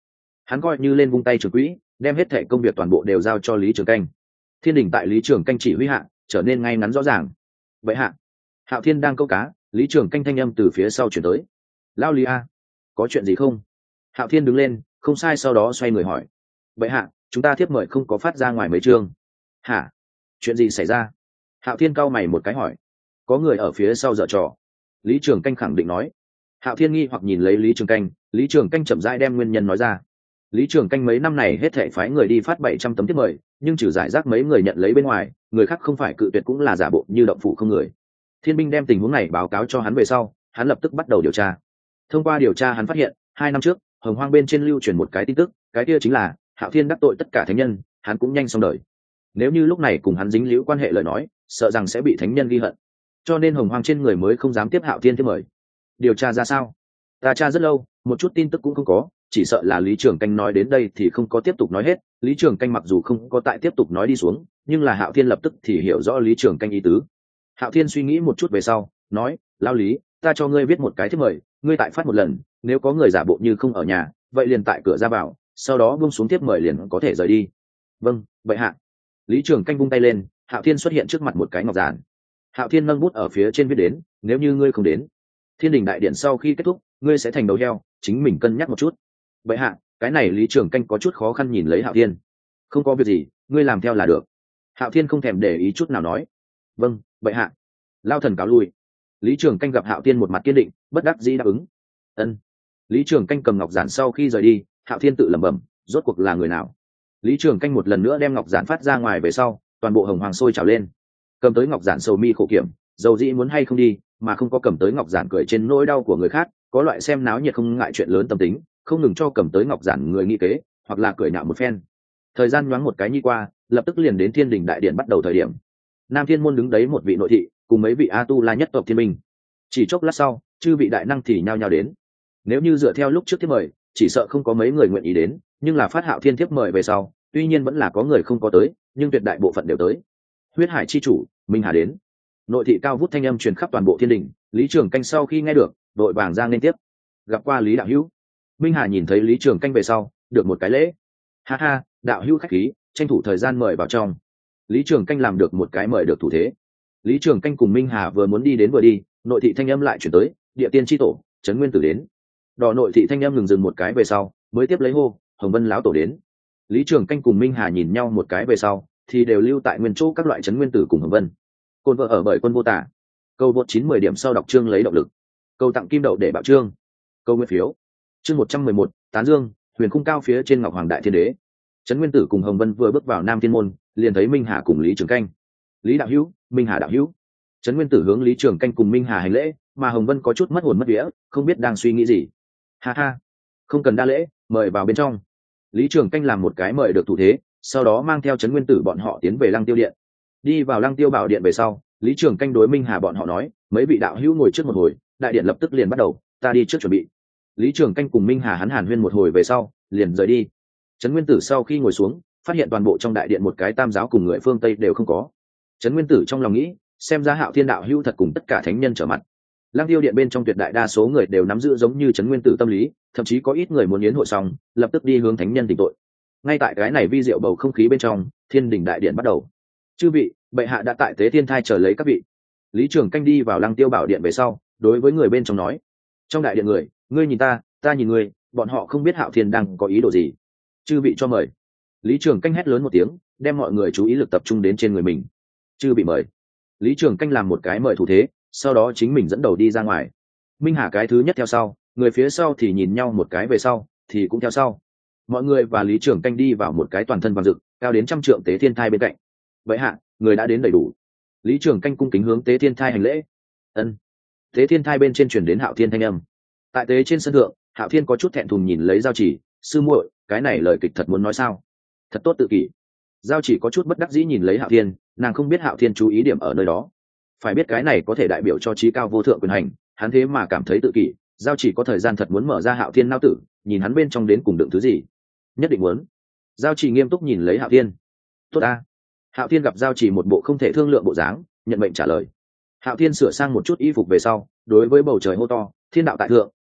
hắn coi như lên vung tay trường quỹ, đem hết thẻ công việc toàn bộ đều giao cho Lý Trường Canh. Thiên đình tại Lý Trường Canh chỉ huy hạ trở nên ngay ngắn rõ ràng. Vậy hạ, Hạo Thiên đang câu cá, Lý Trường Canh thanh âm từ phía sau chuyển tới. Lao Lý a, có chuyện gì không? Hạo Thiên đứng lên, không sai, sau đó xoay người hỏi. Vậy hạ, chúng ta thiếp mời không có phát ra ngoài mấy chương. Hả? Chuyện gì xảy ra? Hạo Thiên cau mày một cái hỏi. Có người ở phía sau giở trò. Lý Trường Canh khẳng định nói. Hạo Thiên nghi hoặc nhìn lấy Lý Trường Canh, Lý Trường Canh chậm rãi đem nguyên nhân nói ra. Lý Trường Canh mấy năm này hết thảy phái người đi phát 700 tấm thiếp mời, nhưng trừ giải rác mấy người nhận lấy bên ngoài, người khác không phải cự tuyệt cũng là giả bộ như động phủ không người. Thiên binh đem tình huống này báo cáo cho hắn về sau, hắn lập tức bắt đầu điều tra. Thông qua điều tra hắn phát hiện, 2 năm trước, Hồng Hoang bên trên lưu truyền một cái tin tức, cái kia chính là Hạo Thiên đắc tội tất cả thánh nhân, hắn cũng nhanh xong đời. Nếu như lúc này cùng hắn dính líu quan hệ lời nói, sợ rằng sẽ bị thánh nhân ghi hận. Cho nên Hồng Hoang trên người mới không dám tiếp Hạo Thiên thiếp mời. Điều tra ra sao? Ta tra rất lâu, một chút tin tức cũng không có, chỉ sợ là Lý Trường Canh nói đến đây thì không có tiếp tục nói hết. Lý Trường Canh mặc dù không có tại tiếp tục nói đi xuống, nhưng là Hạo Thiên lập tức thì hiểu rõ Lý Trường Canh ý tứ. Hạo Thiên suy nghĩ một chút về sau, nói, Lao Lý, ta cho ngươi viết một cái thiếp mời, ngươi tại phát một lần, nếu có người giả bộ như không ở nhà, vậy liền tại cửa ra vào, sau đó buông xuống thiếp mời liền có thể rời đi. Vâng, vậy hạ. Lý Trường Canh vung tay lên, Hạo Thiên xuất hiện trước mặt một cái ngọc giản. Hạo Thiên nâng bút ở phía trên viết đến, nếu như ngươi không đến, Thiên đình đại điện sau khi kết thúc, ngươi sẽ thành đầu heo, chính mình cân nhắc một chút. Vậy hạ, cái này Lý Trường Canh có chút khó khăn nhìn lấy Hạo Thiên. Không có việc gì, ngươi làm theo là được. Hạo Thiên không thèm để ý chút nào nói. Vâng, vậy hạ. Lao thần cáo lui. Lý Trường Canh gặp Hạo Thiên một mặt kiên định, bất đắc dĩ đáp ứng. Ân. Lý Trường Canh cầm ngọc giản sau khi rời đi, Hạo Thiên tự lẩm bẩm, rốt cuộc là người nào? Lý Trường Canh một lần nữa đem ngọc giản phát ra ngoài về sau, toàn bộ hồng hoàng sôi trào lên. Cầm tới ngọc giản sầu mi khổ kiểm, dầu dĩ muốn hay không đi, mà không có cầm tới ngọc giản cười trên nỗi đau của người khác, có loại xem náo nhiệt không ngại chuyện lớn tâm tính, không ngừng cho cầm tới ngọc giản người nghĩ kế, hoặc là cười nhạo một phen. Thời gian nhoáng một cái nhi qua, lập tức liền đến Thiên đình đại điện bắt đầu thời điểm. Nam Thiên môn đứng đấy một vị nội thị, cùng mấy vị A Tu La nhất tộc thiên minh. Chỉ chốc lát sau, chư vị đại năng thì nhao nhao đến. Nếu như dựa theo lúc trước thiếp mời, chỉ sợ không có mấy người nguyện ý đến, nhưng là phát Hạo Thiên thiếp mời về sau, tuy nhiên vẫn là có người không có tới, nhưng tuyệt đại bộ phận đều tới. Huyết Hải chi chủ Minh Hà đến. Nội thị cao vút thanh âm truyền khắp toàn bộ Thiên đình. Lý Trường Canh sau khi nghe được, đội vàng ra nên tiếp. Gặp qua Lý đạo hữu. Minh Hà nhìn thấy Lý Trường Canh về sau, được một cái lễ. Ha ha, đạo hữu khách khí, tranh thủ thời gian mời vào trong. Lý Trường Canh làm được một cái mời được thủ thế. Lý Trường Canh cùng Minh Hà vừa muốn đi đến vừa đi, nội thị thanh âm lại chuyển tới, địa tiên tri tổ Trấn Nguyên Tử đến. Đỏ nội thị thanh âm ngừng dừng một cái về sau, mới tiếp lấy hô, Hồng Vân lão tổ đến. Lý Trường Canh cùng Minh Hà nhìn nhau một cái về sau, thì đều lưu tại nguyên chỗ các loại Trấn Nguyên Tử cùng Hồng Vân. Côn vợ ở bởi quân vô tả. Câu vượt 9-10 điểm sau đọc chương lấy động lực. Câu tặng kim đậu để bạo chương. Câu nguyên phiếu. Chương 111, Tán Dương, huyền khung cao phía trên ngọc hoàng đại thiên đế. Trấn Nguyên Tử cùng Hồng Vân vừa bước vào Nam Thiên môn, liền thấy Minh Hà cùng Lý Trường Canh. Lý đạo hữu, Minh Hà đạo hữu. Trấn Nguyên Tử hướng Lý Trường Canh cùng Minh Hà hành lễ, mà Hồng Vân có chút mất hồn mất vía, không biết đang suy nghĩ gì. Ha ha, không cần đa lễ, mời vào bên trong. Lý Trường Canh làm một cái mời được thủ thế, sau đó mang theo Trấn Nguyên Tử bọn họ tiến về Lăng Tiêu điện. Đi vào Lăng Tiêu bảo điện về sau, Lý Trường Canh đối Minh Hà bọn họ nói, mấy vị đạo hữu ngồi trước một hồi, đại điện lập tức liền bắt đầu, ta đi trước chuẩn bị. Lý Trường Canh cùng Minh Hà hắn hàn huyên một hồi về sau, liền rời đi. Trấn Nguyên Tử sau khi ngồi xuống, phát hiện toàn bộ trong đại điện một cái tam giáo cùng người phương Tây đều không có. Trấn Nguyên Tử trong lòng nghĩ, xem ra Hạo Thiên đạo hữu thật cùng tất cả thánh nhân trở mặt. Lăng Tiêu điện bên trong tuyệt đại đa số người đều nắm giữ giống như Trấn Nguyên Tử tâm lý, thậm chí có ít người muốn yến hội xong, lập tức đi hướng thánh nhân tỉnh tội. Ngay tại cái này vi diệu bầu không khí bên trong, Thiên đình đại điện bắt đầu. Chư vị, bệ hạ đã tại tế thiên thai chờ lấy các vị. Lý Trường Canh đi vào Lăng Tiêu bảo điện về sau, đối với người bên trong nói, trong đại điện người, ngươi nhìn ta, ta nhìn ngươi, bọn họ không biết Hạo Thiên đang có ý đồ gì. Chư vị cho mời. Lý Trường Canh hét lớn một tiếng, đem mọi người chú ý lực tập trung đến trên người mình. Chư vị mời. Lý Trường Canh làm một cái mời thủ thế, sau đó chính mình dẫn đầu đi ra ngoài. Minh Hà cái thứ nhất theo sau, người phía sau thì nhìn nhau một cái về sau, thì cũng theo sau. Mọi người và Lý Trường Canh đi vào một cái toàn thân vàng rực, cao đến 100 trượng tế thiên thai bên cạnh. Vậy hạ, người đã đến đầy đủ. Lý Trường Canh cung kính hướng tế thiên thai hành lễ. Ân. Tế thiên thai bên trên truyền đến Hạo Thiên thanh âm. Tại tế trên sân thượng, Hạo Thiên có chút thẹn thùng nhìn lấy Giao Chỉ, sư muội, cái này lời kịch thật muốn nói sao? Thật tốt tự kỷ. Giao Chỉ có chút bất đắc dĩ nhìn lấy Hạo Thiên, nàng không biết Hạo Thiên chú ý điểm ở nơi đó. Phải biết cái này có thể đại biểu cho trí cao vô thượng quyền hành, hắn thế mà cảm thấy tự kỷ. Giao Chỉ có thời gian thật muốn mở ra Hạo Thiên nao tử, nhìn hắn bên trong đến cùng đựng thứ gì. Nhất định muốn. Giao Chỉ nghiêm túc nhìn lấy Hạo Thiên. Tốt a. Hạo Thiên gặp Giao Chỉ một bộ không thể thương lượng bộ dáng, nhận mệnh trả lời. Hạo Thiên sửa sang một chút y phục về sau, đối với bầu trời hô to, thiên đạo tại thượng,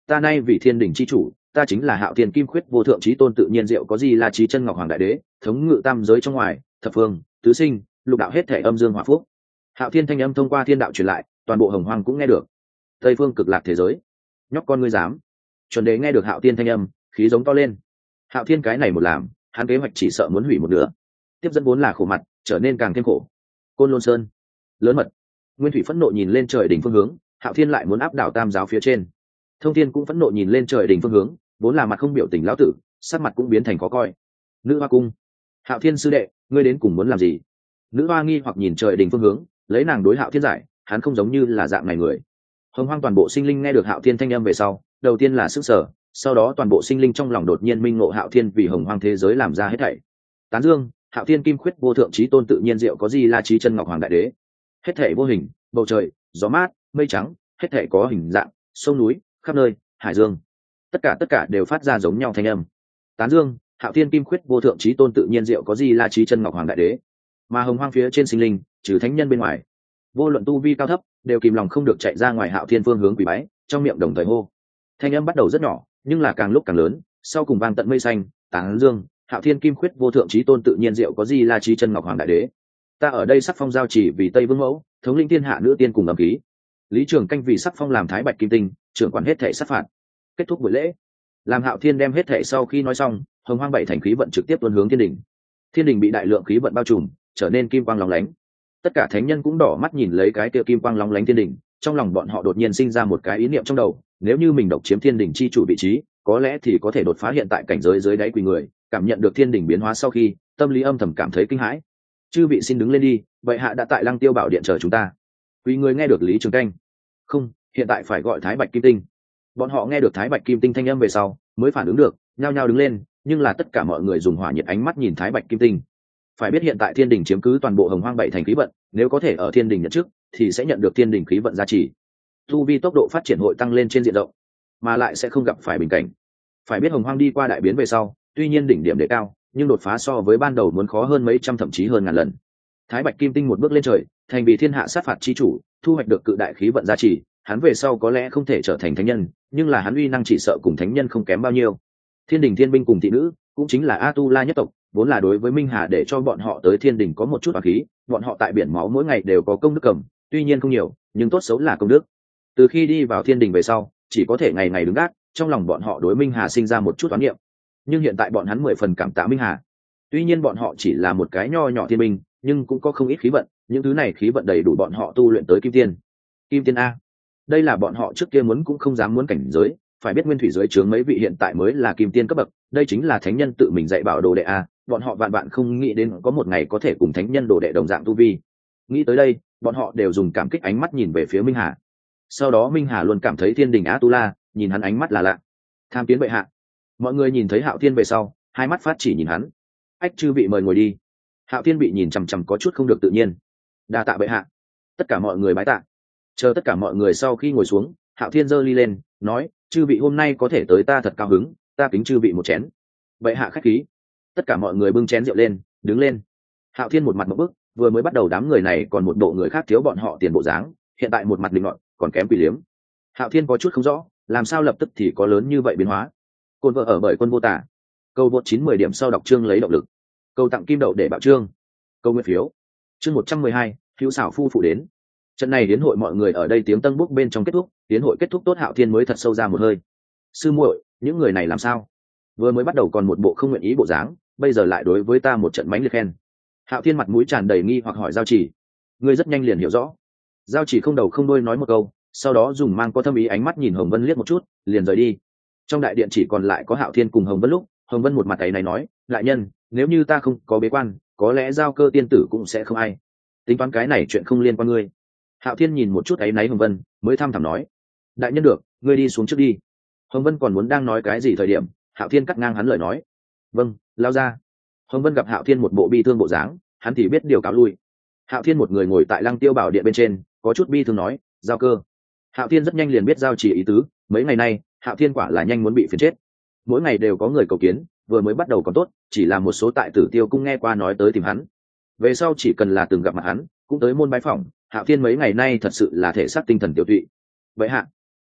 ta nay vì thiên đình chi chủ, ta chính là Hạo Thiên Kim Khuyết vô thượng chí tôn tự nhiên diệu có gì là trí chân ngọc hoàng đại đế, thống ngự tam giới trong ngoài, thập phương tứ sinh, lục đạo hết thể âm dương hỏa phúc. Hạo Thiên thanh âm thông qua thiên đạo truyền lại, toàn bộ hồng hoang cũng nghe được. Tây phương cực lạc thế giới, nhóc con ngươi dám. Chuẩn đế nghe được Hạo Thiên thanh âm, khí giống to lên. Hạo Thiên cái này một làm, hắn kế hoạch chỉ sợ muốn hủy một nửa. Tiếp dẫn vốn là khổ mặt, trở nên càng thêm khổ. Côn Lôn Sơn, lớn mật. Nguyên Thủy phẫn nộ nhìn lên trời đỉnh phương hướng, Hạo Thiên lại muốn áp đảo tam giáo phía trên. Thông Thiên cũng phẫn nộ nhìn lên trời đỉnh phương hướng, vốn là mặt không biểu tình lão tử, sắc mặt cũng biến thành khó coi. Nữ Hoa cung, Hạo Thiên sư đệ, ngươi đến cùng muốn làm gì? Nữ Hoa nghi hoặc nhìn trời đỉnh phương hướng, lấy nàng đối Hạo Thiên giải, hắn không giống như là dạng này người. Hồng hoang toàn bộ sinh linh nghe được Hạo Thiên thanh âm về sau, đầu tiên là sức sở, sau đó toàn bộ sinh linh trong lòng đột nhiên minh ngộ Hạo Thiên vì hồng hoang thế giới làm ra hết thảy. Tán dương, Hạo Thiên Kim Khuyết vô thượng chí tôn tự nhiên diệu có gì là trí chân ngọc hoàng đại đế. Hết thảy vô hình, bầu trời, gió mát, mây trắng, hết thảy có hình dạng, sông núi, khắp nơi, hải dương, tất cả đều phát ra giống nhau thanh âm. Tán dương, Hạo Thiên Kim Khuyết vô thượng chí tôn tự nhiên diệu có gì là trí chân ngọc hoàng đại đế. Mà hồng hoang phía trên sinh linh, trừ thánh nhân bên ngoài, vô luận tu vi cao thấp, đều kìm lòng không được chạy ra ngoài Hạo Thiên phương hướng quỳ bái, trong miệng đồng thời hô. Thanh âm bắt đầu rất nhỏ, nhưng là càng lúc càng lớn, sau cùng vang tận mây xanh. Tán dương, Hạo Thiên Kim Khuyết vô thượng chí tôn tự nhiên diệu có gì là trí chân ngọc hoàng đại đế. Ta ở đây sắc phong giao chỉ vì Tây Vương mẫu, thống lĩnh thiên hạ nữ tiên cùng ẩm ký. Lý Trường Canh vì sắc phong làm Thái Bạch Kim Tinh, trưởng quản hết thảy sát phạt. Kết thúc buổi lễ, làm Hạo Thiên đem hết thảy sau khi nói xong, hồng hoang bảy thành khí vận trực tiếp tuôn hướng thiên đình. Thiên đình bị đại lượng khí vận bao trùm, trở nên kim quang lóng lánh. Tất cả thánh nhân cũng đỏ mắt nhìn lấy cái kia kim quang lóng lánh thiên đình, trong lòng bọn họ đột nhiên sinh ra một cái ý niệm trong đầu, nếu như mình độc chiếm thiên đình chi chủ vị trí, có lẽ thì có thể đột phá hiện tại cảnh giới dưới đáy quỳ người. Cảm nhận được thiên đình biến hóa sau khi, tâm lý âm thầm cảm thấy kinh hãi. Chư vị xin đứng lên đi, vậy hạ đã tại Lăng Tiêu Bảo điện chờ chúng ta. Quỳ người nghe được Lý Trường Canh. Không, hiện tại phải gọi Thái Bạch Kim Tinh. Bọn họ nghe được Thái Bạch Kim Tinh thanh âm về sau, mới phản ứng được, nhao nhao đứng lên, nhưng là tất cả mọi người dùng hỏa nhiệt ánh mắt nhìn Thái Bạch Kim Tinh. Phải biết hiện tại thiên đình chiếm cứ toàn bộ hồng hoang bảy thành khí vận, nếu có thể ở thiên đình nhận trước, thì sẽ nhận được thiên đình khí vận gia trì. Tu vi tốc độ phát triển hội tăng lên trên diện rộng, mà lại sẽ không gặp phải bình cảnh. Phải biết hồng hoang đi qua đại biến về sau, tuy nhiên đỉnh điểm đề cao, nhưng đột phá so với ban đầu muốn khó hơn mấy trăm thậm chí hơn ngàn lần. Thái Bạch Kim Tinh một bước lên trời, thành vì thiên hạ sát phạt chi chủ, thu hoạch được cự đại khí vận gia trì, hắn về sau có lẽ không thể trở thành thánh nhân, nhưng là hắn uy năng chỉ sợ cùng thánh nhân không kém bao nhiêu. Thiên đình thiên binh cùng thị nữ, cũng chính là A-tu-la nhất tộc, vốn là đối với Minh Hà để cho bọn họ tới thiên đình có một chút oán khí, bọn họ tại biển máu mỗi ngày đều có công đức cầm, tuy nhiên không nhiều, nhưng tốt xấu là công đức. Từ khi đi vào thiên đình về sau, chỉ có thể ngày ngày đứng gác, trong lòng bọn họ đối Minh Hà sinh ra một chút oán niệm. Nhưng hiện tại bọn hắn 10 phần cảm tạ Minh Hà. Tuy nhiên bọn họ chỉ là một cái nho nhỏ thiên binh, nhưng cũng có không ít khí vận, những thứ này khí vận đầy đủ bọn họ tu luyện tới kim tiên. Kim tiên a, đây là bọn họ trước kia muốn cũng không dám muốn cảnh giới. Phải biết nguyên thủy dưới trướng mấy vị hiện tại mới là kim tiên cấp bậc, đây chính là thánh nhân tự mình dạy bảo đồ đệ a, bọn họ vạn vạn không nghĩ đến có một ngày có thể cùng thánh nhân đồ đệ đồng dạng tu vi. Nghĩ tới đây, bọn họ đều dùng cảm kích ánh mắt nhìn về phía Minh Hà. Sau đó Minh Hà luôn cảm thấy thiên đình A-tu-la nhìn hắn ánh mắt là lạ. Tham kiến bệ hạ. Mọi người nhìn thấy Hạo Thiên về sau, hai mắt phát chỉ nhìn hắn. Ách, chư vị mời ngồi đi. Hạo Thiên bị nhìn chằm chằm có chút không được tự nhiên. Đa tạ bệ hạ. Tất cả mọi người bái tạ. Chờ tất cả mọi người sau khi ngồi xuống, Hạo Thiên giơ ly lên, nói: chư vị hôm nay có thể tới ta thật cao hứng, ta kính chư vị một chén. Bệ hạ khách khí. Tất cả mọi người bưng chén rượu lên, đứng lên. Hạo Thiên một mặt một bức, vừa mới bắt đầu đám người này còn một bộ người khác thiếu bọn họ tiền bộ dáng, hiện tại một mặt định luận, còn kém quỷ liếm. Hạo Thiên có chút không rõ, làm sao lập tức thì có lớn như vậy biến hóa. Côn vợ ở bởi quân vô tả. Câu vượt 9-10 điểm sau đọc chương lấy động lực. Câu tặng kim đậu để bạo chương. Câu nguyện phiếu. Chương 112, hữu xảo phu phụ đến. Trận này đến hội mọi người ở đây tiếng tân bốc bên trong kết thúc, tiến hội kết thúc tốt, Hạo Thiên mới thật sâu ra một hơi. Sư muội, những người này làm sao? Vừa mới bắt đầu còn một bộ không nguyện ý bộ dáng, bây giờ lại đối với ta một trận mánh liệt khen. Hạo Thiên mặt mũi tràn đầy nghi hoặc hỏi Giao Chỉ. Ngươi rất nhanh liền hiểu rõ. Giao Chỉ không đầu không đuôi nói một câu, sau đó dùng mang có thâm ý ánh mắt nhìn Hồng Vân liếc một chút, liền rời đi. Trong đại điện chỉ còn lại có Hạo Thiên cùng Hồng Vân lúc, Hồng Vân một mặt ấy này nói: đại nhân, nếu như ta không có bế quan, có lẽ Giao Cơ tiên tử cũng sẽ không ai. Tính toán cái này chuyện không liên quan ngươi. Hạo Thiên nhìn một chút ấy náy Hồng Vân, mới thăm thẳm nói: đại nhân được, ngươi đi xuống trước đi. Hồng Vân còn muốn đang nói cái gì thời điểm, Hạo Thiên cắt ngang hắn lời nói: vâng, lao ra. Hồng Vân gặp Hạo Thiên một bộ bi thương bộ dáng, hắn thì biết điều cáo lui. Hạo Thiên một người ngồi tại Lăng Tiêu Bảo điện bên trên, có chút bi thương nói: Giao Cơ. Hạo Thiên rất nhanh liền biết Giao Chỉ ý tứ, mấy ngày nay Hạo Thiên quả là nhanh muốn bị phiền chết. Mỗi ngày đều có người cầu kiến, vừa mới bắt đầu còn tốt, chỉ là một số tại Tử Tiêu cung nghe qua nói tới tìm hắn. Về sau chỉ cần là từng gặp mặt hắn, cũng tới môn bái phỏng. Hạo Thiên mấy ngày nay thật sự là thể xác tinh thần tiểu tụy. Vậy hạ,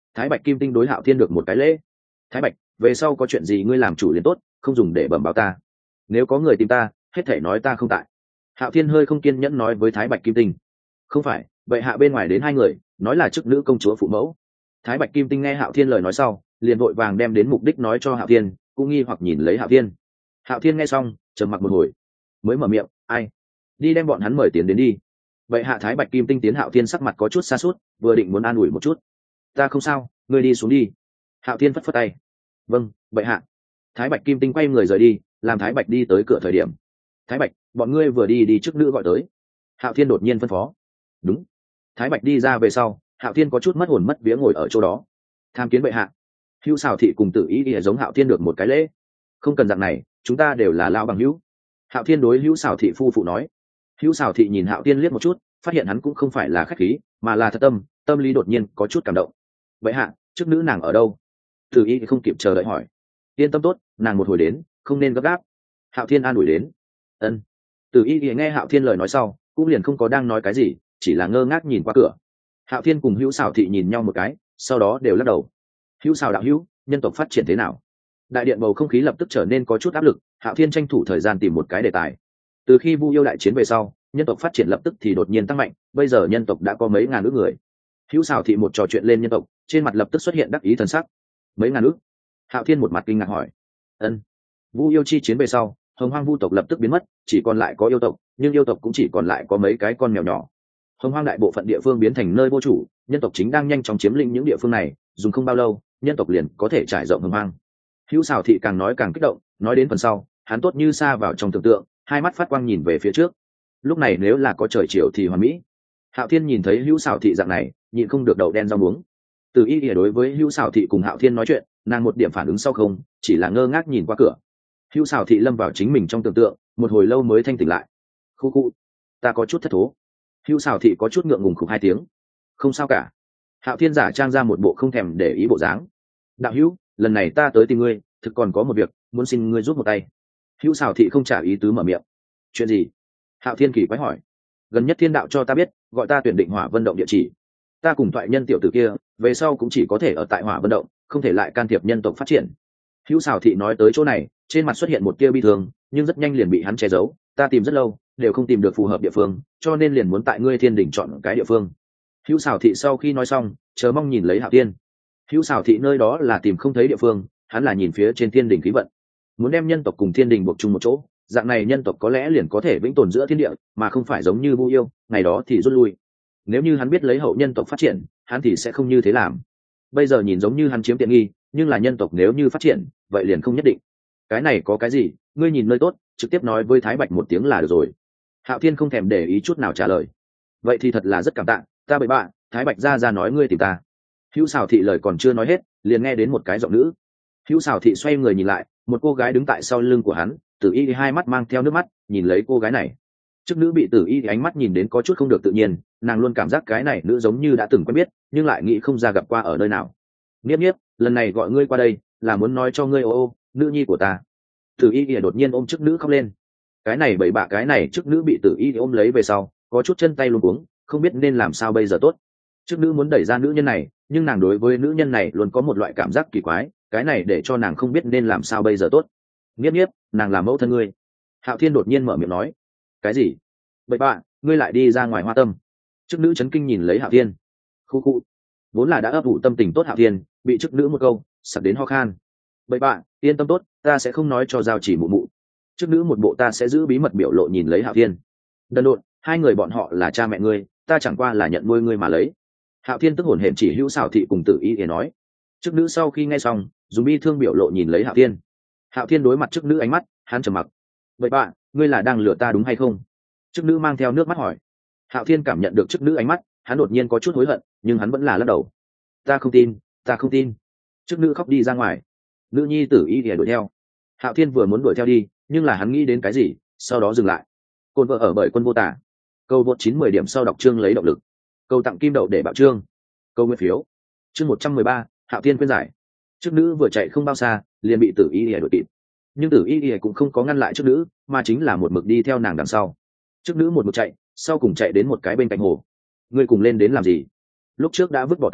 Thái Bạch Kim Tinh đối Hạo Thiên được một cái lễ. Thái Bạch, về sau có chuyện gì ngươi làm chủ liền tốt, không dùng để bẩm báo ta. Nếu có người tìm ta, hết thể nói ta không tại. Hạo Thiên hơi không kiên nhẫn nói với Thái Bạch Kim Tinh. Không phải, vậy hạ bên ngoài đến hai người, nói là chức nữ công chúa phụ mẫu. Thái Bạch Kim Tinh nghe Hạo Thiên lời nói sau, liền vội vàng đem đến mục đích nói cho Hạo Thiên, cũng nghi hoặc nhìn lấy Hạo Thiên. Hạo Thiên nghe xong, trầm mặc một hồi, mới mở miệng, ai? Đi đem bọn hắn mời tiến đến đi. Vậy hạ Thái Bạch Kim Tinh tiến Hạo Thiên sắc mặt có chút xa suốt, vừa định muốn an ủi một chút. Ta không sao, ngươi đi xuống đi. Hạo Thiên phất phất tay. Vâng, vậy hạ. Thái Bạch Kim Tinh quay người rời đi, làm Thái Bạch đi tới cửa thời điểm. Thái Bạch, bọn ngươi vừa đi trước nữ gọi tới. Hạo Thiên đột nhiên phân phó. Đúng. Thái Bạch đi ra về sau, Hạo Thiên có chút mất hồn mất vía ngồi ở chỗ đó. Tham kiến bệ hạ. Hữu Sào Thị cùng Tử Ý Y giống Hạo Thiên được một cái lễ. Không cần dạng này, chúng ta đều là lao bằng hữu. Hạo Thiên đối Hữu Sào Thị phu phụ nói. Hữu Sào Thị nhìn Hạo Thiên liếc một chút, phát hiện hắn cũng không phải là khách khí, mà là thật tâm, tâm lý đột nhiên có chút cảm động. Bệ hạ, trước nữ nàng ở đâu? Tử Y không kịp chờ đợi hỏi. Yên tâm tốt, nàng một hồi đến, không nên gấp gáp. Hạo Thiên an ủi đến. Ân. Tử Y nghe Hạo Thiên lời nói sau, cũng liền không có đang nói cái gì, chỉ là ngơ ngác nhìn qua cửa. Hạo Thiên cùng Hữu Sào Thị nhìn nhau một cái, sau đó đều lắc đầu. Hữu Sào đạo hữu, nhân tộc phát triển thế nào? Đại điện bầu không khí lập tức trở nên có chút áp lực. Hạo Thiên tranh thủ thời gian tìm một cái đề tài. Từ khi Vu Yêu đại chiến về sau, nhân tộc phát triển lập tức thì đột nhiên tăng mạnh, bây giờ nhân tộc đã có mấy ngàn ước người. Hữu Sào Thị một trò chuyện lên nhân tộc, trên mặt lập tức xuất hiện đắc ý thần sắc. Mấy ngàn ước? Hạo Thiên một mặt kinh ngạc hỏi. Ân. Vu Yêu chi chiến về sau, Hồng Hoang Vu tộc lập tức biến mất, chỉ còn lại có yêu tộc, nhưng yêu tộc cũng chỉ còn lại có mấy cái con mèo nhỏ. Hồng Hoang đại bộ phận địa phương biến thành nơi vô chủ, nhân tộc chính đang nhanh chóng chiếm lĩnh những địa phương này, dùng không bao lâu, nhân tộc liền có thể trải rộng Hồng Hoang. Hữu Sào Thị càng nói càng kích động, nói đến phần sau, hắn tốt như xa vào trong tưởng tượng, hai mắt phát quang nhìn về phía trước. Lúc này nếu là có trời chiều thì hoàn mỹ. Hạo Thiên nhìn thấy Hữu Sào Thị dạng này, nhịn không được đầu đen rau muống. Từ ý nghĩa đối với Hữu Sào Thị cùng Hạo Thiên nói chuyện, nàng một điểm phản ứng sau không, chỉ là ngơ ngác nhìn qua cửa. Hữu Sào Thị lâm vào chính mình trong tưởng tượng, một hồi lâu mới thanh tỉnh lại. Khu khu, ta có chút thất thố. Hữu Sào Thị có chút ngượng ngùng khục hai tiếng. Không sao cả. Hạo Thiên giả trang ra một bộ không thèm để ý bộ dáng. Đạo hữu, lần này ta tới tìm ngươi, thực còn có một việc, muốn xin ngươi giúp một tay. Hữu Sào Thị không trả ý tứ mở miệng. Chuyện gì? Hạo Thiên kỳ quái hỏi. Gần nhất thiên đạo cho ta biết, gọi ta tuyển định Hỏa Vân Động địa chỉ. Ta cùng thoại nhân tiểu tử kia, về sau cũng chỉ có thể ở tại Hỏa Vân Động, không thể lại can thiệp nhân tộc phát triển. Hữu Sào Thị nói tới chỗ này, trên mặt xuất hiện một tia bi thương, nhưng rất nhanh liền bị hắn che giấu. Ta tìm rất lâu, đều không tìm được phù hợp địa phương, cho nên liền muốn tại ngươi Thiên Đình chọn cái địa phương. Hữu Sào Thị sau khi nói xong, chờ mong nhìn lấy Hạo Thiên. Hữu Sào Thị nơi đó là tìm không thấy địa phương, hắn là nhìn phía trên Thiên Đình khí vận, muốn đem nhân tộc cùng Thiên Đình buộc chung một chỗ, dạng này nhân tộc có lẽ liền có thể vĩnh tồn giữa thiên địa, mà không phải giống như Vu Yêu, ngày đó thì rút lui. Nếu như hắn biết lấy hậu nhân tộc phát triển, hắn thì sẽ không như thế làm. Bây giờ nhìn giống như hắn chiếm tiện nghi, nhưng là nhân tộc nếu như phát triển, vậy liền không nhất định. Cái này có cái gì, ngươi nhìn nơi tốt, trực tiếp nói với Thái Bạch một tiếng là được rồi. Hạo Thiên không thèm để ý chút nào trả lời. Vậy thì thật là rất cảm tạ, ta bậy bạ, Thái Bạch ra nói ngươi tìm ta. Hữu Sào Thị lời còn chưa nói hết, liền nghe đến một cái giọng nữ. Hữu Sào Thị xoay người nhìn lại, một cô gái đứng tại sau lưng của hắn, Tử Y hai mắt mang theo nước mắt, nhìn lấy cô gái này. Trước nữ bị Tử Y ánh mắt nhìn đến có chút không được tự nhiên, nàng luôn cảm giác cái này nữ giống như đã từng quen biết, nhưng lại nghĩ không ra gặp qua ở nơi nào. Niếp Niếp, lần này gọi ngươi qua đây, là muốn nói cho ngươi ô, nữ nhi của ta. Tử Y đột nhiên ôm trước nữ khóc lên. Cái này bậy bạ cái này trước nữ bị Tử Y ôm lấy về sau, có chút chân tay luống cuống, không biết nên làm sao bây giờ tốt. Trước nữ muốn đẩy ra nữ nhân này, nhưng nàng đối với nữ nhân này luôn có một loại cảm giác kỳ quái, cái này để cho nàng không biết nên làm sao bây giờ tốt. Niếp Niếp, nàng là mẫu thân ngươi. Hạo Thiên đột nhiên mở miệng nói. Cái gì? Bậy bạ, ngươi lại đi ra ngoài Hoa Tâm. Chức nữ chấn kinh nhìn lấy Hạo Thiên. Khu khu. Vốn là đã ấp ủ tâm tình tốt Hạo Thiên, bị chức nữ một câu sặc đến ho khan. Bậy bạ, yên tâm tốt, ta sẽ không nói cho Giao Chỉ mụ mụ. Chức nữ một bộ ta sẽ giữ bí mật biểu lộ nhìn lấy Hạo Thiên. Đần độn, hai người bọn họ là cha mẹ ngươi, ta chẳng qua là nhận nuôi ngươi mà lấy. Hạo Thiên tức hổn hển chỉ Hữu Sào Thị cùng Tử Y để nói. Chức nữ sau khi nghe xong, dùng bi thương biểu lộ nhìn lấy Hạo Thiên. Hạo Thiên đối mặt chức nữ ánh mắt, hắn trầm mặc. Vậy bạn, ngươi là đang lừa ta đúng hay không? Chức nữ mang theo nước mắt hỏi. Hạo Thiên cảm nhận được chức nữ ánh mắt, hắn đột nhiên có chút hối hận, nhưng hắn vẫn là lắc đầu. Ta không tin, ta không tin. Chức nữ khóc đi ra ngoài. Nữ nhi Tử Y đuổi theo. Hạo Thiên vừa muốn đuổi theo đi, nhưng là hắn nghĩ đến cái gì, sau đó dừng lại. Côn vợ ở bởi Quân Vô Tả. Câu vượt 9-10 điểm sau đọc chương lấy động lực. Câu tặng kim đậu để bạo chương. Câu nguyên phiếu. Chương 113, Hạo Thiên khuyên giải. Chức nữ vừa chạy không bao xa, liền bị Tử Y đuổi kịp. Nhưng Tử Y cũng không có ngăn lại chức nữ, mà chính là một mực đi theo nàng đằng sau. Chức nữ một mực chạy, sau cùng chạy đến một cái bên cạnh hồ. Ngươi cùng lên đến làm gì? Lúc trước đã vứt bỏ ta,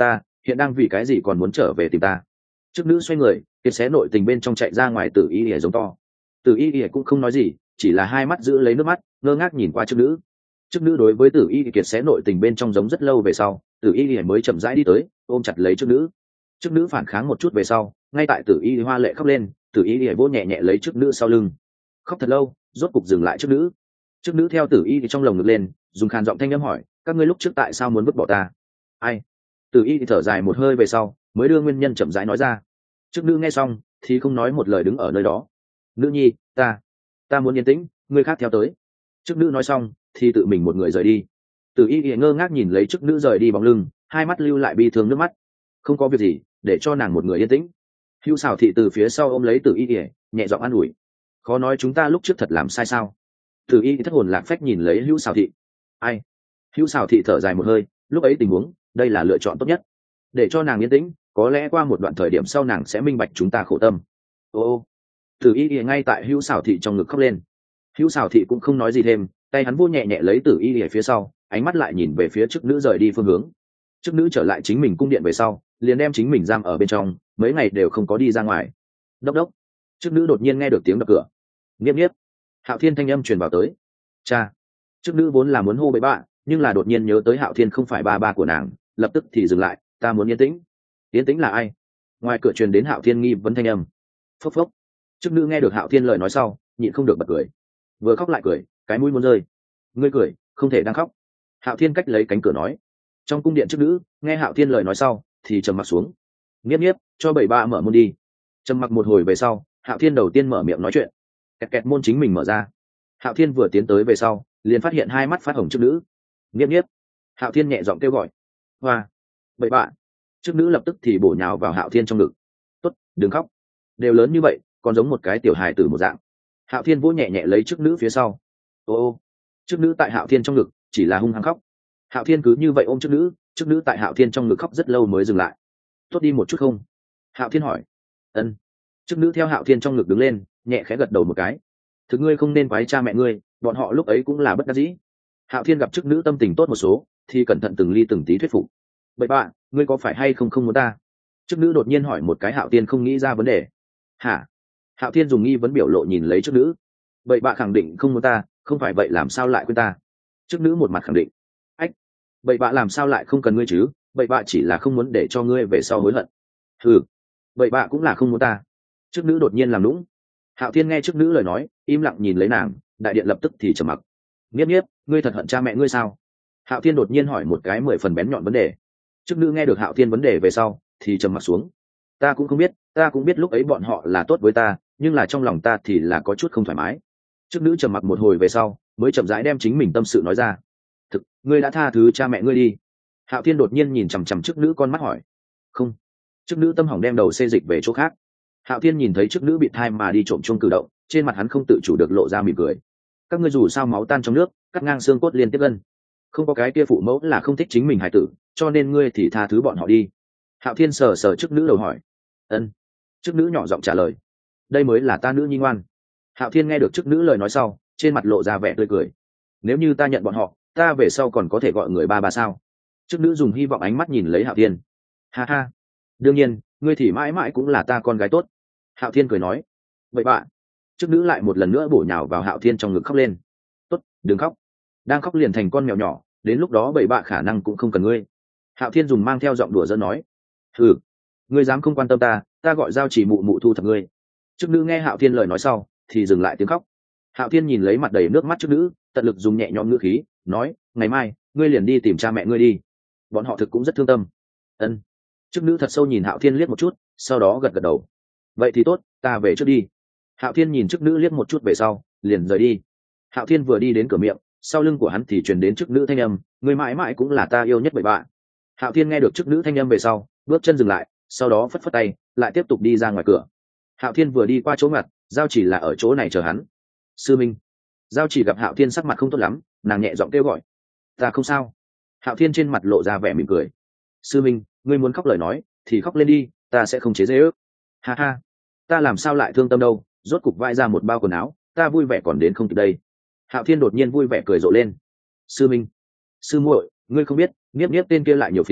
hiện đang vì cái gì còn muốn trở về tìm ta? Chức nữ xoay người, kiệt xé nội tình bên trong chạy ra ngoài. Tử y ỉa giống to. Tử y ỉa cũng không nói gì, chỉ là hai mắt giữ lấy nước mắt, ngơ ngác nhìn qua chức nữ. Chức nữ đối với Tử y kiệt xé nội tình bên trong giống rất lâu về sau, Tử y ỉa mới chậm rãi đi tới, ôm chặt lấy chức nữ. Chức nữ phản kháng một chút về sau, ngay tại Tử y hoa lệ khóc lên. Tử y ỉa vỗ nhẹ nhẹ lấy chức nữ sau lưng, khóc thật lâu, rốt cục dừng lại. Chức nữ theo Tử y trong lồng ngực lên, dùng khàn giọng thanh âm hỏi, các ngươi lúc trước tại sao muốn vứt bỏ ta? Ai? Tử y thở dài một hơi về sau, mới đưa nguyên nhân chậm rãi nói ra. Chức nữ nghe xong thì không nói một lời đứng ở nơi đó. Nữ nhi, ta muốn yên tĩnh, người khác theo tới. Chức nữ nói xong thì tự mình một người rời đi. Tử y ngơ ngác nhìn lấy chức nữ rời đi bóng lưng, hai mắt lưu lại bi thương nước mắt. Không có việc gì, để cho nàng một người yên tĩnh. Hữu Sào Thị từ phía sau ôm lấy Tử y, nhẹ giọng an ủi. Khó nói chúng ta lúc trước thật làm sai sao? Tử y thất hồn lạc phách nhìn lấy Hữu Sào Thị. Ai? Hữu Sào Thị thở dài một hơi, lúc ấy tình huống, đây là lựa chọn tốt nhất. Để cho nàng yên tĩnh, có lẽ qua một đoạn thời điểm sau nàng sẽ minh bạch chúng ta khổ tâm. Ô, Tử y ngay tại Hữu Sào Thị trong ngực khóc lên. Hữu Sào Thị cũng không nói gì thêm, tay hắn vô nhẹ nhẹ lấy Tử y ở phía sau, ánh mắt lại nhìn về phía chức nữ rời đi phương hướng. Chức nữ trở lại chính mình cung điện về sau, liền đem chính mình giam ở bên trong, mấy ngày đều không có đi ra ngoài. Đốc đốc. Chức nữ đột nhiên nghe được tiếng đập cửa. Nghiếp nghiếp. Hạo Thiên thanh âm truyền vào tới. Cha. Chức nữ vốn là muốn hô bậy bạ, nhưng là đột nhiên nhớ tới Hạo Thiên không phải ba của nàng, lập tức thì dừng lại. Ta muốn yên tĩnh. Yên tĩnh là ai? Ngoài cửa truyền đến Hạo Thiên nghi vấn thanh âm. Phốc phốc. Chức nữ nghe được Hạo Thiên lời nói sau, nhịn không được bật cười. Vừa khóc lại cười, cái mũi muốn rơi. Ngươi cười, không thể đang khóc. Hạo Thiên cách lấy cánh cửa nói. Trong cung điện chức nữ nghe Hạo Thiên lời nói sau thì trầm mặc xuống. Nghiếp nghiếp, cho bảy ba mở môn đi. Trầm mặc một hồi về sau, Hạo Thiên đầu tiên mở miệng nói chuyện. Kẹt kẹt, môn chính mình mở ra. Hạo Thiên vừa tiến tới về sau, liền phát hiện hai mắt phát hồng chức nữ. Nghiếp nghiếp. Hạo Thiên nhẹ giọng kêu gọi. Hoa. Bảy bạ. Chức nữ lập tức thì bổ nhào vào Hạo Thiên trong ngực. Tốt, đừng khóc. Đều lớn như vậy, còn giống một cái tiểu hài tử một dạng. Hạo Thiên vỗ nhẹ nhẹ lấy chức nữ phía sau. Ô. Chức nữ tại Hạo Thiên trong ngực chỉ là hung hăng khóc. Hạo Thiên cứ như vậy ôm chức nữ tại Hạo Thiên trong ngực khóc rất lâu mới dừng lại. Tốt đi một chút không? Hạo Thiên hỏi. Ân. Chức nữ theo Hạo Thiên trong ngực đứng lên, nhẹ khẽ gật đầu một cái. Thực ngươi không nên quái cha mẹ ngươi, bọn họ lúc ấy cũng là bất đắc dĩ. Hạo Thiên gặp chức nữ tâm tình tốt một số, thì cẩn thận từng ly từng tí thuyết phục. Bậy bạ, ngươi có phải hay không muốn ta? Chức nữ đột nhiên hỏi một cái Hạo Thiên không nghĩ ra vấn đề. Hả? Hạo Thiên dùng nghi vấn biểu lộ nhìn lấy chức nữ. Bậy bạ khẳng định không muốn ta, không phải vậy làm sao lại quên ta? Chức nữ một mặt khẳng định. Ách, bậy bạ làm sao lại không cần ngươi chứ? Bậy bạ chỉ là không muốn để cho ngươi về sau hối hận. Ừ, bậy bạ cũng là không muốn ta. Chức nữ đột nhiên làm nũng. Hạo Thiên nghe chức nữ lời nói, im lặng nhìn lấy nàng, đại điện lập tức thì trầm mặc. Nghiếp nghiếp, ngươi thật hận cha mẹ ngươi sao? Hạo Thiên đột nhiên hỏi một cái 10 phần bén nhọn vấn đề. Chức nữ nghe được Hạo Thiên vấn đề về sau thì trầm mặc xuống. Ta cũng không biết, ta cũng biết lúc ấy bọn họ là tốt với ta, nhưng là trong lòng ta thì là có chút không thoải mái. Chức nữ trầm mặc một hồi về sau mới chậm rãi đem chính mình tâm sự nói ra. Thực, ngươi đã tha thứ cha mẹ ngươi đi? Hạo Thiên đột nhiên nhìn chằm chằm chức nữ con mắt hỏi. Không. Chức nữ tâm hỏng đem đầu xê dịch về chỗ khác. Hạo Thiên nhìn thấy chức nữ bị thai mà đi trộm chuông cử động, trên mặt hắn không tự chủ được lộ ra mỉm cười. Các ngươi dù sao máu tan trong nước, cắt ngang xương cốt liên tiếp gân, không có cái kia phụ mẫu là không thích chính mình hài tử, cho nên ngươi thì tha thứ bọn họ đi. Hạo Thiên sờ sờ chức nữ đầu hỏi. Ân. Chức nữ nhỏ giọng trả lời. Đây mới là ta nữ nhi ngoan. Hạo Thiên nghe được chức nữ lời nói sau, trên mặt lộ ra vẻ tươi cười. Nếu như ta nhận bọn họ, ta về sau còn có thể gọi người ba sao? Chức nữ dùng hy vọng ánh mắt nhìn lấy Hạo Thiên. Ha ha. Đương nhiên, ngươi thì mãi mãi cũng là ta con gái tốt. Hạo Thiên cười nói. Vậy bạn. Chức nữ lại một lần nữa bổ nhào vào Hạo Thiên trong ngực khóc lên. Tốt, đừng khóc. Đang khóc liền thành con mèo nhỏ, đến lúc đó bậy bạ khả năng cũng không cần ngươi. Hạo Thiên dùng mang theo giọng đùa giỡn nói. Hừ, ngươi dám không quan tâm ta, ta gọi Giao Chỉ mụ mụ thu thập ngươi. Chức nữ nghe Hạo Thiên lời nói sau thì dừng lại tiếng khóc. Hạo Thiên nhìn lấy mặt đầy nước mắt chức nữ, tận lực dùng nhẹ nhõm ngữ khí nói, ngày mai ngươi liền đi tìm cha mẹ ngươi đi, bọn họ thực cũng rất thương tâm. Ân. Chức nữ thật sâu nhìn Hạo Thiên liếc một chút, sau đó gật gật đầu. Vậy thì tốt, ta về trước đi. Hạo Thiên nhìn chức nữ liếc một chút về sau liền rời đi. Hạo Thiên vừa đi đến cửa miệng, sau lưng của hắn thì truyền đến chức nữ thanh âm, người mãi mãi cũng là ta yêu nhất bậy bạ. Hạo Thiên nghe được chức nữ thanh âm về sau bước chân dừng lại, sau đó phất phất tay lại tiếp tục đi ra ngoài cửa. Hạo Thiên vừa đi qua chỗ ngặt, Giao Chỉ là ở chỗ này chờ hắn. Sư minh. Giao Chỉ gặp Hạo Thiên sắc mặt không tốt lắm, nàng nhẹ giọng kêu gọi. Ta không sao. Hạo Thiên trên mặt lộ ra vẻ mỉm cười. Sư minh, ngươi muốn khóc lời nói thì khóc lên đi, ta sẽ không chế giễu. Ha ha, ta làm sao lại thương tâm đâu, rốt cục vãi ra một bao quần áo, ta vui vẻ còn đến không kịp đây. Hạo Thiên đột nhiên vui vẻ cười rộ lên. Sư minh. Sư muội, ngươi không biết, Niếp Niếp tên kia lại nhiều phiền,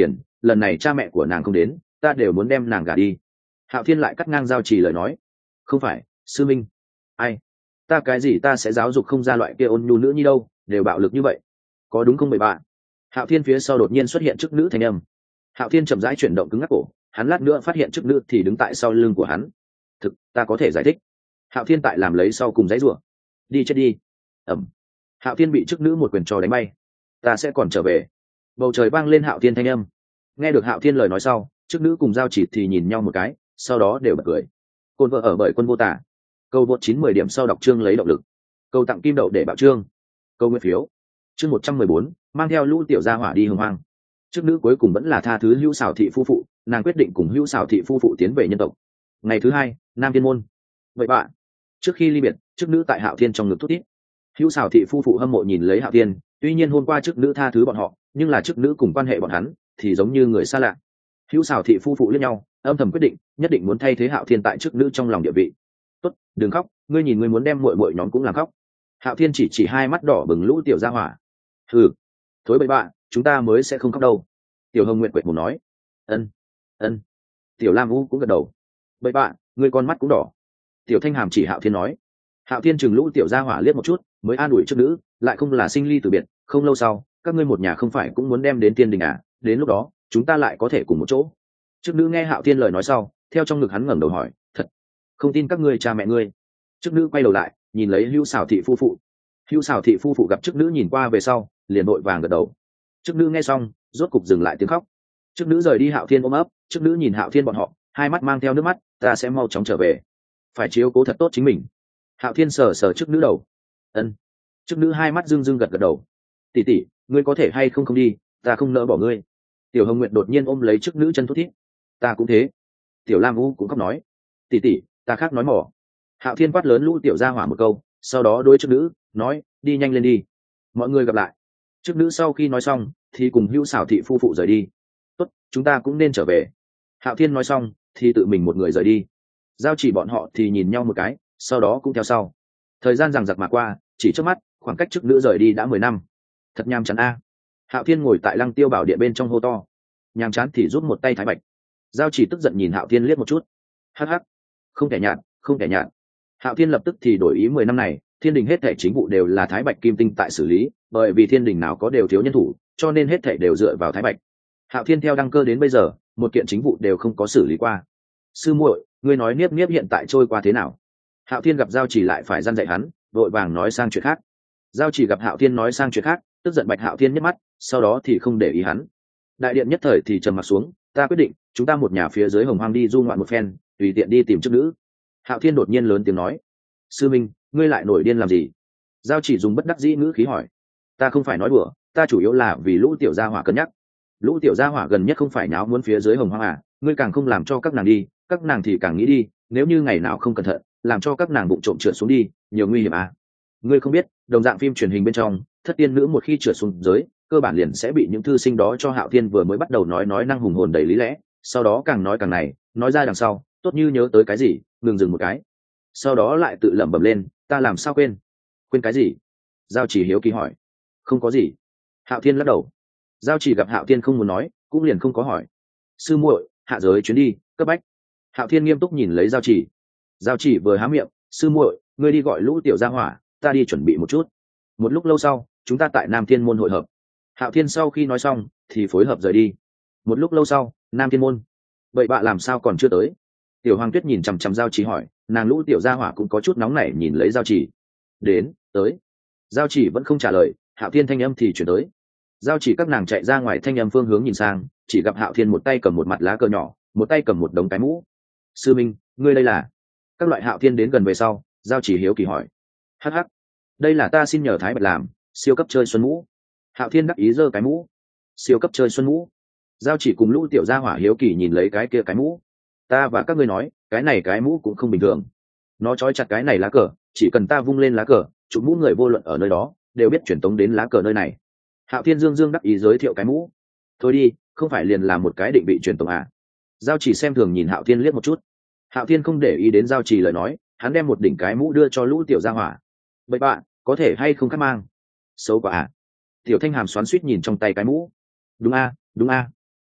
lần này cha mẹ của nàng không đến, ta đều muốn đem nàng gả đi. Hạo Thiên lại cắt ngang Giao Chỉ lời nói. Không phải, sư minh. Ai? Ta cái gì ta sẽ giáo dục không ra loại kia ôn nhu nữ nhi đâu, đều bạo lực như vậy. Có đúng không bậy bạ? Hạo Thiên phía sau đột nhiên xuất hiện chức nữ thanh âm. Hạo Thiên chậm rãi chuyển động cứng ngắc cổ, hắn lát nữa phát hiện chức nữ thì đứng tại sau lưng của hắn. Thực, ta có thể giải thích. Hạo Thiên tại làm lấy sau cùng giấy rủa. Đi chết đi. Ẩm. Hạo Thiên bị chức nữ một quyền trò đánh bay. Ta sẽ còn trở về. Bầu trời vang lên Hạo Thiên thanh âm. Nghe được Hạo Thiên lời nói sau, chức nữ cùng Giao Chỉ thì nhìn nhau một cái, sau đó đều bật cười. Côn vợ ở bởi Quân Vô Tả. Câu vượt 9-10 điểm sau đọc chương lấy động lực. Câu tặng kim đậu để bạo chương. Câu nguyện phiếu. Chương 114, mang theo lũ tiểu gia hỏa đi hồng hoang. Chức nữ cuối cùng vẫn là tha thứ Hữu Sào thị phu phụ, nàng quyết định cùng Hữu Sào thị phu phụ tiến về nhân tộc. Ngày thứ hai, Nam Thiên môn. Vậy bạn, trước khi ly biệt, chức nữ tại Hạo Thiên trong ngực thút thít. Hữu Sào thị phu phụ hâm mộ nhìn lấy Hạo Thiên, tuy nhiên hôm qua chức nữ tha thứ bọn họ, nhưng là chức nữ cùng quan hệ bọn hắn thì giống như người xa lạ. Hữu Sào thị phu phụ liếc nhau, âm thầm quyết định, nhất định muốn thay thế Hạo Thiên tại chức nữ trong lòng địa vị. Tốt, đừng khóc, ngươi nhìn ngươi muốn đem muội muội nhóm cũng làm khóc. Hạo Thiên chỉ hai mắt đỏ bừng lũ tiểu gia hỏa. Hừ, thối bậy bạ, chúng ta mới sẽ không khóc đâu. Tiểu Hồng Nguyệt quệt mồm nói. Ân, ân. Tiểu Lam Vũ cũng gật đầu. Bậy bạ, ngươi con mắt cũng đỏ. Tiểu Thanh Hàm chỉ Hạo Thiên nói. Hạo Thiên chừng lũ tiểu gia hỏa liếc một chút, mới an ủi trước nữ, lại không là sinh ly từ biệt, không lâu sau, các ngươi một nhà không phải cũng muốn đem đến tiên đình à? Đến lúc đó, chúng ta lại có thể cùng một chỗ. Trước nữ nghe Hạo Thiên lời nói sau, theo trong ngực hắn ngẩng đầu hỏi, thật, không tin các ngươi cha mẹ ngươi. Trước nữ quay đầu lại, nhìn lấy Hữu Sào thị phu phụ. Hữu Sào thị phu phụ gặp trước nữ nhìn qua về sau, liền vội vàng gật đầu. Trước nữ nghe xong, rốt cục dừng lại tiếng khóc. Trước nữ rời đi Hạo Thiên ôm ấp, trước nữ nhìn Hạo Thiên bọn họ, hai mắt mang theo nước mắt, ta sẽ mau chóng trở về, phải chiếu cố thật tốt chính mình. Hạo Thiên sờ sờ trước nữ đầu. Ân. Trước nữ hai mắt rưng rưng gật gật đầu. Tỷ tỷ, ngươi có thể hay không đi, ta không nỡ bỏ ngươi. Tiểu Hồng Nguyệt đột nhiên ôm lấy trước nữ chân thút thít. Ta cũng thế. Tiểu Lam U cũng khóc nói. Tỷ tỷ, ta khác nói mỏ. Hạo Thiên quát lớn lũ tiểu gia hỏa một câu, sau đó đôi trước nữ nói, đi nhanh lên đi. Mọi người gặp lại. Trước nữ sau khi nói xong, thì cùng Hữu Sào thị phu phụ rời đi. Tốt, chúng ta cũng nên trở về. Hạo Thiên nói xong, thì tự mình một người rời đi. Giao Chỉ bọn họ thì nhìn nhau một cái, sau đó cũng theo sau. Thời gian rằng giặc mà qua, chỉ trước mắt, khoảng cách trước nữ rời đi đã 10 năm. Thật nhàm chán a. Hạo Thiên ngồi tại Lăng Tiêu Bảo Điện bên trong hô to. Nhàm chán thì rút một tay Thái Bạch. Giao Chỉ tức giận nhìn Hạo Thiên liếc một chút. Hắc hắc, không thể nhạt, không thể nhạt. Hạo Thiên lập tức thì đổi ý 10 năm này, Thiên Đình hết thảy chính vụ đều là Thái Bạch Kim Tinh tại xử lý, bởi vì Thiên Đình nào có đều thiếu nhân thủ, cho nên hết thảy đều dựa vào Thái Bạch. Hạo Thiên theo đăng cơ đến bây giờ, một kiện chính vụ đều không có xử lý qua. Sư muội, ngươi nói Niếp Niếp hiện tại trôi qua thế nào? Hạo Thiên gặp Giao Chỉ lại phải răn dạy hắn, vội vàng nói sang chuyện khác. Giao Chỉ gặp Hạo Thiên nói sang chuyện khác, tức giận bạch Hạo Thiên nhất mắt, sau đó thì không để ý hắn. Đại điện nhất thời thì trầm mặc xuống, ta quyết định, chúng ta một nhà phía dưới Hồng Hoang đi du ngoạn một phen, tùy tiện đi tìm chức nữ. Hạo Thiên đột nhiên lớn tiếng nói, sư minh, ngươi lại nổi điên làm gì? Giao Chỉ dùng bất đắc dĩ ngữ khí hỏi. Ta không phải nói đùa, ta chủ yếu là vì lũ tiểu gia hỏa cân nhắc. Lũ tiểu gia hỏa gần nhất không phải náo muốn phía dưới Hồng Hoang à? Ngươi càng không làm cho các nàng đi, các nàng thì càng nghĩ đi, nếu như ngày nào không cẩn thận, làm cho các nàng bụng trộm trượt xuống đi, nhiều nguy hiểm à? Ngươi không biết, đồng dạng phim truyền hình bên trong, thất tiên nữ một khi trượt xuống dưới, cơ bản liền sẽ bị những thư sinh đó cho Hạo Thiên vừa mới bắt đầu nói năng hùng hồn đầy lý lẽ, sau đó càng nói càng này, nói ra đằng sau, tốt như nhớ tới cái gì, ngừng dừng một cái, sau đó lại tự lẩm bẩm lên, ta làm sao quên? Quên cái gì? Giao Chỉ hiếu kỳ hỏi. Không có gì. Hạo Thiên lắc đầu. Giao Chỉ gặp Hạo Thiên không muốn nói, cũng liền không có hỏi. Sư muội, hạ giới chuyến đi, cấp bách. Hạo Thiên nghiêm túc nhìn lấy Giao Chỉ. Giao Chỉ vừa há miệng, sư muội, ngươi đi gọi lũ tiểu gia hỏa, ta đi chuẩn bị một chút. Một lúc lâu sau, chúng ta tại Nam Thiên môn hội hợp. Hạo Thiên sau khi nói xong, thì phối hợp rời đi. Một lúc lâu sau, Nam Thiên môn. Vậy bạ làm sao còn chưa tới? Tiểu Hoàng Tuyết nhìn chằm chằm Giao Chỉ hỏi, nàng lũ tiểu gia hỏa cũng có chút nóng nảy nhìn lấy Giao Chỉ. Đến, tới. Giao Chỉ vẫn không trả lời, Hạo Thiên thanh âm thì chuyển tới. Giao Chỉ các nàng chạy ra ngoài thanh âm phương hướng nhìn sang, chỉ gặp Hạo Thiên một tay cầm một mặt lá cờ nhỏ, một tay cầm một đống cái mũ. Sư minh, ngươi đây là? Các loại Hạo Thiên đến gần về sau, Giao Chỉ hiếu kỳ hỏi. Hắc hắc, đây là ta xin nhờ Thái Bạch làm, siêu cấp chơi xuân mũ. Hạo Thiên đắc ý giơ cái mũ. Siêu cấp chơi xuân mũ. Giao Chỉ cùng lũ tiểu gia hỏa hiếu kỳ nhìn lấy cái kia cái mũ. Ta và các ngươi nói, cái này cái mũ cũng không bình thường. Nó trói chặt cái này lá cờ, chỉ cần ta vung lên lá cờ, chụp mũ người vô luận ở nơi đó đều biết truyền tống đến lá cờ nơi này. Hạo Thiên dương dương đắc ý giới thiệu cái mũ. Thôi đi, không phải liền là một cái định vị truyền tống à? Giao Chỉ xem thường nhìn Hạo Thiên liếc một chút. Hạo Thiên không để ý đến Giao Chỉ lời nói, hắn đem một đỉnh cái mũ đưa cho lũ tiểu gia hỏa. Bậy bạn, có thể hay không cắt mang? Xấu quá à? Tiểu Thanh Hàm xoắn xuýt nhìn trong tay cái mũ. Đúng a, đúng a.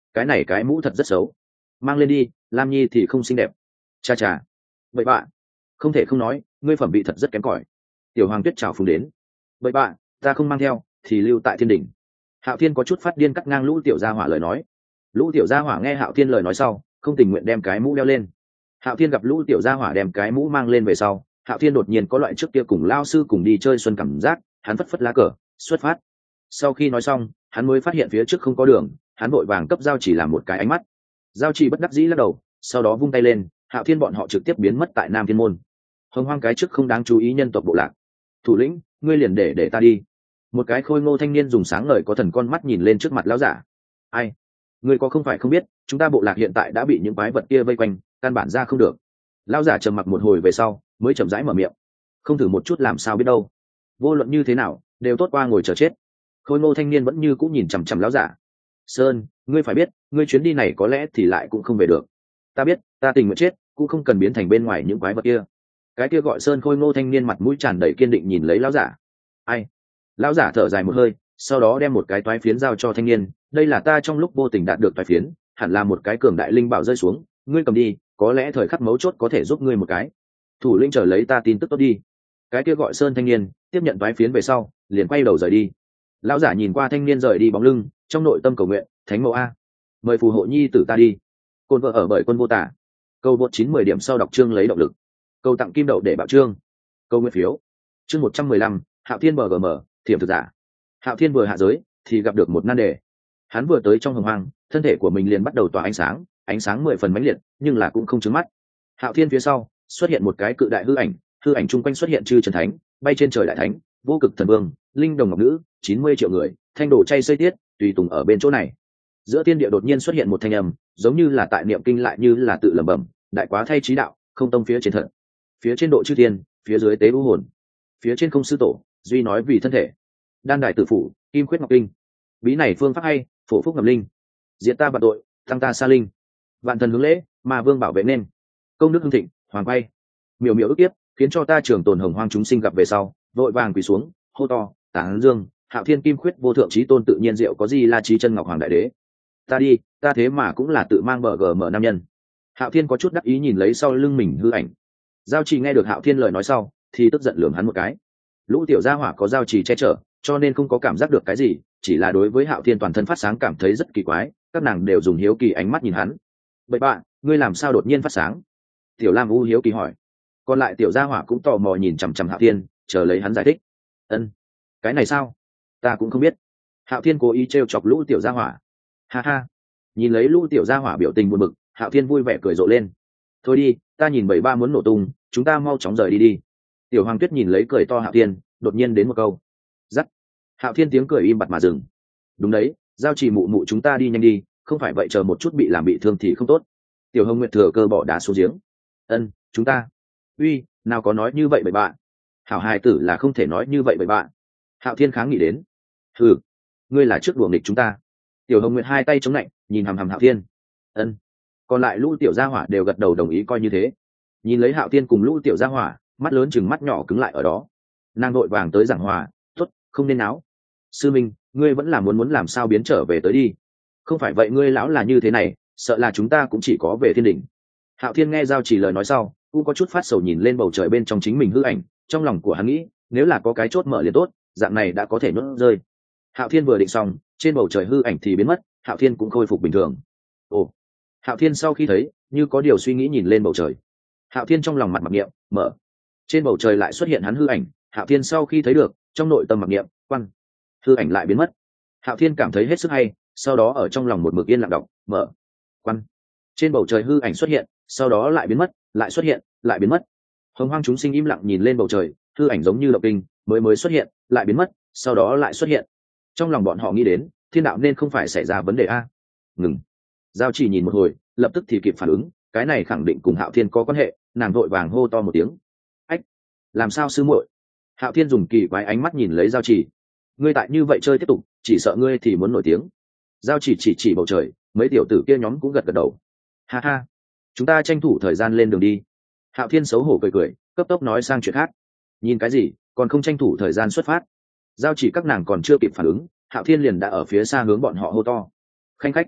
cái này cái mũ thật rất xấu, mang lên đi, Lam Nhi thì không xinh đẹp. Cha cha, vậy bạ, không thể không nói, ngươi phẩm vị thật rất kém cỏi. Tiểu Hoàng Tuyết chào phúng đến. Vậy bạ, ta không mang theo, thì lưu tại thiên đỉnh. Hạo Thiên có chút phát điên cắt ngang Lũ Tiểu Gia Hỏa lời nói. Lũ Tiểu Gia Hỏa nghe Hạo Thiên lời nói sau, không tình nguyện đem cái mũ đeo lên. Hạo Thiên gặp Lũ Tiểu Gia Hỏa đem cái mũ mang lên về sau, Hạo Thiên đột nhiên có loại trước kia cùng lao sư cùng đi chơi xuân cảm giác, hắn phất phất lá cờ, xuất phát. Sau khi nói xong, hắn mới phát hiện phía trước không có đường, hắn vội vàng cấp Giao Chỉ làm một cái ánh mắt. Giao Chỉ bất đắc dĩ lắc đầu, sau đó vung tay lên, Hạo Thiên bọn họ trực tiếp biến mất tại Nam Thiên môn. Hồng Hoang cái trước không đáng chú ý nhân tộc bộ lạc. Thủ lĩnh, ngươi liền để ta đi. Một cái khôi ngô thanh niên dùng sáng ngời có thần con mắt nhìn lên trước mặt lão giả. Ai? Ngươi có không phải không biết, chúng ta bộ lạc hiện tại đã bị những quái vật kia vây quanh, căn bản ra không được. Lão giả trầm mặc một hồi về sau, mới chậm rãi mở miệng. Không thử một chút làm sao biết đâu. Vô luận như thế nào, đều tốt qua ngồi chờ chết. Khôi ngô thanh niên vẫn như cũng nhìn chằm chằm lão giả. Sơn, ngươi phải biết, ngươi chuyến đi này có lẽ thì lại cũng không về được. Ta biết, ta tình nguyện chết, cũng không cần biến thành bên ngoài những quái vật kia. Cái kia gọi Sơn khôi ngô thanh niên mặt mũi tràn đầy kiên định nhìn lấy lão giả. Ai? Lão giả thở dài một hơi, sau đó đem một cái toái phiến giao cho thanh niên. Đây là ta trong lúc vô tình đạt được toái phiến, hẳn là một cái cường đại linh bảo rơi xuống, ngươi cầm đi, có lẽ thời khắc mấu chốt có thể giúp ngươi một cái. Thủ lĩnh chờ lấy ta tin tức tốt đi. Cái kia gọi Sơn thanh niên tiếp nhận toái phiến về sau, liền quay đầu rời đi. Lão giả nhìn qua thanh niên rời đi bóng lưng, trong nội tâm cầu nguyện, thánh mẫu a, mời phù hộ nhi tử ta đi. Côn vợ ở bởi quân vô tả. Câu vượt 9-10 điểm sau đọc chương lấy động lực. Câu tặng kim đậu để bảo chương. Câu nguyện phiếu. Chương 115, Hạo Thiên BGM, thiểm thực giả. Hạo Thiên vừa hạ giới thì gặp được một nan đề. Hắn vừa tới trong hồng hoang, thân thể của mình liền bắt đầu tỏa ánh sáng 10 phần mãnh liệt, nhưng là cũng không chướng mắt. Hạo Thiên phía sau xuất hiện một cái cự đại hư ảnh chung quanh xuất hiện chư trần thánh, bay trên trời đại thánh, vô cực thần vương, linh đồng ngọc nữ, 90 triệu người, thanh đồ chay xây tiết, tùy tùng ở bên chỗ này. Giữa thiên địa đột nhiên xuất hiện một thanh âm, giống như là tại niệm kinh lại như là tự lẩm bẩm, đại quá thay trí đạo, không tông phía trên thận, phía trên độ chư thiên, phía dưới tế u hồn, phía trên không sư tổ, duy nói vì thân thể. Đan đại tự phủ, kim khuyết ngọc kinh. Bí này phương pháp hay, phổ phúc ngập linh. Diệt ta bạt tội, tăng ta xa linh. Vạn thần hướng lễ, mà vương bảo vệ nên. Công đức hưng thịnh, hoàng quay. Miểu miểu ức tiếp, khiến cho ta trường tồn hồng hoang chúng sinh gặp về sau, vội vàng quỳ xuống, hô to, tán dương, Hạo Thiên kim khuyết vô thượng chí tôn tự nhiên diệu có gì la trí chân ngọc hoàng đại đế. Ta đi, ta thế mà cũng là tự mang bờ gm nam nhân. Hạo Thiên có chút đắc ý nhìn lấy sau lưng mình hư ảnh. Giao Trì nghe được Hạo Thiên lời nói sau, thì tức giận lườm hắn một cái. Lũ tiểu gia hỏa có Giao Trì che chở, cho nên không có cảm giác được cái gì, chỉ là đối với Hạo Thiên toàn thân phát sáng cảm thấy rất kỳ quái, các nàng đều dùng hiếu kỳ ánh mắt nhìn hắn. Bậy bạ, ngươi làm sao đột nhiên phát sáng? Tiểu Lam U hiếu kỳ hỏi. Còn lại tiểu gia hỏa cũng tò mò nhìn chằm chằm Hạo Thiên, chờ lấy hắn giải thích. Ân, cái này sao? Ta cũng không biết. Hạo Thiên cố ý trêu chọc lũ tiểu gia hỏa. Ha ha. Nhìn lấy lũ tiểu gia hỏa biểu tình buồn bực, Hạo Thiên vui vẻ cười rộ lên. Thôi đi, ta nhìn 73 muốn nổ tung, chúng ta mau chóng rời đi đi. Tiểu Hoàng Tuyết nhìn lấy cười to Hạo Thiên, đột nhiên đến một câu. Dắt. Hạo Thiên tiếng cười im bặt mà dừng. Đúng đấy, Giao Trì mụ mụ chúng ta đi nhanh đi, không phải vậy chờ một chút bị làm bị thương thì không tốt. Tiểu Hồng Nguyệt thừa cơ bỏ đá xuống giếng. Ân, chúng ta. Uy, nào có nói như vậy bậy bạ. Hảo hài tử là không thể nói như vậy bậy bạ. Hạo Thiên kháng nghị đến. Ừ, ngươi là trước đùa nghịch chúng ta. Tiểu Hồng Nguyệt hai tay chống lạnh, nhìn hằm hằm Hạo Thiên. Ân. Còn lại lũ tiểu gia hỏa đều gật đầu đồng ý coi như thế. Nhìn lấy Hạo Thiên cùng lũ tiểu gia hỏa, mắt lớn chừng mắt nhỏ cứng lại ở đó. Nàng vội vàng tới giảng hòa, tốt, không nên náo. Sư Minh, ngươi vẫn là muốn làm sao biến trở về tới đi. Không phải vậy ngươi lão là như thế này, sợ là chúng ta cũng chỉ có về thiên đỉnh. Hạo Thiên nghe Giao Chỉ lời nói sau, cũng có chút phát sầu nhìn lên bầu trời bên trong chính mình hư ảnh, trong lòng của hắn nghĩ, nếu là có cái chốt mở liền tốt, dạng này đã có thể nuốt rơi. Hạo Thiên vừa định xong, trên bầu trời hư ảnh thì biến mất, Hạo Thiên cũng khôi phục bình thường. Ồ. Hạo Thiên sau khi thấy, như có điều suy nghĩ nhìn lên bầu trời. Hạo Thiên trong lòng mặt mặc niệm, mở. Trên bầu trời lại xuất hiện hắn hư ảnh, Hạo Thiên sau khi thấy được, trong nội tâm mặc niệm, quan. Hư ảnh lại biến mất. Hạo Thiên cảm thấy hết sức hay, sau đó ở trong lòng một mực yên lặng đọc, mở. Quan. Trên bầu trời hư ảnh xuất hiện, sau đó lại biến mất, lại xuất hiện, lại biến mất. Hồng hoang chúng sinh im lặng nhìn lên bầu trời, hư ảnh giống như động kinh, mới xuất hiện, lại biến mất, sau đó lại xuất hiện. Trong lòng bọn họ nghĩ đến, thiên đạo nên không phải xảy ra vấn đề a. Ngừng. Giao Chỉ nhìn một hồi, lập tức thì kịp phản ứng, cái này khẳng định cùng Hạo Thiên có quan hệ, nàng vội vàng hô to một tiếng. Ách, làm sao sư muội? Hạo Thiên dùng kỳ quái ánh mắt nhìn lấy Giao Chỉ. Ngươi tại như vậy chơi tiếp tục, chỉ sợ ngươi thì muốn nổi tiếng. Giao Chỉ chỉ bầu trời, mấy tiểu tử kia nhóm cũng gật gật đầu. Ha ha, chúng ta tranh thủ thời gian lên đường đi. Hạo Thiên xấu hổ cười, cấp tốc nói sang chuyện khác. Nhìn cái gì, còn không tranh thủ thời gian xuất phát. Giao Chỉ các nàng còn chưa kịp phản ứng, Hạo Thiên liền đã ở phía xa hướng bọn họ hô to. Khanh khách.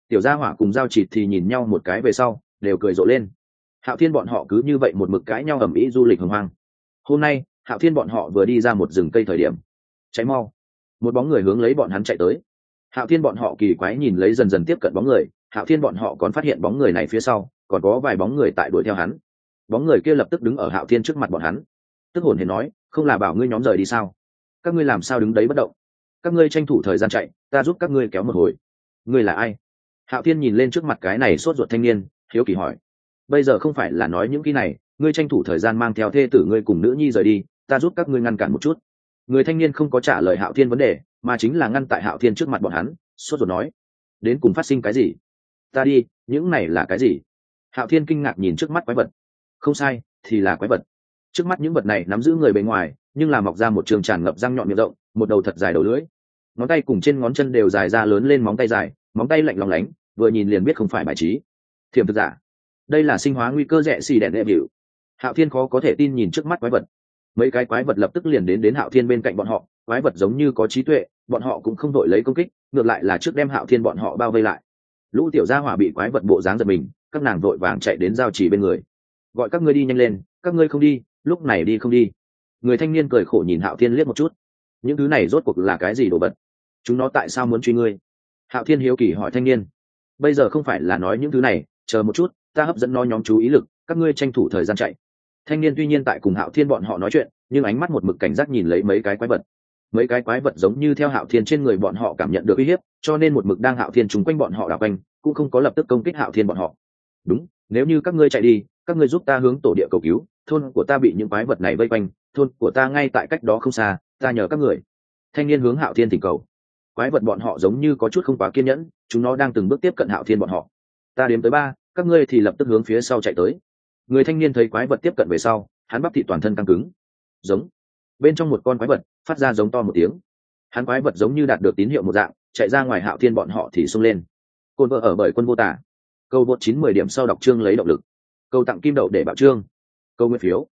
Tiểu gia hỏa cùng giao chỉ thì nhìn nhau một cái về sau đều cười rộ lên. Hạo Thiên bọn họ cứ như vậy một mực cãi nhau ầm ĩ du lịch hồng hoang. Hôm nay Hạo Thiên bọn họ vừa đi ra một rừng cây thời điểm, cháy mau, một bóng người hướng lấy bọn hắn chạy tới. Hạo Thiên bọn họ kỳ quái nhìn lấy dần dần tiếp cận bóng người, Hạo Thiên bọn họ còn phát hiện bóng người này phía sau còn có vài bóng người tại đuổi theo hắn. Bóng người kia lập tức đứng ở Hạo Thiên trước mặt bọn hắn, tức hồn hển nói, không là bảo ngươi nhóm rời đi sao? Các ngươi làm sao đứng đấy bất động? Các ngươi tranh thủ thời gian chạy, ta giúp các ngươi kéo một hồi. Ngươi là ai? Hạo Thiên nhìn lên trước mặt cái này sốt ruột thanh niên, hiếu kỳ hỏi. Bây giờ không phải là nói những cái này, ngươi tranh thủ thời gian mang theo thê tử ngươi cùng nữ nhi rời đi, ta giúp các ngươi ngăn cản một chút. Người thanh niên không có trả lời Hạo Thiên vấn đề, mà chính là ngăn tại Hạo Thiên trước mặt bọn hắn, sốt ruột nói, đến cùng phát sinh cái gì? Ta đi, những này là cái gì? Hạo Thiên kinh ngạc nhìn trước mắt quái vật. Không sai, thì là quái vật. Trước mắt những vật này nắm giữ người bề ngoài, nhưng là mọc ra một trường tràn ngập răng nhọn miệng rộng, một đầu thật dài đầu lưỡi, ngón tay cùng trên ngón chân đều dài ra lớn lên móng tay dài, móng tay lạnh lóng lánh, vừa nhìn liền biết không phải bài trí. Thiểm thực giả, đây là sinh hóa nguy cơ rẻ xì đèn đệ biểu. Hạo Thiên khó có thể tin nhìn trước mắt quái vật. Mấy cái quái vật lập tức liền đến Hạo Thiên bên cạnh bọn họ, quái vật giống như có trí tuệ, bọn họ cũng không đội lấy công kích, ngược lại là trước đem Hạo Thiên bọn họ bao vây lại. Lũ tiểu gia hỏa bị quái vật bộ dáng giật mình, các nàng vội vàng chạy đến giao chỉ bên người, gọi các ngươi đi nhanh lên, các ngươi không đi, lúc này đi không đi. Người thanh niên cười khổ nhìn Hạo Thiên liếc một chút, những thứ này rốt cuộc là cái gì đồ vật? Chúng nó tại sao muốn truy ngươi? Hạo Thiên hiếu kỳ hỏi thanh niên. Bây giờ không phải là nói những thứ này, chờ một chút, ta hấp dẫn nó nhóm chú ý lực, các ngươi tranh thủ thời gian chạy. Thanh niên tuy nhiên tại cùng Hạo Thiên bọn họ nói chuyện, nhưng ánh mắt một mực cảnh giác nhìn lấy mấy cái quái vật. Mấy cái quái vật giống như theo Hạo Thiên trên người bọn họ cảm nhận được uy hiếp, cho nên một mực đang Hạo Thiên trùng quanh bọn họ đảo quanh, cũng không có lập tức công kích Hạo Thiên bọn họ. Đúng, nếu như các ngươi chạy đi, các ngươi giúp ta hướng tổ địa cầu cứu, thôn của ta bị những quái vật này vây quanh, thôn của ta ngay tại cách đó không xa, ta nhờ các người. Thanh niên hướng Hạo Thiên thỉnh cầu. Quái vật bọn họ giống như có chút không quá kiên nhẫn, chúng nó đang từng bước tiếp cận Hạo Thiên bọn họ. Ta đếm tới 3, các ngươi thì lập tức hướng phía sau chạy tới. Người thanh niên thấy quái vật tiếp cận về sau, hắn bắp thịt toàn thân căng cứng. Giống. Bên trong một con quái vật phát ra giống to một tiếng. Hắn quái vật giống như đạt được tín hiệu một dạng, chạy ra ngoài Hạo Thiên bọn họ thì xông lên. Côn vợ ở bởi quân vô tả. Câu vượt 9-10 điểm sau đọc chương lấy động lực. Câu tặng kim đậu để bảo chương. Câu nguyên phiếu.